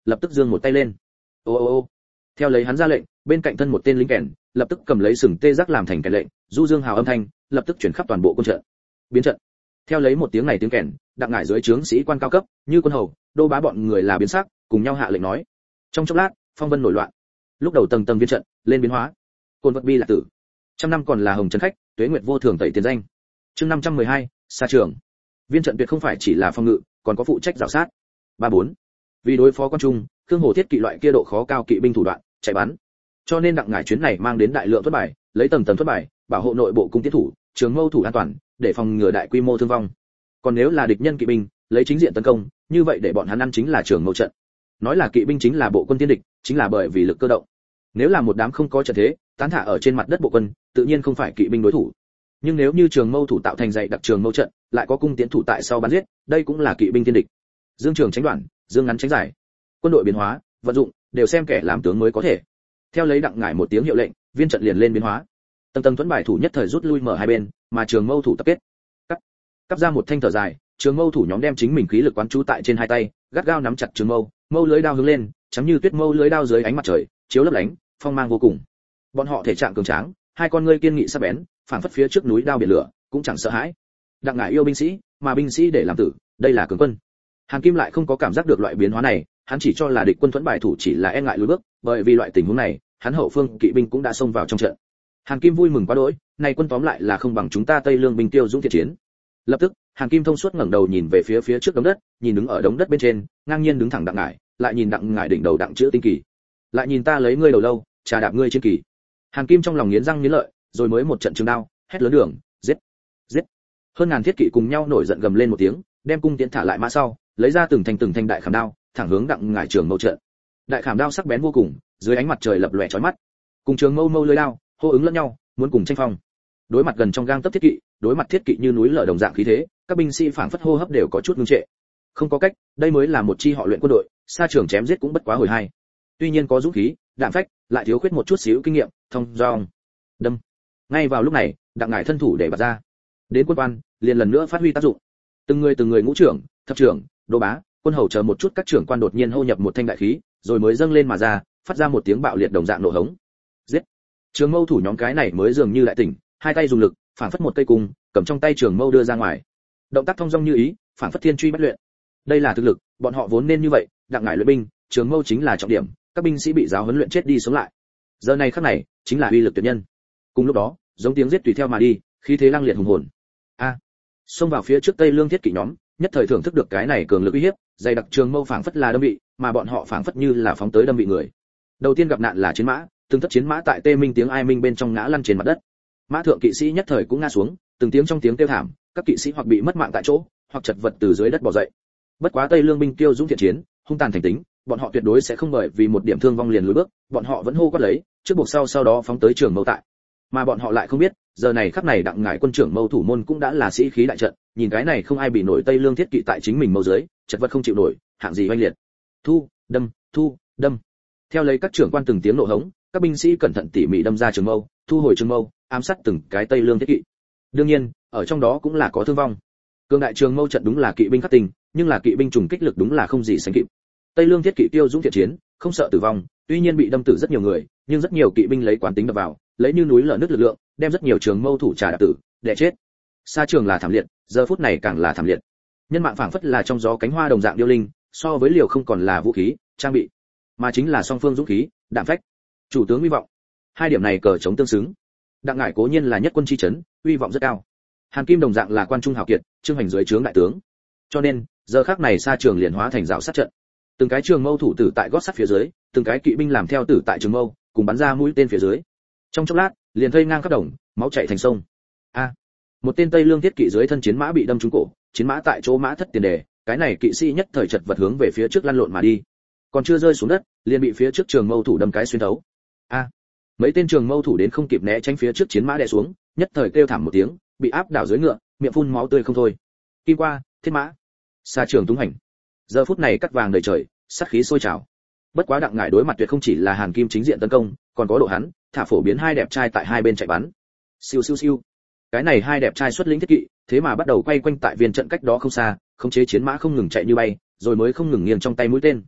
lập tức giương một tay lên. Ô ô ô. Theo lấy hắn ra lệnh, bên cạnh thân một tên lính kèn, lập tức cầm lấy sừng tê giác làm thành kèn lệnh, du dương hào âm thanh, lập tức chuyển khắp toàn bộ quân trận. Biến trận. Theo lấy một tiếng này tiếng kèn, đặng ngải dưới trướng sĩ quan cao cấp, như quân hầu, đô bá bọn người là biến sắc, cùng nhau hạ lệnh nói. Trong chốc lát, phong vân nổi loạn. Lúc đầu tầng tầng viên trận, lên biến hóa. Côn vật bi là tử. Trăm năm còn là hồng trần khách, tuế nguyệt vô thường tẩy tiền danh. Chương năm trăm mười hai, xa trường. Viên trận tuyệt không phải chỉ là phòng ngự, còn có phụ trách rào sát. Ba bốn. Vì đối phó quan trung, thương hồ thiết kỵ loại kia độ khó cao kỵ binh thủ đoạn, chạy bắn. Cho nên đặng ngải chuyến này mang đến đại lượng thuất bài, lấy tầng tầng thuất bài, bảo hộ nội bộ cung tiến thủ, trường mâu thủ an toàn, để phòng ngừa đại quy mô thương vong. Còn nếu là địch nhân kỵ binh, lấy chính diện tấn công, như vậy để bọn hắn ăn chính là trường mâu trận. Nói là kỵ binh chính là bộ quân tiên địch, chính là bởi vì lực cơ động. Nếu là một đám không có trận thế, tán thả ở trên mặt đất bộ quân, tự nhiên không phải kỵ binh đối thủ. Nhưng nếu như trường mâu thủ tạo thành dạy đặc trường mâu trận, lại có cung tiến thủ tại sau bắn giết, đây cũng là kỵ binh tiên địch. Dương trường tránh đoạn, dương ngắn tránh dài. Quân đội biến hóa, vận dụng, đều xem kẻ làm tướng mới có thể. Theo lấy đặng ngải một tiếng hiệu lệnh, viên trận liền lên biến hóa. Tầng tầng thuẫn bài thủ nhất thời rút lui mở hai bên, mà trường mâu thủ tập kết. Cắt, cắt ra một thanh thở dài, trường mâu thủ nhóm đem chính mình khí lực quán trú tại trên hai tay, gắt gao nắm chặt trường mâu, mâu lưới đao hướng lên, trắng như tuyết mâu lưới đao dưới ánh mặt trời, chiếu lấp lánh, phong mang vô cùng. Bọn họ thể trạng cường tráng, hai con ngươi kiên nghị sắc bén, phảng phất phía trước núi đao biển lửa, cũng chẳng sợ hãi. Đặng ngải yêu binh sĩ, mà binh sĩ để làm tử, đây là cường quân. Hàn Kim lại không có cảm giác được loại biến hóa này, hắn chỉ cho là địch quân thuẫn bài thủ chỉ là e ngại lùi bước, bởi vì loại tình huống này, hắn hậu phương kỵ binh cũng đã xông vào trong trận. Hàn Kim vui mừng quá đỗi, này quân tóm lại là không bằng chúng ta Tây Lương binh tiêu dũng thiện chiến. Lập tức, Hàn Kim thông suốt ngẩng đầu nhìn về phía phía trước đống đất, nhìn đứng ở đống đất bên trên, ngang nhiên đứng thẳng đặng ngải, lại nhìn đặng ngải đỉnh đầu đặng chữ tinh kỳ, lại nhìn ta lấy ngươi đầu lâu, trà đạp ngươi trên kỳ. Hàn Kim trong lòng nghiến răng nghiến lợi, rồi mới một trận trường đao, hét lớn đường, giết, giết. Hơn ngàn thiết kỵ cùng nhau nổi giận gầm lên một tiếng, đem cung tiễn thả lại mã sau, lấy ra từng thanh từng thanh đại khảm đao, thẳng hướng đặng ngải trường mâu trận. Đại khảm đao sắc bén vô cùng, dưới ánh mặt trời lập lòe chói mắt. Cùng trường mâu mâu lưỡi đao, hô ứng lẫn nhau, muốn cùng tranh phong. Đối mặt gần trong gang tấc thiết kỵ, đối mặt thiết kỵ như núi lở đồng dạng khí thế, các binh sĩ phảng phất hô hấp đều có chút ngưng trệ. Không có cách, đây mới là một chi họ luyện quân đội, xa trường chém giết cũng bất quá hồi hai. Tuy nhiên có dũng khí, đạm phách, lại thiếu khuyết một chút xíu kinh nghiệm, thông dong. Đâm. Ngay vào lúc này, đặng ngải thân thủ để bật ra. Đến quân quan, liền lần nữa phát huy tác dụng. Từng người từng người ngũ trưởng, thập trưởng, đô bá, quân hầu chờ một chút các trưởng quan đột nhiên hô nhập một thanh đại khí, rồi mới dâng lên mà ra, phát ra một tiếng bạo liệt đồng dạng nổ hống. Giết. Trường mâu thủ nhóm cái này mới dường như lại tỉnh, hai tay dùng lực, phản phất một cây cung, cầm trong tay trường mâu đưa ra ngoài. Động tác thông dong như ý, phản phất thiên truy bách luyện. Đây là thực lực, bọn họ vốn nên như vậy, đặng ngải luyện binh, trường mâu chính là trọng điểm, các binh sĩ bị giáo huấn luyện chết đi sống lại. Giờ này khắc này, chính là uy lực tuyệt nhân. Cùng lúc đó, giống tiếng giết tùy theo mà đi, khí thế lăng liệt hùng hồn. A. À, xông vào phía trước Tây Lương thiết kỵ nhóm, nhất thời thưởng thức được cái này cường lực uy hiếp, dày đặc trường mâu phảng phất là đâm vị, mà bọn họ phảng phất như là phóng tới đâm vị người. Đầu tiên gặp nạn là chiến mã, từng thất chiến mã tại Tê Minh tiếng ai minh bên trong ngã lăn trên mặt đất. Mã thượng kỵ sĩ nhất thời cũng ngã xuống, từng tiếng trong tiếng kêu thảm, các kỵ sĩ hoặc bị mất mạng tại chỗ, hoặc chật vật từ dưới đất bò dậy. Bất quá Tây Lương binh tiêu dũng thiện chiến, hung tàn thành tính, bọn họ tuyệt đối sẽ không bởi vì một điểm thương vong liền lùi bước, bọn họ vẫn hô quát lấy, trước buộc sau sau đó phóng tới trường mâu tại. Mà bọn họ lại không biết, giờ này khắc này đặng ngải quân trưởng mâu thủ môn cũng đã là sĩ khí đại trận, nhìn cái này không ai bị nổi Tây Lương thiết kỵ tại chính mình mâu dưới, chật vật không chịu nổi, hạng gì oanh liệt. Thu, đâm, thu, đâm. Theo lấy các trưởng quan từng tiếng nổ hống, các binh sĩ cẩn thận tỉ mỉ đâm ra trường mâu, thu hồi trường mâu, ám sát từng cái Tây Lương thiết kỵ. Đương nhiên, ở trong đó cũng là có thương vong. Cường đại trường mâu trận đúng là kỵ binh khắc tình, nhưng là kỵ binh trùng kích lực đúng là không gì sánh kịp. Tây Lương thiết kỵ tiêu dũng thiện chiến, không sợ tử vong, tuy nhiên bị đâm tử rất nhiều người, nhưng rất nhiều kỵ binh lấy quán tính đập vào, lấy như núi lở nước lực lượng, đem rất nhiều trường mâu thủ trà đạp tử, đè chết. Xa trường là thảm liệt, giờ phút này càng là thảm liệt. Nhân mạng phảng phất là trong gió cánh hoa đồng dạng điêu linh, so với liều không còn là vũ khí, trang bị, mà chính là song phương dũng khí, đạm phách, chủ tướng uy vọng. Hai điểm này cờ chống tương xứng. Đặng ngải cố nhiên là nhất quân chi trấn, uy vọng rất cao. Hàn Kim đồng dạng là quan trung hào kiệt, trương hành dưới trướng đại tướng. Cho nên, giờ khắc này xa trường liền hóa thành rào sát trận. Từng cái trường mâu thủ tử tại gót sắt phía dưới, từng cái kỵ binh làm theo tử tại trường mâu, cùng bắn ra mũi tên phía dưới. Trong chốc lát, liền thây ngang khắp đồng, máu chảy thành sông. A, một tên Tây Lương thiết kỵ dưới thân chiến mã bị đâm trúng cổ, chiến mã tại chỗ mã thất tiền đề, cái này kỵ sĩ nhất thời chật vật hướng về phía trước lăn lộn mà đi. Còn chưa rơi xuống đất, liền bị phía trước trường mâu thủ đâm cái xuyên thấu. A, mấy tên trường mâu thủ đến không kịp né tránh phía trước chiến mã đè xuống, nhất thời kêu thảm một tiếng, bị áp đảo dưới ngựa, miệng phun máu tươi không thôi. Kim qua, thiết mã, xa trường tung hành. Giờ phút này cắt vàng đầy trời, sát khí sôi trào. Bất quá đặng ngải đối mặt tuyệt không chỉ là Hàn Kim chính diện tấn công, còn có độ hắn, thả phổ biến hai đẹp trai tại hai bên chạy bắn. Siêu siêu siêu. Cái này hai đẹp trai xuất lĩnh thiết kỵ, thế mà bắt đầu quay quanh tại viên trận cách đó không xa, khống chế chiến mã không ngừng chạy như bay, rồi mới không ngừng nghiêng trong tay mũi tên.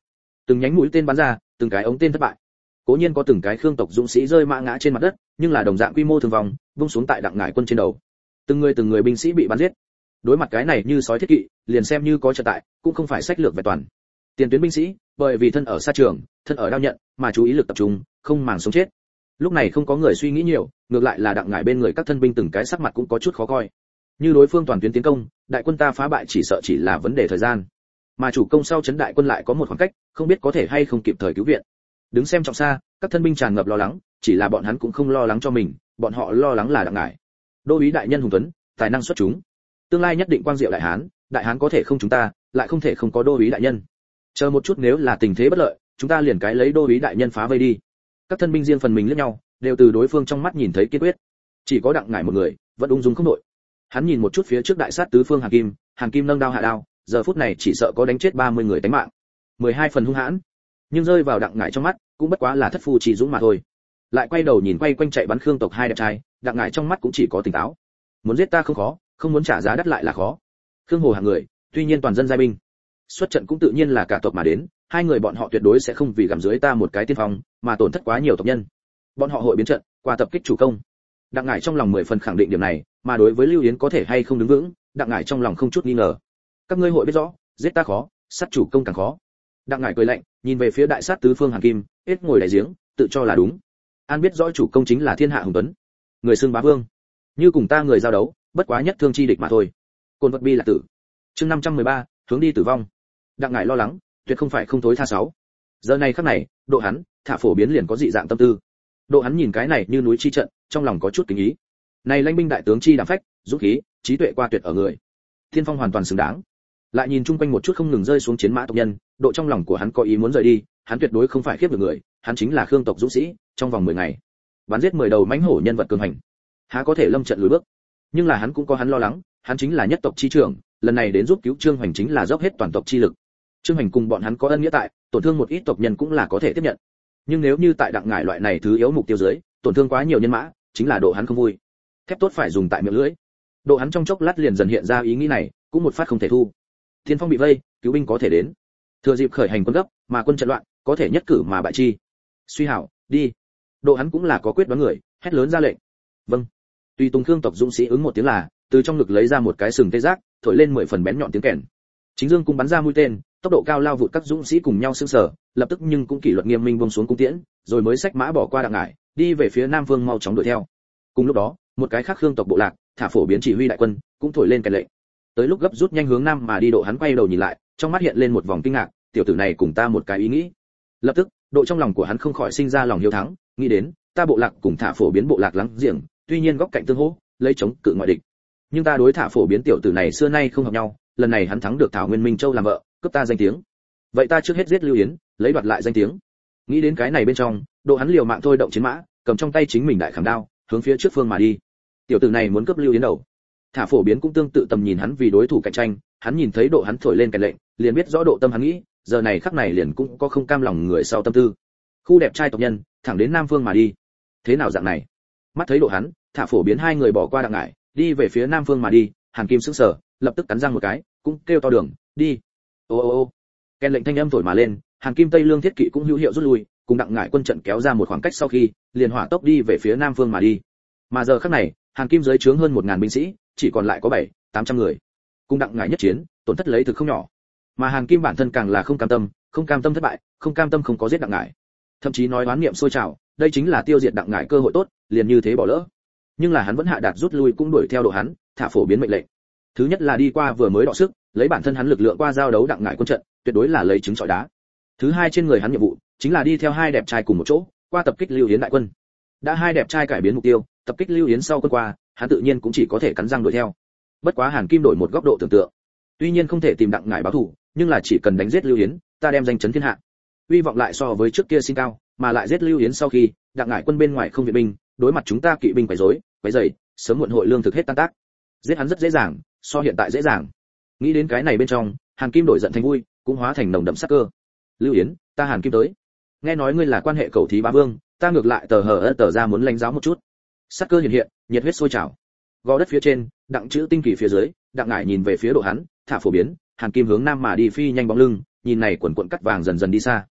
Từng nhánh mũi tên bắn ra, từng cái ống tên thất bại. Cố nhiên có từng cái Khương tộc dũng sĩ rơi mã ngã trên mặt đất, nhưng là đồng dạng quy mô thương vong, vung xuống tại Đặng Ngải quân trên đầu. Từng người từng người binh sĩ bị bắn giết. Đối mặt cái này như sói thiết kỵ, liền xem như có trận tại, cũng không phải sách lược vẹn toàn. Tiền tuyến binh sĩ, bởi vì thân ở xa trường, thân ở đao nhận, mà chú ý lực tập trung, không màng sống chết. Lúc này không có người suy nghĩ nhiều, ngược lại là Đặng Ngải bên người các thân binh từng cái sắc mặt cũng có chút khó coi. Như đối phương toàn tuyến tiến công, đại quân ta phá bại chỉ sợ chỉ là vấn đề thời gian. Mà chủ công sau chấn đại quân lại có một khoảng cách, không biết có thể hay không kịp thời cứu viện. Đứng xem trọng xa, các thân binh tràn ngập lo lắng, chỉ là bọn hắn cũng không lo lắng cho mình, bọn họ lo lắng là Đặng Ngải. Đô úy đại nhân hùng tuấn, tài năng xuất chúng, tương lai nhất định quang diệu đại hán, đại hán có thể không chúng ta, lại không thể không có đô úy đại nhân. Chờ một chút, nếu là tình thế bất lợi, chúng ta liền cái lấy đô úy đại nhân phá vây đi. Các thân binh riêng phần mình liếc nhau, đều từ đối phương trong mắt nhìn thấy kiên quyết. Chỉ có Đặng Ngải một người, vẫn ung dung không đổi. Hắn nhìn một chút phía trước đại sát tứ phương Hàn Kim, Hàn Kim nâng đao hạ đao, giờ phút này chỉ sợ có đánh chết ba mươi người tánh mạng. mười hai phần hung hãn, nhưng rơi vào Đặng Ngải trong mắt, cũng bất quá là thất phu chỉ dũng mà thôi. Lại quay đầu nhìn quay quanh chạy bắn Khương tộc hai đẹp trai, Đặng Ngải trong mắt cũng chỉ có tỉnh táo. Muốn giết ta không khó, không muốn trả giá đắt lại là khó. Khương Hồ hàng người, tuy nhiên toàn dân giai binh, xuất trận cũng tự nhiên là cả tộc mà đến, hai người bọn họ tuyệt đối sẽ không vì gặm dưới ta một cái tiên phong, mà tổn thất quá nhiều tộc nhân. Bọn họ hội biến trận, qua tập kích chủ công. Đặng Ngải trong lòng mười phần khẳng định điểm này, mà đối với Lưu Yến có thể hay không đứng vững, Đặng Ngải trong lòng không chút nghi ngờ. Các ngươi hội biết rõ, giết ta khó, sát chủ công càng khó. Đặng Ngải cười lạnh, nhìn về phía đại sát tứ phương Hàn Kim, hết ngồi đại giếng, tự cho là đúng. An biết rõ chủ công chính là thiên hạ hùng tuấn, người xưng bá vương, như cùng ta người giao đấu, bất quá nhất thương chi địch mà thôi. Côn vật bi là tử. Chương năm trăm mười ba, hướng đi tử vong. Đặng Ngải lo lắng, tuyệt không phải không thối tha sáu. Giờ này khắc này, độ hắn, thả phổ biến liền có dị dạng tâm tư. Độ hắn nhìn cái này như núi chi trận, trong lòng có chút kính ý. Này lãnh binh đại tướng chi đảm phách, dũng khí, trí tuệ qua tuyệt ở người. Thiên phong hoàn toàn xứng đáng. Lại nhìn chung quanh một chút không ngừng rơi xuống chiến mã tộc nhân, độ trong lòng của hắn có ý muốn rời đi, hắn tuyệt đối không phải khiếp được người, hắn chính là Khương tộc dũng sĩ, trong vòng mười ngày, bắn giết mười đầu mãnh hổ nhân vật cường hành, há có thể lâm trận lùi bước. Nhưng là hắn cũng có hắn lo lắng, hắn chính là nhất tộc chi trưởng, lần này đến giúp cứu Trương Hoành chính là dốc hết toàn tộc chi lực. Trương Hoành cùng bọn hắn có ân nghĩa tại, tổn thương một ít tộc nhân cũng là có thể tiếp nhận. Nhưng nếu như tại Đặng Ngải loại này thứ yếu mục tiêu dưới, tổn thương quá nhiều nhân mã, chính là độ hắn không vui. Thép tốt phải dùng tại miệng lưỡi. Độ hắn trong chốc lát liền dần hiện ra ý nghĩ này, cũng một phát không thể thu. Thiên phong bị vây, cứu binh có thể đến. Thừa dịp khởi hành quân gấp, mà quân trận loạn, có thể nhất cử mà bại chi. Suy hảo, đi. Độ hắn cũng là có quyết đoán người, hét lớn ra lệnh. Vâng. Tùy Tùng Khương tộc dũng sĩ ứng một tiếng là, từ trong ngực lấy ra một cái sừng tê giác, thổi lên mười phần bén nhọn tiếng kèn. Chính dương cung bắn ra mũi tên, tốc độ cao lao vụt các dũng sĩ cùng nhau sững sờ, lập tức nhưng cũng kỷ luật nghiêm minh buông xuống cung tiễn, rồi mới xách mã bỏ qua Đặng Ngải, đi về phía Nam Vương mau chóng đuổi theo. Cùng lúc đó, một cái khác Khương tộc bộ lạc, thả phổ biến chỉ huy đại quân, cũng thổi lên kèn lệnh. Tới lúc gấp rút nhanh hướng nam mà đi, độ hắn quay đầu nhìn lại, trong mắt hiện lên một vòng kinh ngạc, tiểu tử này cùng ta một cái ý nghĩ. Lập tức, độ trong lòng của hắn không khỏi sinh ra lòng hiếu thắng, nghĩ đến, ta bộ lạc cùng thả phổ biến bộ lạc láng giềng, tuy nhiên góc cạnh tương hỗ, lấy chống cự ngoại địch. Nhưng ta đối thả phổ biến tiểu tử này xưa nay không hợp nhau, lần này hắn thắng được Thảo Nguyên Minh Châu làm vợ, cướp ta danh tiếng. Vậy ta trước hết giết Lưu Yến, lấy đoạt lại danh tiếng. Nghĩ đến cái này bên trong, độ hắn liều mạng thôi động chiến mã, cầm trong tay chính mình đại khảm đao, hướng phía trước phương mà đi. Tiểu tử này muốn cướp Lưu Yến đầu. Thả phổ biến cũng tương tự tầm nhìn hắn vì đối thủ cạnh tranh, hắn nhìn thấy độ hắn thổi lên cái lệnh, liền biết rõ độ tâm hắn nghĩ, giờ này khắc này liền cũng có không cam lòng người sau tâm tư. Khu đẹp trai tộc nhân, thẳng đến Nam Phương mà đi. Thế nào dạng này? Mắt thấy độ hắn, thả phổ biến hai người bỏ qua Đặng Ngải, đi về phía Nam Phương mà đi, Hàn Kim sững sờ, lập tức cắn răng một cái, cũng kêu to đường, đi. Ô ô ô. Kèn lệnh thanh âm thổi mà lên, Hàn Kim Tây Lương thiết kỵ cũng hữu hiệu rút lui, cùng Đặng Ngải quân trận kéo ra một khoảng cách sau khi, liền hỏa tốc đi về phía Nam Phương mà đi. Mà giờ khắc này, Hàn Kim dưới trướng hơn một ngàn binh sĩ, chỉ còn lại có bảy, tám trăm người. Cùng Đặng Ngải nhất chiến, tổn thất lấy thực không nhỏ. Mà Hàn Kim bản thân càng là không cam tâm, không cam tâm thất bại, không cam tâm không có giết Đặng Ngải. Thậm chí nói oán niệm sôi trào, đây chính là tiêu diệt Đặng Ngải cơ hội tốt, liền như thế bỏ lỡ. Nhưng là hắn vẫn hạ đạt rút lui cũng đuổi theo độ hắn, thả phổ biến mệnh lệnh. Thứ nhất là đi qua vừa mới đọ sức, lấy bản thân hắn lực lượng qua giao đấu Đặng Ngải quân trận, tuyệt đối là lấy trứng trọi đá. Thứ hai trên người hắn nhiệm vụ chính là đi theo hai đẹp trai cùng một chỗ, qua tập kích Lưu Yến đại quân. Đã hai đẹp trai cải biến mục tiêu, tập kích Lưu Yến sau quân qua, hắn tự nhiên cũng chỉ có thể cắn răng đuổi theo. Bất quá Hàn Kim đổi một góc độ tưởng tượng, tuy nhiên không thể tìm Đặng Ngải báo thù, nhưng là chỉ cần đánh giết Lưu Yến, ta đem danh chấn thiên hạ. Uy vọng lại so với trước kia sinh cao, mà lại giết Lưu Yến sau khi, Đặng Ngải quân bên ngoài không viện binh, đối mặt chúng ta kỵ binh quấy rối, quấy rầy, sớm muộn hội lương thực hết tan tác. Giết hắn rất dễ dàng, so hiện tại dễ dàng. Nghĩ đến cái này bên trong, Hàn Kim đổi giận thành vui, cũng hóa thành nồng đậm sát cơ. Lưu Yến, ta Hàn Kim tới. Nghe nói ngươi là quan hệ cầu thí bá vương, ta ngược lại tờ hờ ơ tờ ra muốn lãnh giáo một chút. Sát cơ hiện hiện, nhiệt huyết sôi trào. Gò đất phía trên, Đặng chữ tinh kỳ phía dưới, Đặng Ngải nhìn về phía độ hắn, thả phổ biến, Hàn Kim hướng nam mà đi phi nhanh bóng lưng, nhìn này quần quần cắt vàng dần dần đi xa.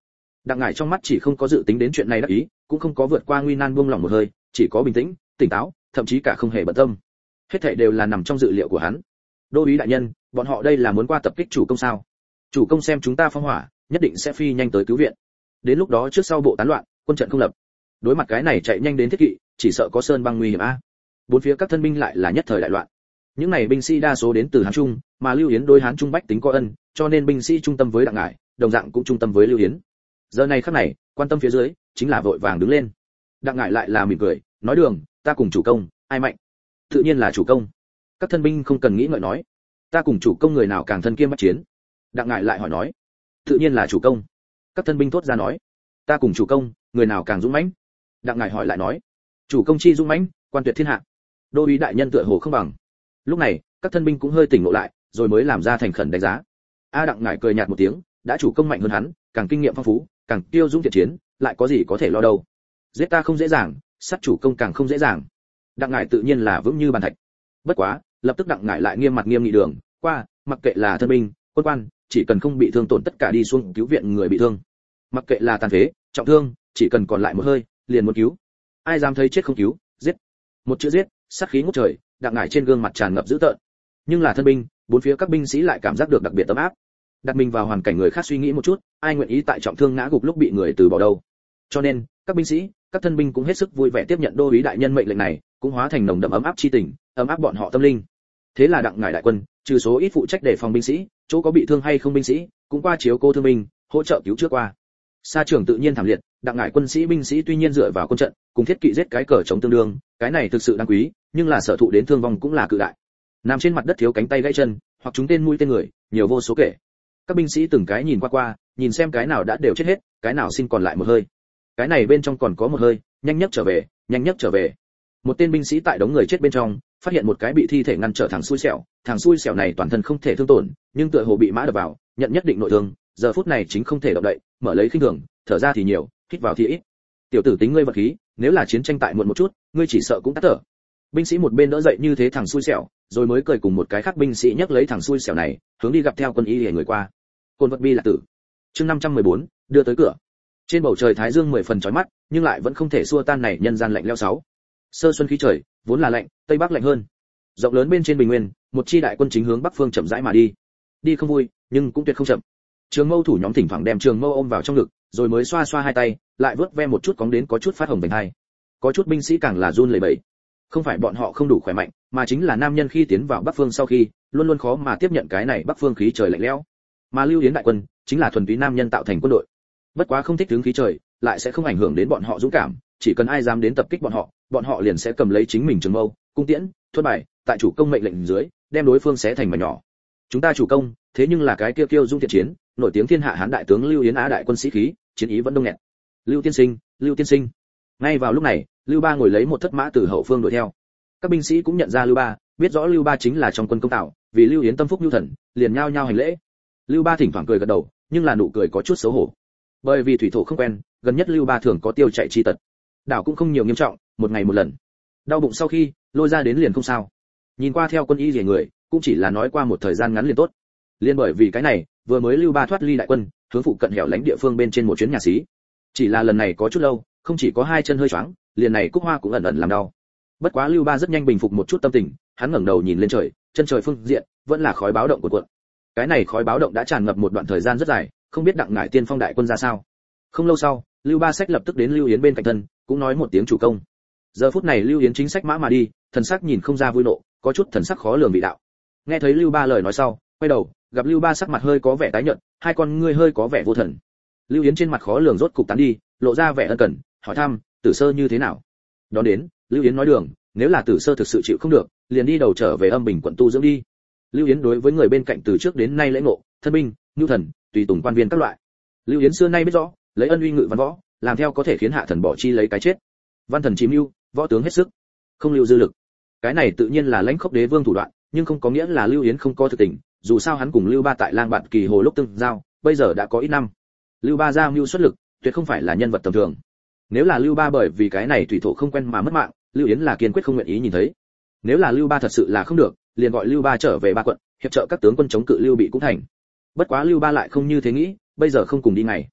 Đặng Ngải trong mắt chỉ không có dự tính đến chuyện này đắc ý, cũng không có vượt qua nguy nan buông lỏng một hơi, chỉ có bình tĩnh, tỉnh táo, thậm chí cả không hề bận tâm. Hết thảy đều là nằm trong dự liệu của hắn. Đô úy đại nhân, bọn họ đây là muốn qua tập kích chủ công sao? Chủ công xem chúng ta phong hỏa, nhất định sẽ phi nhanh tới cứu viện. Đến lúc đó trước sau bộ tán loạn, quân trận không lập. Đối mặt cái này chạy nhanh đến thiết kỵ, chỉ sợ có sơn băng nguy hiểm a. Bốn phía các thân binh lại là nhất thời đại loạn. Những này binh sĩ đa số đến từ Hán Trung, mà Lưu Yến đối Hán Trung bách tính có ân, cho nên binh sĩ trung tâm với Đặng Ngải, đồng dạng cũng trung tâm với Lưu Yến. Giờ này khắc này, quan tâm phía dưới, chính là vội vàng đứng lên. Đặng Ngải lại là mỉm cười, nói đường, ta cùng chủ công, ai mạnh? Tự nhiên là chủ công. Các thân binh không cần nghĩ ngợi nói, ta cùng chủ công người nào càng thân kiêm bách chiến? Đặng Ngải lại hỏi nói, tự nhiên là chủ công. Các thân binh thốt ra nói, ta cùng chủ công, người nào càng dũng mãnh? Đặng Ngải hỏi lại nói, chủ công chi dũng mãnh, quan tuyệt thiên hạ. Đô úy đại nhân tựa hồ không bằng. Lúc này, các thân binh cũng hơi tỉnh ngộ lại, rồi mới làm ra thành khẩn đánh giá. A Đặng Ngải cười nhạt một tiếng, đã chủ công mạnh hơn hắn, càng kinh nghiệm phong phú, càng tiêu dũng thiện chiến, lại có gì có thể lo đâu. Giết ta không dễ dàng, sát chủ công càng không dễ dàng. Đặng Ngải tự nhiên là vững như bàn thạch. Bất quá, lập tức Đặng Ngải lại nghiêm mặt nghiêm nghị đường, qua, mặc kệ là thân binh, quân quan, chỉ cần không bị thương tổn tất cả đi xuống cứu viện người bị thương. Mặc kệ là tàn phế, trọng thương, chỉ cần còn lại một hơi, liền muốn cứu. Ai dám thấy chết không cứu, giết. Một chữ giết, sát khí ngút trời, Đặng Ngải trên gương mặt tràn ngập dữ tợn. Nhưng là thân binh, bốn phía các binh sĩ lại cảm giác được đặc biệt ấm áp. Đặt mình vào hoàn cảnh người khác suy nghĩ một chút, ai nguyện ý tại trọng thương ngã gục lúc bị người từ bỏ đâu. Cho nên, các binh sĩ, các thân binh cũng hết sức vui vẻ tiếp nhận đô úy đại nhân mệnh lệnh này, cũng hóa thành nồng đậm ấm áp chi tình, ấm áp bọn họ tâm linh. Thế là Đặng Ngải đại quân, trừ số ít phụ trách đề phòng binh sĩ, chỗ có bị thương hay không binh sĩ, cũng qua chiếu cô thương binh, hỗ trợ cứu chữa qua. Sa trường tự nhiên thảm liệt, Đặng Ngải quân sĩ binh sĩ tuy nhiên dựa vào quân trận, cùng thiết kỵ giết cái cờ chống tương đương, cái này thực sự đáng quý, nhưng là sở thụ đến thương vong cũng là cự đại. Nằm trên mặt đất thiếu cánh tay gãy chân, hoặc chúng tên mũi tên người, nhiều vô số kể. Các binh sĩ từng cái nhìn qua qua, nhìn xem cái nào đã đều chết hết, cái nào xin còn lại một hơi. Cái này bên trong còn có một hơi, nhanh nhất trở về, nhanh nhất trở về. Một tên binh sĩ tại đống người chết bên trong, phát hiện một cái bị thi thể ngăn trở thằng xui xẻo, thằng xui xẻo này toàn thân không thể thương tổn, nhưng tựa hồ bị mã đập vào, nhận nhất định nội thương, giờ phút này chính không thể động đậy, mở lấy khinh thường, thở ra thì nhiều, hít vào thì ít. Tiểu tử tính ngươi vật khí, nếu là chiến tranh tại muộn một chút, ngươi chỉ sợ cũng tắt thở. Binh sĩ một bên đỡ dậy như thế thằng xui xẻo, rồi mới cười cùng một cái khác binh sĩ nhấc lấy thằng xui xẻo này, hướng đi gặp theo quân y để người qua. Côn vật bi là tử. Chương năm trăm mười bốn, đưa tới cửa. Trên bầu trời thái dương mười phần chói mắt, nhưng lại vẫn không thể xua tan này nhân gian lạnh lẽo sáu. Sơ xuân khí trời, vốn là lạnh, tây bắc lạnh hơn. Rộng lớn bên trên bình nguyên, một chi đại quân chính hướng bắc phương chậm rãi mà đi. Đi không vui, nhưng cũng tuyệt không chậm. Trường Mâu thủ nhóm thỉnh thoảng đem Trường Mâu ôm vào trong ngực, rồi mới xoa xoa hai tay, lại vớt ve một chút cóng đến có chút phát hồng vành hai. Có chút binh sĩ càng là run lẩy bẩy. Không phải bọn họ không đủ khỏe mạnh, mà chính là nam nhân khi tiến vào bắc phương sau khi, luôn luôn khó mà tiếp nhận cái này bắc phương khí trời lạnh lẽo. Mà Lưu Yến đại quân, chính là thuần túy nam nhân tạo thành quân đội. Bất quá không thích hướng khí trời, lại sẽ không ảnh hưởng đến bọn họ dũng cảm, chỉ cần ai dám đến tập kích bọn họ, bọn họ liền sẽ cầm lấy chính mình trường mâu, cung tiễn, thuẫn bài, tại chủ công mệnh lệnh dưới, đem đối phương xé thành mảnh nhỏ. Chúng ta chủ công, thế nhưng là cái kia kiêu dung thiện chiến, nổi tiếng thiên hạ hán đại tướng Lưu Yến Á đại quân sĩ khí, chiến ý vẫn đông nghẹt. Lưu tiên sinh, Lưu tiên sinh. Ngay vào lúc này, Lưu Ba ngồi lấy một thất mã từ hậu phương đuổi theo. Các binh sĩ cũng nhận ra Lưu Ba, biết rõ Lưu Ba chính là trong quân công tạo, vì Lưu Yến tâm phúc Lưu Thần, liền nhao nhao hành lễ. Lưu Ba thỉnh thoảng cười gật đầu, nhưng là nụ cười có chút xấu hổ. Bởi vì thủy thổ không quen, gần nhất Lưu Ba thường có tiêu chạy chi tật. Đảo cũng không nhiều nghiêm trọng, một ngày một lần. Đau bụng sau khi, lôi ra đến liền không sao. Nhìn qua theo quân y rỉa người, cũng chỉ là nói qua một thời gian ngắn liền tốt. Liên bởi vì cái này, vừa mới Lưu Ba thoát ly đại quân, hướng phụ cận hẻo lánh địa phương bên trên một chuyến nhà xí. Chỉ là lần này có chút lâu, không chỉ có hai chân hơi choáng, liền này cúc hoa cũng ẩn ẩn làm đau. Bất quá Lưu Ba rất nhanh bình phục một chút tâm tình, hắn ngẩng đầu nhìn lên trời, chân trời phương diện vẫn là khói báo động cuộn cuộn. Cái này khói báo động đã tràn ngập một đoạn thời gian rất dài, không biết Đặng Ngải tiên phong đại quân ra sao. Không lâu sau, Lưu Ba sách lập tức đến Lưu Yến bên cạnh thân, cũng nói một tiếng chủ công. Giờ phút này Lưu Yến chính sách mã mà đi, thần sắc nhìn không ra vui nộ, có chút thần sắc khó lường vị đạo. Nghe thấy Lưu Ba lời nói sau, quay đầu, gặp Lưu Ba sắc mặt hơi có vẻ tái nhợt, hai con ngươi hơi có vẻ vô thần. Lưu Yến trên mặt khó lường rốt cục tán đi, lộ ra vẻ ân cần, hỏi thăm, Tử Sơ như thế nào? Đón đến, Lưu Yến nói đường, nếu là Tử Sơ thực sự chịu không được, liền đi đầu trở về Âm Bình quận tu dưỡng đi. Lưu Yến đối với người bên cạnh từ trước đến nay lễ ngộ, thân binh, nhu thần, tùy tùng quan viên các loại. Lưu Yến xưa nay biết rõ, lấy ân uy ngự văn võ, làm theo có thể khiến hạ thần bỏ chi lấy cái chết. Văn thần chìm mưu, võ tướng hết sức, không lưu dư lực. Cái này tự nhiên là lãnh khốc đế vương thủ đoạn, nhưng không có nghĩa là Lưu Yến không có thực tình, dù sao hắn cùng Lưu Ba tại Lang Bạt Kỳ Hồ lúc tương giao, bây giờ đã có ít năm. Lưu Ba ra mưu xuất lực, tuyệt không phải là nhân vật tầm thường. Nếu là Lưu Ba bởi vì cái này thủy thổ không quen mà mất mạng, Lưu Yến là kiên quyết không nguyện ý nhìn thấy. Nếu là Lưu Ba thật sự là không được, liền gọi Lưu Ba trở về Ba quận, hiệp trợ các tướng quân chống cự Lưu Bị cũng thành. Bất quá Lưu Ba lại không như thế nghĩ, bây giờ không cùng đi ngày.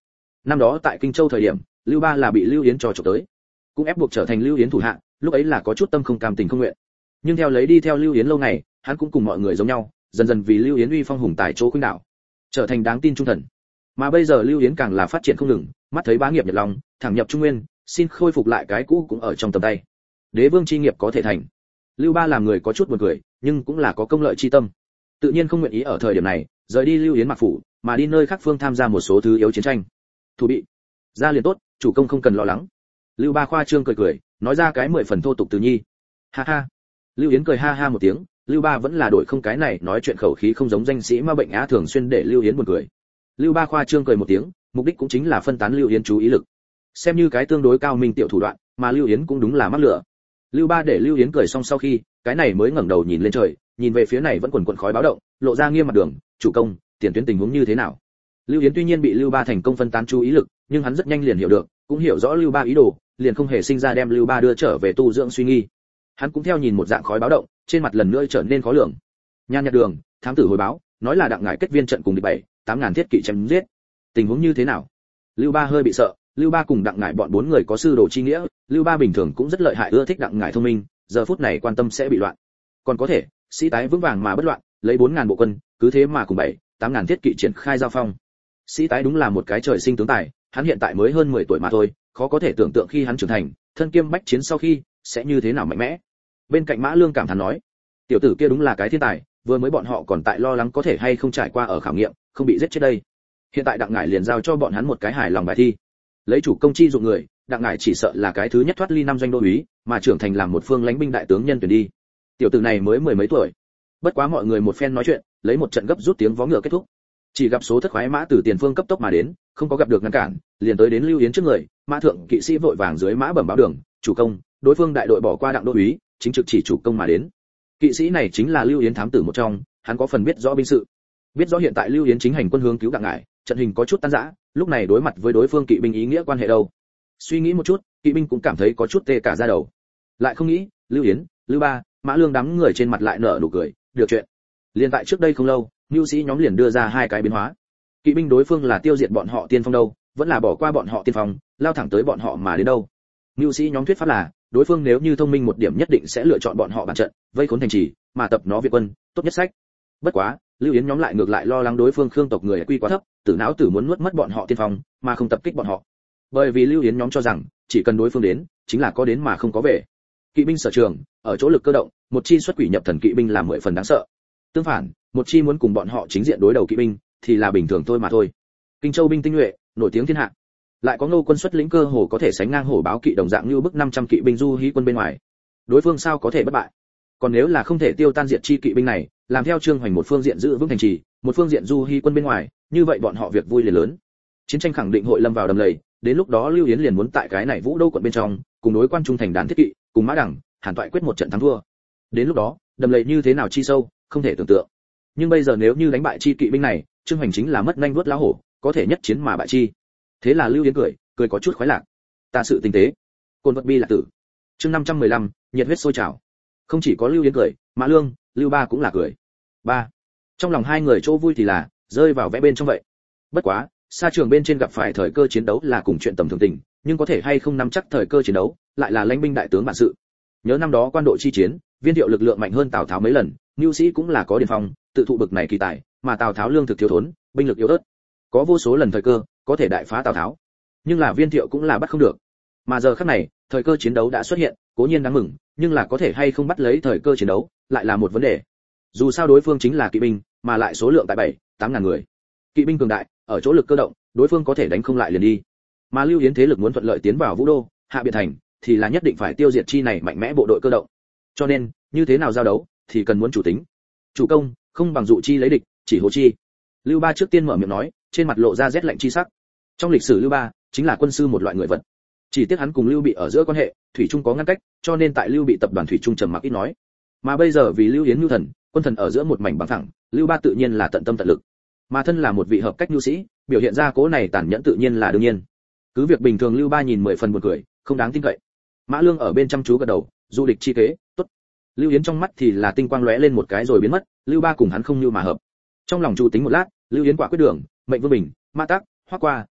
Năm đó tại Kinh Châu thời điểm, Lưu Ba là bị Lưu Yến cho chụp tới, cũng ép buộc trở thành Lưu Yến thủ hạ, lúc ấy là có chút tâm không cam tình không nguyện. Nhưng theo lấy đi theo Lưu Yến lâu ngày, hắn cũng cùng mọi người giống nhau, dần dần vì Lưu Yến uy phong hùng tại chỗ khuynh đảo, trở thành đáng tin trung thần. Mà bây giờ Lưu Yến càng là phát triển không ngừng, mắt thấy bá nghiệp Nhật Long, thẳng nhập Trung Nguyên, xin khôi phục lại cái cũ cũng ở trong tầm tay. Đế vương chi nghiệp có thể thành. Lưu Ba làm người có chút buồn cười, nhưng cũng là có công lợi chi tâm. Tự nhiên không nguyện ý ở thời điểm này rời đi Lưu Yến Mạc phủ, mà đi nơi khác phương tham gia một số thứ yếu chiến tranh. Thủ bị ra liền tốt, chủ công không cần lo lắng. Lưu Ba khoa trương cười cười, nói ra cái mười phần thô tục từ nhi. Ha ha. Lưu Yến cười ha ha một tiếng, Lưu Ba vẫn là đổi không cái này nói chuyện khẩu khí không giống danh sĩ ma bệnh á thường xuyên để Lưu Yến buồn cười. Lưu Ba khoa trương cười một tiếng, mục đích cũng chính là phân tán Lưu Yến chú ý lực, xem như cái tương đối cao minh tiểu thủ đoạn, mà Lưu Yến cũng đúng là mắc lửa. Lưu Ba để Lưu Yến cười xong sau khi, cái này mới ngẩng đầu nhìn lên trời, nhìn về phía này vẫn quần quần khói báo động, lộ ra nghiêm mặt đường, chủ công, tiền tuyến tình huống như thế nào? Lưu Yến tuy nhiên bị Lưu Ba thành công phân tán chú ý lực, nhưng hắn rất nhanh liền hiểu được, cũng hiểu rõ Lưu Ba ý đồ, liền không hề sinh ra đem Lưu Ba đưa trở về tu dưỡng suy nghi. Hắn cũng theo nhìn một dạng khói báo động, trên mặt lần nữa trở nên khó lường. Nhan Nhật Đường, thám tử hồi báo, nói là đặng ngải kết viên trận cùng địch bảy, tám ngàn thiết kỵ chém giết. Tình huống như thế nào? Lưu Ba hơi bị sợ, Lưu Ba cùng đặng ngải bọn bốn người có sư đồ chi nghĩa, Lưu Ba bình thường cũng rất lợi hại ưa thích đặng ngải thông minh, giờ phút này quan tâm sẽ bị loạn. Còn có thể, sĩ tái vững vàng mà bất loạn, lấy bốn ngàn bộ quân, cứ thế mà cùng bảy, tám ngàn thiết kỵ triển khai giao phong. Sĩ tái đúng là một cái trời sinh tướng tài, hắn hiện tại mới hơn mười tuổi mà thôi, khó có thể tưởng tượng khi hắn trưởng thành, thân kiêm bách chiến sau khi sẽ như thế nào mạnh mẽ. Bên cạnh Mã Lương cảm thán nói, tiểu tử kia đúng là cái thiên tài, vừa mới bọn họ còn tại lo lắng có thể hay không trải qua ở khảo nghiệm, không bị giết chết đây. Hiện tại đặng ngải liền giao cho bọn hắn một cái hài lòng bài thi. Lấy chủ công chi dụng người, đặng ngải chỉ sợ là cái thứ nhất thoát ly năm doanh đô úy, mà trưởng thành làm một phương lãnh binh đại tướng nhân tuyển đi. Tiểu tử này mới mười mấy tuổi. Bất quá mọi người một phen nói chuyện, lấy một trận gấp rút tiếng vó ngựa kết thúc. Chỉ gặp số thất khoái mã từ tiền phương cấp tốc mà đến, không có gặp được ngăn cản, liền tới đến Lưu Yến trước người, mã thượng kỵ sĩ vội vàng dưới mã bẩm báo đường, chủ công, đối phương đại đội bỏ qua đặng đô úy, chính trực chỉ chủ công mà đến. Kỵ sĩ này chính là Lưu Yến thám tử một trong, hắn có phần biết rõ binh sự, biết rõ hiện tại Lưu Yến chính hành quân hướng cứu đặng ngải, trận hình có chút tan rã, lúc này đối mặt với đối phương kỵ binh ý nghĩa quan hệ đâu. Suy nghĩ một chút, kỵ binh cũng cảm thấy có chút tê cả da đầu. Lại không nghĩ, Lưu Yến, Lưu Ba, Mã Lương đám người trên mặt lại nở nụ cười, được chuyện. Liên tại trước đây không lâu, nhu sĩ nhóm liền đưa ra hai cái biến hóa. Kỵ binh đối phương là tiêu diệt bọn họ tiên phong đâu, vẫn là bỏ qua bọn họ tiên phong, lao thẳng tới bọn họ mà đến đâu. Nhu sĩ nhóm thuyết pháp là, đối phương nếu như thông minh một điểm nhất định sẽ lựa chọn bọn họ bàn trận, vây khốn thành trì, mà tập nó viện quân, tốt nhất sách. Bất quá, Lưu Yến nhóm lại ngược lại lo lắng đối phương Khương tộc người quy quá thấp, tử não tử muốn nuốt mất bọn họ tiên phong, mà không tập kích bọn họ. Bởi vì Lưu Yến nhóm cho rằng, chỉ cần đối phương đến, chính là có đến mà không có về. Kỵ binh sở trường, ở chỗ lực cơ động, một chi xuất quỷ nhập thần kỵ binh là mười phần đáng sợ. Tương phản, một chi muốn cùng bọn họ chính diện đối đầu kỵ binh, thì là bình thường thôi mà thôi. Kinh Châu binh tinh nhuệ, nổi tiếng thiên hạ. Lại có Ngô quân xuất lĩnh cơ hồ có thể sánh ngang hổ báo kỵ đồng dạng như bức năm trăm kỵ binh du hí quân bên ngoài. Đối phương sao có thể bất bại? Còn nếu là không thể tiêu tan diệt chi kỵ binh này, làm theo Trương Hoành một phương diện giữ vững thành trì, một phương diện du hí quân bên ngoài, như vậy bọn họ việc vui liền lớn. Chiến tranh khẳng định hội lâm vào đầm lầy, đến lúc đó Lưu Yến liền muốn tại cái này Vũ Đô quận bên trong, cùng đối quan trung thành đàn thiết kỵ, cùng Mã Đẳng, Hàn Toại quyết một trận thắng thua. Đến lúc đó, đầm lầy như thế nào chi sâu, không thể tưởng tượng. Nhưng bây giờ nếu như đánh bại chi kỵ binh này, Trương Hoành chính là mất nhanh vuốt lá hổ, có thể nhất chiến mà bại chi. Thế là Lưu Yến cười, cười có chút khoái lạc. Ta sự tinh tế, côn vật bi là tử. Chương năm trăm mười lăm, nhiệt huyết sôi trào. Không chỉ có Lưu Yến cười, Mã Lương, Lưu Ba cũng là cười. Ba. Trong lòng hai người chỗ vui thì là rơi vào vẽ bên trong vậy. Bất quá, xa trường bên trên gặp phải thời cơ chiến đấu là cùng chuyện tầm thường tình, nhưng có thể hay không nắm chắc thời cơ chiến đấu, lại là lãnh binh đại tướng bản sự. Nhớ năm đó quan độ chi chiến, Viên Thiệu lực lượng mạnh hơn Tào Tháo mấy lần, nhu sĩ cũng là có điển phong, tự thụ bực này kỳ tài, mà Tào Tháo lương thực thiếu thốn, binh lực yếu ớt, có vô số lần thời cơ có thể đại phá Tào Tháo, nhưng là Viên Thiệu cũng là bắt không được. Mà giờ khắc này, thời cơ chiến đấu đã xuất hiện, cố nhiên đáng mừng, nhưng là có thể hay không bắt lấy thời cơ chiến đấu, lại là một vấn đề. Dù sao đối phương chính là kỵ binh, mà lại số lượng tại bảy, tám ngàn người. Kỵ binh cường đại, ở chỗ lực cơ động, đối phương có thể đánh không lại liền đi. Mà Lưu Yến thế lực muốn thuận lợi tiến vào Vũ Đô, Hạ Biện Thành, thì là nhất định phải tiêu diệt chi này mạnh mẽ bộ đội cơ động. Cho nên, như thế nào giao đấu, thì cần muốn chủ tính. Chủ công, không bằng dụ chi lấy địch, chỉ hồ chi. Lưu Ba trước tiên mở miệng nói, trên mặt lộ ra rét lạnh chi sắc. Trong lịch sử Lưu Ba chính là quân sư một loại người vật. Chỉ tiếc hắn cùng Lưu Bị ở giữa quan hệ, thủy chung có ngăn cách, cho nên tại Lưu Bị tập đoàn thủy chung trầm mặc ít nói. Mà bây giờ vì Lưu Yến nhu thần, quân thần ở giữa một mảnh bằng phẳng, Lưu Ba tự nhiên là tận tâm tận lực. Mà thân là một vị hợp cách nhu sĩ, biểu hiện ra cố này tàn nhẫn tự nhiên là đương nhiên. Cứ việc bình thường Lưu Ba nhìn mười phần buồn cười, không đáng tin cậy. Mã Lương ở bên chăm chú gật đầu, du địch chi kế, tốt. Lưu Yến trong mắt thì là tinh quang lóe lên một cái rồi biến mất, Lưu Ba cùng hắn không như mà hợp. Trong lòng chủ tính một lát, Lưu Yến quả quyết đường, mệnh Vương Bình, Mã Tắc, Hoắc Qua,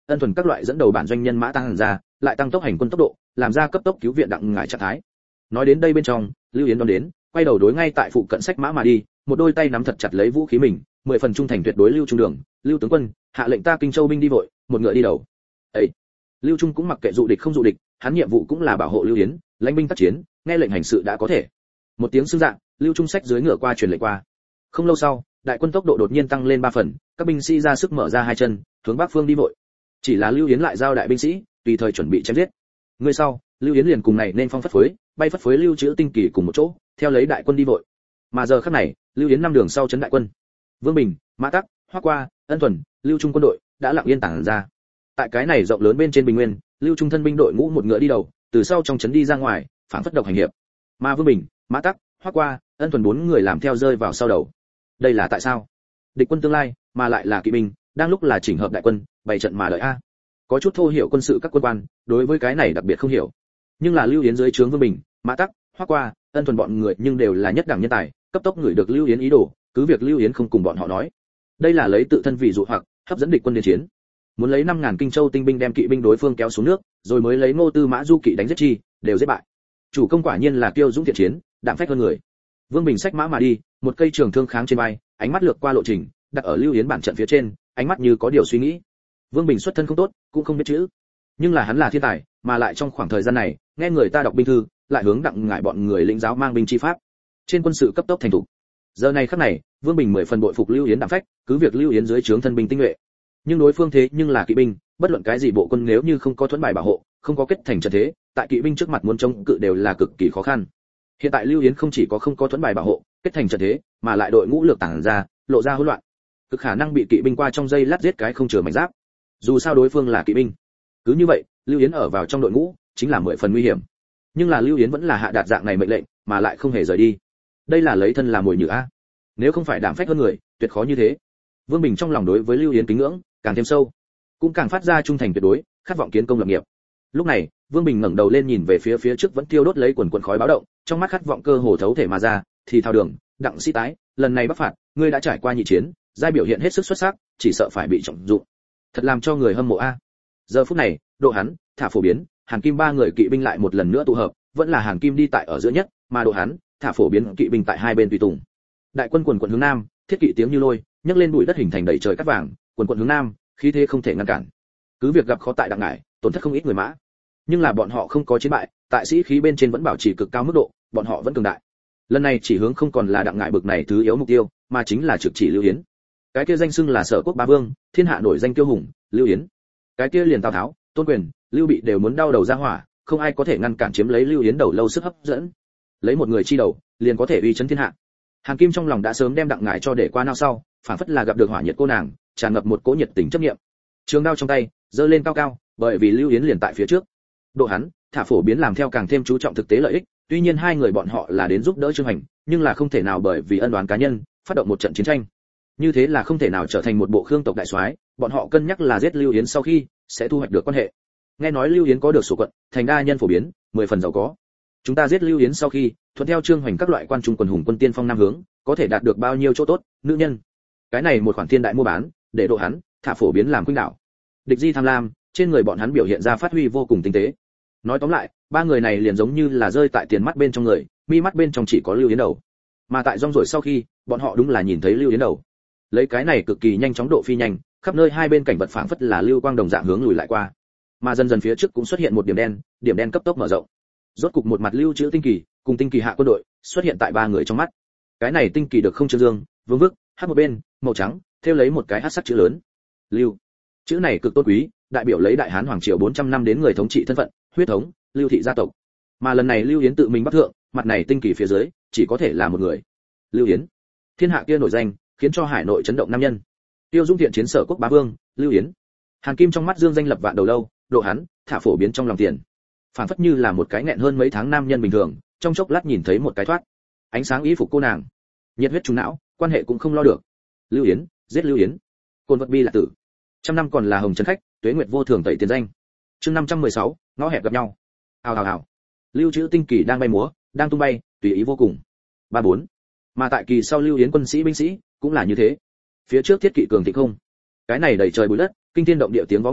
Ân Thuần các loại dẫn đầu bản doanh nhân mã tăng hẳn ra, lại tăng tốc hành quân tốc độ, làm ra cấp tốc cứu viện đặng ngải trạng thái. Nói đến đây bên trong, Lưu Yến đón đến, quay đầu đối ngay tại phụ cận sách mã mà đi, một đôi tay nắm thật chặt lấy vũ khí mình, mười phần trung thành tuyệt đối Lưu Trung Đường, Lưu tướng quân, hạ lệnh ta Kinh Châu binh đi vội, một ngựa đi đầu. Ấy, Lưu Trung cũng mặc kệ dụ địch không dụ địch, hắn nhiệm vụ cũng là bảo hộ Lưu Yến, lãnh binh tác chiến, nghe lệnh hành sự đã có thể. Một tiếng xưng dạng, Lưu Trung sách dưới ngựa qua truyền lệnh qua. Không lâu sau, đại quân tốc độ đột nhiên tăng lên ba phần, các binh sĩ ra sức mở ra hai chân, hướng bắc phương đi vội. Chỉ là Lưu Yến lại giao đại binh sĩ, tùy thời chuẩn bị chém giết. Người sau, Lưu Yến liền cùng này nên phong phất phới, bay phất phới Lưu Trữ Tinh Kỳ cùng một chỗ, theo lấy đại quân đi vội. Mà giờ khắc này, Lưu Yến năm đường sau trấn đại quân. Vương Bình, Mã Tắc, Hoắc Qua, Ân Thuần, Lưu Trung quân đội đã lặng yên tản ra. Tại cái này rộng lớn bên trên bình nguyên, Lưu Trung thân binh đội ngũ một ngựa đi đầu, từ sau trong trấn đi ra ngoài, phảng phất độc hành hiệp. Mà Vương Bình, Mã Tắc, Hoắc Qua, Ân Thuần bốn người làm theo rơi vào sau đầu. Đây là tại sao? Địch quân tương lai, mà lại là kỵ binh, đang lúc là chỉnh hợp đại quân, bày trận mà đợi a. Có chút thô hiểu quân sự các quân quan, đối với cái này đặc biệt không hiểu. Nhưng là Lưu Yến dưới trướng Vương Bình, Mã Tắc, Hoắc Qua, Ân Thuần bọn người nhưng đều là nhất đẳng nhân tài, cấp tốc ngửi được Lưu Yến ý đồ, cứ việc Lưu Yến không cùng bọn họ nói. Đây là lấy tự thân vì dụ hoặc, hấp dẫn địch quân đến chiến. Muốn lấy năm ngàn Kinh Châu tinh binh đem kỵ binh đối phương kéo xuống nước, rồi mới lấy Ngô Tư Mã Du kỵ đánh giết chi, đều giết bại. Chủ công quả nhiên là kiêu dũng thiện chiến, đạm phách hơn người. Vương Bình xách mã mà đi, một cây trường thương kháng trên vai, ánh mắt lược qua lộ trình, đặt ở Lưu Yến bản trận phía trên, ánh mắt như có điều suy nghĩ. Vương Bình xuất thân không tốt, cũng không biết chữ, nhưng là hắn là thiên tài, mà lại trong khoảng thời gian này, nghe người ta đọc binh thư, lại hướng đặng ngải bọn người lĩnh giáo mang binh chi pháp. Trên quân sự cấp tốc thành thủ. Giờ này khắc này, Vương Bình mười phần bội phục Lưu Yến đạm phách, cứ việc Lưu Yến dưới trướng thân binh tinh nhuệ, nhưng đối phương thế nhưng là kỵ binh, bất luận cái gì bộ quân nếu như không có thuẫn bài bảo hộ, không có kết thành trận thế, tại kỵ binh trước mặt muốn chống cự đều là cực kỳ khó khăn. Hiện tại Lưu Yến không chỉ có không có thuẫn bài bảo hộ, kết thành trận thế, mà lại đội ngũ lược tản ra, lộ ra hỗn loạn, cực khả năng bị kỵ binh qua trong dây lát giết cái không chừa mảnh giáp. Dù sao đối phương là kỵ binh, cứ như vậy, Lưu Yến ở vào trong đội ngũ, chính là mười phần nguy hiểm. Nhưng là Lưu Yến vẫn là hạ đạt dạng này mệnh lệnh, mà lại không hề rời đi. Đây là lấy thân làm mồi nhử a. Nếu không phải đảm phách hơn người, tuyệt khó như thế. Vương Bình trong lòng đối với Lưu Yến kính ngưỡng càng thêm sâu, cũng càng phát ra trung thành tuyệt đối, khát vọng kiến công lập nghiệp. Lúc này, Vương Bình ngẩng đầu lên nhìn về phía phía trước vẫn tiêu đốt lấy quần quần khói báo động, trong mắt khát vọng cơ hồ thấu thể mà ra, thì thao đường, đặng sĩ tái, lần này bắc phạt, ngươi đã trải qua nhị chiến, giai biểu hiện hết sức xuất sắc, chỉ sợ phải bị trọng dụng. Thật làm cho người hâm mộ a. Giờ phút này, Độ Hắn, Thả Phổ Biến, Hàn Kim ba người kỵ binh lại một lần nữa tụ hợp, vẫn là Hàn Kim đi tại ở giữa nhất, mà Độ Hắn, Thả Phổ Biến kỵ binh tại hai bên tùy tùng. Đại quân quần quần hướng nam, thiết kỵ tiếng như lôi, nhấc lên bụi đất hình thành đầy trời cát vàng, quần quần hướng nam, khí thế không thể ngăn cản. Cứ việc gặp khó tại đặng ngải, tổn thất không ít người mã, nhưng là bọn họ không có chiến bại, tại sĩ khí bên trên vẫn bảo trì cực cao mức độ, bọn họ vẫn cường đại. Lần này chỉ hướng không còn là đặng ngải bực này thứ yếu mục tiêu, mà chính là trực chỉ Lưu Yến. Cái kia danh xưng là Sở Quốc Bá Vương, thiên hạ nổi danh kiêu hùng, Lưu Yến. Cái kia liền Tào Tháo, Tôn Quyền, Lưu Bị đều muốn đau đầu ra hỏa, không ai có thể ngăn cản chiếm lấy Lưu Yến đầu lâu sức hấp dẫn. Lấy một người chi đầu, liền có thể uy chấn thiên hạ. Hàn Kim trong lòng đã sớm đem đặng ngải cho để qua nao sau, phản phất là gặp được hỏa nhiệt cô nàng, tràn ngập một cỗ nhiệt tình chấp niệm. Trường đao trong tay, giơ lên cao cao, bởi vì Lưu Yến liền tại phía trước. Độ Hắn, Thả Phổ Biến làm theo càng thêm chú trọng thực tế lợi ích, tuy nhiên hai người bọn họ là đến giúp đỡ Trương Hành, nhưng là không thể nào bởi vì ân oán cá nhân, phát động một trận chiến tranh. Như thế là không thể nào trở thành một bộ Khương tộc đại soái, bọn họ cân nhắc là giết Lưu Yến sau khi sẽ thu hoạch được quan hệ. Nghe nói Lưu Yến có được sổ quận, thành đa nhân phổ biến, mười phần giàu có. Chúng ta giết Lưu Yến sau khi, thuận theo Trương Hoành các loại quan trung quần hùng quân tiên phong nam hướng, có thể đạt được bao nhiêu chỗ tốt, nữ nhân. Cái này một khoản thiên đại mua bán, để Độ Hắn, Thả Phổ Biến làm khuynh đảo. Địch di tham lam, trên người bọn hắn biểu hiện ra phát huy vô cùng tinh tế. Nói tóm lại, ba người này liền giống như là rơi tại tiền mắt bên trong người, mi mắt bên trong chỉ có Lưu Yến đầu. Mà tại rong rồi sau khi, bọn họ đúng là nhìn thấy Lưu Yến đầu. Lấy cái này cực kỳ nhanh chóng độ phi nhanh, khắp nơi hai bên cảnh vật phảng phất là lưu quang đồng dạng hướng lùi lại qua. Mà dần dần phía trước cũng xuất hiện một điểm đen, điểm đen cấp tốc mở rộng. Rốt cục một mặt Lưu Trữ Tinh Kỳ, cùng Tinh Kỳ hạ quân đội, xuất hiện tại ba người trong mắt. Cái này Tinh Kỳ được không trương dương, vương vức, hát một bên, màu trắng, theo lấy một cái hắc sắc chữ lớn. Lưu. Chữ này cực tôn quý, đại biểu lấy Đại Hán hoàng triều bốn trăm năm đến người thống trị thân phận, huyết thống, Lưu thị gia tộc. Mà lần này Lưu Yến tự mình bắc thượng, mặt này Tinh Kỳ phía dưới, chỉ có thể là một người. Lưu Yến. Thiên hạ kia nổi danh, khiến cho hải nội chấn động nam nhân. Tiêu Dung thiện chiến Sở Quốc Bá Vương, Lưu Yến. Hàn Kim trong mắt dương danh lập vạn đầu lâu, Độ Hắn, Thả Phổ Biến trong lòng tiền. Phản phất như là một cái nghẹn hơn mấy tháng nam nhân bình thường, trong chốc lát nhìn thấy một cái thoát. Ánh sáng ý phục cô nàng, nhiệt huyết trùng não, quan hệ cũng không lo được. Lưu Yến, giết Lưu Yến. Côn vật bi là tử. Trăm năm còn là hồng trấn khách, tuế nguyệt vô thường tẩy tiền danh. Chương năm trăm mười sáu, ngõ hẹp gặp nhau. Hào hào hào. Lưu Trữ Tinh Kỳ đang bay múa, đang tung bay, tùy ý vô cùng. Ba bốn. Mà tại kỳ sau Lưu Yến quân sĩ binh sĩ, cũng là như thế. Phía trước thiết kỵ cường thịnh không. Cái này đầy trời bụi đất, kinh thiên động địa tiếng vó ngựa,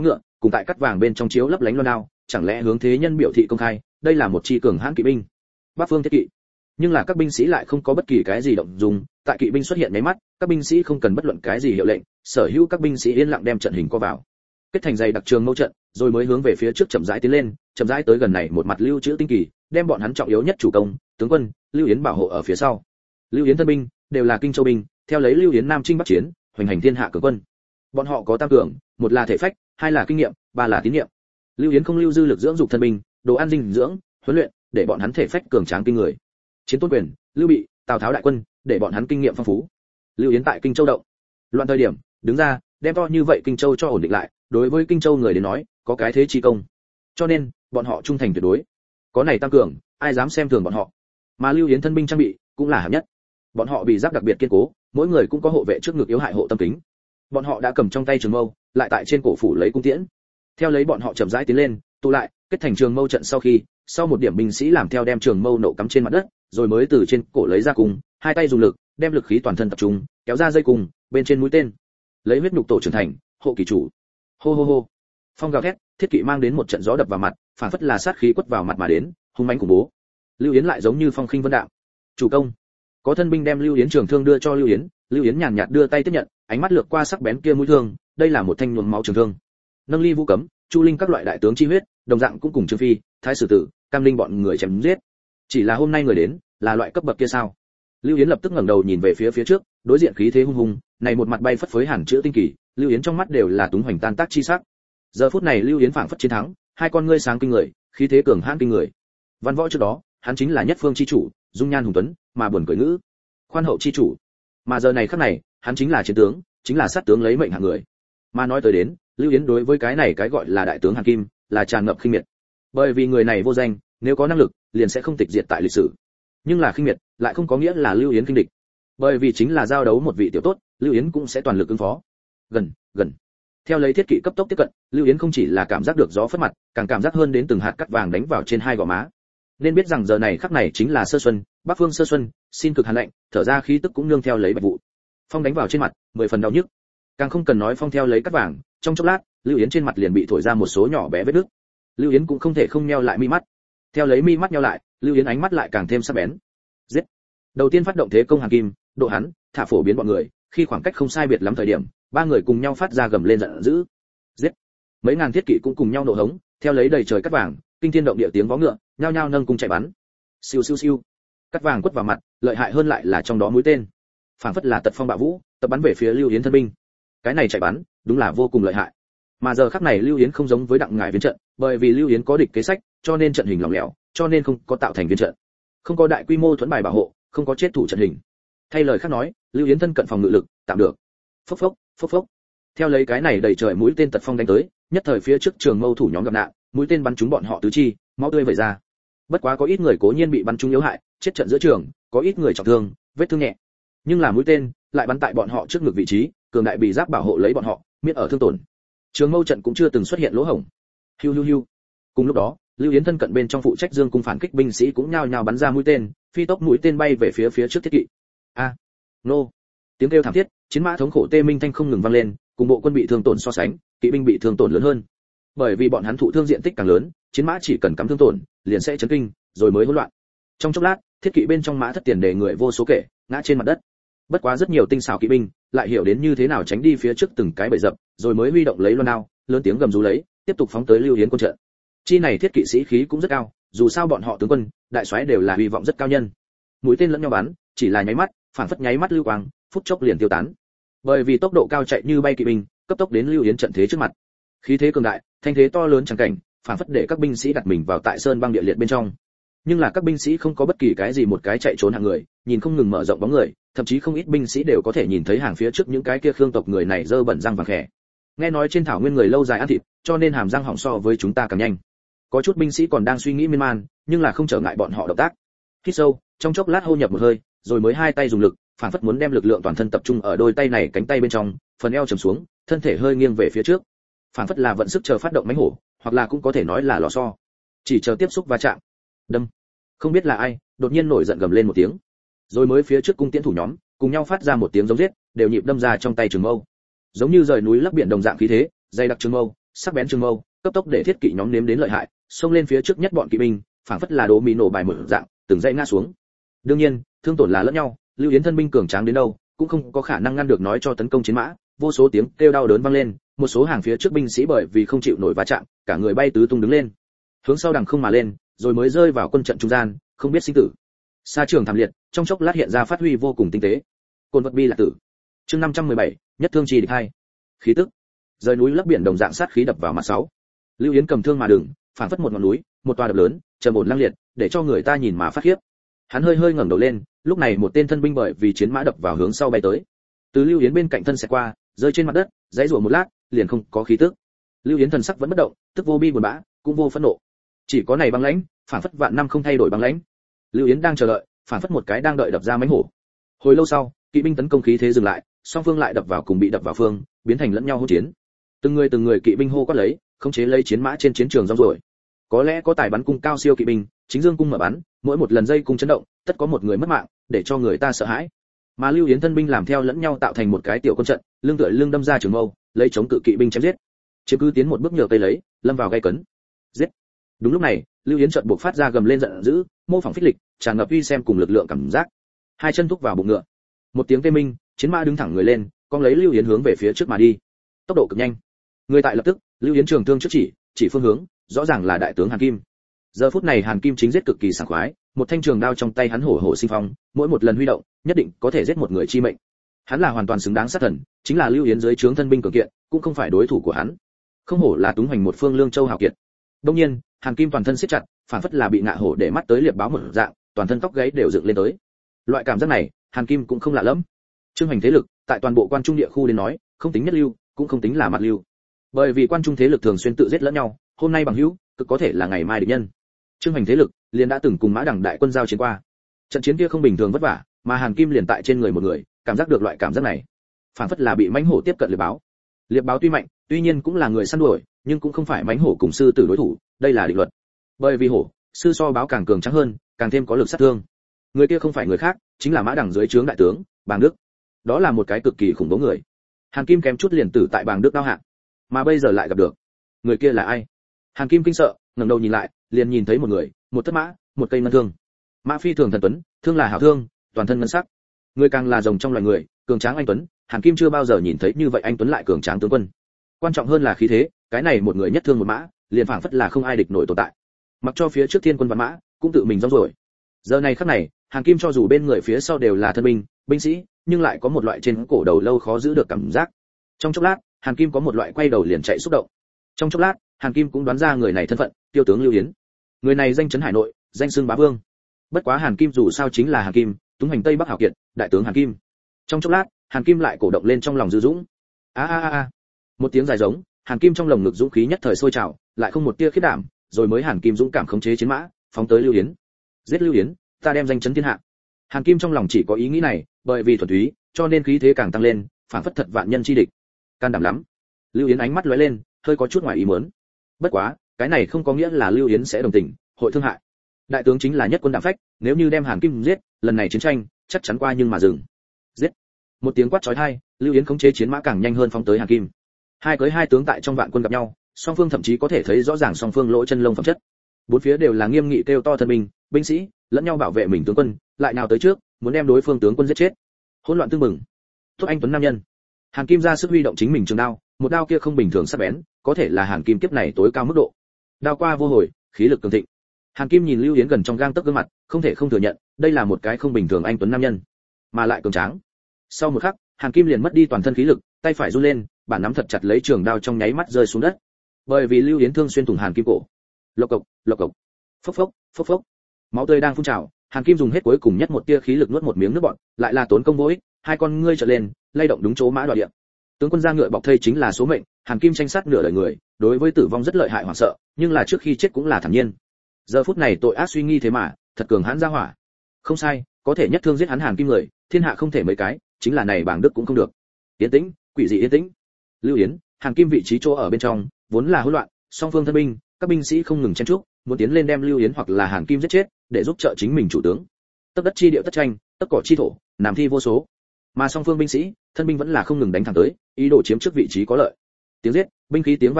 cùng tại cắt vàng bên trong chiếu lấp lánh loan đao, chẳng lẽ hướng thế nhân biểu thị công khai, đây là một chi cường hãn kỵ binh. Bắc phương thiết kỵ. Nhưng là các binh sĩ lại không có bất kỳ cái gì động dùng, tại kỵ binh xuất hiện mấy mắt, các binh sĩ không cần bất luận cái gì hiệu lệnh, sở hữu các binh sĩ yên lặng đem trận hình co vào. Kết thành dày đặc trường mâu trận, rồi mới hướng về phía trước chậm rãi tiến lên, chậm rãi tới gần này một mặt lưu trữ tinh kỳ, đem bọn hắn trọng yếu nhất chủ công, tướng quân, Lưu Yến bảo hộ ở phía sau. Lưu Yến thân binh đều là Kinh Châu binh, theo lấy Lưu Yến nam chinh bắc chiến, hoành hành thiên hạ cường quân. Bọn họ có tam cường, một là thể phách, hai là kinh nghiệm, ba là tín nhiệm. Lưu Yến không lưu dư lực dưỡng dục thân binh, đồ ăn dinh dưỡng, huấn luyện, để bọn hắn thể phách cường tráng kinh người. Chiến tôn quyền, Lưu Bị, Tào Tháo đại quân, để bọn hắn kinh nghiệm phong phú. Lưu Yến tại Kinh Châu động, loạn thời điểm, đứng ra, đem to như vậy Kinh Châu cho ổn định lại, đối với Kinh Châu người đến nói, có cái thế chi công. Cho nên, bọn họ trung thành tuyệt đối. Có này tăng cường, ai dám xem thường bọn họ. Mà Lưu Yến thân binh trang bị cũng là hạng nhất. Bọn họ bị giáp đặc biệt kiên cố, mỗi người cũng có hộ vệ trước ngực yếu hại hộ tâm kính. Bọn họ đã cầm trong tay trường mâu, lại tại trên cổ phủ lấy cung tiễn. Theo lấy bọn họ chậm rãi tiến lên, tụ lại, kết thành trường mâu trận sau khi, sau một điểm binh sĩ làm theo đem trường mâu nổ cắm trên mặt đất, rồi mới từ trên cổ lấy ra cung, hai tay dùng lực, đem lực khí toàn thân tập trung, kéo ra dây cung, bên trên mũi tên. Lấy huyết nhục tổ trưởng thành, hộ kỳ chủ. Hô hô hô. Phong gào thét, thiết kỵ mang đến một trận gió đập vào mặt, phản phất là sát khí quất vào mặt mà đến, hung mãnh khủng bố. Lưu Yến lại giống như phong khinh vân đạm. Chủ công. Có thân binh đem Lưu Yến trường thương đưa cho Lưu Yến, Lưu Yến nhàn nhạt đưa tay tiếp nhận, ánh mắt lướt qua sắc bén kia mũi thương, đây là một thanh nhuộm máu trường thương. Nâng ly vũ cấm, Chu Linh các loại đại tướng chi huyết, đồng dạng cũng cùng Trương Phi, Thái Sử Tử, Cam Linh bọn người chém giết. Chỉ là hôm nay người đến, là loại cấp bậc kia sao? Lưu Yến lập tức ngẩng đầu nhìn về phía phía trước, đối diện khí thế hung hùng, này một mặt bay phất phới hàn chữa tinh kỳ, Lưu Yến trong mắt đều là túng hoành tan tác chi sắc. Giờ phút này Lưu Yến phảng phất chiến thắng, hai con ngươi sáng kinh người, khí thế cường hãn kinh người. Văn võ trước đó, hắn chính là nhất phương chi chủ, dung nhan hùng tuấn, mà buồn cười ngữ, khoan hậu chi chủ. Mà giờ này khắc này, hắn chính là chiến tướng, chính là sát tướng lấy mệnh hạng người. Mà nói tới đến, Lưu Yến đối với cái này cái gọi là đại tướng Hàn Kim, là tràn ngập khinh miệt. Bởi vì người này vô danh, nếu có năng lực, liền sẽ không tịch diệt tại lịch sử. Nhưng là khinh miệt, lại không có nghĩa là Lưu Yến kinh địch. Bởi vì chính là giao đấu một vị tiểu tốt, Lưu Yến cũng sẽ toàn lực ứng phó. Gần, gần. Theo lấy thiết kỵ cấp tốc tiếp cận, Lưu Yến không chỉ là cảm giác được gió phất mặt, càng cảm giác hơn đến từng hạt cát vàng đánh vào trên hai gò má. Nên biết rằng giờ này khắc này chính là sơ xuân, Bắc phương sơ xuân, xin cực hàn lạnh, thở ra khí tức cũng nương theo lấy bạch vụ. Phong đánh vào trên mặt, mười phần đau nhức. Càng không cần nói phong theo lấy cát vàng, trong chốc lát, Lưu Yến trên mặt liền bị thổi ra một số nhỏ bé vết nứt. Lưu Yến cũng không thể không nheo lại mi mắt. Theo lấy mi mắt nheo lại, Lưu Yến ánh mắt lại càng thêm sắc bén. Giết. Đầu tiên phát động thế công Hàn Kim, độ hắn, thả phổ biến bọn người, khi khoảng cách không sai biệt lắm thời điểm, ba người cùng nhau phát ra gầm lên giận dữ. Giết. Mấy ngàn thiết kỵ cũng cùng nhau nổ hống, theo lấy đầy trời cát vàng, kinh thiên động địa tiếng vó ngựa, nhao nhao nâng cung chạy bắn. Siêu siêu siêu. Cát vàng quất vào mặt, lợi hại hơn lại là trong đó mũi tên. Phảng phất là tật phong bạo vũ, tập bắn về phía Lưu Yến thân binh. Cái này chạy bắn, đúng là vô cùng lợi hại. Mà giờ khắc này Lưu Yến không giống với đặng ngải viên trận, bởi vì Lưu Yến có địch kế sách, cho nên trận hình lỏng lẻo, cho nên không có tạo thành viên trận. Không có đại quy mô thuẫn bài bảo hộ, không có chết thủ trận hình. Thay lời khác nói, Lưu Yến thân cận phòng ngự lực, tạm được. Phốc phốc, phốc phốc. Theo lấy cái này đầy trời mũi tên tật phong đánh tới, nhất thời phía trước trường mâu thủ nhóm gặp nạn, mũi tên bắn trúng bọn họ tứ chi, máu tươi vẩy ra. Bất quá có ít người cố nhiên bị bắn trúng yếu hại, chết trận giữa trường, có ít người trọng thương, vết thương nhẹ. Nhưng là mũi tên lại bắn tại bọn họ trước ngực vị trí, cường đại bị giáp bảo hộ lấy bọn họ, miễn ở thương tổn. Trường mâu trận cũng chưa từng xuất hiện lỗ hổng. Hiu hiu hiu. Cùng lúc đó, Lưu Yến thân cận bên trong phụ trách dương cung phản kích binh sĩ cũng nhao nhao bắn ra mũi tên, phi tốc mũi tên bay về phía phía trước thiết kỵ. A, à, nô. Tiếng kêu thảm thiết, chiến mã thống khổ tê minh thanh không ngừng vang lên, cùng bộ quân bị thương tổn so sánh, kỵ binh bị thương tổn lớn hơn. Bởi vì bọn hắn thụ thương diện tích càng lớn, chiến mã chỉ cần cắm thương tổn, liền sẽ chấn kinh, rồi mới hỗn loạn. Trong chốc lát, thiết kỵ bên trong mã thất tiền đề người vô số kể, ngã trên mặt đất. Bất quá rất nhiều tinh xảo kỵ binh lại hiểu đến như thế nào tránh đi phía trước từng cái bẫy dập, rồi mới huy động lấy loan đao, lớn tiếng gầm rú lấy, tiếp tục phóng tới Lưu Yến quân trận. Chi này thiết kỵ sĩ khí cũng rất cao, dù sao bọn họ tướng quân, đại soái đều là hy vọng rất cao nhân. Mũi tên lẫn nhau bắn, chỉ là nháy mắt, phản phất nháy mắt lưu quang, phút chốc liền tiêu tán. Bởi vì tốc độ cao chạy như bay kỵ binh, cấp tốc đến Lưu Yến trận thế trước mặt. Khí thế cường đại, thanh thế to lớn chẳng cảnh, phản phất để các binh sĩ đặt mình vào tại sơn băng địa liệt bên trong. Nhưng là các binh sĩ không có bất kỳ cái gì một cái chạy trốn hạng người, nhìn không ngừng mở rộng bóng người, thậm chí không ít binh sĩ đều có thể nhìn thấy hàng phía trước những cái kia khương tộc người này dơ bẩn răng vàng khẽ. Nghe nói trên thảo nguyên người lâu dài ăn thịt, cho nên hàm răng hỏng so với chúng ta càng nhanh. Có chút binh sĩ còn đang suy nghĩ miên man, nhưng là không trở ngại bọn họ động tác. Hít sâu, trong chốc lát hô nhập một hơi, rồi mới hai tay dùng lực, phản phất muốn đem lực lượng toàn thân tập trung ở đôi tay này cánh tay bên trong, phần eo trầm xuống, thân thể hơi nghiêng về phía trước. Phản phất là vận sức chờ phát động mãnh hổ, hoặc là cũng có thể nói là lò xo. Chỉ chờ tiếp xúc va chạm. Đâm. Không biết là ai, đột nhiên nổi giận gầm lên một tiếng. Rồi mới phía trước cung tiễn thủ nhóm, cùng nhau phát ra một tiếng giống giết, đều nhịp đâm ra trong tay trường mâu. Giống như rời núi lấp biển đồng dạng khí thế, dây đặc trường mâu, sắc bén trường mâu, cấp tốc để thiết kỵ nhóm nếm đến lợi hại, xông lên phía trước nhất bọn kỵ binh, phảng phất là đố mì nổ bài mở dạng, từng dãy ngã xuống. Đương nhiên, thương tổn là lẫn nhau, Lưu Yến thân binh cường tráng đến đâu, cũng không có khả năng ngăn được nói cho tấn công chiến mã, vô số tiếng kêu đau đớn vang lên, một số hàng phía trước binh sĩ bởi vì không chịu nổi va chạm, cả người bay tứ tung đứng lên, hướng sau đằng không mà lên, rồi mới rơi vào quân trận trung gian, không biết sinh tử. Sa trường thảm liệt, trong chốc lát hiện ra phát huy vô cùng tinh tế. Côn vật bi là tử. Chương năm trăm mười bảy, nhất thương chi địch hai. Khí tức. Rời núi lấp biển đồng dạng sát khí đập vào mặt sáu. Lưu Yến cầm thương mà đường, phảng phất một ngọn núi, một tòa đập lớn, trầm ổn lăng liệt, để cho người ta nhìn mà phát khiếp. Hắn hơi hơi ngẩng đầu lên, lúc này một tên thân binh bởi vì chiến mã đập vào hướng sau bay tới. Từ Lưu Yến bên cạnh thân sẽ qua, rơi trên mặt đất, giãy giụa một lát, liền không có khí tức. Lưu Yến thần sắc vẫn bất động, tức vô bi buồn bã, cũng vô phẫn nộ. Chỉ có này băng lãnh, phảng phất vạn năm không thay đổi băng lãnh. Lưu Yến đang chờ đợi, phảng phất một cái đang đợi đập ra mãnh hổ. Hồi lâu sau, kỵ binh tấn công khí thế dừng lại, song phương lại đập vào cùng bị đập vào phương, biến thành lẫn nhau hỗn chiến. Từng người từng người kỵ binh hô quát lấy, khống chế lấy chiến mã trên chiến trường rong ruổi. Có lẽ có tài bắn cung cao siêu kỵ binh, chính dương cung mở bắn, mỗi một lần dây cung chấn động, tất có một người mất mạng, để cho người ta sợ hãi. Mà Lưu Yến thân binh làm theo lẫn nhau tạo thành một cái tiểu quân trận, lưng tựa lưng đâm ra trường mâu, lấy chống cự kỵ binh chém giết. Chiếm cứ tiến một bước nhờ cây lấy, lâm vào gây cấn. Giết. Đúng lúc này, Lưu Yến chợt buộc phát ra gầm lên giận dữ, mô phỏng phích lịch, tràn ngập uy xem cùng lực lượng cảm giác. Hai chân thúc vào bụng ngựa. Một tiếng tê minh, chiến mã đứng thẳng người lên, con lấy Lưu Yến hướng về phía trước mà đi. Tốc độ cực nhanh. Người tại lập tức, Lưu Yến trường thương trước chỉ, chỉ phương hướng, rõ ràng là đại tướng Hàn Kim. Giờ phút này Hàn Kim chính giết cực kỳ sảng khoái, một thanh trường đao trong tay hắn hổ hổ sinh phong, mỗi một lần huy động, nhất định có thể giết một người chi mệnh. Hắn là hoàn toàn xứng đáng sát thần, chính là Lưu Yến dưới trướng thân binh cường kiện, cũng không phải đối thủ của hắn. Không hổ là túng hoành một phương lương châu hào kiệt. Đương nhiên, Hàn Kim toàn thân siết chặt, phản phất là bị ngạ hổ để mắt tới liệp báo một dạng, toàn thân tóc gáy đều dựng lên tới. Loại cảm giác này, Hàn Kim cũng không lạ lắm. Trương Hoành thế lực, tại toàn bộ quan trung địa khu đến nói, không tính nhất lưu, cũng không tính là mặt lưu. Bởi vì quan trung thế lực thường xuyên tự giết lẫn nhau, hôm nay bằng hữu, cực có thể là ngày mai địch nhân. Trương Hoành thế lực liền đã từng cùng Mã Đằng đại quân giao chiến qua. Trận chiến kia không bình thường vất vả, mà Hàn Kim liền tại trên người một người, cảm giác được loại cảm giác này, phản phất là bị mãnh hổ tiếp cận liệp báo. Liệp báo tuy mạnh, tuy nhiên cũng là người săn đuổi, nhưng cũng không phải mãnh hổ cùng sư tử đối thủ, đây là định luật. Bởi vì hổ, sư so báo càng cường tráng hơn, càng thêm có lực sát thương. Người kia không phải người khác, chính là Mã Đằng dưới trướng đại tướng Bàng Đức. Đó là một cái cực kỳ khủng bố người. Hàn Kim kém chút liền tử tại Bàng Đức đao hạ, mà bây giờ lại gặp được. Người kia là ai? Hàn Kim kinh sợ, ngẩng đầu nhìn lại, liền nhìn thấy một người, một thất mã, một cây ngân thương. Mã phi thường thần tuấn, thương là hảo thương, toàn thân ngân sắc. Người càng là rồng trong loài người, cường tráng anh tuấn, Hàn Kim chưa bao giờ nhìn thấy như vậy anh tuấn lại cường tráng tướng quân. Quan trọng hơn là khí thế, cái này một người nhất thương một mã, liền phảng phất là không ai địch nổi tồn tại. Mặc cho phía trước thiên quân vạn mã, cũng tự mình rong rồi. Giờ này khắc này, Hàn Kim cho dù bên người phía sau đều là thân binh, binh sĩ, nhưng lại có một loại trên cổ đầu lâu khó giữ được cảm giác. Trong chốc lát, Hàn Kim có một loại quay đầu liền chạy xúc động. Trong chốc lát, Hàn Kim cũng đoán ra người này thân phận, tiêu tướng Lưu Yến. Người này danh chấn Hải Nội, danh xưng bá vương. Bất quá Hàn Kim dù sao chính là Hàn Kim, túng hành Tây Bắc hảo kiệt, đại tướng Hàn Kim. Trong chốc lát, Hàn Kim lại cổ động lên trong lòng dư dũng. A a a a. Một tiếng dài giống, Hàn Kim trong lồng ngực dũng khí nhất thời sôi trào, lại không một tia khiếp đảm, rồi mới Hàn Kim dũng cảm khống chế chiến mã, phóng tới Lưu Yến. Giết Lưu Yến, ta đem danh chấn thiên hạ. Hàn Kim trong lòng chỉ có ý nghĩ này, bởi vì thuần túy, cho nên khí thế càng tăng lên, phản phất thật vạn nhân chi địch. Can đảm lắm. Lưu Yến ánh mắt lóe lên, hơi có chút ngoài ý muốn. Bất quá, cái này không có nghĩa là Lưu Yến sẽ đồng tình, hội thương hại. Đại tướng chính là nhất quân đạm phách, nếu như đem Hàn Kim giết, lần này chiến tranh chắc chắn qua nhưng mà dừng. Giết. Một tiếng quát chói tai, Lưu Yến khống chế chiến mã càng nhanh hơn phóng tới Hàn Kim. Hai cưới hai tướng tại trong vạn quân gặp nhau, song phương thậm chí có thể thấy rõ ràng song phương lỗ chân lông phẩm chất. Bốn phía đều là nghiêm nghị kêu to thân binh, binh sĩ, lẫn nhau bảo vệ mình tướng quân, lại nào tới trước, muốn đem đối phương tướng quân giết chết. Hỗn loạn tương mừng. Thúc anh tuấn nam nhân. Hàn Kim ra sức huy động chính mình trường đao, một đao kia không bình thường sắc bén, có thể là Hàn Kim kiếp này tối cao mức độ. Đao qua vô hồi, khí lực cường thịnh. Hàn Kim nhìn Lưu Yến gần trong gang tấc gương mặt, không thể không thừa nhận, đây là một cái không bình thường anh tuấn nam nhân, mà lại cường tráng. Sau một khắc, Hàn Kim liền mất đi toàn thân khí lực, tay phải run lên, bản nắm thật chặt lấy trường đao trong nháy mắt rơi xuống đất. Bởi vì Lưu Yến thương xuyên thủng Hàn Kim cổ. Lộc cộc, lộc cộc. Phốc phốc, phốc phốc. Máu tươi đang phun trào, Hàn Kim dùng hết cuối cùng nhất một tia khí lực nuốt một miếng nước bọt, lại là tốn công vô ích, hai con ngươi trợn lên, lay động đúng chỗ mã đoạt địa. Tướng quân ra ngựa bọc thây chính là số mệnh, Hàn Kim tranh sát nửa đời người, đối với tử vong rất lợi hại hoảng sợ, nhưng là trước khi chết cũng là thản nhiên. Giờ phút này tội ác suy nghi thế mà, thật cường hãn ra hỏa. Không sai, có thể nhất thương giết hắn Hàn Kim người, thiên hạ không thể mấy cái, chính là này Bàng Đức cũng không được. Yên tĩnh, quỷ dị yên tĩnh. Lưu Yến, Hàn Kim vị trí chỗ ở bên trong, vốn là hỗn loạn, song phương thân binh, các binh sĩ không ngừng chen chúc, muốn tiến lên đem Lưu Yến hoặc là Hàn Kim giết chết, để giúp trợ chính mình chủ tướng. Tất đất chi điệu tất tranh, tất cỏ chi thổ, nam thi vô số. Mà song phương binh sĩ, thân binh vẫn là không ngừng đánh thẳng tới, ý đồ chiếm trước vị trí có lợi. Tiếng giết, binh khí tiếng va chạm,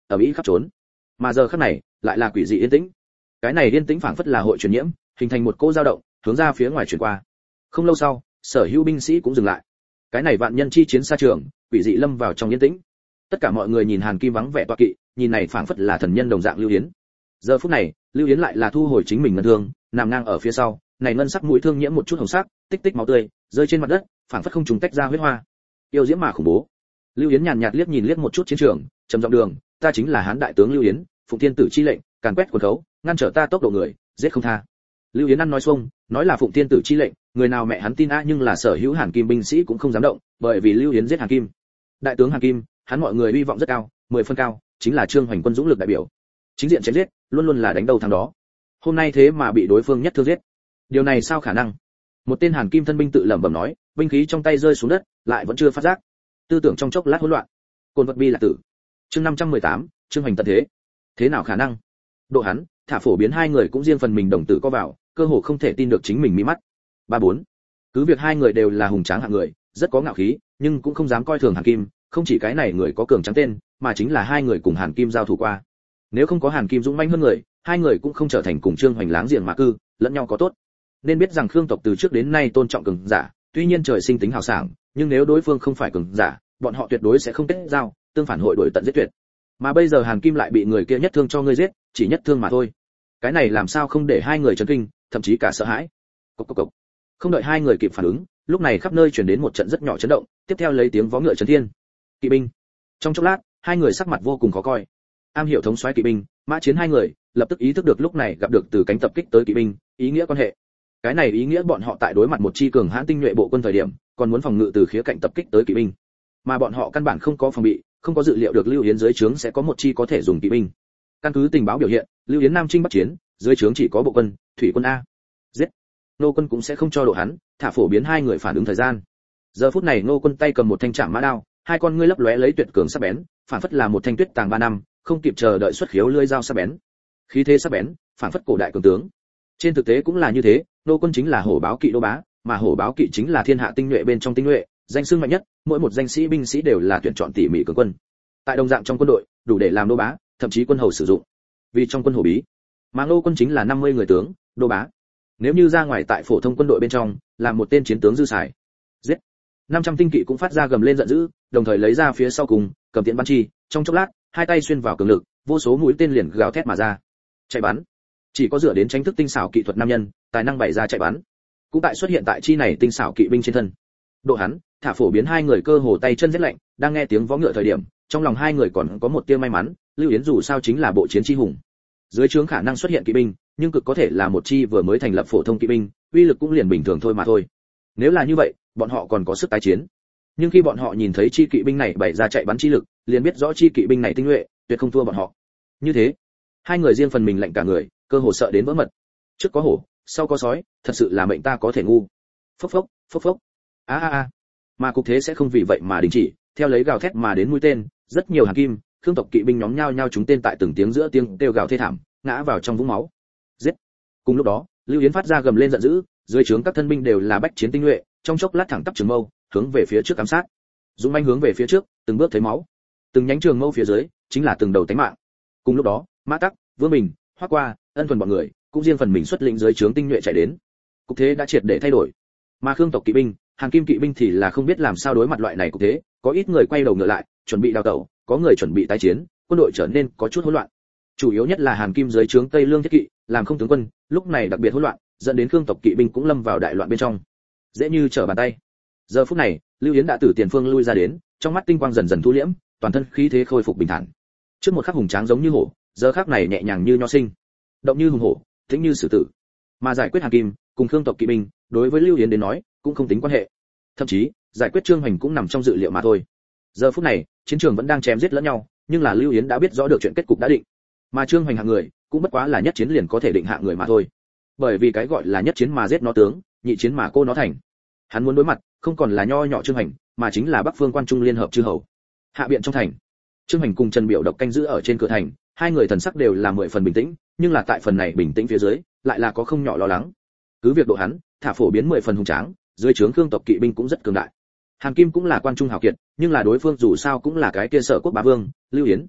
ở mỹ khắp trốn. Mà giờ khắc này lại là quỷ dị yên tĩnh. Cái này yên tĩnh phảng phất là hội truyền nhiễm, hình thành một cỗ dao động, hướng ra phía ngoài truyền qua. Không lâu sau, sở hữu binh sĩ cũng dừng lại. Cái này vạn nhân chi chiến xa trường, quỷ dị lâm vào trong yên tĩnh. Tất cả mọi người nhìn Hàn Kim vắng vẻ tọa kỵ, nhìn này phảng phất là thần nhân đồng dạng Lưu Yến. Giờ phút này, Lưu Yến lại là thu hồi chính mình ngân thương, nằm ngang ở phía sau, này ngân sắc mũi thương nhiễm một chút hồng sắc, tích tích máu tươi, rơi trên mặt đất, phảng phất không trùng tách ra huyết hoa. Yêu diễm mà khủng bố. Lưu Yến nhàn nhạt liếc nhìn liếc một chút chiến trường, trầm giọng đường, ta chính là Hán đại tướng Lưu Yến, phụng thiên tử chi lệnh, càn quét quần khấu, ngăn trở ta tốc độ người, giết không tha. Lưu Yến ăn nói xuông, nói là phụng thiên tử chi lệnh, người nào mẹ hắn tin a, nhưng là sở hữu Hàn Kim binh sĩ cũng không dám động, bởi vì Lưu Yến giết Hàn Kim. Đại tướng Hàn Kim, hắn mọi người hy vọng rất cao, mười phân cao, chính là Trương Hoành quân dũng lực đại biểu. Chính diện chém giết, luôn luôn là đánh đầu thằng đó. Hôm nay thế mà bị đối phương nhất thương giết. Điều này sao khả năng? Một tên Hàn Kim thân binh tự lẩm bẩm nói, binh khí trong tay rơi xuống đất, lại vẫn chưa phát giác. Tư tưởng trong chốc lát hỗn loạn. Côn vật bi là tử. Chương năm trăm mười tám, Trương Hoành tận thế. Thế nào khả năng? Độ hắn, thả phổ biến hai người cũng riêng phần mình đồng tử co vào, cơ hồ không thể tin được chính mình mí mắt. Ba bốn. Cứ việc hai người đều là hùng tráng hạng người, rất có ngạo khí, nhưng cũng không dám coi thường Hàn Kim, không chỉ cái này người có cường trắng tên, mà chính là hai người cùng Hàn Kim giao thủ qua. Nếu không có Hàn Kim dũng mãnh hơn người, hai người cũng không trở thành cùng Trương Hoành láng giềng mà cư, lẫn nhau có tốt. Nên biết rằng Khương tộc từ trước đến nay tôn trọng cường giả, tuy nhiên trời sinh tính hào sảng, nhưng nếu đối phương không phải cường giả, bọn họ tuyệt đối sẽ không kết giao, tương phản hội đuổi tận giết tuyệt. Mà bây giờ Hàn Kim lại bị người kia nhất thương cho ngươi giết, chỉ nhất thương mà thôi. Cái này làm sao không để hai người chấn kinh, thậm chí cả sợ hãi. Cộc cộc cộc. Không đợi hai người kịp phản ứng, lúc này khắp nơi truyền đến một trận rất nhỏ chấn động, tiếp theo lấy tiếng vó ngựa chấn thiên. Kỵ binh. Trong chốc lát, hai người sắc mặt vô cùng khó coi. Am hiểu thống soái kỵ binh, mã chiến hai người, lập tức ý thức được lúc này gặp được từ cánh tập kích tới kỵ binh, ý nghĩa quan hệ. Cái này ý nghĩa bọn họ tại đối mặt một chi cường hãn tinh nhuệ bộ quân thời điểm, còn muốn phòng ngự từ khía cạnh tập kích tới kỵ binh. Mà bọn họ căn bản không có phòng bị, không có dự liệu được Lưu Yến dưới trướng sẽ có một chi có thể dùng kỵ binh. Căn cứ tình báo biểu hiện, Lưu Yến nam chinh bắc chiến, dưới trướng chỉ có bộ quân, thủy quân a. Giết. Nô quân cũng sẽ không cho độ hắn, thả phổ biến hai người phản ứng thời gian. Giờ phút này Nô quân tay cầm một thanh trảm mã đao, hai con ngươi lấp lóe lấy tuyệt cường sắc bén, phản phất là một thanh tuyết tàng ba năm, không kịp chờ đợi xuất khiếu lưỡi dao sắc bén. Khí thế sắc bén, phản phất cổ đại cường tướng. Trên thực tế cũng là như thế, Nô quân chính là hổ báo kỵ đô bá, mà hổ báo kỵ chính là thiên hạ tinh nhuệ bên trong tinh nhuệ, danh xưng mạnh nhất, mỗi một danh sĩ binh sĩ đều là tuyển chọn tỉ mỉ cường quân. Tại đồng dạng trong quân đội, đủ để làm đô bá, thậm chí quân hầu sử dụng. Vì trong quân hổ bí, mà Nô quân chính là năm mươi người tướng, đô bá. Nếu như ra ngoài tại phổ thông quân đội bên trong, làm một tên chiến tướng dư xài. Giết. năm trăm tinh kỵ cũng phát ra gầm lên giận dữ, đồng thời lấy ra phía sau cùng, cầm tiễn bắn chi, trong chốc lát, hai tay xuyên vào cường lực, vô số mũi tên liền gào thét mà ra. Chạy bắn. Chỉ có dựa đến tranh thức tinh xảo kỹ thuật nam nhân, tài năng bày ra chạy bắn. Cũng tại xuất hiện tại chi này tinh xảo kỵ binh trên thân. Độ hắn, thả phổ biến hai người cơ hồ tay chân rét lạnh, đang nghe tiếng vó ngựa thời điểm, trong lòng hai người còn có một tia may mắn, Lưu Yến dù sao chính là bộ chiến chi hùng. Dưới trướng khả năng xuất hiện kỵ binh, nhưng cực có thể là một chi vừa mới thành lập phổ thông kỵ binh, uy lực cũng liền bình thường thôi mà thôi. Nếu là như vậy, bọn họ còn có sức tái chiến. Nhưng khi bọn họ nhìn thấy chi kỵ binh này bày ra chạy bắn chi lực, liền biết rõ chi kỵ binh này tinh nhuệ, tuyệt không thua bọn họ. Như thế, hai người riêng phần mình lạnh cả người, cơ hồ sợ đến vỡ mật. Trước có hổ, sau có sói, thật sự là mệnh ta có thể ngu. Phốc phốc, phốc phốc. A a a. Mà cục thế sẽ không vì vậy mà đình chỉ, theo lấy gào thét mà đến mũi tên, rất nhiều Hàn Kim, Khương tộc kỵ binh nhóm nhao nhao trúng tên tại từng tiếng giữa tiếng kêu gào thê thảm, ngã vào trong vũng máu. Giết. Cùng lúc đó, Lưu Yến phát ra gầm lên giận dữ, dưới trướng các thân binh đều là bách chiến tinh nhuệ, trong chốc lát thẳng tắp trường mâu, hướng về phía trước ám sát. Dũng mãnh hướng về phía trước, từng bước thấy máu. Từng nhánh trường mâu phía dưới, chính là từng đầu tánh mạng. Cùng lúc đó, Mã Tắc, Vương Bình, Hoắc Qua, Ân Thuần bọn người, cũng riêng phần mình xuất lĩnh dưới trướng tinh nhuệ chạy đến. Cục thế đã triệt để thay đổi. Mà Khương tộc kỵ binh, Hàn Kim kỵ binh thì là không biết làm sao đối mặt loại này cục thế, có ít người quay đầu ngựa lại, chuẩn bị đào tẩu, có người chuẩn bị tái chiến, quân đội trở nên có chút hỗn loạn. Chủ yếu nhất là Hàn Kim dưới trướng Tây Lương Thiết kỵ, làm không tướng quân, lúc này đặc biệt hỗn loạn, dẫn đến Khương tộc kỵ binh cũng lâm vào đại loạn bên trong. Dễ như trở bàn tay. Giờ phút này, Lưu Yến đã từ tiền phương lui ra đến, trong mắt tinh quang dần dần thu liễm, toàn thân khí thế khôi phục bình thản. Trước một khắc hùng tráng giống như hổ, giờ khắc này nhẹ nhàng như nho sinh, động như hùng hổ, tĩnh như sử tử. Mà giải quyết Hàn Kim cùng Khương tộc kỵ binh, đối với Lưu Yến đến nói, cũng không tính quan hệ. Thậm chí, giải quyết Trương Hoành cũng nằm trong dự liệu mà thôi. Giờ phút này, chiến trường vẫn đang chém giết lẫn nhau, nhưng là Lưu Yến đã biết rõ được chuyện kết cục đã định. Mà Trương Hoành hạng người, cũng bất quá là nhất chiến liền có thể định hạng người mà thôi. Bởi vì cái gọi là nhất chiến mà giết nó tướng, nhị chiến mà cô nó thành. Hắn muốn đối mặt, không còn là nho nhỏ Trương Hoành, mà chính là Bắc Phương Quan Trung liên hợp chư hầu. Hạ biện trong thành, Trương Hoành cùng Trần Biểu độc canh giữ ở trên cửa thành, hai người thần sắc đều là mười phần bình tĩnh, nhưng là tại phần này bình tĩnh phía dưới, lại là có không nhỏ lo lắng. Cứ việc độ hắn, thả phổ biến mười phần hùng tráng, dưới trướng Khương tộc kỵ binh cũng rất cường đại. Hàn Kim cũng là quan trung hào kiệt, nhưng là đối phương dù sao cũng là cái kia Sở Quốc bá vương, Lưu Yến.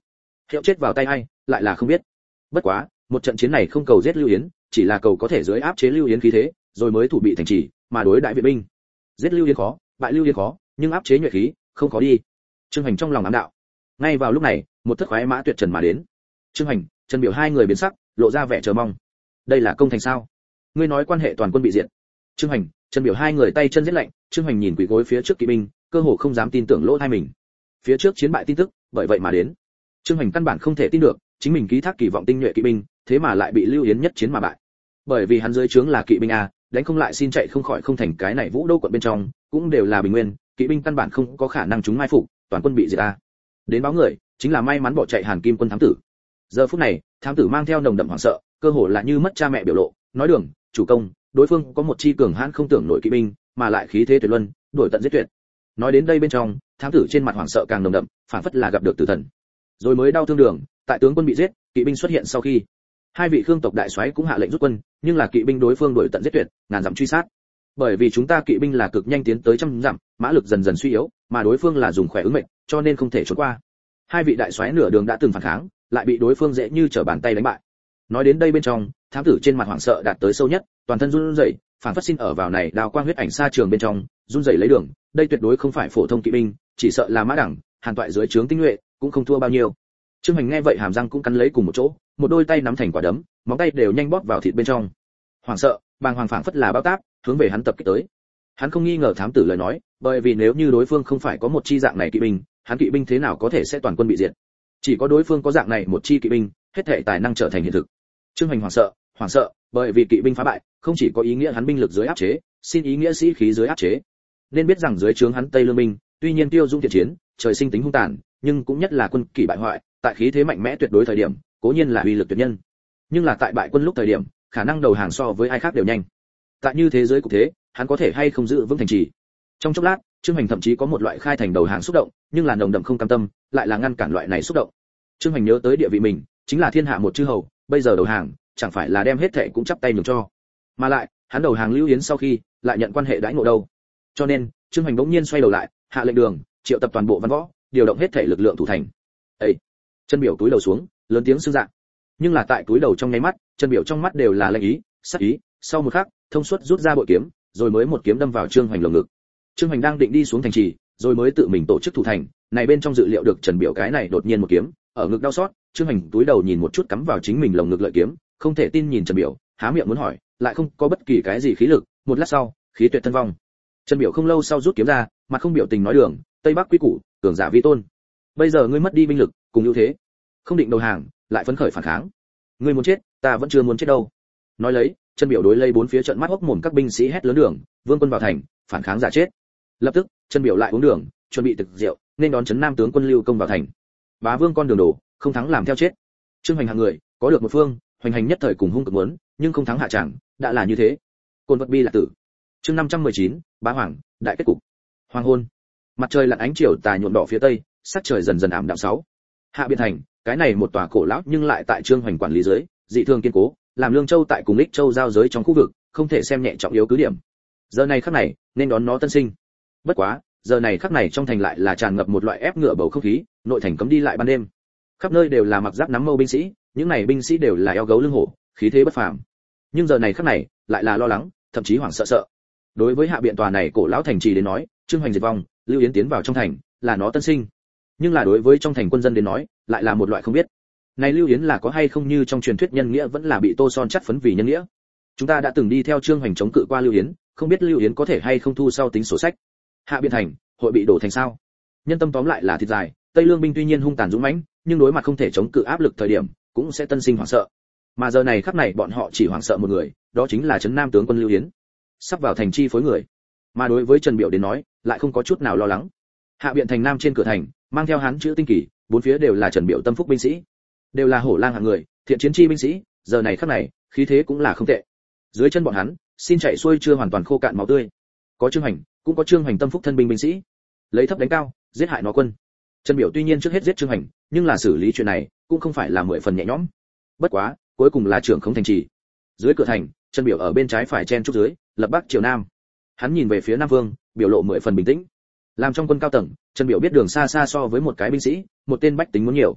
hiệu chết vào tay ai lại là không biết. Bất quá một trận chiến này không cầu giết Lưu Yến, chỉ là cầu có thể dưới áp chế Lưu Yến khí thế, rồi mới thủ bị thành trì, mà đối đại viện binh. Giết Lưu Yến khó, bại Lưu Yến khó, nhưng áp chế nhuệ khí không khó đi. Trương Hoành trong lòng ám đạo. Ngay vào lúc này, một thất khoái mã tuyệt trần mà đến. Trương Hoành, Trần Biểu hai người biến sắc, lộ ra vẻ chờ mong. Đây là công thành sao? Ngươi nói quan hệ toàn quân bị diệt. Trương Hoành, Trần Biểu hai người tay chân giết lạnh, Trương Hoành nhìn quỳ gối phía trước kỵ binh, cơ hồ không dám tin tưởng lỗ tai mình. Phía trước chiến bại tin tức, bởi vậy mà đến. Trương Hoành căn bản không thể tin được, chính mình ký thác kỳ vọng tinh nhuệ kỵ binh, thế mà lại bị Lưu Yến nhất chiến mà bại. Bởi vì hắn dưới trướng là kỵ binh a, đánh không lại xin chạy không khỏi không thành cái này Vũ Đô quận bên trong, cũng đều là bình nguyên, kỵ binh căn bản không có khả năng chúng mai phục, toàn quân bị diệt a. Đến báo người, chính là may mắn bỏ chạy Hàn Kim quân thám tử. Giờ phút này, thám tử mang theo nồng đậm hoảng sợ, cơ hồ là như mất cha mẹ biểu lộ, nói đường, chủ công, đối phương có một chi cường hãn không tưởng nổi kỵ binh, mà lại khí thế tuyệt luân, đuổi tận giết tuyệt. Nói đến đây bên trong, thám tử trên mặt hoảng sợ càng nồng đậm, phảng phất là gặp được tử thần. Rồi mới đau thương đường, tại tướng quân bị giết, kỵ binh xuất hiện sau khi, hai vị khương tộc đại soái cũng hạ lệnh rút quân, nhưng là kỵ binh đối phương đuổi tận giết tuyệt, ngàn dặm truy sát. Bởi vì chúng ta kỵ binh là cực nhanh tiến tới trăm dặm, mã lực dần dần suy yếu, mà đối phương là dùng khỏe ứng mệnh, cho nên không thể trốn qua. Hai vị đại soái nửa đường đã từng phản kháng, lại bị đối phương dễ như trở bàn tay đánh bại. Nói đến đây bên trong, thám tử trên mặt hoảng sợ đạt tới sâu nhất, toàn thân run rẩy, phản phất xin ở vào này đào quang huyết ảnh xa trường bên trong, run rẩy lấy đường, đây tuyệt đối không phải phổ thông kỵ binh, chỉ sợ là mã đẳng, hàn toại dưới trướng tinh nhuệ, cũng không thua bao nhiêu. Trương Hoành nghe vậy hàm răng cũng cắn lấy cùng một chỗ, một đôi tay nắm thành quả đấm, móng tay đều nhanh bóp vào thịt bên trong. Hoảng sợ, bàng hoàng phảng phất là bao táp, hướng về hắn tập kích tới. Hắn không nghi ngờ thám tử lời nói, bởi vì nếu như đối phương không phải có một chi dạng này kỵ binh, hắn kỵ binh thế nào có thể sẽ toàn quân bị diệt? Chỉ có đối phương có dạng này một chi kỵ binh, hết thảy tài năng trở thành hiện thực. Trương Hoành hoảng sợ, hoảng sợ, bởi vì kỵ binh phá bại, không chỉ có ý nghĩa hắn binh lực dưới áp chế, xin ý nghĩa sĩ khí dưới áp chế. Nên biết rằng dưới trướng hắn Tây Lương binh, tuy nhiên tiêu dung thiện chiến, trời sinh tính hung tàn, nhưng cũng nhất là quân kỷ bại hoại, tại khí thế mạnh mẽ tuyệt đối thời điểm, cố nhiên là uy lực tuyệt nhân. Nhưng là tại bại quân lúc thời điểm, khả năng đầu hàng so với ai khác đều nhanh. Tại như thế giới cục thế, hắn có thể hay không giữ vững thành trì. Trong chốc lát, Trương Hoành thậm chí có một loại khai thành đầu hàng xúc động, nhưng là nồng đậm không cam tâm, lại là ngăn cản loại này xúc động. Trương Hoành nhớ tới địa vị mình, chính là thiên hạ một chư hầu, bây giờ đầu hàng, chẳng phải là đem hết thệ cũng chắp tay nhường cho. Mà lại, hắn đầu hàng Lưu Yến sau khi, lại nhận quan hệ đãi ngộ đâu. Cho nên, Trương Hoành bỗng nhiên xoay đầu lại, hạ lệnh đường, triệu tập toàn bộ văn võ, điều động hết thể lực lượng thủ thành. Ê! Chân Biểu túi đầu xuống, lớn tiếng xưng dạ. Nhưng là tại túi đầu trong nháy mắt, Chân Biểu trong mắt đều là lệnh ý, sắc ý, sau một khắc, thông suốt rút ra bội kiếm, rồi mới một kiếm đâm vào Trương Hoành lồng ngực. Trương Hoành đang định đi xuống thành trì, rồi mới tự mình tổ chức thủ thành, này bên trong dự liệu được Trần Biểu cái này đột nhiên một kiếm, ở ngực đau xót, Trương Hoành túi đầu nhìn một chút cắm vào chính mình lồng ngực lợi kiếm, không thể tin nhìn Trần Biểu, há miệng muốn hỏi, lại không có bất kỳ cái gì khí lực, một lát sau, khí tuyệt thân vong. Trần Biểu không lâu sau rút kiếm ra, mặt không biểu tình nói đường, Tây Bắc quy củ, cường giả vi tôn. Bây giờ ngươi mất đi binh lực, cùng ưu thế, không định đầu hàng, lại phấn khởi phản kháng. Ngươi muốn chết, ta vẫn chưa muốn chết đâu. Nói lấy, Trần Biểu đối lấy bốn phía trận mắt hốc mồm các binh sĩ hét lớn đường, vương quân vào thành, phản kháng giả chết. Lập tức, Trần Biểu lại uống đường, chuẩn bị thực rượu, nên đón trấn Nam tướng quân Lưu Công vào thành. Bá vương con đường đổ, không thắng làm theo chết. Trương Hoành hạng người, có được một phương, hoành hành nhất thời cùng hung cực muốn, nhưng không thắng hạ chẳng, đã là như thế. Côn vật bi là tử. Chương năm trăm mười chín, Bá Hoàng, đại kết cục. Hoàng hôn. Mặt trời lặn ánh chiều tà nhuộm đỏ phía tây, sắc trời dần dần ảm đạm sáu. Hạ Biện thành, cái này một tòa cổ lão nhưng lại tại Trương Hoành quản lý dưới, dị thường kiên cố, làm Lương Châu tại cùng Lích Châu giao giới trong khu vực, không thể xem nhẹ trọng yếu cứ điểm. Giờ này khắc này, nên đón nó tân sinh. Bất quá, giờ này khắc này trong thành lại là tràn ngập một loại ép ngựa bầu không khí, nội thành cấm đi lại ban đêm. Khắp nơi đều là mặc giáp nắm mâu binh sĩ, những này binh sĩ đều là eo gấu lưng hổ, khí thế bất phàm. Nhưng giờ này khắc này, lại là lo lắng, thậm chí hoảng sợ sợ. Đối với Hạ Biện tòa này cổ lão thành trì đến nói, Trương Hoành diệt vong, Lưu Yến tiến vào trong thành, là nó tân sinh. Nhưng là đối với trong thành quân dân đến nói, lại là một loại không biết. Này Lưu Yến là có hay không như trong truyền thuyết nhân nghĩa vẫn là bị Tô Son chắt phấn vì nhân nghĩa. Chúng ta đã từng đi theo Trương Hoành chống cự qua Lưu Yến, không biết Lưu Yến có thể hay không thu sau tính sổ sách. Hạ Biện thành, hội bị đổ thành sao? Nhân tâm tóm lại là thịt dài, Tây Lương binh tuy nhiên hung tàn dũng mãnh, nhưng đối mặt không thể chống cự áp lực thời điểm, cũng sẽ tân sinh hoảng sợ. Mà giờ này khắc này bọn họ chỉ hoảng sợ một người, đó chính là trấn Nam tướng quân Lưu Yến, sắp vào thành chi phối người. Mà đối với Trần Biểu đến nói, lại không có chút nào lo lắng. Hạ Biện thành nam trên cửa thành, mang theo hán chữ tinh kỳ, bốn phía đều là Trần Biểu tâm phúc binh sĩ, đều là hổ lang hạng người, thiện chiến chi binh sĩ, giờ này khắc này, khí thế cũng là không tệ. Dưới chân bọn hắn, xin chạy xuôi chưa hoàn toàn khô cạn máu tươi. Có Trương Hoành, cũng có Trương Hoành tâm phúc thân binh binh sĩ, lấy thấp đánh cao, giết hại nó quân. Trần Biểu tuy nhiên trước hết giết Trương Hoành, nhưng là xử lý chuyện này, cũng không phải là mười phần nhẹ nhõm. Bất quá, cuối cùng là trưởng không thành trì. Dưới cửa thành, Trần Biểu ở bên trái phải chen trúc dưới, lập bắc triều nam. Hắn nhìn về phía Nam Vương, biểu lộ mười phần bình tĩnh. Làm trong quân cao tầng, Trần Biểu biết đường xa xa so với một cái binh sĩ, một tên bách tính muốn nhiều.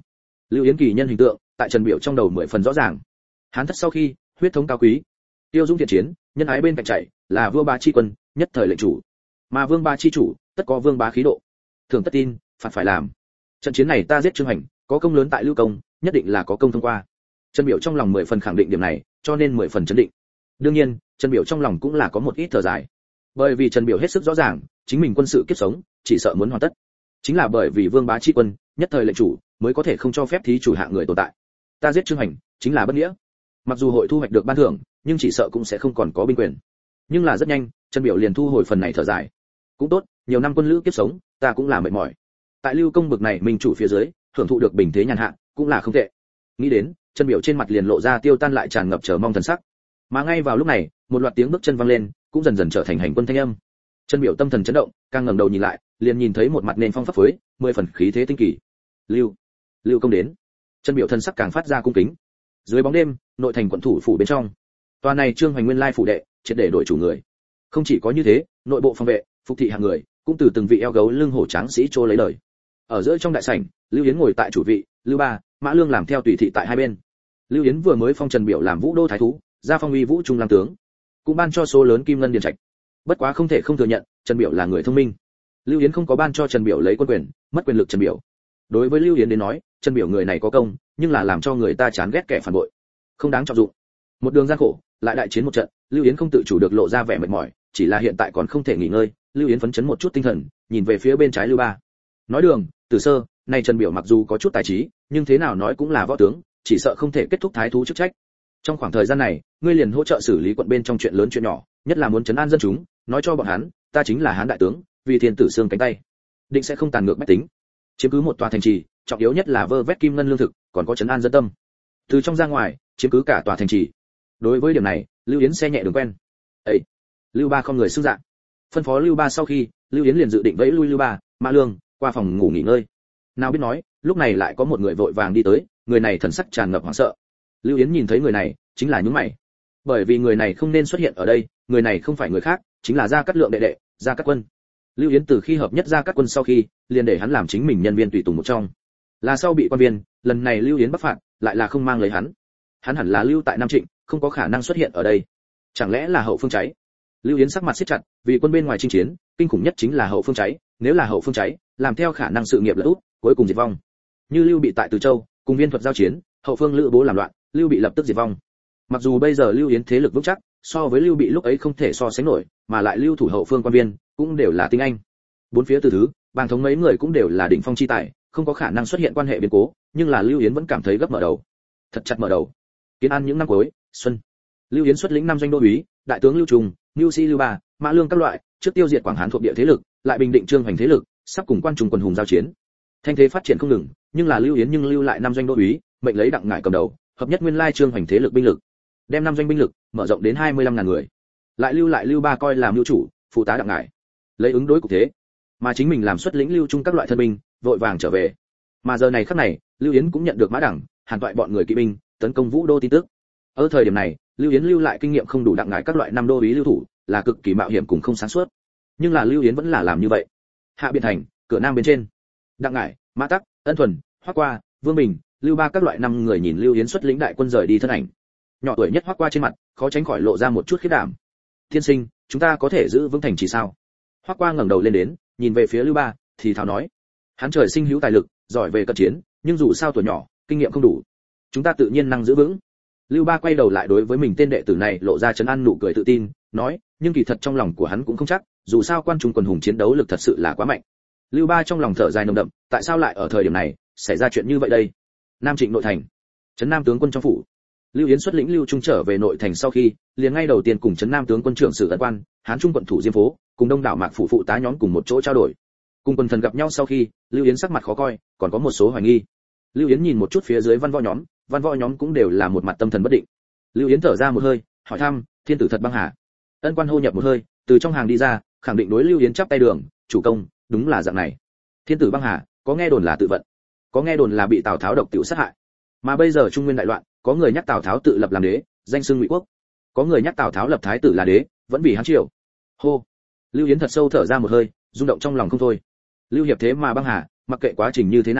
Lưu Yến kỳ nhân hình tượng tại Trần Biểu trong đầu mười phần rõ ràng. Hán thất sau khi, huyết thống cao quý, tiêu dũng thiện chiến, nhân ái bên cạnh chạy, là vương bá chi quân, nhất thời lệnh chủ. Mà vương bá chi chủ, tất có vương bá khí độ. Thường tất tin, phạt phải làm. Trận chiến này ta giết Trương Hành, có công lớn tại Lưu Công, nhất định là có công thông qua. Trần Biểu trong lòng mười phần khẳng định điểm này, cho nên mười phần chấn định. Đương nhiên, Trần Biểu trong lòng cũng là có một ít thở dài. Bởi vì Trần Biểu hết sức rõ ràng, chính mình quân sự kiếp sống, chỉ sợ muốn hoàn tất. Chính là bởi vì vương bá chi quân, nhất thời lệnh chủ, mới có thể không cho phép thí chủ hạ người tồn tại. Ta giết Trương Hành, chính là bất nghĩa. Mặc dù hội thu hoạch được ban thưởng, nhưng chỉ sợ cũng sẽ không còn có binh quyền. Nhưng là rất nhanh, Trần Biểu liền thu hồi phần này thở dài. Cũng tốt, nhiều năm quân lữ kiếp sống, ta cũng là mệt mỏi. Tại Lưu Công bực này mình chủ phía dưới, hưởng thụ được bình thế nhàn hạ, cũng là không tệ. Nghĩ đến, Trần Biểu trên mặt liền lộ ra tiêu tan lại tràn ngập chờ mong thần sắc. Mà ngay vào lúc này, một loạt tiếng bước chân vang lên, cũng dần dần trở thành hành quân thanh âm. Trần Biểu tâm thần chấn động, càng ngẩng đầu nhìn lại, liền nhìn thấy một mặt nền phong pháp phối, mười phần khí thế tinh kỳ. Lưu, Lưu Công đến. Trần Biểu thần sắc càng phát ra cung kính. Dưới bóng đêm, nội thành quận thủ phủ bên trong, tòa này Trương Hoành nguyên lai phủ đệ, triệt để đổi chủ người. Không chỉ có như thế, nội bộ phòng vệ, phục thị hạng người, cũng từ từng vị eo gấu lưng hổ tráng sĩ trô lấy đời. Ở giữa trong đại sảnh, Lưu Yến ngồi tại chủ vị, Lưu Ba, Mã Lương làm theo tùy thị tại hai bên. Lưu Yến vừa mới phong Trần Biểu làm Vũ Đô thái thú, ra phong uy Vũ Trung lang tướng, cũng ban cho số lớn kim ngân điền trạch. Bất quá không thể không thừa nhận, Trần Biểu là người thông minh. Lưu Yến không có ban cho Trần Biểu lấy quân quyền, mất quyền lực Trần Biểu. Đối với Lưu Yến đến nói, Trần Biểu người này có công, nhưng là làm cho người ta chán ghét kẻ phản bội, không đáng trọng dụng. Một đường gian khổ, lại đại chiến một trận, Lưu Yến không tự chủ được lộ ra vẻ mệt mỏi, chỉ là hiện tại còn không thể nghỉ ngơi. Lưu Yến phấn chấn một chút tinh thần, nhìn về phía bên trái Lưu Ba. Nói đường, Từ Sơ, này Trần Biểu mặc dù có chút tài trí, nhưng thế nào nói cũng là võ tướng, chỉ sợ không thể kết thúc thái thú chức trách. Trong khoảng thời gian này, ngươi liền hỗ trợ xử lý quận bên trong chuyện lớn chuyện nhỏ, nhất là muốn trấn an dân chúng, nói cho bọn hắn, ta chính là Hán đại tướng, vì thiên tử xương cánh tay, định sẽ không tàn ngược bách tính. Chiếm cứ một tòa thành trì, trọng yếu nhất là vơ vét kim ngân lương thực, còn có trấn an dân tâm. Từ trong ra ngoài, chiếm cứ cả tòa thành trì. Đối với điểm này, Lưu Yến xe nhẹ đường quen. Ấy, Lưu Ba không người xưng dạng. Phân phó Lưu Ba sau khi, Lưu Yến liền dự định vẫy lui Lưu Ba, Mã Lương, qua phòng ngủ nghỉ ngơi. Nào biết nói, lúc này lại có một người vội vàng đi tới, người này thần sắc tràn ngập hoảng sợ. Lưu Yến nhìn thấy người này, chính là nhướng mày. Bởi vì người này không nên xuất hiện ở đây, người này không phải người khác, chính là Gia Cát Lượng đệ đệ, Gia Cát Quân. Lưu Yến từ khi hợp nhất Gia Cát Quân sau khi, liền để hắn làm chính mình nhân viên tùy tùng một trong. Là sau bị quan viên, lần này Lưu Yến bắc phạt, lại là không mang lấy hắn. Hắn hẳn là lưu tại Nam Trịnh, không có khả năng xuất hiện ở đây. Chẳng lẽ là hậu phương cháy? Lưu Yến sắc mặt siết chặt, vì quân bên ngoài chinh chiến, kinh khủng nhất chính là hậu phương cháy, nếu là hậu phương cháy, làm theo khả năng sự nghiệp lật úp, cuối cùng diệt vong. Như Lưu bị tại Từ Châu, cùng Viên Thuật giao chiến, hậu phương Lữ Bố làm loạn, Lưu bị lập tức diệt vong. Mặc dù bây giờ Lưu Yến thế lực vững chắc, so với Lưu bị lúc ấy không thể so sánh nổi, mà lại Lưu thủ hậu phương quan viên cũng đều là tinh anh. Bốn phía từ thứ, bàng thống mấy người cũng đều là đỉnh phong chi tài, không có khả năng xuất hiện quan hệ biến cố, nhưng là Lưu Yến vẫn cảm thấy gấp mở đầu. Thật chặt mở đầu. Kiến An những năm cuối, xuân, Lưu Yến xuất lĩnh năm doanh đô úy, đại tướng Lưu Trùng, Lưu Sĩ Lưu Ba, Mã Lương các loại, trước tiêu diệt Quảng Hán thuộc địa thế lực, lại bình định Trương Hoành thế lực, sắp cùng quan trung quần hùng giao chiến. Thanh thế phát triển không ngừng, nhưng là Lưu Yến nhưng lưu lại năm doanh đô úy, mệnh lấy Đặng Ngải cầm đầu, hợp nhất nguyên lai Trương Hoành thế lực binh lực, đem năm doanh binh lực mở rộng đến hai mươi lăm ngàn người. Lại lưu lại Lưu Ba coi làm lưu chủ, phụ tá Đặng Ngải, lấy ứng đối cục thế, mà chính mình làm xuất lĩnh Lưu Trung các loại thân binh, vội vàng trở về. Mà giờ này khắc này, Lưu Yến cũng nhận được Mã Đẳng, Hàn Toại bọn người kỵ binh tấn công Vũ Đô tin tức. Ở thời điểm này, Lưu Yến lưu lại kinh nghiệm không đủ Đặng Ngải các loại năm đô úy lưu thủ, là cực kỳ mạo hiểm cùng không sáng suốt. Nhưng là Lưu Yến vẫn là làm như vậy. Hạ Biện Thành, cửa nam bên trên, Đặng Ngải, Mã Tắc, Ân Thuần, Hoắc Qua, Vương Bình, Lưu Ba các loại năm người nhìn Lưu Yến xuất lĩnh đại quân rời đi thân ảnh. Nhỏ tuổi nhất Hoắc Qua trên mặt, khó tránh khỏi lộ ra một chút khiếp đảm. Thiên sinh, chúng ta có thể giữ vững thành trì sao? Hoắc Qua ngẩng đầu lên đến, nhìn về phía Lưu Ba, thì thào nói: hắn trời sinh hữu tài lực, giỏi về cận chiến, nhưng dù sao tuổi nhỏ, kinh nghiệm không đủ. Chúng ta tự nhiên năng giữ vững. Lưu Ba quay đầu lại đối với mình tên đệ tử này lộ ra trấn an nụ cười tự tin, nói: nhưng kỳ thật trong lòng của hắn cũng không chắc, dù sao quan trung quần hùng chiến đấu lực thật sự là quá mạnh. Lưu Ba trong lòng thở dài nồng đậm, tại sao lại ở thời điểm này xảy ra chuyện như vậy đây? Nam Trịnh nội thành, trấn Nam tướng quân trong phủ. Lưu Yến xuất lĩnh Lưu Trung trở về nội thành sau khi, liền ngay đầu tiên cùng trấn Nam tướng quân trưởng Sử Ẩn Quan, Hán Trung quận thủ Diêm Phố, cùng đông đảo Mạc phủ phụ tá nhóm cùng một chỗ trao đổi. Cùng quần thần gặp nhau sau khi, Lưu Yến sắc mặt khó coi, còn có một số hoài nghi. Lưu Yến nhìn một chút phía dưới văn võ nhóm, văn võ nhóm cũng đều là một mặt tâm thần bất định. Lưu Yến thở ra một hơi, hỏi thăm: thiên tử thật băng hà? Ân Quan hô nhập một hơi, từ trong hàng đi ra, khẳng định đối Lưu Yến chắp tay đường: chủ công, đúng là dạng này. Thiên tử băng hà, có nghe đồn là tự vận, có nghe đồn là bị Tào Tháo độc tiểu sát hại. Mà bây giờ Trung Nguyên đại loạn, có người nhắc Tào Tháo tự lập làm đế, danh xưng Ngụy quốc. Có người nhắc Tào Tháo lập thái tử là đế, vẫn vì Hán triều. Hô. Lưu Yến thật sâu thở ra một hơi, rung động trong lòng không thôi. Lưu hiệp thế mà băng hà, mặc kệ quá trình như thế nào,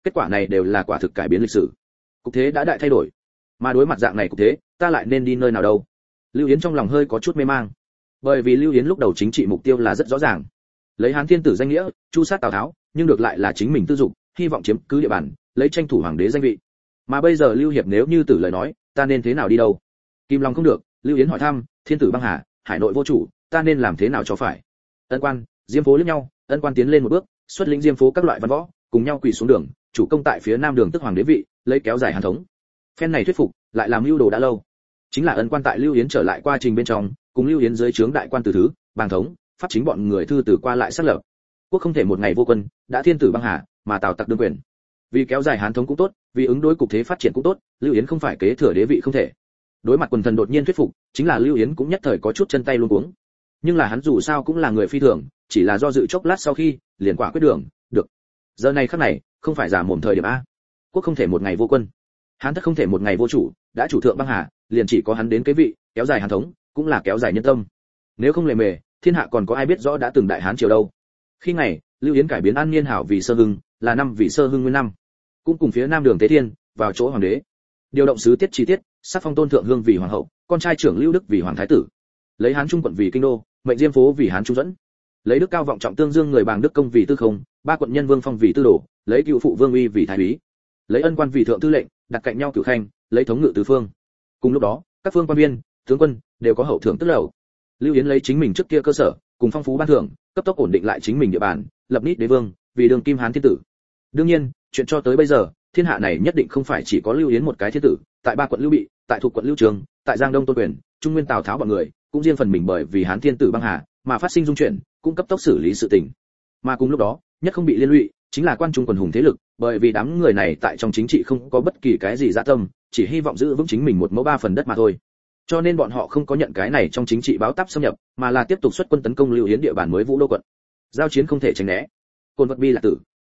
kết quả này đều là quả thực cải biến lịch sử. Cục thế đã đại thay đổi, mà đối mặt dạng này cục thế, ta lại nên đi nơi nào đâu? Lưu Yến trong lòng hơi có chút mê mang, bởi vì Lưu Yến lúc đầu chính trị mục tiêu là rất rõ ràng, lấy Hán Thiên Tử danh nghĩa chu sát Tào Tháo, nhưng được lại là chính mình tư dục, hy vọng chiếm cứ địa bàn, lấy tranh thủ hoàng đế danh vị. Mà bây giờ Lưu Hiệp nếu như tử lời nói, ta nên thế nào đi đâu? Kim Long không được, Lưu Yến hỏi thăm, Thiên Tử băng hà, hải nội vô chủ, ta nên làm thế nào cho phải? Ân Quan, Diêm Phố liếc nhau, Ân Quan tiến lên một bước, xuất lĩnh Diêm Phố các loại văn võ, cùng nhau quỳ xuống đường, chủ công tại phía nam đường tức hoàng đế vị, lấy kéo dài Hán thống. Phen này thuyết phục, lại làm mưu đồ đã lâu. Chính là Ân Quan tại Lưu Yến trở lại qua trình bên trong, cùng Lưu Yến dưới trướng đại quan từ thứ, bàng thống, pháp chính bọn người thư từ qua lại xác lập. Quốc không thể một ngày vô quân, đã Thiên Tử băng hà, mà Tào tặc đương quyền. Vì kéo dài Hán thống cũng tốt, vì ứng đối cục thế phát triển cũng tốt, Lưu Yến không phải kế thừa đế vị không thể. Đối mặt quần thần đột nhiên thuyết phục, chính là Lưu Yến cũng nhất thời có chút chân tay luống cuống. Nhưng là hắn dù sao cũng là người phi thường, chỉ là do dự chốc lát sau khi, liền quả quyết đường, được. Giờ này khắc này, không phải giả mồm thời điểm a. Quốc không thể một ngày vô quân, Hán thất không thể một ngày vô chủ, đã chủ thượng băng hà, liền chỉ có hắn đến kế vị, kéo dài Hán thống, cũng là kéo dài nhân tâm. Nếu không lề mề, thiên hạ còn có ai biết rõ đã từng đại Hán triều đâu. Khi ngày, Lưu Yến cải biến An Niên hảo vì Sơ Hưng, là năm vì Sơ Hưng nguyên năm, cũng cùng phía nam đường Tế Thiên, vào chỗ hoàng đế. Điều động sứ tiết chi tiết, sắc phong Tôn Thượng Hương vì hoàng hậu, con trai trưởng Lưu Đức vì hoàng thái tử. Lấy Hán Trung quận vì kinh đô, mệnh Diêm Phố vì Hán Trung dẫn. Lấy Đức Cao vọng trọng Tương Dương người Bàng Đức Công vì tư không, ba quận nhân Vương Phong vì tư đồ, lấy cựu phụ Vương Uy vì thái úy. Lấy Ân Quan vì thượng tư lệnh, đặt cạnh nhau cửu khanh, lấy thống ngự tứ phương. Cùng lúc đó, các phương quan viên, tướng quân đều có hậu thưởng tức lầu. Lưu Yến lấy chính mình trước kia cơ sở, cùng phong phú ban thưởng, cấp tốc ổn định lại chính mình địa bàn, lập nít đế vương, vì đường kim Hán thiên tử. Đương nhiên, chuyện cho tới bây giờ, thiên hạ này nhất định không phải chỉ có Lưu Yến một cái thiên tử, tại ba quận Lưu Bị, tại thuộc quận Lưu Trường, tại Giang Đông Tôn Quyền, Trung Nguyên Tào Tháo bọn người, cũng riêng phần mình bởi vì Hán thiên tử băng hà, mà phát sinh dung chuyển, cũng cấp tốc xử lý sự tình. Mà cùng lúc đó, nhất không bị liên lụy, chính là quan trung quần hùng thế lực, bởi vì đám người này tại trong chính trị không có bất kỳ cái gì dạ tâm, chỉ hy vọng giữ vững chính mình một mẫu ba phần đất mà thôi. Cho nên bọn họ không có nhận cái này trong chính trị báo táp xâm nhập, mà là tiếp tục xuất quân tấn công Lưu Yến địa bàn mới Vũ Đô quận. Giao chiến không thể tránh né. Côn vật bi là tử,